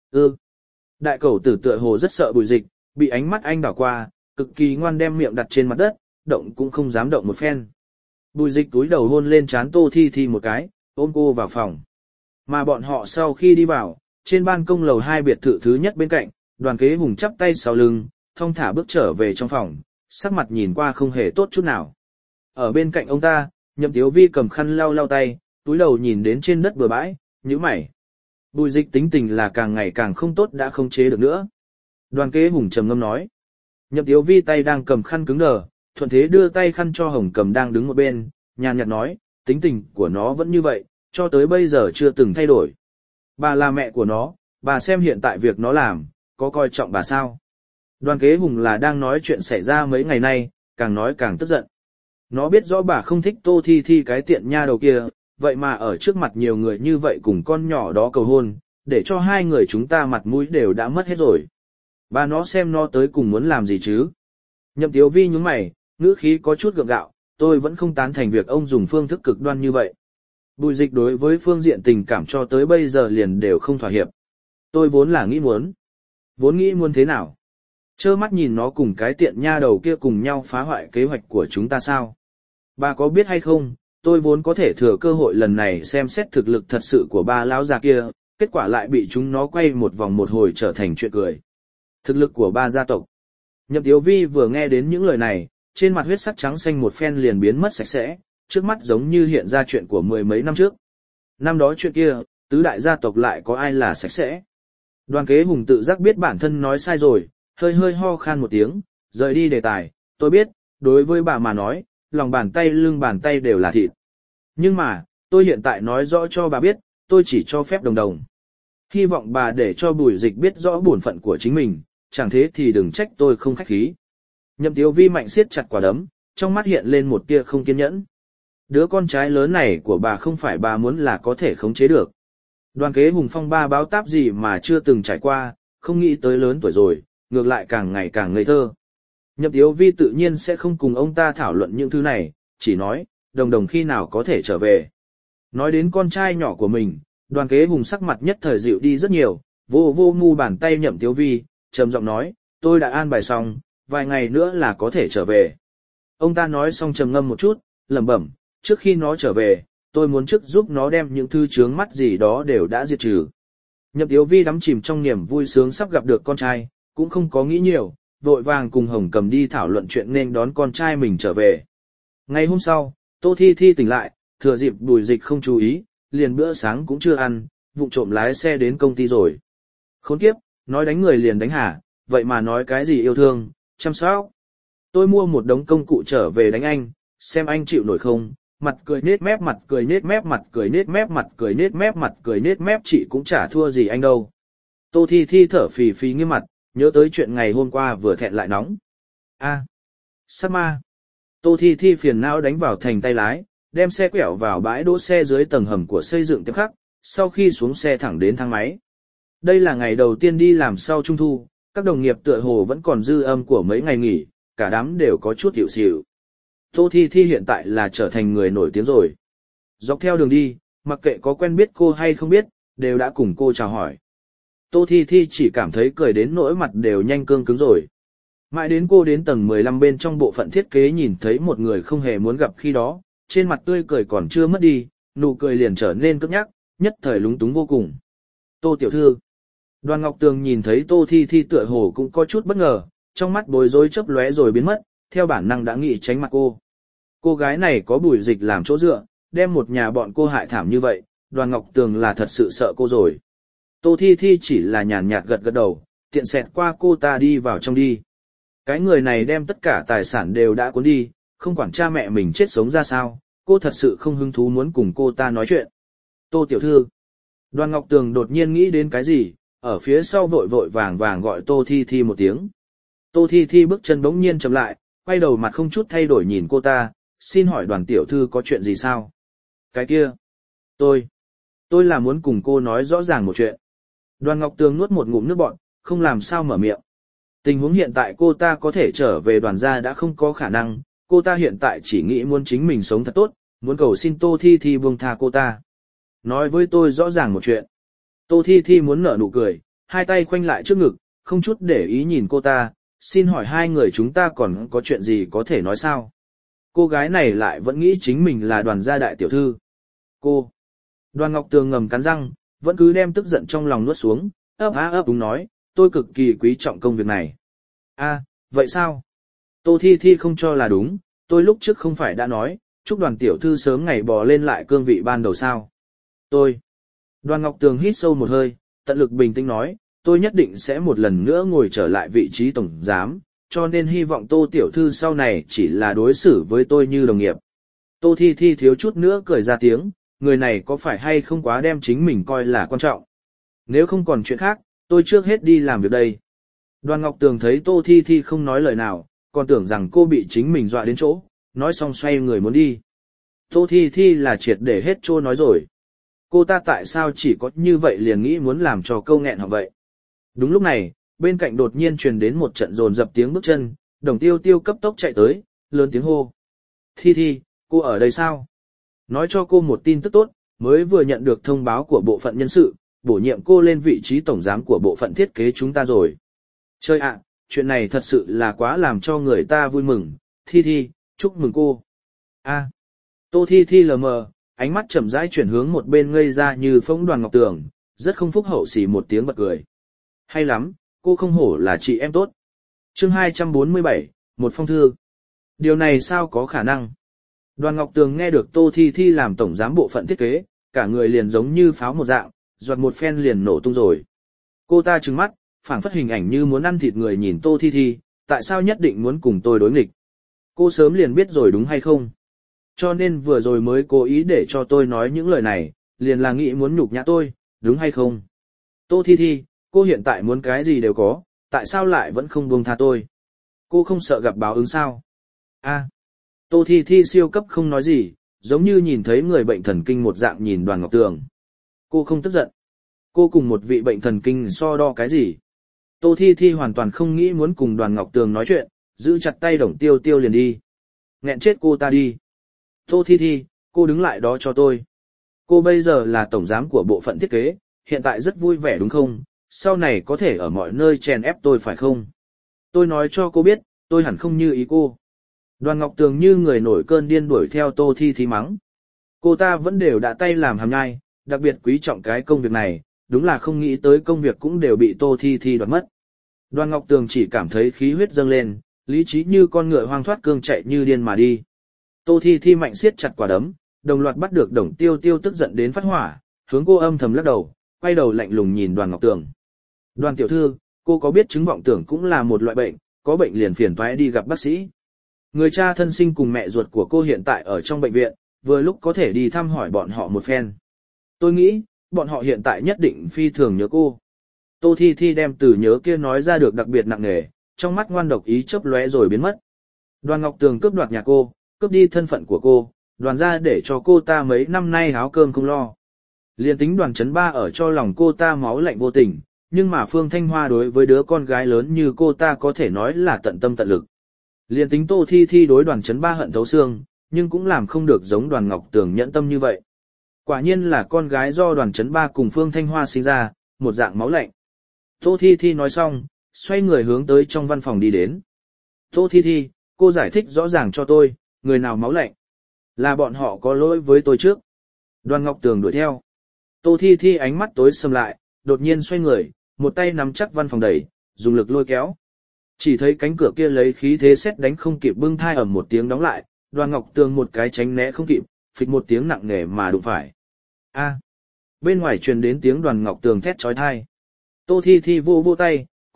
Đại cẩu tử tựa hồ rất sợ Bùi Dịch, bị ánh mắt anh đảo qua, cực kỳ ngoan đem miệng đặt trên mặt đất, động cũng không dám động một phen. Bùi Dịch túi đầu hôn lên trán Tô Thi Thi một cái, ôm cô vào phòng. Mà bọn họ sau khi đi vào, trên ban công lầu 2 biệt thự thứ nhất bên cạnh, Đoàn Kế Hùng chắp tay sau lưng, thong thả bước trở về trong phòng, sắc mặt nhìn qua không hề tốt chút nào. Ở bên cạnh ông ta, Nhậm Tiếu Vi cầm khăn lau lau tay, túi đầu nhìn đến trên đất bừa bãi, nhíu mày. Bùi Dịch tính tình là càng ngày càng không tốt, đã không chế được nữa. Đoàn Kế Hùng trầm ngâm nói. Nhậm Tiếu Vi tay đang cầm khăn cứng đờ, thuận thế đưa tay khăn cho Hồng Cầm đang đứng một bên, nhàn nhạt nói, tính tình của nó vẫn như vậy, cho tới bây giờ chưa từng thay đổi. Bà là mẹ của nó, bà xem hiện tại việc nó làm, có coi trọng bà sao? Đoàn Kế Hùng là đang nói chuyện xảy ra mấy ngày nay, càng nói càng tức giận. Nó biết rõ bà không thích Tô Thi Thi cái tiện nha đầu kia, vậy mà ở trước mặt nhiều người như vậy cùng con nhỏ đó cầu hôn, để cho hai người chúng ta mặt mũi đều đã mất hết rồi. Bà nó xem nó tới cùng muốn làm gì chứ? Nhậm Tiếu Vi nhướng mày, ngữ khí có chút gượng gạo, tôi vẫn không tán thành việc ông dùng phương thức cực đoan như vậy. Bùi Dịch đối với phương diện tình cảm cho tới bây giờ liền đều không thỏa hiệp. Tôi vốn là nghĩ muốn. Vốn nghĩ muốn thế nào? Trơ mắt nhìn nó cùng cái tiện nha đầu kia cùng nhau phá hoại kế hoạch của chúng ta sao? Bà có biết hay không, tôi vốn có thể thừa cơ hội lần này xem xét thực lực thật sự của ba lão già kia, kết quả lại bị chúng nó quay một vòng một hồi trở thành chuyện cười. Thực lực của ba gia tộc. Nhậm Tiếu Vi vừa nghe đến những lời này, trên mặt huyết sắc trắng xanh một phen liền biến mất sạch sẽ, trước mắt giống như hiện ra chuyện của mười mấy năm trước. Năm đó chuyện kia, tứ đại gia tộc lại có ai là sạch sẽ. Đoàn Kế Hùng tự giác biết bản thân nói sai rồi, hơi hơi ho khan một tiếng, rời đi đề tài, tôi biết, đối với bà mà nói, lòng bàn tay lưng bàn tay đều là thịt. Nhưng mà, tôi hiện tại nói rõ cho bà biết, tôi chỉ cho phép đồng đồng. Hy vọng bà để cho Bùi Dịch biết rõ bổn phận của chính mình, chẳng thế thì đừng trách tôi không khách khí. Nhậm Tiếu Vi mạnh siết chặt quả đấm, trong mắt hiện lên một tia không kiên nhẫn. Đứa con trai lớn này của bà không phải bà muốn là có thể khống chế được. Đoàn Kế Hùng phong ba báo táp gì mà chưa từng trải qua, không nghĩ tới lớn tuổi rồi, ngược lại càng ngày càng ngây thơ. Nhậm Tiếu Vi tự nhiên sẽ không cùng ông ta thảo luận những thứ này, chỉ nói, đồng đồng khi nào có thể trở về. Nói đến con trai nhỏ của mình, Đoàn Kế Hùng sắc mặt nhất thời dịu đi rất nhiều, vô vô ngu bàn tay Nhậm Tiếu Vi, trầm giọng nói, tôi đã an bài xong, vài ngày nữa là có thể trở về. Ông ta nói xong trầm ngâm một chút, lẩm bẩm, trước khi nó trở về, tôi muốn trước giúp nó đem những thứ chướng mắt gì đó đều đã diệt trừ. Nhậm Tiếu Vi đắm chìm trong niềm vui sướng sắp gặp được con trai, cũng không có nghĩ nhiều, vội vàng cùng Hồng Cầm đi thảo luận chuyện nên đón con trai mình trở về. Ngày hôm sau, Tô Thi Thi tỉnh lại, thừa dịp Bùi Dịch không chú ý, liền bữa sáng cũng chưa ăn, vụng trộm lái xe đến công ty rồi. Khốn kiếp, nói đánh người liền đánh hả, vậy mà nói cái gì yêu thương, chăm sóc. Tôi mua một đống công cụ trở về đánh anh, xem anh chịu nổi không, mặt cười nết mép mặt cười nết mép mặt cười nết mép mặt cười nết mép mặt cười nết mép chị cũng chả thua gì anh đâu. Tô Thi Thi thở phì phì nghiêm mặt, nhớ tới chuyện ngày hôm qua vừa thẹn lại nóng. Sắp ma. Tô Thi Thi phiền não đánh vào thành tay lái, đem xe quẹo vào bãi đỗ xe dưới tầng hầm của xây dựng tiếp khắc, sau khi xuống xe thẳng đến thang máy. Đây là ngày đầu tiên đi làm sau Trung thu, các đồng nghiệp tựa hồ vẫn còn dư âm của mấy ngày nghỉ, cả đám đều có chút hiểu xỉu. Tô Thi Thi hiện tại là trở thành người nổi tiếng rồi. Dọc theo đường đi, mặc kệ có quen biết cô hay không biết, đều đã cùng cô chào hỏi. Tô Thi Thi chỉ cảm thấy cười đến nỗi mặt đều nhanh cương cứng rồi. Mãi đến cô đến tầng 15 bên trong bộ phận thiết kế nhìn thấy một người không hề muốn gặp khi đó, trên mặt tươi cười còn chưa mất đi, nụ cười liền trở nên cứng nhắc, nhất thời lúng túng vô cùng. Tô tiểu thư. Đoàn Ngọc Tường nhìn thấy Tô Thi Thi tựa hồ cũng có chút bất ngờ, trong mắt bối rối chớp lóe rồi biến mất, theo bản năng đã nghĩ tránh mặt cô. Cô gái này có Bùi Dịch làm chỗ dựa, đem một nhà bọn cô hại thảm như vậy, Đoàn Ngọc Tường là thật sự sợ cô rồi. Tô Thi Thi chỉ là nhàn nhạt gật gật đầu, tiện xẹt qua cô ta đi vào trong đi. Cái người này đem tất cả tài sản đều đã cuốn đi, không quản cha mẹ mình chết sống ra sao, cô thật sự không hứng thú muốn cùng cô ta nói chuyện. Tô tiểu thư. Đoàn Ngọc Tường đột nhiên nghĩ đến cái gì, ở phía sau vội vội vàng vàng gọi Tô Thi Thi một tiếng. Tô Thi Thi bước chân bỗng nhiên chậm lại, quay đầu mặt không chút thay đổi nhìn cô ta, xin hỏi Đoàn tiểu thư có chuyện gì sao? Cái kia. Tôi là muốn cùng cô nói rõ ràng một chuyện. Đoàn Ngọc Tường nuốt một ngụm nước bọt, không làm sao mở miệng. Tình huống hiện tại cô ta có thể trở về Đoàn gia đã không có khả năng, cô ta hiện tại chỉ nghĩ muốn chính mình sống thật tốt, muốn cầu xin Tô Thi Thi buông tha cô ta. Nói với tôi rõ ràng một chuyện. Tô Thi Thi muốn nở nụ cười, hai tay khoanh lại trước ngực, không chút để ý nhìn cô ta, xin hỏi hai người chúng ta còn có chuyện gì có thể nói sao? Cô gái này lại vẫn nghĩ chính mình là Đoàn gia đại tiểu thư. Cô. Đoàn Ngọc Tường ngầm cắn răng, vẫn cứ đem tức giận trong lòng nuốt xuống, ấp đúng nói, tôi cực kỳ quý trọng công việc này. Vậy sao? Tô Thi Thi không cho là đúng, tôi lúc trước không phải đã nói, chúc Đoàn tiểu thư sớm ngày bò lên lại cương vị ban đầu sao? Đoàn Ngọc Tường hít sâu một hơi, tận lực bình tĩnh nói, tôi nhất định sẽ một lần nữa ngồi trở lại vị trí tổng giám, cho nên hy vọng Tô tiểu thư sau này chỉ là đối xử với tôi như đồng nghiệp. Tô Thi Thi thiếu chút nữa cười ra tiếng, người này có phải hay không quá đem chính mình coi là quan trọng. Nếu không còn chuyện khác, tôi trước hết đi làm việc đây. Đoàn Ngọc Tường thấy Tô Thi Thi không nói lời nào, còn tưởng rằng cô bị chính mình dọa đến chỗ, nói xong xoay người muốn đi. Tô Thi Thi là triệt để hết trô nói rồi. Cô ta tại sao chỉ có như vậy liền nghĩ muốn làm cho câu nghẹn họng vậy. Đúng lúc này, bên cạnh đột nhiên truyền đến một trận dồn dập tiếng bước chân, Đồng Tiêu Tiêu cấp tốc chạy tới, lớn tiếng hô. Thi Thi, cô ở đây sao? Nói cho cô một tin tức tốt, mới vừa nhận được thông báo của bộ phận nhân sự, bổ nhiệm cô lên vị trí tổng giám của bộ phận thiết kế chúng ta rồi. Chơi ạ, chuyện này thật sự là quá làm cho người ta vui mừng, Thi Thi, chúc mừng cô. Tô Thi Thi lờ mờ, ánh mắt chậm rãi chuyển hướng một bên ngây ra như phóng Đoàn Ngọc Tường, rất không phúc hậu xì một tiếng bật cười. Hay lắm, cô không hổ là chị em tốt. Chương 247, một phong thư. Điều này sao có khả năng? Đoàn Ngọc Tường nghe được Tô Thi Thi làm tổng giám bộ phận thiết kế, cả người liền giống như pháo một dạng, giọt một phen liền nổ tung rồi. Cô ta trừng mắt, phảng phất hình ảnh như muốn ăn thịt người nhìn Tô Thi Thi, tại sao nhất định muốn cùng tôi đối nghịch? Cô sớm liền biết rồi đúng hay không? Cho nên vừa rồi mới cố ý để cho tôi nói những lời này, liền là nghĩ muốn nhục nhã tôi, đúng hay không? Tô Thi Thi, cô hiện tại muốn cái gì đều có, tại sao lại vẫn không buông tha tôi? Cô không sợ gặp báo ứng sao? Tô Thi Thi siêu cấp không nói gì, giống như nhìn thấy người bệnh thần kinh một dạng nhìn Đoàn Ngọc Tường. Cô không tức giận. Cô cùng một vị bệnh thần kinh so đo cái gì? Tô Thi Thi hoàn toàn không nghĩ muốn cùng Đoàn Ngọc Tường nói chuyện, giữ chặt tay Đồng Tiêu Tiêu liền đi. Nghẹn chết cô ta đi. Tô Thi Thi, cô đứng lại đó cho tôi. Cô bây giờ là tổng giám của bộ phận thiết kế, hiện tại rất vui vẻ đúng không? Sau này có thể ở mọi nơi chèn ép tôi phải không? Tôi nói cho cô biết, tôi hẳn không như ý cô. Đoàn Ngọc Tường như người nổi cơn điên đuổi theo Tô Thi Thi mắng. Cô ta vẫn đều đã tay làm hàm nhai, đặc biệt quý trọng cái công việc này, đúng là không nghĩ tới công việc cũng đều bị Tô Thi Thi đoạt mất. Đoàn Ngọc Tường chỉ cảm thấy khí huyết dâng lên, lý trí như con ngựa hoang thoát cương chạy như điên mà đi. Tô Thi Thi mạnh siết chặt quả đấm, đồng loạt bắt được Đồng Tiêu Tiêu tức giận đến phát hỏa, hướng cô âm thầm lắc đầu, quay đầu lạnh lùng nhìn Đoàn Ngọc Tường. Đoàn tiểu thư, cô có biết chứng vọng tưởng cũng là một loại bệnh, có bệnh liền phiền toái đi gặp bác sĩ. Người cha thân sinh cùng mẹ ruột của cô hiện tại ở trong bệnh viện, vừa lúc có thể đi thăm hỏi bọn họ một phen. Tôi nghĩ, bọn họ hiện tại nhất định phi thường nhớ cô. Tô Thi Thi đem từ nhớ kia nói ra được đặc biệt nặng nề, trong mắt ngoan độc ý chớp lóe rồi biến mất. Đoàn Ngọc Tường cướp đoạt nhà cô, cướp đi thân phận của cô, Đoàn ra để cho cô ta mấy năm nay áo cơm không lo. Liên tính Đoàn Chấn Ba ở cho lòng cô ta máu lạnh vô tình, nhưng mà Phương Thanh Hoa đối với đứa con gái lớn như cô ta có thể nói là tận tâm tận lực. Liên tính Tô Thi Thi đối Đoàn Chấn Ba hận thấu xương, nhưng cũng làm không được giống Đoàn Ngọc Tường nhẫn tâm như vậy. Quả nhiên là con gái do Đoàn Chấn Ba cùng Phương Thanh Hoa sinh ra, một dạng máu lạnh. Tô Thi Thi nói xong, xoay người hướng tới trong văn phòng đi đến. Tô Thi Thi, cô giải thích rõ ràng cho tôi, người nào máu lạnh? Là bọn họ có lỗi với tôi trước. Đoàn Ngọc Tường đuổi theo. Tô Thi Thi ánh mắt tối sầm lại, đột nhiên xoay người, một tay nắm chắc văn phòng đẩy, dùng lực lôi kéo. Chỉ thấy cánh cửa kia lấy khí thế sét đánh không kịp bưng thai ầm một tiếng đóng lại, Đoàn Ngọc Tường một cái tránh né không kịp, phịch một tiếng nặng nề mà đụng phải. Bên ngoài truyền đến tiếng Đoàn Ngọc Tường thét chói tai. Tô Thi Thi vô tay,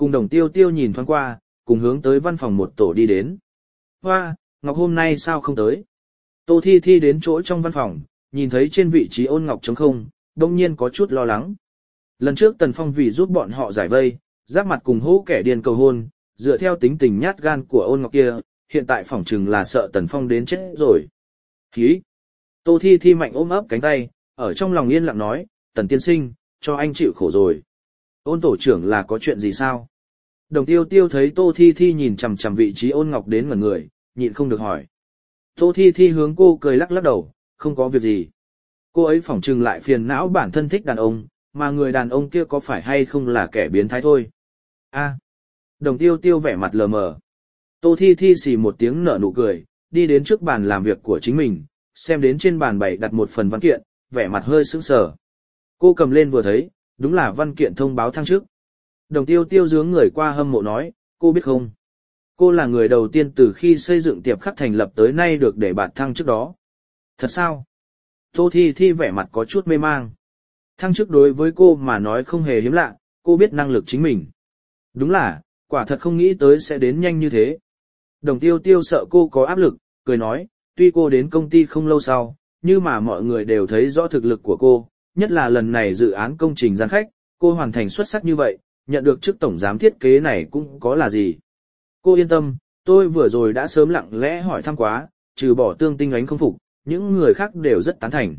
cùng Đồng Tiêu Tiêu nhìn thoáng qua, cùng hướng tới văn phòng một tổ đi đến. Hoa, Ngọc hôm nay sao không tới? Tô Thi Thi đến chỗ trong văn phòng, nhìn thấy trên vị trí Ôn Ngọc trống không, đông nhiên có chút lo lắng. Lần trước Tần Phong vì giúp bọn họ giải vây, giáp mặt cùng hô kẻ điên cầu hôn, dựa theo tính tình nhát gan của Ôn Ngọc kia, hiện tại phỏng chừng là sợ Tần Phong đến chết rồi. Hí! Tô Thi Thi mạnh ôm ấp cánh tay, ở trong lòng yên lặng nói, Tần tiên sinh, cho anh chịu khổ rồi. Ôn tổ trưởng là có chuyện gì sao? Đồng Tiêu Tiêu thấy Tô Thi Thi nhìn chằm chằm vị trí Ôn Ngọc đến ngẩn người, nhịn không được hỏi. Tô Thi Thi hướng cô cười lắc lắc đầu, không có việc gì. Cô ấy phỏng chừng lại phiền não bản thân thích đàn ông, mà người đàn ông kia có phải hay không là kẻ biến thái thôi. A. Đồng Tiêu Tiêu vẻ mặt lờ mờ. Tô Thi Thi xì một tiếng nở nụ cười, đi đến trước bàn làm việc của chính mình, xem đến trên bàn bày đặt một phần văn kiện, vẻ mặt hơi sững sờ. Cô cầm lên vừa thấy, đúng là văn kiện thông báo thăng chức. Đồng Tiêu Tiêu dướng người qua hâm mộ nói, cô biết không? Cô là người đầu tiên từ khi xây dựng tiệp khắc thành lập tới nay được để bạt thăng chức đó. Thật sao? Tô Thi Thi vẻ mặt có chút mê mang. Thăng chức đối với cô mà nói không hề hiếm lạ, cô biết năng lực chính mình. Đúng là, quả thật không nghĩ tới sẽ đến nhanh như thế. Đồng Tiêu Tiêu sợ cô có áp lực, cười nói, tuy cô đến công ty không lâu sau, nhưng mà mọi người đều thấy rõ thực lực của cô, nhất là lần này dự án công trình gian khách, cô hoàn thành xuất sắc như vậy, nhận được chức tổng giám thiết kế này cũng có là gì. Cô yên tâm, tôi vừa rồi đã sớm lặng lẽ hỏi thăm quá, trừ bỏ Tương Tinh Ánh không phục, những người khác đều rất tán thành.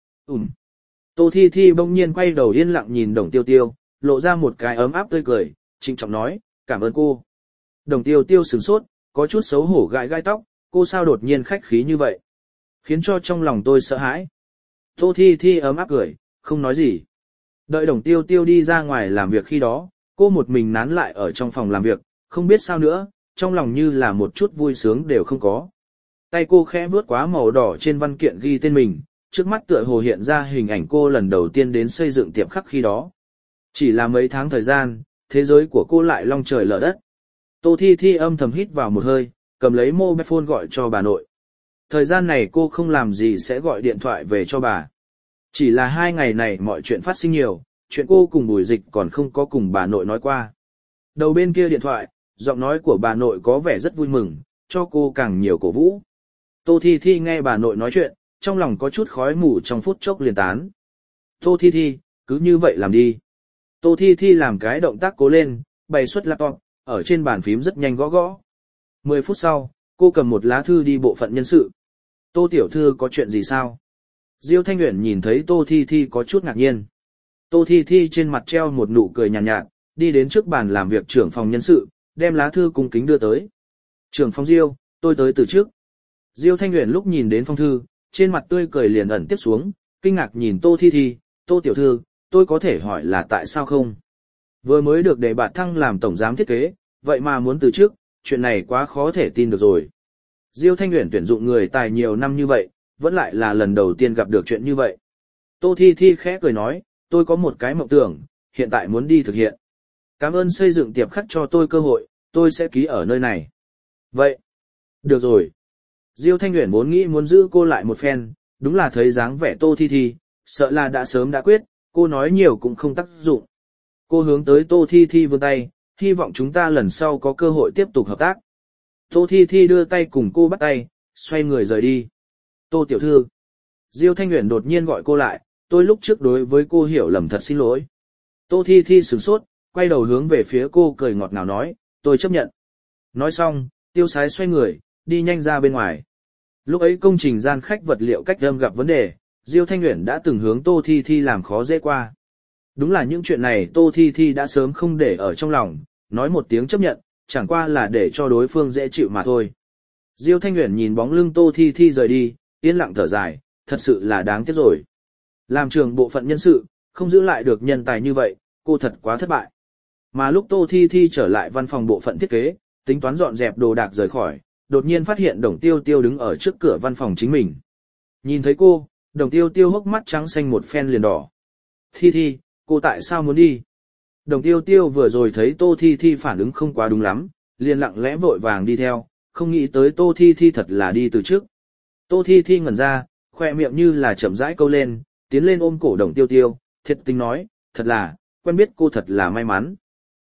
Tô Thi Thi bỗng nhiên quay đầu yên lặng nhìn Đồng Tiêu Tiêu, lộ ra một cái ấm áp tươi cười, trịnh trọng nói, cảm ơn cô. Đồng Tiêu Tiêu sửng sốt, có chút xấu hổ gãi gai tóc, cô sao đột nhiên khách khí như vậy, khiến cho trong lòng tôi sợ hãi. Tô Thi Thi ấm áp cười, không nói gì. Đợi Đồng Tiêu Tiêu đi ra ngoài làm việc khi đó, cô một mình nán lại ở trong phòng làm việc, không biết sao nữa, trong lòng như là một chút vui sướng đều không có. Tay cô khẽ vuốt quá màu đỏ trên văn kiện ghi tên mình, trước mắt tựa hồ hiện ra hình ảnh cô lần đầu tiên đến xây dựng tiệm khắc khi đó. Chỉ là mấy tháng thời gian, thế giới của cô lại long trời lở đất. Tô Thi Thi âm thầm hít vào một hơi, cầm lấy mobile phone gọi cho bà nội. Thời gian này cô không làm gì sẽ gọi điện thoại về cho bà. Chỉ là 2 ngày này mọi chuyện phát sinh nhiều, chuyện cô cùng Bùi Dịch còn không có cùng bà nội nói qua. Đầu bên kia điện thoại, giọng nói của bà nội có vẻ rất vui mừng, cho cô càng nhiều cổ vũ. Tô Thi Thi nghe bà nội nói chuyện, trong lòng có chút khói mù trong phút chốc liền tán. Tô Thi Thi, cứ như vậy làm đi. Tô Thi Thi làm cái động tác cố lên, bày xuất laptop, ở trên bàn phím rất nhanh gõ gõ. 10 phút sau, cô cầm một lá thư đi bộ phận nhân sự. Tô tiểu thư có chuyện gì sao? Diêu Thanh Uyển nhìn thấy Tô Thi Thi có chút ngạc nhiên. Tô Thi Thi trên mặt treo một nụ cười nhàn nhạt, đi đến trước bàn làm việc trưởng phòng nhân sự, đem lá thư cung kính đưa tới. Trưởng phòng Diêu, tôi tới từ trước. Diêu Thanh Uyển lúc nhìn đến phong thư, trên mặt tươi cười liền ẩn tiếp xuống, kinh ngạc nhìn Tô Thi Thi, Tô tiểu thư, tôi có thể hỏi là tại sao không? Vừa mới được đề bạt thăng làm tổng giám thiết kế, vậy mà muốn từ trước, chuyện này quá khó thể tin được rồi. Diêu Thanh Uyển tuyển dụng người tài nhiều năm như vậy, vẫn lại là lần đầu tiên gặp được chuyện như vậy. Tô Thi Thi khẽ cười nói, tôi có một cái mộng tưởng, hiện tại muốn đi thực hiện. Cảm ơn xây dựng tiệp khắc cho tôi cơ hội, tôi sẽ ký ở nơi này. Vậy, được rồi. Diêu Thanh Uyển vốn nghĩ muốn giữ cô lại một phen, đúng là thấy dáng vẻ Tô Thi Thi, sợ là đã sớm đã quyết, cô nói nhiều cũng không tác dụng. Cô hướng tới Tô Thi Thi vươn tay, hy vọng chúng ta lần sau có cơ hội tiếp tục hợp tác. Tô Thi Thi đưa tay cùng cô bắt tay, xoay người rời đi. Tô tiểu thư. Diêu Thanh Uyển đột nhiên gọi cô lại, tôi lúc trước đối với cô hiểu lầm thật xin lỗi. Tô Thi Thi sửng sốt, quay đầu hướng về phía cô cười ngọt ngào nói, tôi chấp nhận. Nói xong, tiêu sái xoay người, đi nhanh ra bên ngoài. Lúc ấy công trình gian khách vật liệu cách âm gặp vấn đề, Diêu Thanh Uyển đã từng hướng Tô Thi Thi làm khó dễ qua. Đúng là những chuyện này Tô Thi Thi đã sớm không để ở trong lòng, nói một tiếng chấp nhận, chẳng qua là để cho đối phương dễ chịu mà thôi. Diêu Thanh Uyển nhìn bóng lưng Tô Thi Thi rời đi, yên lặng thở dài, thật sự là đáng tiếc rồi. Làm trưởng bộ phận nhân sự, không giữ lại được nhân tài như vậy, cô thật quá thất bại. Mà lúc Tô Thi Thi trở lại văn phòng bộ phận thiết kế, tính toán dọn dẹp đồ đạc rời khỏi, đột nhiên phát hiện Đồng Tiêu Tiêu đứng ở trước cửa văn phòng chính mình. Nhìn thấy cô, Đồng Tiêu Tiêu hốc mắt trắng xanh một phen liền đỏ. Thi Thi, cô tại sao muốn đi? Đồng Tiêu Tiêu vừa rồi thấy Tô Thi Thi phản ứng không quá đúng lắm, liền lặng lẽ vội vàng đi theo, không nghĩ tới Tô Thi Thi thật là đi từ trước. Tô Thi Thi ngẩn ra, khoe miệng như là chậm rãi câu lên, tiến lên ôm cổ Đồng Tiêu Tiêu, thiệt tình nói, thật là, quen biết cô thật là may mắn.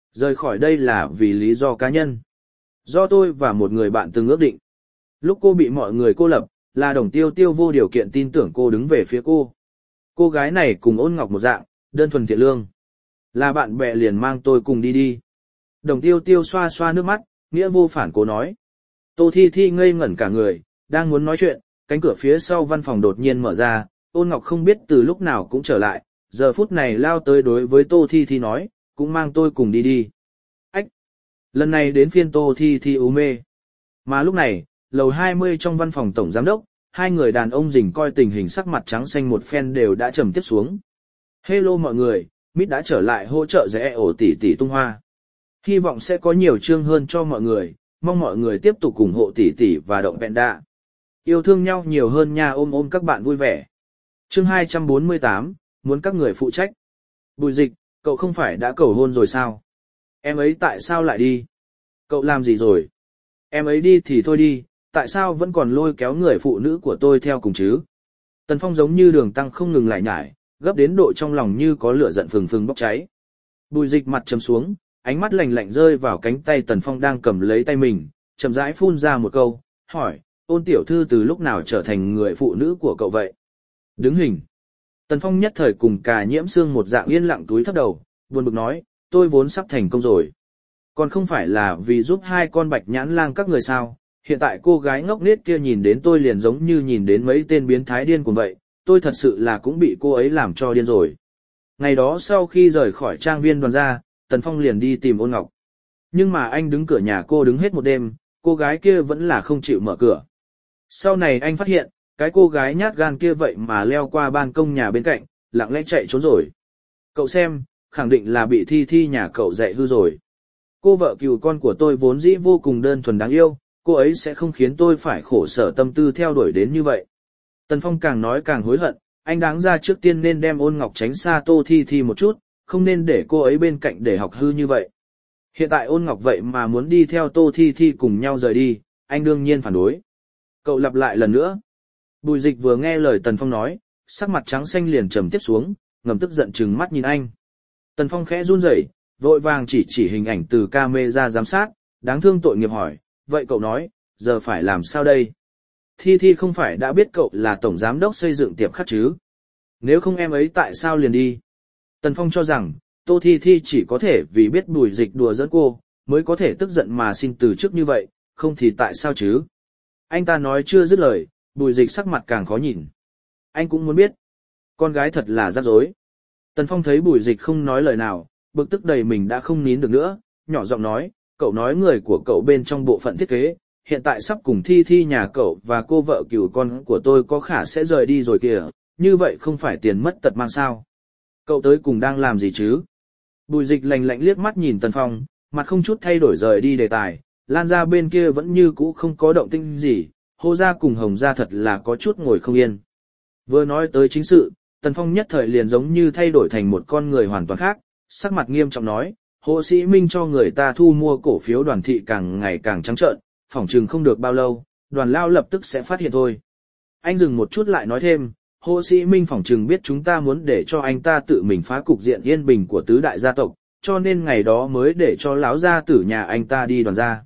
Rời khỏi đây là vì lý do cá nhân. Do tôi và một người bạn từng ước định. Lúc cô bị mọi người cô lập, là Đồng Tiêu Tiêu vô điều kiện tin tưởng cô đứng về phía cô. Cô gái này cùng Ôn Ngọc một dạng, đơn thuần thiện lương. Là bạn bè liền mang tôi cùng đi đi. Đồng Tiêu Tiêu xoa xoa nước mắt, nghĩa vô phản cố nói. Tô Thi Thi ngây ngẩn cả người, đang muốn nói chuyện, cánh cửa phía sau văn phòng đột nhiên mở ra, Ôn Ngọc không biết từ lúc nào cũng trở lại, giờ phút này lao tới đối với Tô Thi Thi nói, cũng mang tôi cùng đi đi. Ách! Lần này đến phiên Tô Thi Thi u mê. Mà lúc này, lầu 20 trong văn phòng tổng giám đốc, hai người đàn ông rình coi tình hình sắc mặt trắng xanh một phen đều đã trầm tiếp xuống. Hello mọi người, Mít đã trở lại hỗ trợ rẽ ổ tỷ tỷ tung hoa. Hy vọng sẽ có nhiều chương hơn cho mọi người, mong mọi người tiếp tục ủng hộ tỷ tỷ và động vẹn đạ. Yêu thương nhau nhiều hơn nha, ôm ôm các bạn vui vẻ. Chương 248, muốn các người phụ trách. Bùi Dịch, cậu không phải đã cầu hôn rồi sao? Em ấy tại sao lại đi? Cậu làm gì rồi? Em ấy đi thì thôi đi, tại sao vẫn còn lôi kéo người phụ nữ của tôi theo cùng chứ? Tần Phong giống như đường tăng không ngừng lại nhải, gấp đến độ trong lòng như có lửa giận phừng phừng bốc cháy. Bùi Dịch mặt trầm xuống, ánh mắt lạnh lạnh rơi vào cánh tay Tần Phong đang cầm lấy tay mình, chậm rãi phun ra một câu, hỏi, Ôn tiểu thư từ lúc nào trở thành người phụ nữ của cậu vậy? Đứng hình. Tần Phong nhất thời cùng cả Nhiễm Sương một dạng yên lặng túi thấp đầu, buồn bực nói, tôi vốn sắp thành công rồi. Còn không phải là vì giúp hai con bạch nhãn lang các người sao, hiện tại cô gái ngốc nghếch kia nhìn đến tôi liền giống như nhìn đến mấy tên biến thái điên cuồng vậy, tôi thật sự là cũng bị cô ấy làm cho điên rồi. Ngày đó sau khi rời khỏi trang viên Đoàn gia, Tần Phong liền đi tìm Ôn Ngọc. Nhưng mà anh đứng cửa nhà cô đứng hết một đêm, cô gái kia vẫn là không chịu mở cửa. Sau này anh phát hiện, cái cô gái nhát gan kia vậy mà leo qua ban công nhà bên cạnh, lặng lẽ chạy trốn rồi. Cậu xem, khẳng định là bị Thi Thi nhà cậu dạy hư rồi. Cô vợ cừu con của tôi vốn dĩ vô cùng đơn thuần đáng yêu, cô ấy sẽ không khiến tôi phải khổ sở tâm tư theo đuổi đến như vậy. Tần Phong càng nói càng hối hận, anh đáng ra trước tiên nên đem Ôn Ngọc tránh xa Tô Thi Thi một chút, không nên để cô ấy bên cạnh để học hư như vậy. Hiện tại Ôn Ngọc vậy mà muốn đi theo Tô Thi Thi cùng nhau rời đi, anh đương nhiên phản đối. Cậu lặp lại lần nữa. Bùi Dịch vừa nghe lời Tần Phong nói, sắc mặt trắng xanh liền trầm tiếp xuống, ngầm tức giận trừng mắt nhìn anh. Tần Phong khẽ run rẩy, vội vàng chỉ hình ảnh từ camera giám sát, đáng thương tội nghiệp hỏi, vậy cậu nói, giờ phải làm sao đây? Thi Thi không phải đã biết cậu là tổng giám đốc xây dựng tiệm khắc chứ? Nếu không em ấy tại sao liền đi? Tần Phong cho rằng, Tô Thi Thi chỉ có thể vì biết Bùi Dịch đùa giỡn cô, mới có thể tức giận mà xin từ chức như vậy, không thì tại sao chứ? Anh ta nói chưa dứt lời, Bùi Dịch sắc mặt càng khó nhìn. Anh cũng muốn biết. Con gái thật là rắc rối. Tần Phong thấy Bùi Dịch không nói lời nào, bực tức đầy mình đã không nín được nữa, nhỏ giọng nói, cậu nói người của cậu bên trong bộ phận thiết kế, hiện tại sắp cùng Thi Thi nhà cậu và cô vợ cừu con của tôi có khả sẽ rời đi rồi kìa, như vậy không phải tiền mất tật mang sao? Cậu tới cùng đang làm gì chứ? Bùi Dịch lạnh lạnh liếc mắt nhìn Tần Phong, mặt không chút thay đổi rời đi đề tài, Lan ra bên kia vẫn như cũ không có động tĩnh gì, Hô gia cùng Hồng gia thật là có chút ngồi không yên. Vừa nói tới chính sự, Tần Phong nhất thời liền giống như thay đổi thành một con người hoàn toàn khác, sắc mặt nghiêm trọng nói, Hồ Sĩ Minh cho người ta thu mua cổ phiếu Đoàn thị càng ngày càng trắng trợn, phỏng chừng không được bao lâu, Đoàn lao lập tức sẽ phát hiện thôi. Anh dừng một chút lại nói thêm, Hồ Sĩ Minh phỏng chừng biết chúng ta muốn để cho anh ta tự mình phá cục diện yên bình của tứ đại gia tộc, cho nên ngày đó mới để cho lão gia tử nhà anh ta đi Đoàn gia.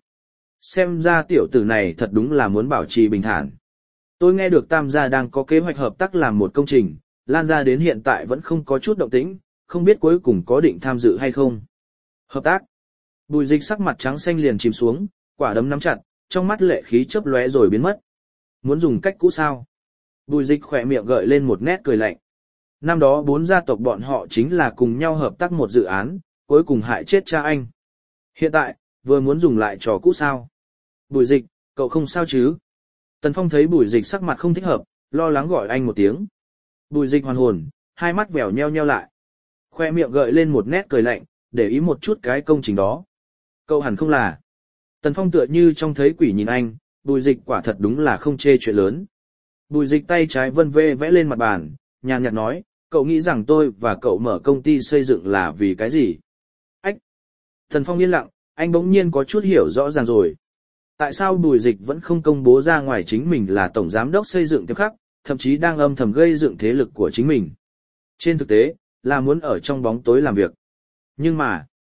Xem ra tiểu tử này thật đúng là muốn bảo trì bình thản. Tôi nghe được Tam gia đang có kế hoạch hợp tác làm một công trình, Lan gia đến hiện tại vẫn không có chút động tĩnh, không biết cuối cùng có định tham dự hay không. Hợp tác. Bùi Dịch sắc mặt trắng xanh liền chìm xuống, quả đấm nắm chặt, trong mắt lệ khí chớp lóe rồi biến mất. Muốn dùng cách cũ sao? Bùi Dịch khỏe miệng gợi lên một nét cười lạnh. Năm đó 4 gia tộc bọn họ chính là cùng nhau hợp tác một dự án, cuối cùng hại chết cha anh. Hiện tại, vừa muốn dùng lại trò cũ sao? Bùi Dịch, cậu không sao chứ? Tần Phong thấy Bùi Dịch sắc mặt không thích hợp, lo lắng gọi anh một tiếng. Bùi Dịch hoàn hồn, hai mắt vèo nheo nheo lại. Khoe miệng gợi lên một nét cười lạnh, để ý một chút cái công trình đó. Cậu hẳn không là. Tần Phong tựa như trong thấy quỷ nhìn anh, Bùi Dịch quả thật đúng là không chê chuyện lớn. Bùi Dịch tay trái vân vê vẽ lên mặt bàn, nhàn nhạt nói, cậu nghĩ rằng tôi và cậu mở công ty xây dựng là vì cái gì? Ách! Tần Phong yên lặng, anh bỗng nhiên có chút hiểu rõ ràng rồi. Tại sao Bùi Dịch vẫn không công bố ra ngoài chính mình là tổng giám đốc xây dựng Tiệp Khắc, thậm chí đang âm thầm gây dựng thế lực của chính mình. Trên thực tế, là muốn ở trong bóng tối làm việc. Nhưng mà,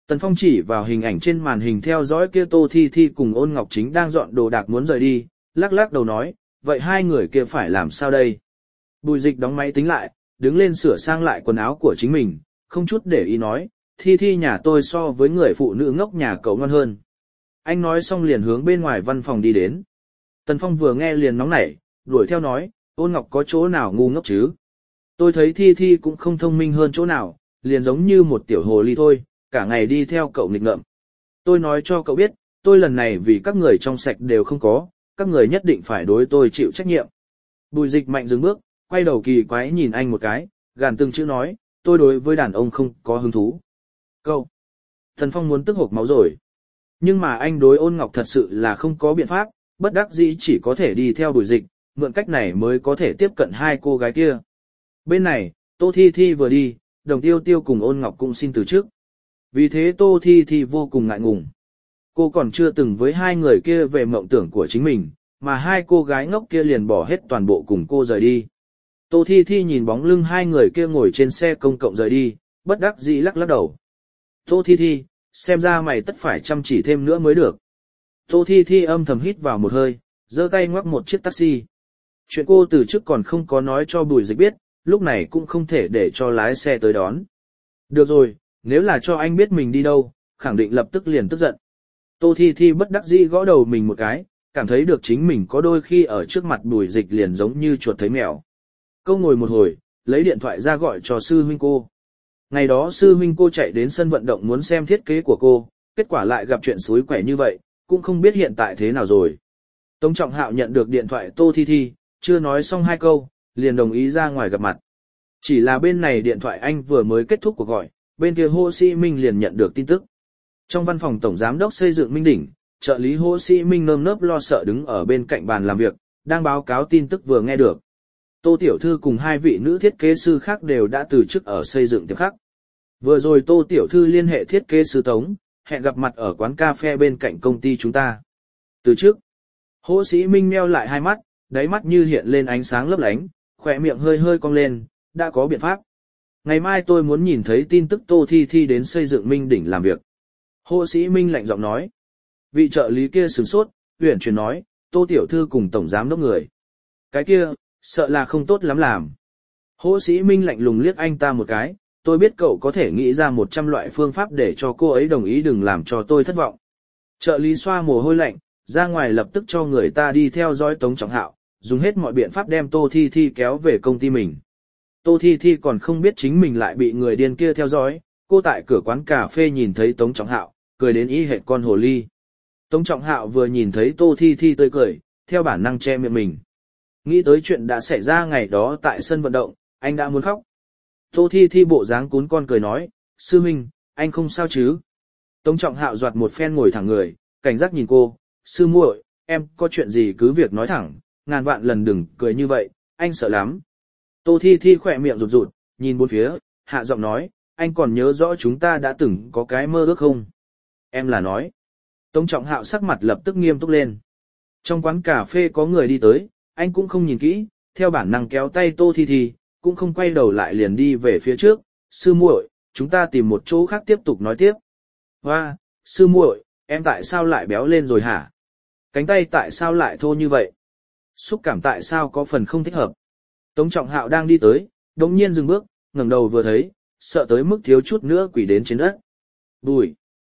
Tần Phong chỉ vào hình ảnh trên màn hình theo dõi kia Tô Thi Thi cùng Ôn Ngọc Chính đang dọn đồ đạc muốn rời đi, lắc lắc đầu nói, vậy hai người kia phải làm sao đây? Bùi Dịch đóng máy tính lại, đứng lên sửa sang lại quần áo của chính mình, không chút để ý nói, Thi Thi nhà tôi so với người phụ nữ ngốc nhà cậu ngon hơn. Anh nói xong liền hướng bên ngoài văn phòng đi đến. Tần Phong vừa nghe liền nóng nảy, đuổi theo nói, Ôn Ngọc có chỗ nào ngu ngốc chứ? Tôi thấy Thi Thi cũng không thông minh hơn chỗ nào, liền giống như một tiểu hồ ly thôi, cả ngày đi theo cậu nghịch ngợm. Tôi nói cho cậu biết, tôi lần này vì các người trong sạch đều không có, các người nhất định phải đối tôi chịu trách nhiệm. Bùi Dịch mạnh dừng bước, quay đầu kỳ quái nhìn anh một cái, gàn từng chữ nói, tôi đối với đàn ông không có hứng thú. Cậu! Tần Phong muốn tức hộc máu rồi. Nhưng mà anh đối Ôn Ngọc thật sự là không có biện pháp, bất đắc dĩ chỉ có thể đi theo Bùi Dịch, mượn cách này mới có thể tiếp cận hai cô gái kia. Bên này, Tô Thi Thi vừa đi, Đồng Tiêu Tiêu cùng Ôn Ngọc cũng xin từ chức. Vì thế Tô Thi Thi vô cùng ngại ngùng. Cô còn chưa từng với hai người kia về mộng tưởng của chính mình, mà hai cô gái ngốc kia liền bỏ hết toàn bộ cùng cô rời đi. Tô Thi Thi nhìn bóng lưng hai người kia ngồi trên xe công cộng rời đi, bất đắc dĩ lắc lắc đầu. Tô Thi Thi, xem ra mày tất phải chăm chỉ thêm nữa mới được. Tô Thi Thi âm thầm hít vào một hơi, giơ tay ngoắc một chiếc taxi. Chuyện cô từ trước còn không có nói cho Bùi Dịch biết, lúc này cũng không thể để cho lái xe tới đón. Được rồi, nếu là cho anh biết mình đi đâu, khẳng định lập tức liền tức giận. Tô Thi Thi bất đắc dĩ gõ đầu mình một cái, cảm thấy được chính mình có đôi khi ở trước mặt Bùi Dịch liền giống như chuột thấy mèo. Cô ngồi một hồi, lấy điện thoại ra gọi cho sư huynh cô. Ngày đó sư huynh cô chạy đến sân vận động muốn xem thiết kế của cô, kết quả lại gặp chuyện xối quẻ như vậy, cũng không biết hiện tại thế nào rồi. Tống Trọng Hạo nhận được điện thoại Tô Thi Thi, chưa nói xong hai câu, liền đồng ý ra ngoài gặp mặt. Chỉ là bên này điện thoại anh vừa mới kết thúc cuộc gọi, bên kia Hồ Sĩ Minh liền nhận được tin tức. Trong văn phòng Tổng Giám đốc xây dựng Minh Đỉnh, trợ lý Hồ Sĩ Minh nơm nớp lo sợ đứng ở bên cạnh bàn làm việc, đang báo cáo tin tức vừa nghe được. Tô Tiểu Thư cùng hai vị nữ thiết kế sư khác đều đã từ chức ở xây dựng tiếp khắc. Vừa rồi Tô Tiểu Thư liên hệ thiết kế sư Tống, hẹn gặp mặt ở quán cà phê bên cạnh công ty chúng ta. Từ chức. Hồ Sĩ Minh meo lại hai mắt, đáy mắt như hiện lên ánh sáng lấp lánh, khỏe miệng hơi hơi cong lên, đã có biện pháp. Ngày mai tôi muốn nhìn thấy tin tức Tô Thi Thi đến xây dựng Minh Đỉnh làm việc. Hồ Sĩ Minh lạnh giọng nói. Vị trợ lý kia sửng sốt, uyển chuyển nói, Tô Tiểu Thư cùng Tổng Giám đốc người. Cái kia, sợ là không tốt lắm làm. Hồ Sĩ Minh lạnh lùng liếc anh ta một cái, tôi biết cậu có thể nghĩ ra 100 loại phương pháp để cho cô ấy đồng ý đừng làm cho tôi thất vọng. Trợ lý xoa mồ hôi lạnh, ra ngoài lập tức cho người ta đi theo dõi Tống Trọng Hạo, dùng hết mọi biện pháp đem Tô Thi Thi kéo về công ty mình. Tô Thi Thi còn không biết chính mình lại bị người điên kia theo dõi, cô tại cửa quán cà phê nhìn thấy Tống Trọng Hạo, cười đến y hệt con hồ ly. Tống Trọng Hạo vừa nhìn thấy Tô Thi Thi tươi cười, theo bản năng che miệng mình. Nghĩ tới chuyện đã xảy ra ngày đó tại sân vận động, anh đã muốn khóc. Tô Thi Thi bộ dáng cún con cười nói, sư huynh, anh không sao chứ? Tống Trọng Hạo giọt một phen ngồi thẳng người, cảnh giác nhìn cô, sư muội, em có chuyện gì cứ việc nói thẳng, ngàn vạn lần đừng cười như vậy, anh sợ lắm. Tô Thi Thi khỏe miệng rụt rụt, nhìn bốn phía, hạ giọng nói, anh còn nhớ rõ chúng ta đã từng có cái mơ ước không? Em là nói. Tống Trọng Hạo sắc mặt lập tức nghiêm túc lên. Trong quán cà phê có người đi tới, anh cũng không nhìn kỹ, theo bản năng kéo tay Tô Thi Thi, cũng không quay đầu lại liền đi về phía trước, sư muội, chúng ta tìm một chỗ khác tiếp tục nói tiếp. Hoa, sư muội, em tại sao lại béo lên rồi hả? Cánh tay tại sao lại thô như vậy? Xúc cảm tại sao có phần không thích hợp? Tống Trọng Hạo đang đi tới, đột nhiên dừng bước, ngẩng đầu vừa thấy, sợ tới mức thiếu chút nữa quỳ đến trên đất. Bùi,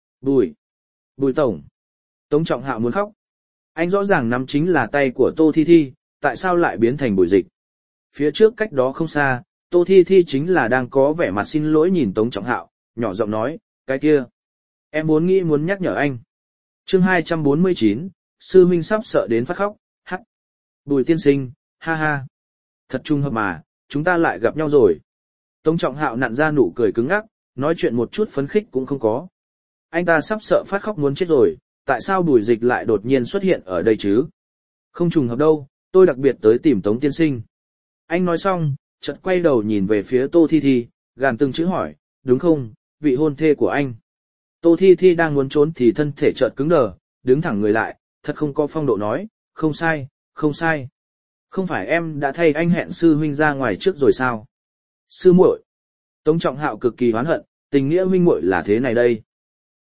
Bùi tổng. Tống Trọng Hạo muốn khóc. Anh rõ ràng nắm chính là tay của Tô Thi Thi, tại sao lại biến thành Bùi Dịch? Phía trước cách đó không xa, Tô Thi Thi chính là đang có vẻ mặt xin lỗi nhìn Tống Trọng Hạo, nhỏ giọng nói, cái kia. Em vốn nghĩ muốn nhắc nhở anh. Chương 249, sư huynh sắp sợ đến phát khóc, hắc. Bùi tiên sinh, ha ha. Thật trùng hợp mà, chúng ta lại gặp nhau rồi. Tống Trọng Hạo nặn ra nụ cười cứng ngắc, nói chuyện một chút phấn khích cũng không có. Anh ta sắp sợ phát khóc muốn chết rồi, tại sao Bùi Dịch lại đột nhiên xuất hiện ở đây chứ? Không trùng hợp đâu, tôi đặc biệt tới tìm Tống tiên sinh. Anh nói xong, chợt quay đầu nhìn về phía Tô Thi Thi, gàn từng chữ hỏi, đúng không, vị hôn thê của anh. Tô Thi Thi đang muốn trốn thì thân thể chợt cứng đờ, đứng thẳng người lại, thật không có phong độ nói, không sai, không sai. Không phải em đã thay anh hẹn sư huynh ra ngoài trước rồi sao? Sư muội. Tống Trọng Hạo cực kỳ oán hận, tình nghĩa huynh muội là thế này đây.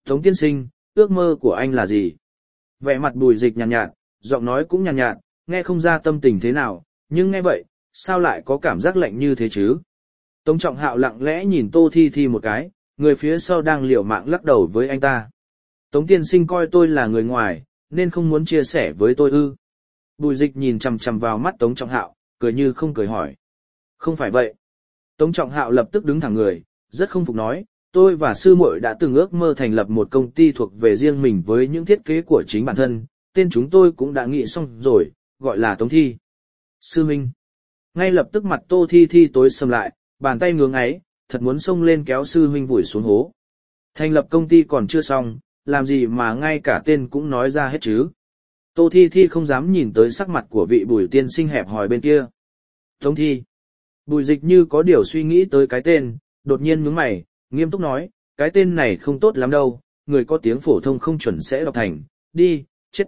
Tống tiên sinh, ước mơ của anh là gì? Vẻ mặt Bùi Dịch nhàn nhạt, giọng nói cũng nhàn nhạt, nghe không ra tâm tình thế nào, nhưng nghe vậy, sao lại có cảm giác lạnh như thế chứ? Tống Trọng Hạo lặng lẽ nhìn Tô Thi Thi một cái, người phía sau đang liều mạng lắc đầu với anh ta. Tống tiên sinh coi tôi là người ngoài, nên không muốn chia sẻ với tôi ư? Bùi Dịch nhìn chằm chằm vào mắt Tống Trọng Hạo, cười như không cười hỏi. Không phải vậy. Tống Trọng Hạo lập tức đứng thẳng người, rất không phục nói, tôi và sư muội đã từng ước mơ thành lập một công ty thuộc về riêng mình với những thiết kế của chính bản thân, tên chúng tôi cũng đã nghĩ xong rồi, gọi là Tống Thi. Sư Minh. Ngay lập tức mặt Tô Thi Thi tối sầm lại, bàn tay ngưỡng ấy, thật muốn xông lên kéo sư huynh vùi xuống hố. Thành lập công ty còn chưa xong, làm gì mà ngay cả tên cũng nói ra hết chứ. Tô Thi Thi không dám nhìn tới sắc mặt của vị Bùi tiên sinh hẹp hòi bên kia. Tống Thi. Bùi Dịch như có điều suy nghĩ tới cái tên, đột nhiên nhướng mày, nghiêm túc nói, cái tên này không tốt lắm đâu, người có tiếng phổ thông không chuẩn sẽ đọc thành, đi, chết.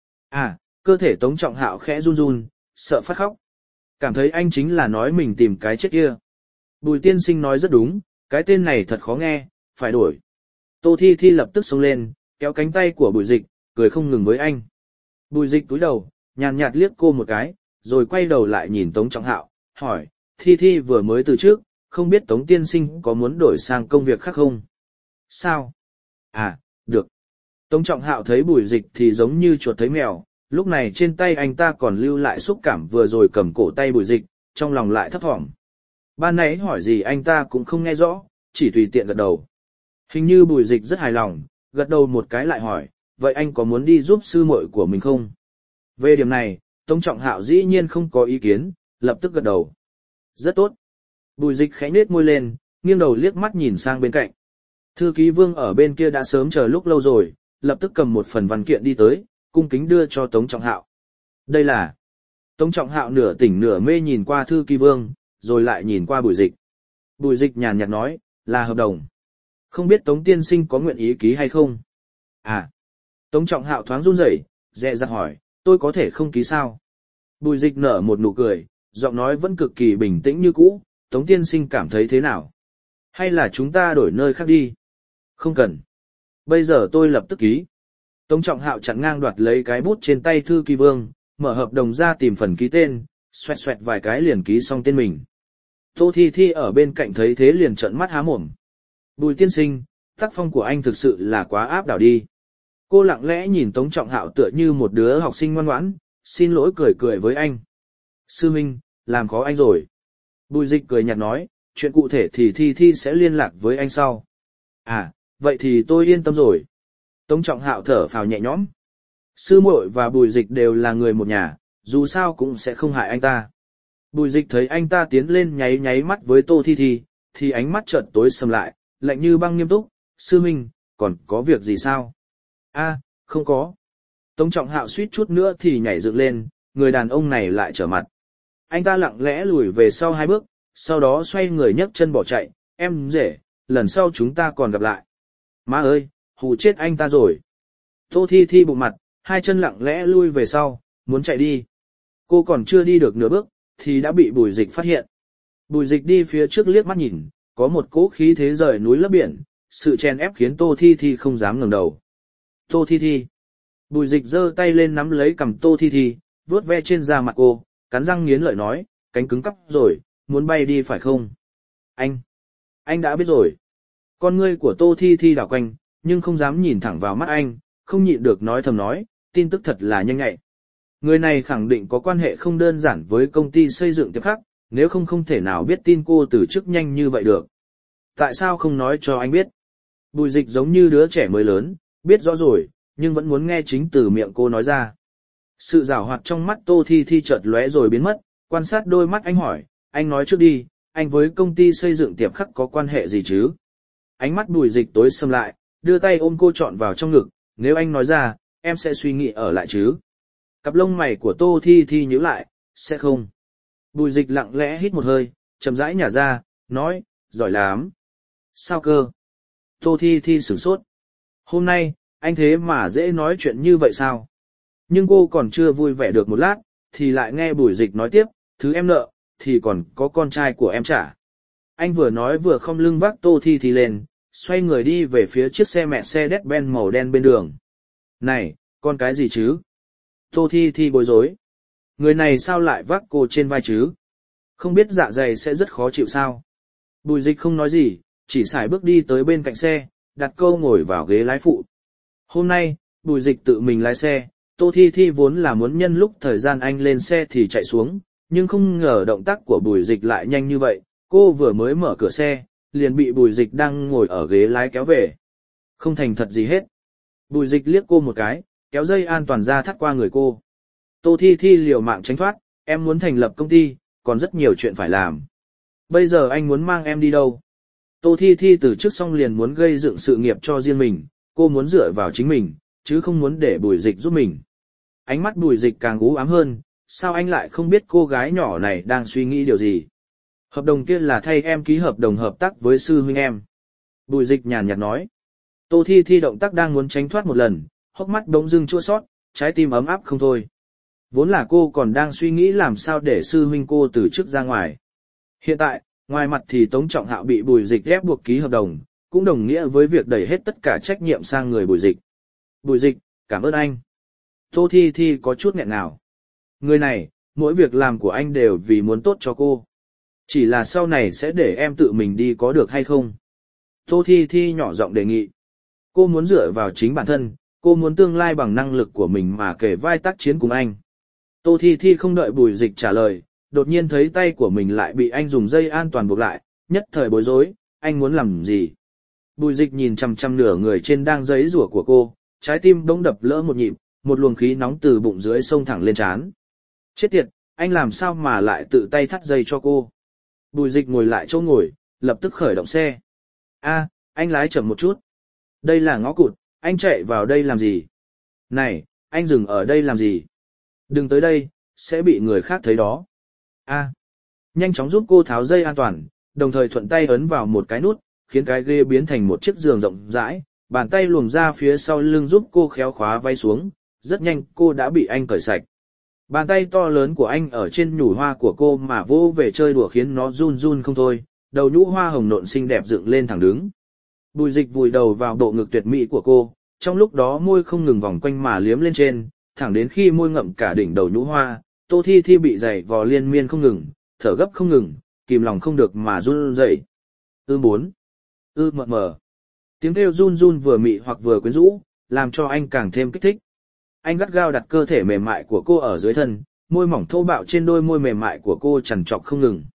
À, cơ thể Tống Trọng Hạo khẽ run run, sợ phát khóc. Cảm thấy anh chính là nói mình tìm cái chết kia. Bùi tiên sinh nói rất đúng, cái tên này thật khó nghe, phải đổi. Tô Thi Thi lập tức xông lên, kéo cánh tay của Bùi Dịch, cười không ngừng với anh. Bùi Dịch cúi đầu, nhàn nhạt liếc cô một cái, rồi quay đầu lại nhìn Tống Trọng Hạo, hỏi, Thi Thi vừa mới từ trước, không biết Tống tiên sinh có muốn đổi sang công việc khác không? Sao? À, được. Tống Trọng Hạo thấy Bùi Dịch thì giống như chuột thấy mèo, lúc này trên tay anh ta còn lưu lại xúc cảm vừa rồi cầm cổ tay Bùi Dịch, trong lòng lại thấp thỏm. Ban nãy hỏi gì anh ta cũng không nghe rõ, chỉ tùy tiện gật đầu. Hình như Bùi Dịch rất hài lòng, gật đầu một cái lại hỏi, vậy anh có muốn đi giúp sư muội của mình không? Về điểm này, Tống Trọng Hạo dĩ nhiên không có ý kiến, lập tức gật đầu. Rất tốt. Bùi Dịch khẽ nhếch môi lên, nghiêng đầu liếc mắt nhìn sang bên cạnh. Thư ký Vương ở bên kia đã sớm chờ lúc lâu rồi, lập tức cầm một phần văn kiện đi tới, cung kính đưa cho Tống Trọng Hạo. Đây là... Tống Trọng Hạo nửa tỉnh nửa mê nhìn qua Thư ký Vương, rồi lại nhìn qua Bùi Dịch. Bùi Dịch nhàn nhạt nói, là hợp đồng. Không biết Tống tiên sinh có nguyện ý ký hay không? À. Tống Trọng Hạo thoáng run rẩy, dè dặt hỏi, tôi có thể không ký sao? Bùi Dịch nở một nụ cười, giọng nói vẫn cực kỳ bình tĩnh như cũ, Tống tiên sinh cảm thấy thế nào? Hay là chúng ta đổi nơi khác đi? Không cần. Bây giờ tôi lập tức ký. Tống Trọng Hạo chặn ngang đoạt lấy cái bút trên tay Thư ký Vương, mở hợp đồng ra tìm phần ký tên, xoẹt xoẹt vài cái liền ký xong tên mình. Tô Thi Thi ở bên cạnh thấy thế liền trợn mắt há mồm. Bùi tiên sinh, tác phong của anh thực sự là quá áp đảo đi. Cô lặng lẽ nhìn Tống Trọng Hạo tựa như một đứa học sinh ngoan ngoãn, xin lỗi cười cười với anh. Sư Minh, làm khó anh rồi. Bùi Dịch cười nhạt nói, chuyện cụ thể thì Thi Thi sẽ liên lạc với anh sau. À, vậy thì tôi yên tâm rồi. Tống Trọng Hạo thở phào nhẹ nhõm. Sư muội và Bùi Dịch đều là người một nhà, dù sao cũng sẽ không hại anh ta. Bùi Dịch thấy anh ta tiến lên nháy nháy mắt với Tô Thi Thi, thì ánh mắt chợt tối sầm lại, lạnh như băng nghiêm túc, sư minh, còn có việc gì sao? A, không có. Tống Trọng Hạo suýt chút nữa thì nhảy dựng lên, người đàn ông này lại trở mặt. Anh ta lặng lẽ lùi về sau 2 bước, sau đó xoay người nhấc chân bỏ chạy, em rể, lần sau chúng ta còn gặp lại. Má ơi, hù chết anh ta rồi. Tô Thi Thi bụng mặt, 2 chân lặng lẽ lui về sau, muốn chạy đi. Cô còn chưa đi được nửa bước, thì đã bị Bùi Dịch phát hiện. Bùi Dịch đi phía trước liếc mắt nhìn, có một cỗ khí thế rời núi lấp biển, sự chen ép khiến Tô Thi Thi không dám ngẩng đầu. Tô Thi Thi. Bùi Dịch giơ tay lên nắm lấy cằm Tô Thi Thi, vuốt ve trên da mặt cô, cắn răng nghiến lợi nói, cánh cứng cắp rồi, muốn bay đi phải không? Anh đã biết rồi. Con ngươi của Tô Thi Thi đảo quanh, nhưng không dám nhìn thẳng vào mắt anh, không nhịn được nói thầm nói, tin tức thật là nhanh nhạy. Người này khẳng định có quan hệ không đơn giản với công ty xây dựng Tiệp Khắc, nếu không không thể nào biết tin cô từ chức nhanh như vậy được. Tại sao không nói cho anh biết? Bùi Dịch giống như đứa trẻ mới lớn, biết rõ rồi, nhưng vẫn muốn nghe chính từ miệng cô nói ra. Sự giảo hoạt trong mắt Tô Thi Thi chợt lóe rồi biến mất, quan sát đôi mắt anh hỏi, anh nói trước đi, anh với công ty xây dựng Tiệp Khắc có quan hệ gì chứ? Ánh mắt Bùi Dịch tối sầm lại, đưa tay ôm cô trọn vào trong ngực, nếu anh nói ra, em sẽ suy nghĩ ở lại chứ? Cặp lông mày của Tô Thi Thi nhíu lại, sẽ không. Bùi Dịch lặng lẽ hít một hơi, chậm rãi nhả ra, nói, giỏi lắm. Sao cơ? Tô Thi Thi sửng sốt. Hôm nay, anh thế mà dễ nói chuyện như vậy sao? Nhưng cô còn chưa vui vẻ được một lát, thì lại nghe Bùi Dịch nói tiếp, thứ em nợ, thì còn có con trai của em trả. Anh vừa nói vừa khom lưng vác Tô Thi Thi lên, xoay người đi về phía chiếc xe Mercedes-Benz màu đen bên đường. Này, con cái gì chứ? Tô Thi Thi bối rối. Người này sao lại vác cô trên vai chứ? Không biết dạ dày sẽ rất khó chịu sao? Bùi Dịch không nói gì, chỉ sải bước đi tới bên cạnh xe, đặt cô ngồi vào ghế lái phụ. Hôm nay, Bùi Dịch tự mình lái xe, Tô Thi Thi vốn là muốn nhân lúc thời gian anh lên xe thì chạy xuống, nhưng không ngờ động tác của Bùi Dịch lại nhanh như vậy, cô vừa mới mở cửa xe, liền bị Bùi Dịch đang ngồi ở ghế lái kéo về. Không thành thật gì hết. Bùi Dịch liếc cô một cái, kéo dây an toàn ra thắt qua người cô. Tô Thi Thi liều mạng tránh thoát, em muốn thành lập công ty, còn rất nhiều chuyện phải làm. Bây giờ anh muốn mang em đi đâu? Tô Thi Thi từ trước xong liền muốn gây dựng sự nghiệp cho riêng mình, cô muốn dựa vào chính mình, chứ không muốn để Bùi Dịch giúp mình. Ánh mắt Bùi Dịch càng u ám hơn, sao anh lại không biết cô gái nhỏ này đang suy nghĩ điều gì? Hợp đồng kia là thay em ký hợp đồng hợp tác với sư huynh em. Bùi Dịch nhàn nhạt nói. Tô Thi Thi động tác đang muốn tránh thoát một lần, hốc mắt bỗng dưng chua xót, trái tim ấm áp không thôi. Vốn là cô còn đang suy nghĩ làm sao để sư huynh cô từ trước ra ngoài. Hiện tại, ngoài mặt thì Tống Trọng Hạo bị Bùi Dịch ép buộc ký hợp đồng, cũng đồng nghĩa với việc đẩy hết tất cả trách nhiệm sang người Bùi Dịch. Bùi Dịch, cảm ơn anh. Tô Thi Thi có chút nghẹn ngào. Người này, mỗi việc làm của anh đều vì muốn tốt cho cô. Chỉ là sau này sẽ để em tự mình đi có được hay không? Tô Thi Thi nhỏ giọng đề nghị. Cô muốn dựa vào chính bản thân, cô muốn tương lai bằng năng lực của mình mà kể vai tác chiến cùng anh. Tô Thi Thi không đợi Bùi Dịch trả lời, đột nhiên thấy tay của mình lại bị anh dùng dây an toàn buộc lại, nhất thời bối rối, anh muốn làm gì? Bùi Dịch nhìn chằm chằm nửa người trên đang giãy giụa của cô, trái tim bỗng đập lỡ một nhịp, một luồng khí nóng từ bụng dưới xông thẳng lên trán. Chết tiệt, anh làm sao mà lại tự tay thắt dây cho cô? Bùi Dịch ngồi lại chỗ ngồi, lập tức khởi động xe. A, anh lái chậm một chút. Đây là ngõ cụt, anh chạy vào đây làm gì? Này, anh dừng ở đây làm gì? Đừng tới đây, sẽ bị người khác thấy đó. A, nhanh chóng giúp cô tháo dây an toàn, đồng thời thuận tay ấn vào một cái nút, khiến cái ghế biến thành một chiếc giường rộng rãi, bàn tay luồn ra phía sau lưng giúp cô khéo khóa váy xuống, rất nhanh cô đã bị anh cởi sạch. Bàn tay to lớn của anh ở trên nhũ hoa của cô mà vỗ về chơi đùa khiến nó run run không thôi, đầu nhũ hoa hồng nộn xinh đẹp dựng lên thẳng đứng. Bùi Dịch vùi đầu vào bộ ngực tuyệt mỹ của cô, trong lúc đó môi không ngừng vòng quanh mà liếm lên trên, thẳng đến khi môi ngậm cả đỉnh đầu nhũ hoa, Tô Thi Thi bị giày vò liên miên không ngừng, thở gấp không ngừng, kìm lòng không được mà run rẩy. Bốn. Mờ mờ. Tiếng kêu run run vừa mị hoặc vừa quyến rũ, làm cho anh càng thêm kích thích. Anh gắt gao đặt cơ thể mềm mại của cô ở dưới thân, môi mỏng thô bạo trên đôi môi mềm mại của cô chằn chọc không ngừng.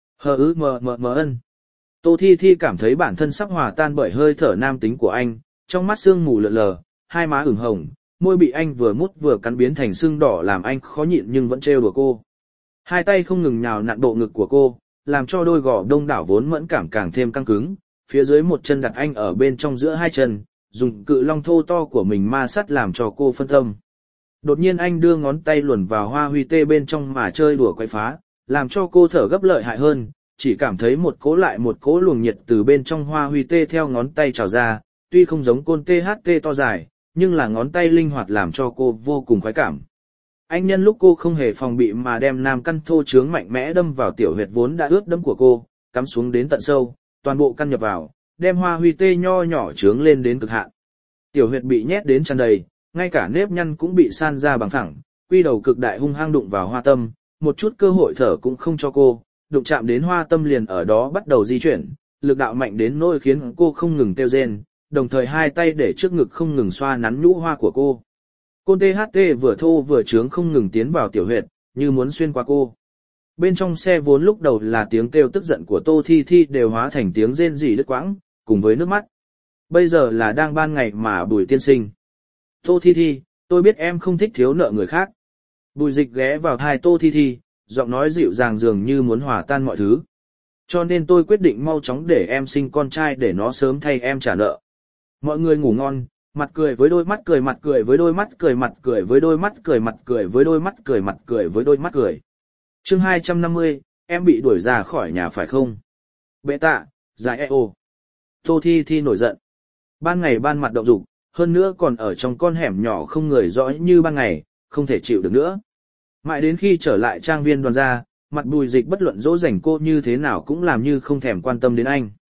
Mờ ân. Tô Thi Thi cảm thấy bản thân sắp hòa tan bởi hơi thở nam tính của anh, trong mắt sương mù lượn lờ, hai má ửng hồng, môi bị anh vừa mút vừa cắn biến thành sưng đỏ làm anh khó nhịn nhưng vẫn trêu đùa cô. Hai tay không ngừng nhào nặn bộ ngực của cô, làm cho đôi gò đông đảo vốn mẫn cảm càng thêm căng cứng, phía dưới một chân đặt anh ở bên trong giữa hai chân, dùng cự long thô to của mình ma sát làm cho cô phân tâm. Đột nhiên anh đưa ngón tay luồn vào hoa huy tê bên trong mà chơi đùa quậy phá, làm cho cô thở gấp lợi hại hơn, chỉ cảm thấy một cỗ lại một cỗ luồng nhiệt từ bên trong hoa huy tê theo ngón tay trào ra, tuy không giống côn THT to dài, nhưng là ngón tay linh hoạt làm cho cô vô cùng khoái cảm. Anh nhân lúc cô không hề phòng bị mà đem nam căn thô trướng mạnh mẽ đâm vào tiểu huyệt vốn đã ướt đẫm của cô, cắm xuống đến tận sâu, toàn bộ căn nhập vào, đem hoa huy tê nho nhỏ trướng lên đến cực hạn. Tiểu huyệt bị nhét đến tràn đầy, ngay cả nếp nhăn cũng bị san ra bằng thẳng, quy đầu cực đại hung hăng đụng vào hoa tâm, một chút cơ hội thở cũng không cho cô, đụng chạm đến hoa tâm liền ở đó bắt đầu di chuyển, lực đạo mạnh đến nỗi khiến cô không ngừng kêu rên, đồng thời hai tay để trước ngực không ngừng xoa nắn nhũ hoa của cô. Côn THT vừa thô vừa trướng không ngừng tiến vào tiểu huyệt, như muốn xuyên qua cô. Bên trong xe vốn lúc đầu là tiếng kêu tức giận của Tô Thi Thi đều hóa thành tiếng rên rỉ đứt quãng, cùng với nước mắt. Bây giờ là đang ban ngày mà Bùi tiên sinh. Tô Thi Thi, tôi biết em không thích thiếu nợ người khác. Bùi Dịch ghé vào tai Tô Thi Thi, giọng nói dịu dàng dường như muốn hòa tan mọi thứ. Cho nên tôi quyết định mau chóng để em sinh con trai để nó sớm thay em trả nợ. Mọi người ngủ ngon, mặt cười với đôi mắt cười, mặt cười với đôi mắt cười, mặt cười với đôi mắt cười, mặt cười với đôi mắt cười, mặt cười với đôi mắt cười. Chương 250, em bị đuổi ra khỏi nhà phải không? Bệ tạ, giải eo. Tô Thi Thi nổi giận. Ban ngày ban mặt động dục, hơn nữa còn ở trong con hẻm nhỏ không người rõ như ban ngày, không thể chịu được nữa. Mãi đến khi trở lại trang viên Đoàn gia, mặt Bùi Dịch bất luận dỗ dành cô như thế nào cũng làm như không thèm quan tâm đến anh.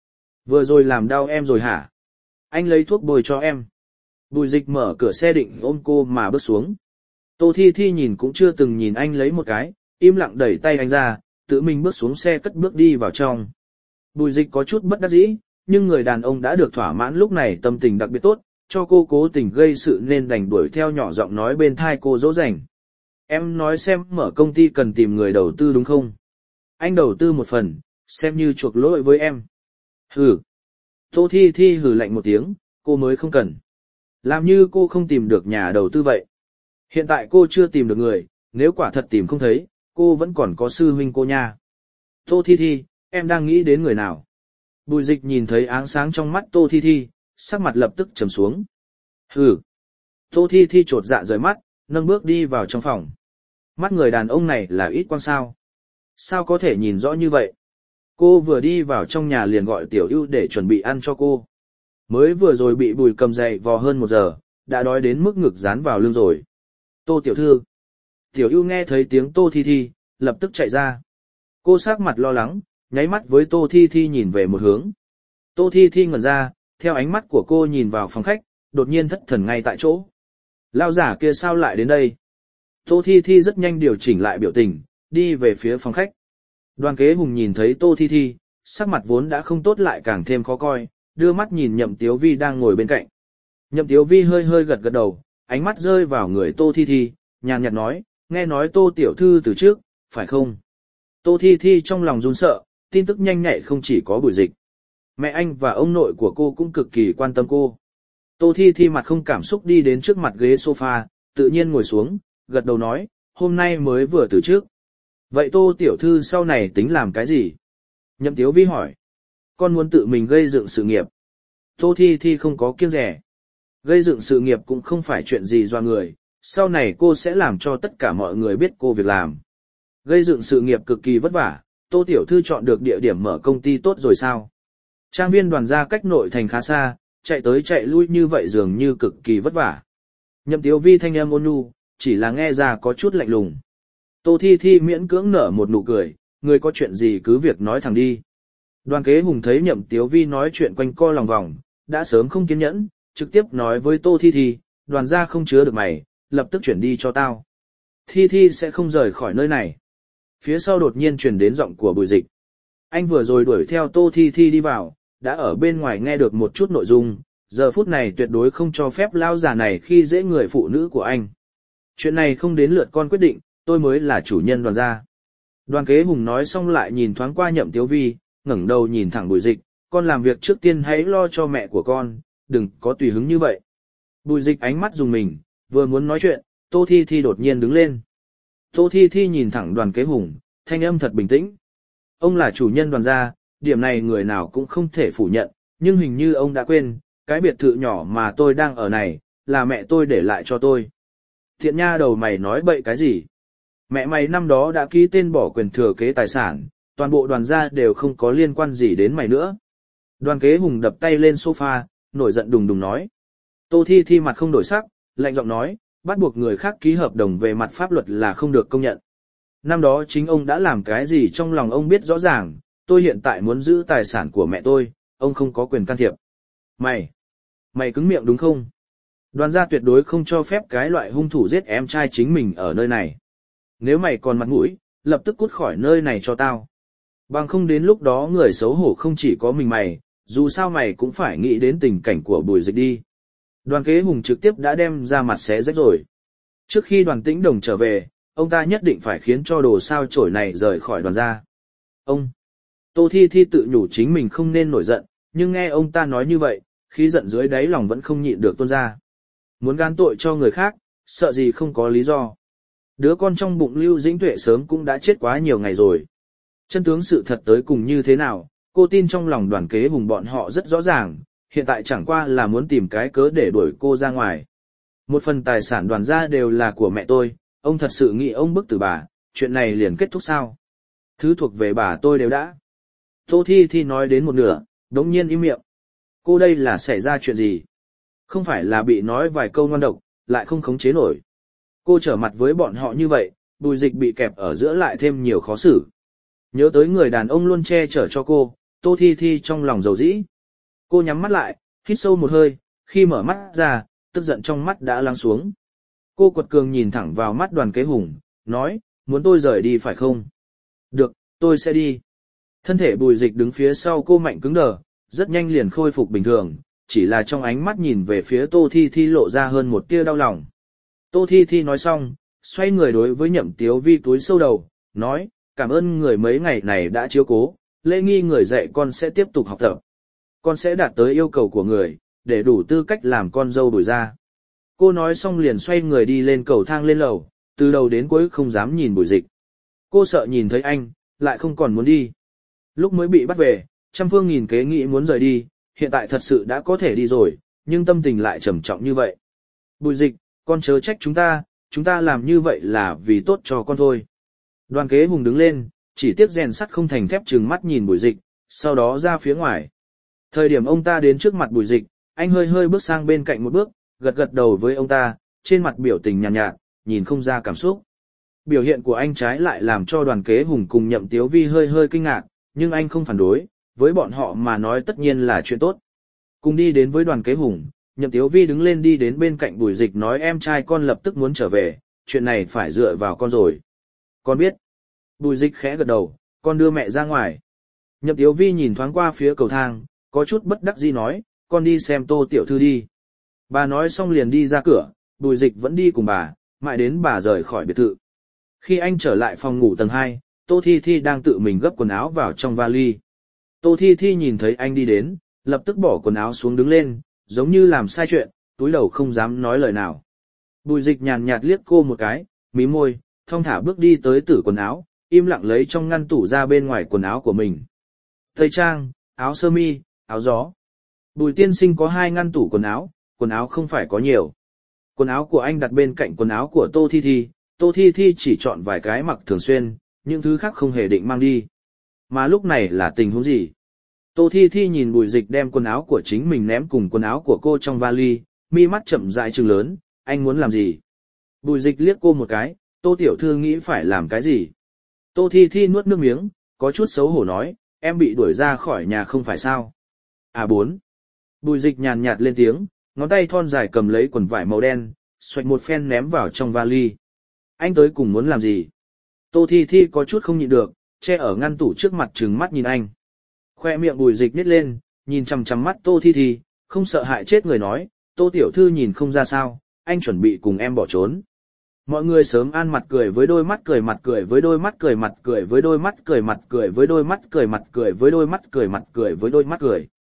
Vừa rồi làm đau em rồi hả? Anh lấy thuốc bôi cho em. Bùi Dịch mở cửa xe định ôm cô mà bước xuống. Tô Thi Thi nhìn cũng chưa từng nhìn anh lấy một cái, im lặng đẩy tay anh ra, tự mình bước xuống xe cất bước đi vào trong. Bùi Dịch có chút bất đắc dĩ, nhưng người đàn ông đã được thỏa mãn lúc này tâm tình đặc biệt tốt, cho cô cố tình gây sự nên đành đuổi theo nhỏ giọng nói bên tai cô dỗ dành. Em nói xem mở công ty cần tìm người đầu tư đúng không? Anh đầu tư một phần, xem như chuộc lỗi với em. Hừ. Tô Thi Thi hừ lạnh một tiếng, cô mới không cần. Làm như cô không tìm được nhà đầu tư vậy. Hiện tại cô chưa tìm được người, nếu quả thật tìm không thấy, cô vẫn còn có sư huynh cô nha. Tô Thi Thi, em đang nghĩ đến người nào? Bùi Dịch nhìn thấy áng sáng trong mắt Tô Thi Thi, sắc mặt lập tức trầm xuống. Hừ. Tô Thi Thi chột dạ rời mắt, nâng bước đi vào trong phòng. Mắt người đàn ông này là ít quang sao? Sao có thể nhìn rõ như vậy? Cô vừa đi vào trong nhà liền gọi Tiểu Ưu để chuẩn bị ăn cho cô. Mới vừa rồi bị Bùi cầm dậy vò hơn 1 giờ, đã đói đến mức ngực dán vào lưng rồi. Tô tiểu thư. Tiểu Ưu nghe thấy tiếng Tô Thi Thi, lập tức chạy ra. Cô sắc mặt lo lắng, nháy mắt với Tô Thi Thi nhìn về một hướng. Tô Thi Thi ngẩn ra, theo ánh mắt của cô nhìn vào phòng khách, đột nhiên thất thần ngay tại chỗ. Lao giả kia sao lại đến đây? Tô Thi Thi rất nhanh điều chỉnh lại biểu tình, đi về phía phòng khách. Đoàn Kế Hùng nhìn thấy Tô Thi Thi, sắc mặt vốn đã không tốt lại càng thêm khó coi, đưa mắt nhìn Nhậm Tiếu Vi đang ngồi bên cạnh. Nhậm Tiếu Vi hơi hơi gật gật đầu, ánh mắt rơi vào người Tô Thi Thi, nhàn nhạt nói, nghe nói Tô tiểu thư từ trước, phải không? Tô Thi Thi trong lòng run sợ, tin tức nhanh nhạy không chỉ có Bùi Dịch. Mẹ anh và ông nội của cô cũng cực kỳ quan tâm cô. Tô Thi Thi mặt không cảm xúc đi đến trước mặt ghế sofa, tự nhiên ngồi xuống, gật đầu nói, hôm nay mới vừa từ trước. Vậy Tô tiểu thư sau này tính làm cái gì? Nhậm Tiếu Vi hỏi. Con muốn tự mình gây dựng sự nghiệp. Tô Thi Thi không có kiêng dè. Gây dựng sự nghiệp cũng không phải chuyện gì doa người, sau này cô sẽ làm cho tất cả mọi người biết cô việc làm. Gây dựng sự nghiệp cực kỳ vất vả, Tô tiểu thư chọn được địa điểm mở công ty tốt rồi sao? Trang viên Đoàn gia cách nội thành khá xa, chạy tới chạy lui như vậy dường như cực kỳ vất vả. Nhậm Tiếu Vi thanh âm ôn nhu, chỉ là nghe ra có chút lạnh lùng. Tô Thi Thi miễn cưỡng nở một nụ cười, người có chuyện gì cứ việc nói thẳng đi. Đoàn Kế Hùng thấy Nhậm Tiếu Vi nói chuyện quanh co lòng vòng, đã sớm không kiên nhẫn, trực tiếp nói với Tô Thi Thi, Đoàn gia không chứa được mày, lập tức chuyển đi cho tao. Thi Thi sẽ không rời khỏi nơi này. Phía sau đột nhiên truyền đến giọng của Bùi Dịch. Anh vừa rồi đuổi theo Tô Thi Thi đi vào, đã ở bên ngoài nghe được một chút nội dung, giờ phút này tuyệt đối không cho phép lao giả này khi dễ người phụ nữ của anh. Chuyện này không đến lượt con quyết định, tôi mới là chủ nhân Đoàn gia. Đoàn Kế Hùng nói xong lại nhìn thoáng qua Nhậm Tiếu Vi, ngẩng đầu nhìn thẳng Bùi Dịch, con làm việc trước tiên hãy lo cho mẹ của con, đừng có tùy hứng như vậy. Bùi Dịch ánh mắt dùng mình, vừa muốn nói chuyện, Tô Thi Thi đột nhiên đứng lên. Tô Thi Thi nhìn thẳng Đoàn Kế Hùng, thanh âm thật bình tĩnh. Ông là chủ nhân Đoàn gia, điểm này người nào cũng không thể phủ nhận, nhưng hình như ông đã quên, cái biệt thự nhỏ mà tôi đang ở này, là mẹ tôi để lại cho tôi. Thiện nha đầu mày nói bậy cái gì? Mẹ mày năm đó đã ký tên bỏ quyền thừa kế tài sản, toàn bộ Đoàn gia đều không có liên quan gì đến mày nữa. Đoàn Kế Hùng đập tay lên sofa, nổi giận đùng đùng nói. Tô Thi Thi mặt không đổi sắc, lạnh giọng nói, bắt buộc người khác ký hợp đồng về mặt pháp luật là không được công nhận. Năm đó chính ông đã làm cái gì trong lòng ông biết rõ ràng, tôi hiện tại muốn giữ tài sản của mẹ tôi, ông không có quyền can thiệp. Mày cứng miệng đúng không? Đoàn gia tuyệt đối không cho phép cái loại hung thủ giết em trai chính mình ở nơi này. Nếu mày còn mặt mũi, lập tức cút khỏi nơi này cho tao. Bằng không đến lúc đó người xấu hổ không chỉ có mình mày, dù sao mày cũng phải nghĩ đến tình cảnh của Bùi Dịch đi. Đoàn Kế Hùng trực tiếp đã đem ra mặt xé rách rồi. Trước khi Đoàn Tĩnh Đồng trở về, ông ta nhất định phải khiến cho đồ sao chổi này rời khỏi Đoàn gia. Ông! Tô Thi Thi tự nhủ chính mình không nên nổi giận, nhưng nghe ông ta nói như vậy, khí giận dưới đáy lòng vẫn không nhịn được tuôn ra. Muốn gán tội cho người khác, sợ gì không có lý do. Đứa con trong bụng Lưu Dĩnh Tuệ sớm cũng đã chết quá nhiều ngày rồi. Chân tướng sự thật tới cùng như thế nào, cô tin trong lòng Đoàn Kế Hùng bọn họ rất rõ ràng, hiện tại chẳng qua là muốn tìm cái cớ để đuổi cô ra ngoài. Một phần tài sản Đoàn gia đều là của mẹ tôi, ông thật sự nghĩ ông bức tử bà, chuyện này liền kết thúc sao? Thứ thuộc về bà tôi đều đã. Tô Thi Thi nói đến một nửa, đống nhiên im miệng. Cô đây là xảy ra chuyện gì? Không phải là bị nói vài câu ngoan độc, lại không khống chế nổi. Cô trở mặt với bọn họ như vậy, Bùi Dịch bị kẹp ở giữa lại thêm nhiều khó xử. Nhớ tới người đàn ông luôn che chở cho cô, Tô Thi Thi trong lòng dầu dĩ. Cô nhắm mắt lại, hít sâu một hơi, khi mở mắt ra, tức giận trong mắt đã lắng xuống. Cô quật cường nhìn thẳng vào mắt Đoàn Kế Hùng, nói, muốn tôi rời đi phải không? Được, tôi sẽ đi. Thân thể Bùi Dịch đứng phía sau cô mạnh cứng đờ, rất nhanh liền khôi phục bình thường, chỉ là trong ánh mắt nhìn về phía Tô Thi Thi lộ ra hơn một tia đau lòng. Tô Thi Thi nói xong, xoay người đối với Nhậm Tiếu Vi túi sâu đầu, nói, cảm ơn người mấy ngày này đã chiếu cố, lễ nghi người dạy con sẽ tiếp tục học tập. Con sẽ đạt tới yêu cầu của người, để đủ tư cách làm con dâu Bùi gia. Cô nói xong liền xoay người đi lên cầu thang lên lầu, từ đầu đến cuối không dám nhìn Bùi Dịch. Cô sợ nhìn thấy anh, lại không còn muốn đi. Lúc mới bị bắt về, trăm phương nghìn kế nghĩ muốn rời đi, hiện tại thật sự đã có thể đi rồi, nhưng tâm tình lại trầm trọng như vậy. Bùi Dịch, con chớ trách chúng ta làm như vậy là vì tốt cho con thôi. Đoàn Kế Hùng đứng lên, chỉ tiếc rèn sắt không thành thép trừng mắt nhìn Bùi Dịch, sau đó ra phía ngoài. Thời điểm ông ta đến trước mặt Bùi Dịch, anh hơi hơi bước sang bên cạnh một bước, gật gật đầu với ông ta, trên mặt biểu tình nhàn nhạt, nhìn không ra cảm xúc. Biểu hiện của anh trái lại làm cho Đoàn Kế Hùng cùng Nhậm Tiếu Vi hơi hơi kinh ngạc, nhưng anh không phản đối, với bọn họ mà nói tất nhiên là chuyện tốt. Cùng đi đến với Đoàn Kế Hùng, Nhậm Tiếu Vi đứng lên đi đến bên cạnh Bùi Dịch nói em trai con lập tức muốn trở về, chuyện này phải dựa vào con rồi. Con biết. Bùi Dịch khẽ gật đầu, con đưa mẹ ra ngoài. Nhậm Tiếu Vi nhìn thoáng qua phía cầu thang, có chút bất đắc dĩ nói, con đi xem Tô tiểu thư đi. Bà nói xong liền đi ra cửa, Bùi Dịch vẫn đi cùng bà, mãi đến bà rời khỏi biệt thự. Khi anh trở lại phòng ngủ tầng 2, Tô Thi Thi đang tự mình gấp quần áo vào trong vali. Tô Thi Thi nhìn thấy anh đi đến, lập tức bỏ quần áo xuống đứng lên, giống như làm sai chuyện, túi đầu không dám nói lời nào. Bùi Dịch nhàn nhạt liếc cô một cái, mí môi, thong thả bước đi tới tủ quần áo, im lặng lấy trong ngăn tủ ra bên ngoài quần áo của mình. Tây trang, áo sơ mi, áo gió. Bùi tiên sinh có 2 ngăn tủ quần áo không phải có nhiều. Quần áo của anh đặt bên cạnh quần áo của Tô Thi Thi chỉ chọn vài cái mặc thường xuyên, những thứ khác không hề định mang đi. Mà lúc này là tình huống gì? Tô Thi Thi nhìn Bùi Dịch đem quần áo của chính mình ném cùng quần áo của cô trong vali, mi mắt chậm rãi trừng lớn, anh muốn làm gì? Bùi Dịch liếc cô một cái, Tô tiểu thư nghĩ phải làm cái gì? Tô Thi Thi nuốt nước miếng, có chút xấu hổ nói, em bị đuổi ra khỏi nhà không phải sao? À 4. Bùi Dịch nhàn nhạt lên tiếng, ngón tay thon dài cầm lấy quần vải màu đen, xoạch một phen ném vào trong vali. Anh tới cùng muốn làm gì? Tô Thi Thi có chút không nhịn được, che ở ngăn tủ trước mặt trừng mắt nhìn anh. Khoe miệng Bùi Dịch nít lên, nhìn chằm chằm mắt Tô Thi Thi, không sợ hại chết người nói, Tô tiểu thư nhìn không ra sao, anh chuẩn bị cùng em bỏ trốn. Mọi người sớm an mặt cười với đôi mắt cười mặt cười với đôi mắt cười mặt cười với đôi mắt cười mặt cười với đôi mắt cười mặt cười với đôi mắt cười mặt cười với đôi mắt cười.